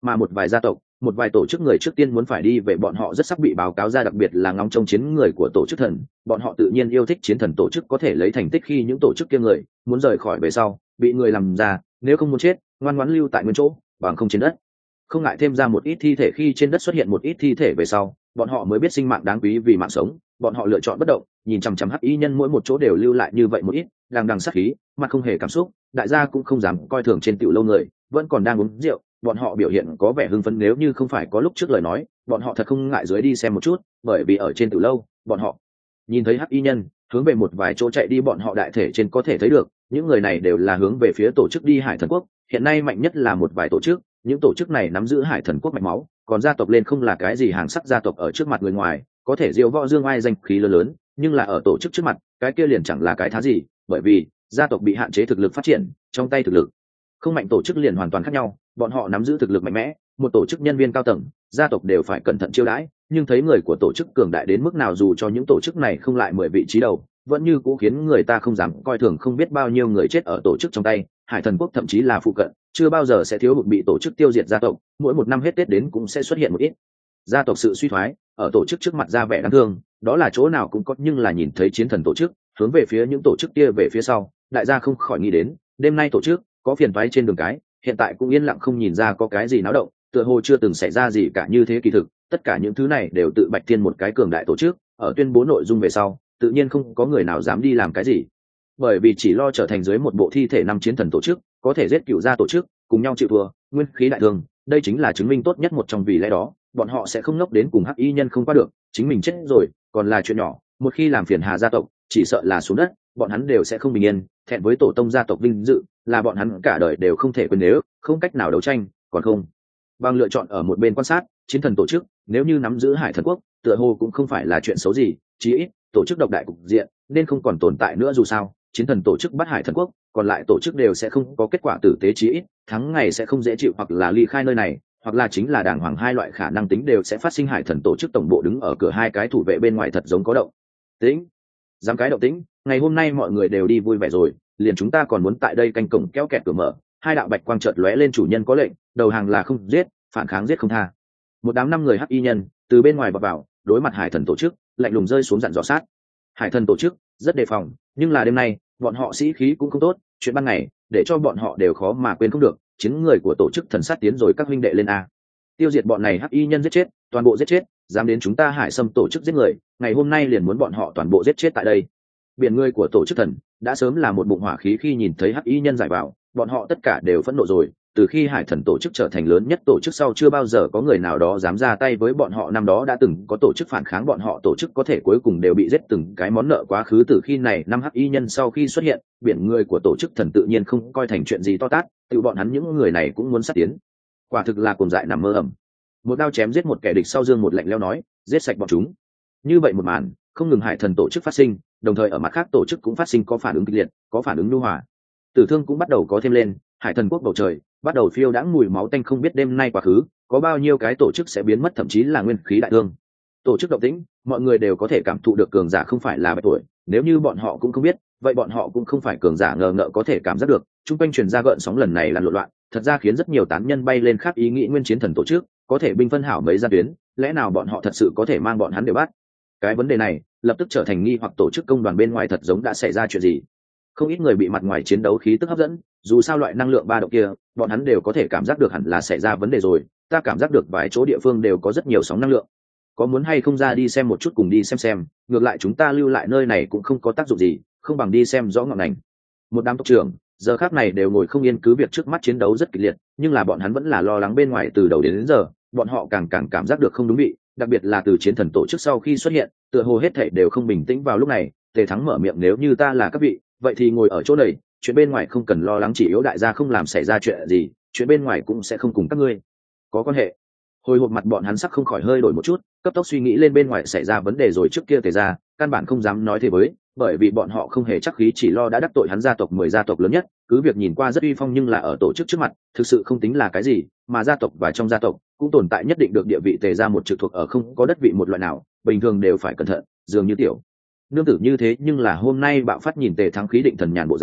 mà một vài gia tộc một vài tổ chức người trước tiên muốn phải đi về bọn họ rất sắp bị báo cáo ra, đặc biệt là ngóng trông chiến người của tổ chức thần, bọn họ tự nhiên yêu thích chiến thần tổ chức có thể lấy thành tích khi những tổ chức kia người muốn rời khỏi về sau bị người làm ra, nếu không muốn chết ngoan ngoãn lưu tại nguyên chỗ bằng không trên đất, không ngại thêm ra một ít thi thể, khi trên đất xuất hiện một ít thi thể về sau bọn họ mới biết sinh mạng đáng quý vì mạng sống, bọn họ lựa chọn bất động, nhìn chằm chằm hắc y nhân mỗi một chỗ đều lưu lại như vậy một ít đang đằng sát khí, mặt không hề cảm xúc, đại gia cũng không dám coi thường trên tiểu lâu người vẫn còn đang uống rượu, bọn họ biểu hiện có vẻ hưng phấn, nếu như không phải có lúc trước lời nói bọn họ thật không ngại dưới đi xem một chút, bởi vì ở trên tiểu lâu bọn họ nhìn thấy hắc y nhân hướng về một vài chỗ chạy đi, bọn họ đại thể trên có thể thấy được những người này đều là hướng về phía tổ chức đi Hải Thần Quốc, hiện nay mạnh nhất là một vài tổ chức, những tổ chức này nắm giữ Hải Thần Quốc mạch máu, còn gia tộc lên không là cái gì hàng sắc gia tộc ở trước mặt người ngoài có thể diêu võ dương ai danh khí lớn lớn, nhưng là ở tổ chức trước mặt cái kia liền chẳng là cái thá gì, bởi vì gia tộc bị hạn chế thực lực phát triển, trong tay thực lực không mạnh tổ chức liền hoàn toàn khác nhau, bọn họ nắm giữ thực lực mạnh mẽ, một tổ chức nhân viên cao tầng gia tộc đều phải cẩn thận chiêu đãi, nhưng thấy người của tổ chức cường đại đến mức nào dù cho những tổ chức này không lại mười vị trí đầu vẫn như cũ khiến người ta không dám coi thường, không biết bao nhiêu người chết ở tổ chức trong tay Hải Thần Quốc, thậm chí là phụ cận chưa bao giờ sẽ thiếu hụt bị tổ chức tiêu diệt gia tộc, mỗi một năm hết Tết đến cũng sẽ xuất hiện một ít gia tộc sự suy thoái, ở tổ chức trước mặt ra vẻ đáng thương đó là chỗ nào cũng có, nhưng là nhìn thấy chiến thần tổ chức hướng về phía những tổ chức kia về phía sau, đại gia không khỏi nghĩ đến đêm nay tổ chức có phiền toái trên đường cái, hiện tại cũng yên lặng không nhìn ra có cái gì náo động, tựa hồ chưa từng xảy ra gì cả, như thế kỳ thực tất cả những thứ này đều tự Bạch Thiên một cái cường đại tổ chức ở tuyên bố nội dung về sau tự nhiên không có người nào dám đi làm cái gì, bởi vì chỉ lo trở thành dưới một bộ thi thể năm chiến thần tổ chức có thể giết cựu gia tổ chức cùng nhau chịu thua nguyên khí đại thương, đây chính là chứng minh tốt nhất một trong, vì lẽ đó bọn họ sẽ không ngốc đến cùng hắc y nhân không qua được, chính mình chết rồi còn là chuyện nhỏ, một khi làm phiền hà gia tộc chỉ sợ là xuống đất bọn hắn đều sẽ không bình yên, thẹn với tổ tông gia tộc vinh dự là bọn hắn cả đời đều không thể quên, nếu không cách nào đấu tranh còn không bằng lựa chọn ở một bên quan sát chiến thần tổ chức, nếu như nắm giữ Hải Thần Quốc tựa hồ cũng không phải là chuyện xấu gì, chí ít tổ chức độc đại cục diện nên không còn tồn tại nữa, dù sao chiến thần tổ chức bắt Hải Thần Quốc còn lại tổ chức đều sẽ không có kết quả tử tế, chí ít thắng ngày sẽ không dễ chịu, hoặc là ly khai nơi này hoặc là chính là đàng hoàng, hai loại khả năng tính đều sẽ phát sinh. Hải Thần tổ chức tổng bộ đứng ở cửa hai cái thủ vệ bên ngoài thật giống có động tĩnh, dám cái động tĩnh, ngày hôm nay mọi người đều đi vui vẻ rồi, liền chúng ta còn muốn tại đây canh cổng kéo kẹt cửa mở, hai đạo bạch quang chợt lóe lên, chủ nhân có lệnh, đầu hàng là không giết, phản kháng giết không tha. Một đám năm người hắc y nhân từ bên ngoài vào vào, đối mặt Hải Thần tổ chức lạnh lùng rơi xuống dặn dò sát. Hải Thần tổ chức rất đề phòng, nhưng là đêm nay bọn họ sĩ khí cũng không tốt, chuyện ban ngày để cho bọn họ đều khó mà quên không được, chiến người của tổ chức thần sát tiến rồi, các huynh đệ lên a, tiêu diệt bọn này hắc y nhân, giết chết toàn bộ, giết chết dám đến chúng ta Hải Sâm tổ chức giết người, ngày hôm nay liền muốn bọn họ toàn bộ giết chết tại đây. Biển người của tổ chức thần đã sớm là một bụng hỏa khí, khi nhìn thấy hắc y nhân giải vào bọn họ tất cả đều phẫn nộ rồi, từ khi Hải Thần tổ chức trở thành lớn nhất tổ chức sau chưa bao giờ có người nào đó dám ra tay với bọn họ, năm đó đã từng có tổ chức phản kháng bọn họ, tổ chức có thể cuối cùng đều bị giết, từng cái món nợ quá khứ. Từ khi này năm hắc y nhân sau khi xuất hiện, biển người của tổ chức thần tự nhiên không coi thành chuyện gì to tát, tự bọn hắn những người này cũng muốn sát tiến, quả thực là cuồng dại nằm mơ ẩm. Một đao chém giết một kẻ địch sau, dương một lạnh leo nói giết sạch bọn chúng. Như vậy một màn không ngừng Hải Thần tổ chức phát sinh, đồng thời ở mặt khác tổ chức cũng phát sinh có phản ứng kịch liệt, có phản ứng nhu hòa, tử thương cũng bắt đầu có thêm lên. Hải Thần quốc bầu trời bắt đầu phiêu đãng mùi máu tanh, không biết đêm nay quá khứ có bao nhiêu cái tổ chức sẽ biến mất, thậm chí là nguyên khí đại thương. Tổ chức động tĩnh mọi người đều có thể cảm thụ được, cường giả không phải là bạch tuổi, nếu như bọn họ cũng không biết vậy bọn họ cũng không phải cường giả, ngờ ngợ có thể cảm giác được. Trung quanh truyền ra gợn sóng lần này là lộn loạn, thật ra khiến rất nhiều tán nhân bay lên khác ý nghĩ nguyên chiến thần tổ chức có thể binh phân hảo mấy gia tuyến, lẽ nào bọn họ thật sự có thể mang bọn hắn đều bắt? Cái vấn đề này lập tức trở thành nghi hoặc, tổ chức công đoàn bên ngoài thật giống đã xảy ra chuyện gì. Không ít người bị mặt ngoài chiến đấu khí tức hấp dẫn, dù sao loại năng lượng ba động kia bọn hắn đều có thể cảm giác được hẳn là xảy ra vấn đề rồi, ta cảm giác được vài chỗ địa phương đều có rất nhiều sóng năng lượng, có muốn hay không ra đi xem một chút, cùng đi xem xem, ngược lại chúng ta lưu lại nơi này cũng không có tác dụng gì, không bằng đi xem rõ ngọn ngành. Một đám tộc trưởng giờ khác này đều ngồi không yên, cứ việc trước mắt chiến đấu rất kịch liệt nhưng là bọn hắn vẫn là lo lắng bên ngoài, từ đầu đến, đến giờ bọn họ càng càng cảm giác được không đúng vị, đặc biệt là từ chiến thần tổ chức sau khi xuất hiện tựa hồ hết thảy đều không bình tĩnh. Vào lúc này Tề Thắng mở miệng, nếu như ta là các vị vậy thì ngồi ở chỗ này, chuyện bên ngoài không cần lo lắng, chỉ yếu đại gia không làm xảy ra chuyện gì, chuyện bên ngoài cũng sẽ không cùng các ngươi có quan hệ. Hồi hộp mặt bọn hắn sắc không khỏi hơi đổi một chút, cấp tốc suy nghĩ lên bên ngoài xảy ra vấn đề rồi, trước kia Tề ra căn bản không dám nói thế với, bởi vì bọn họ không hề chắc khí, chỉ lo đã đắc tội hắn gia tộc mười gia tộc lớn nhất, cứ việc nhìn qua rất uy phong nhưng là ở tổ chức trước mặt thực sự không tính là cái gì, mà gia tộc và trong gia tộc cũng tồn tại nhất định được địa vị. Tề ra một trực thuộc ở không có đất vị một loại nào, bình thường đều phải cẩn thận, dường như tiểu nương tử như thế, nhưng là hôm nay bạo phát, nhìn Tề Thắng khí định thần nhàn bộ dáng,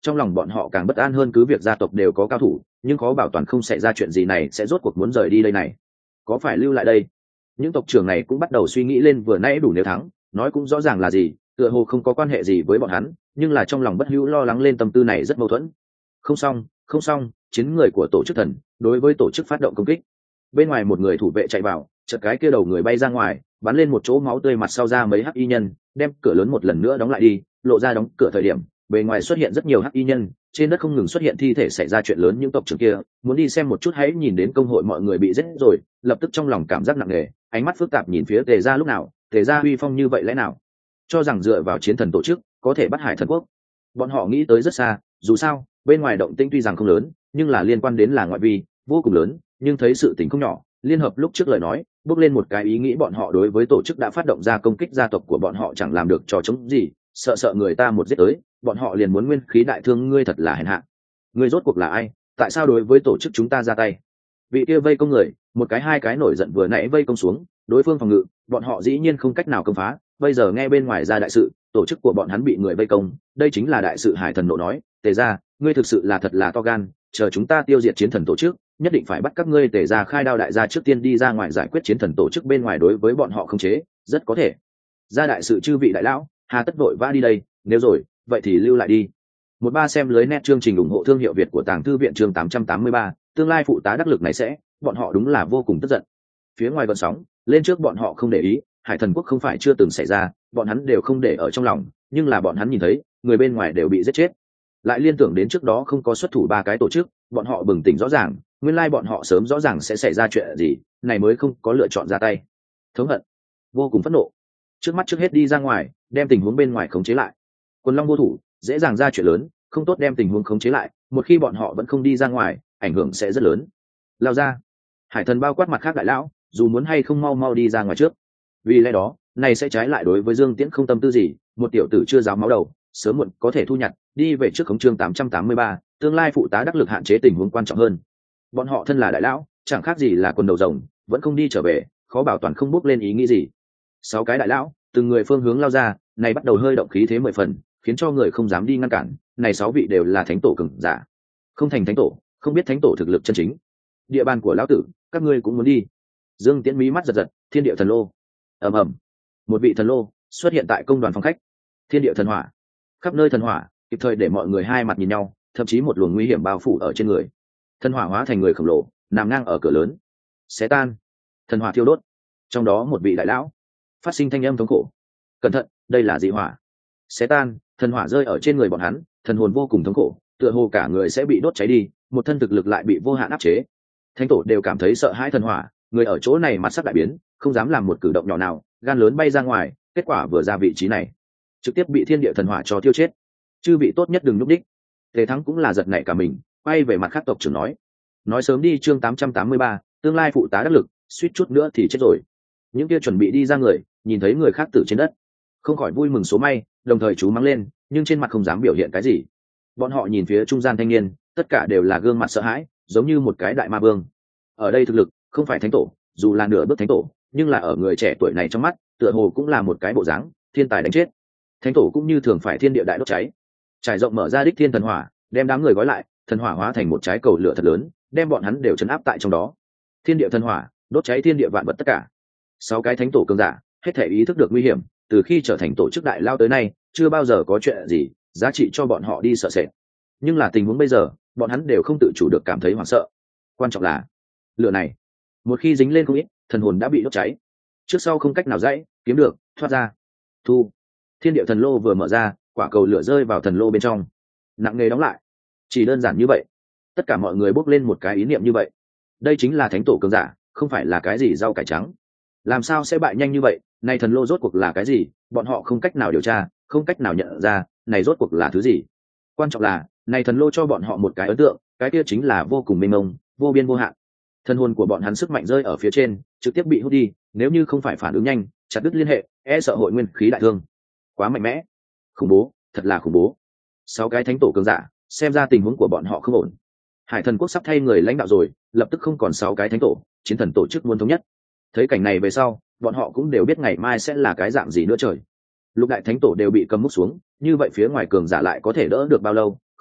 trong lòng bọn họ càng bất an hơn, cứ việc gia tộc đều có cao thủ nhưng khó bảo toàn không xảy ra chuyện gì này sẽ rốt cuộc muốn rời đi đây này, có phải lưu lại đây. Những tộc trưởng này cũng bắt đầu suy nghĩ lên, vừa nãy đủ nếu thắng nói cũng rõ ràng là gì, tựa hồ không có quan hệ gì với bọn hắn, nhưng là trong lòng bất hữu lo lắng lên, tâm tư này rất mâu thuẫn. Không xong không xong, chiến người của tổ chức thần đối với tổ chức phát động công kích. Bên ngoài một người thủ vệ chạy vào, chợt cái kia đầu người bay ra ngoài, bắn lên một chỗ máu tươi, mặt sau ra mấy hắc y nhân, đem cửa lớn một lần nữa đóng lại đi. Lộ ra đóng cửa thời điểm, bề ngoài xuất hiện rất nhiều hắc y nhân, trên đất không ngừng xuất hiện thi thể, xảy ra chuyện lớn. Những tộc trưởng kia muốn đi xem một chút, hãy nhìn đến công hội mọi người bị giết rồi, lập tức trong lòng cảm giác nặng nề, ánh mắt phức tạp nhìn phía Tề gia. Lúc nào Tề gia uy phong như vậy, lẽ nào cho rằng dựa vào chiến thần tổ chức có thể bắt Hải Thần quốc? Bọn họ nghĩ tới rất xa, dù sao bên ngoài động tĩnh tuy rằng không lớn, nhưng là liên quan đến là ngoại vi vô cùng lớn, nhưng thấy sự tình không nhỏ. Liên hợp lúc trước lời nói bước lên một cái ý nghĩ, bọn họ đối với tổ chức đã phát động ra công kích, gia tộc của bọn họ chẳng làm được trò chống gì, sợ sợ người ta một giết tới bọn họ liền muốn nguyên khí đại thương. Ngươi thật là hèn hạ, ngươi rốt cuộc là ai, tại sao đối với tổ chức chúng ta ra tay? Vị kia vây công người một cái hai cái nổi giận, vừa nãy vây công xuống đối phương phòng ngự, bọn họ dĩ nhiên không cách nào công phá, bây giờ nghe bên ngoài ra đại sự, tổ chức của bọn hắn bị người vây công, đây chính là đại sự. Hải Thần nộ nói, Tề gia ngươi thực sự là thật là to gan, chờ chúng ta tiêu diệt chiến thần tổ chức nhất định phải bắt các ngươi Tề gia khai đao. Đại gia trước tiên đi ra ngoài giải quyết chiến thần tổ chức, bên ngoài đối với bọn họ không chế, rất có thể ra đại sự. Chư vị đại lão hà tất vội vã đi đây, nếu rồi vậy thì lưu lại đi. Một ba xem lưới net chương trình ủng hộ thương hiệu Việt của Tàng Thư viện chương tám trăm tám mươi ba, tương lai phụ tá đắc lực này sẽ, bọn họ đúng là vô cùng tức giận. Phía ngoài vận sóng lên trước, bọn họ không để ý, Hải Thần quốc không phải chưa từng xảy ra, bọn hắn đều không để ở trong lòng, nhưng là bọn hắn nhìn thấy người bên ngoài đều bị giết chết, lại liên tưởng đến trước đó không có xuất thủ ba cái tổ chức, bọn họ bừng tỉnh rõ ràng, nguyên lai bọn họ sớm rõ ràng sẽ xảy ra chuyện gì, này mới không có lựa chọn ra tay. Thống hận, vô cùng phẫn nộ, trước mắt trước hết đi ra ngoài, đem tình huống bên ngoài khống chế lại. Quần Long vô thủ, dễ dàng ra chuyện lớn, không tốt đem tình huống khống chế lại, một khi bọn họ vẫn không đi ra ngoài, ảnh hưởng sẽ rất lớn. Lao ra. Hải Thần bao quát mặt khác đại lão, dù muốn hay không mau mau đi ra ngoài trước, vì lẽ đó này sẽ trái lại đối với Dương Tiễn không tâm tư gì, một tiểu tử chưa giáo máu đầu, sớm muộn có thể thu nhặt, đi về trước khống chương tám trăm tám mươi ba, tương lai phụ tá đắc lực, hạn chế tình huống quan trọng hơn. Bọn họ thân là đại lão, chẳng khác gì là quần đầu rồng, vẫn không đi trở về, khó bảo toàn không bước lên ý nghĩ gì. Sáu cái đại lão từng người phương hướng lao ra, này bắt đầu hơi động khí thế mười phần, khiến cho người không dám đi ngăn cản. Này sáu vị đều là thánh tổ cường giả, không thành thánh tổ không biết thánh tổ thực lực chân chính. Địa bàn của lão tử các ngươi cũng muốn đi? Dương Tiễn mí mắt giật giật, thiên địa thần lô. Ầm ầm, một vị thần lô xuất hiện tại công đoàn phòng khách. Thiên địa thần hỏa, khắp nơi thần hỏa, kịp thời để mọi người hai mặt nhìn nhau, thậm chí một luồng nguy hiểm bao phủ ở trên người. Thần hỏa hóa thành người khổng lồ, nằm ngang ở cửa lớn, xé tan. Thần hỏa thiêu đốt, trong đó một vị đại lão phát sinh thanh âm thống khổ. Cẩn thận, đây là dị hỏa. Xé tan, thần hỏa rơi ở trên người bọn hắn, thần hồn vô cùng thống khổ, tựa hồ cả người sẽ bị đốt cháy đi, một thân thực lực lại bị vô hạn áp chế. Thánh tổ đều cảm thấy sợ hãi thần hỏa, người ở chỗ này mặt sắc đại biến, không dám làm một cử động nhỏ nào, gan lớn bay ra ngoài. Kết quả vừa ra vị trí này, trực tiếp bị thiên địa thần hỏa cho tiêu chết. Chư vị tốt nhất đừng núp đích. Tề Thắng cũng là giật nảy cả mình, quay về mặt khác tộc trưởng nói, nói sớm đi chương tám trăm tám mươi ba, tương lai phụ tá đắc lực, suýt chút nữa thì chết rồi. Những kia chuẩn bị đi ra người nhìn thấy người khác tử trên đất, không khỏi vui mừng số may, đồng thời chú mắng lên, nhưng trên mặt không dám biểu hiện cái gì. Bọn họ nhìn phía trung gian thanh niên, tất cả đều là gương mặt sợ hãi, giống như một cái đại ma vương. Ở đây thực lực không phải thánh tổ, dù là nửa bước thánh tổ, nhưng là ở người trẻ tuổi này trong mắt, tựa hồ cũng là một cái bộ dáng thiên tài đánh chết. Thánh tổ cũng như thường phải thiên địa đại đốt cháy, trải rộng mở ra đích thiên thần hỏa, đem đám người gói lại, thần hỏa hóa thành một trái cầu lửa thật lớn, đem bọn hắn đều chấn áp tại trong đó. Thiên địa thần hỏa đốt cháy thiên địa vạn vật tất cả. Sáu cái thánh tổ cường giả hết thể ý thức được nguy hiểm, từ khi trở thành tổ chức đại lao tới nay, chưa bao giờ có chuyện gì giá trị cho bọn họ đi sợ sệt. Nhưng là tình huống bây giờ, bọn hắn đều không tự chủ được cảm thấy hoảng sợ. Quan trọng là lửa này một khi dính lên không ít, thần hồn đã bị đốt cháy, trước sau không cách nào dãy kiếm được thoát ra. Thu. Thiên địa thần lô vừa mở ra, quả cầu lửa rơi vào thần lô bên trong, nặng nề đóng lại. Chỉ đơn giản như vậy, tất cả mọi người bốc lên một cái ý niệm như vậy. Đây chính là thánh tổ cường giả, không phải là cái gì rau cải trắng. Làm sao sẽ bại nhanh như vậy? Này thần lô rốt cuộc là cái gì? Bọn họ không cách nào điều tra, không cách nào nhận ra, này rốt cuộc là thứ gì. Quan trọng là, này thần lô cho bọn họ một cái ấn tượng, cái kia chính là vô cùng mênh mông, vô biên vô hạn. Thần hồn của bọn hắn sức mạnh rơi ở phía trên, trực tiếp bị hút đi, nếu như không phải phản ứng nhanh, chặt đứt liên hệ, e sợ hội nguyên khí đại thương. Quá mạnh mẽ, khủng bố, thật là khủng bố. Sáu cái thánh tổ cường giả, xem ra tình huống của bọn họ không ổn. Hải Thần quốc sắp thay người lãnh đạo rồi, lập tức không còn sáu cái thánh tổ, chiến thần tổ chức muốn thống nhất. Thấy cảnh này về sau, bọn họ cũng đều biết ngày mai sẽ là cái dạng gì nữa trời. Lục đại thánh tổ đều bị cầm múc xuống, như vậy phía ngoài cường giả lại có thể đỡ được bao lâu?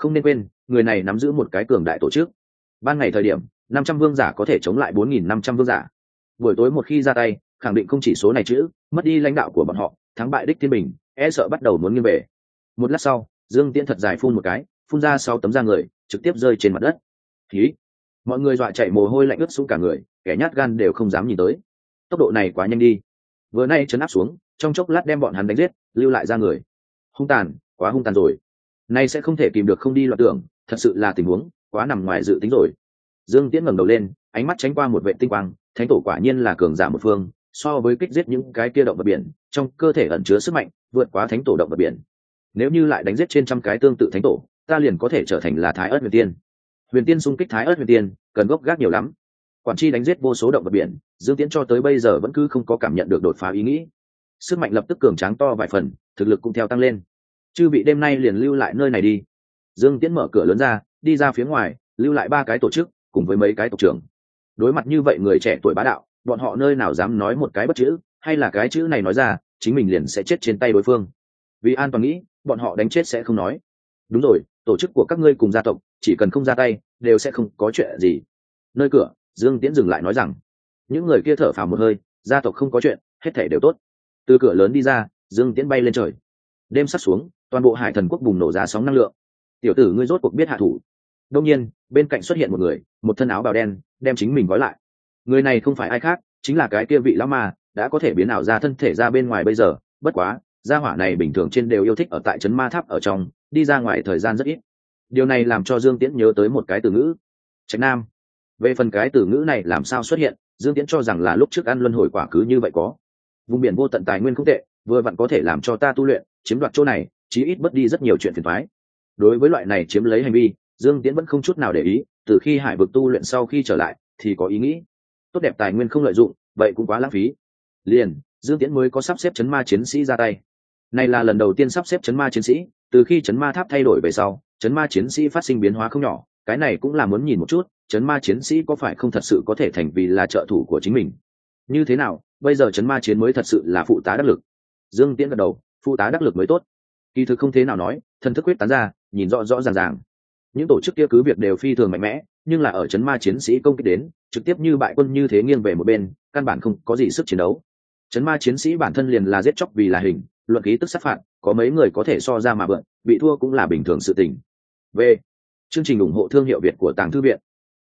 Không nên quên, người này nắm giữ một cái cường đại tổ chức. Ban ngày thời điểm, năm trăm vương giả có thể chống lại bốn nghìn năm trăm vương giả. Buổi tối một khi ra tay, khẳng định không chỉ số này chữ, mất đi lãnh đạo của bọn họ, thắng bại đích thiên bình, e sợ bắt đầu muốn nghiêng về. Một lát sau, Dương Tiễn thật dài phun một cái, phun ra sáu tấm da người, trực tiếp rơi trên mặt đất. Khí! Mọi người dọa chạy mồ hôi lạnh ướt xuống cả người, kẻ nhát gan đều không dám nhìn tới. Tốc độ này quá nhanh đi. Vừa nay chấn áp xuống, trong chốc lát đem bọn hắn đánh giết, lưu lại ra người. Hung tàn, quá hung tàn rồi. Nay sẽ không thể kìm được không đi loạn tưởng, thật sự là tình huống quá nằm ngoài dự tính rồi. Dương Tiễn ngẩng đầu lên, ánh mắt tránh qua một vệ tinh quang, thánh tổ quả nhiên là cường giả một phương, so với kích giết những cái kia động vật biển, trong cơ thể ẩn chứa sức mạnh vượt quá thánh tổ động vật biển. Nếu như lại đánh giết trên trăm cái tương tự thánh tổ, ta liền có thể trở thành là Thái Ức Huyền Tiên. Huyền Tiên xung kích Thái Ức Huyền Tiên, cần gốc gác nhiều lắm. Quản chi đánh giết vô số động vật biển, Dương Tiễn cho tới bây giờ vẫn cứ không có cảm nhận được đột phá ý nghĩ. Sức mạnh lập tức cường tráng to vài phần, thực lực cũng theo tăng lên. Chư vị đêm nay liền lưu lại nơi này đi. Dương Tiễn mở cửa lớn ra, đi ra phía ngoài, lưu lại ba cái tổ chức cùng với mấy cái tộc trưởng. Đối mặt như vậy người trẻ tuổi bá đạo, bọn họ nơi nào dám nói một cái bất chữ, hay là cái chữ này nói ra, chính mình liền sẽ chết trên tay đối phương. Vì an toàn nghĩ, bọn họ đánh chết sẽ không nói. Đúng rồi, tổ chức của các ngươi cùng gia tộc, chỉ cần không ra tay, đều sẽ không có chuyện gì. Nơi cửa, Dương Tiễn dừng lại nói rằng, những người kia thở phào một hơi, gia tộc không có chuyện, hết thảy đều tốt. Từ cửa lớn đi ra, Dương Tiễn bay lên trời. Đêm sắp xuống, toàn bộ Hải Thần quốc bùng nổ ra sóng năng lượng. Tiểu tử ngươi rốt cuộc biết hạ thủ. Đông nhiên, bên cạnh xuất hiện một người, một thân áo bào đen, đem chính mình gói lại. Người này không phải ai khác, chính là cái kia vị lão ma, đã có thể biến ảo ra thân thể ra bên ngoài bây giờ. Bất quá, gia hỏa này bình thường trên đều yêu thích ở tại trấn ma tháp ở trong, đi ra ngoài thời gian rất ít. Điều này làm cho Dương Tiễn nhớ tới một cái từ ngữ, Trạch Nam. Về phần cái từ ngữ này làm sao xuất hiện, Dương Tiễn cho rằng là lúc trước ăn luân hồi quả cứ như vậy có. Vùng biển vô tận tài nguyên không tệ, vừa vặn có thể làm cho ta tu luyện, chiếm đoạt chỗ này, chí ít bớt đi rất nhiều chuyện phiền toái. Đối với loại này chiếm lấy hành vi, Dương Tiễn vẫn không chút nào để ý, từ khi hải vực tu luyện sau khi trở lại thì có ý nghĩ tốt đẹp tài nguyên không lợi dụng, vậy cũng quá lãng phí. Liền, Dương Tiễn mới có sắp xếp chấn ma chiến sĩ ra tay. Này là lần đầu tiên sắp xếp chấn ma chiến sĩ, từ khi chấn ma tháp thay đổi về sau, chấn ma chiến sĩ phát sinh biến hóa không nhỏ, cái này cũng là muốn nhìn một chút, chấn ma chiến sĩ có phải không thật sự có thể thành vì là trợ thủ của chính mình. Như thế nào, bây giờ chấn ma chiến mới thật sự là phụ tá đắc lực. Dương Tiễn gật đầu, phụ tá đắc lực mới tốt. Kỳ thực không thế nào nói, thần thức quyết tán ra, nhìn rõ rõ ràng ràng. Những tổ chức kia cứ việc đều phi thường mạnh mẽ, nhưng là ở chấn ma chiến sĩ công kích đến, trực tiếp như bại quân như thế nghiêng về một bên, căn bản không có gì sức chiến đấu. Chấn ma chiến sĩ bản thân liền là giết chóc vì là hình, luận khí tức sát phạt, có mấy người có thể so ra mà bận, bị thua cũng là bình thường sự tình. V. Chương trình ủng hộ thương hiệu Việt của Tàng Thư Viện.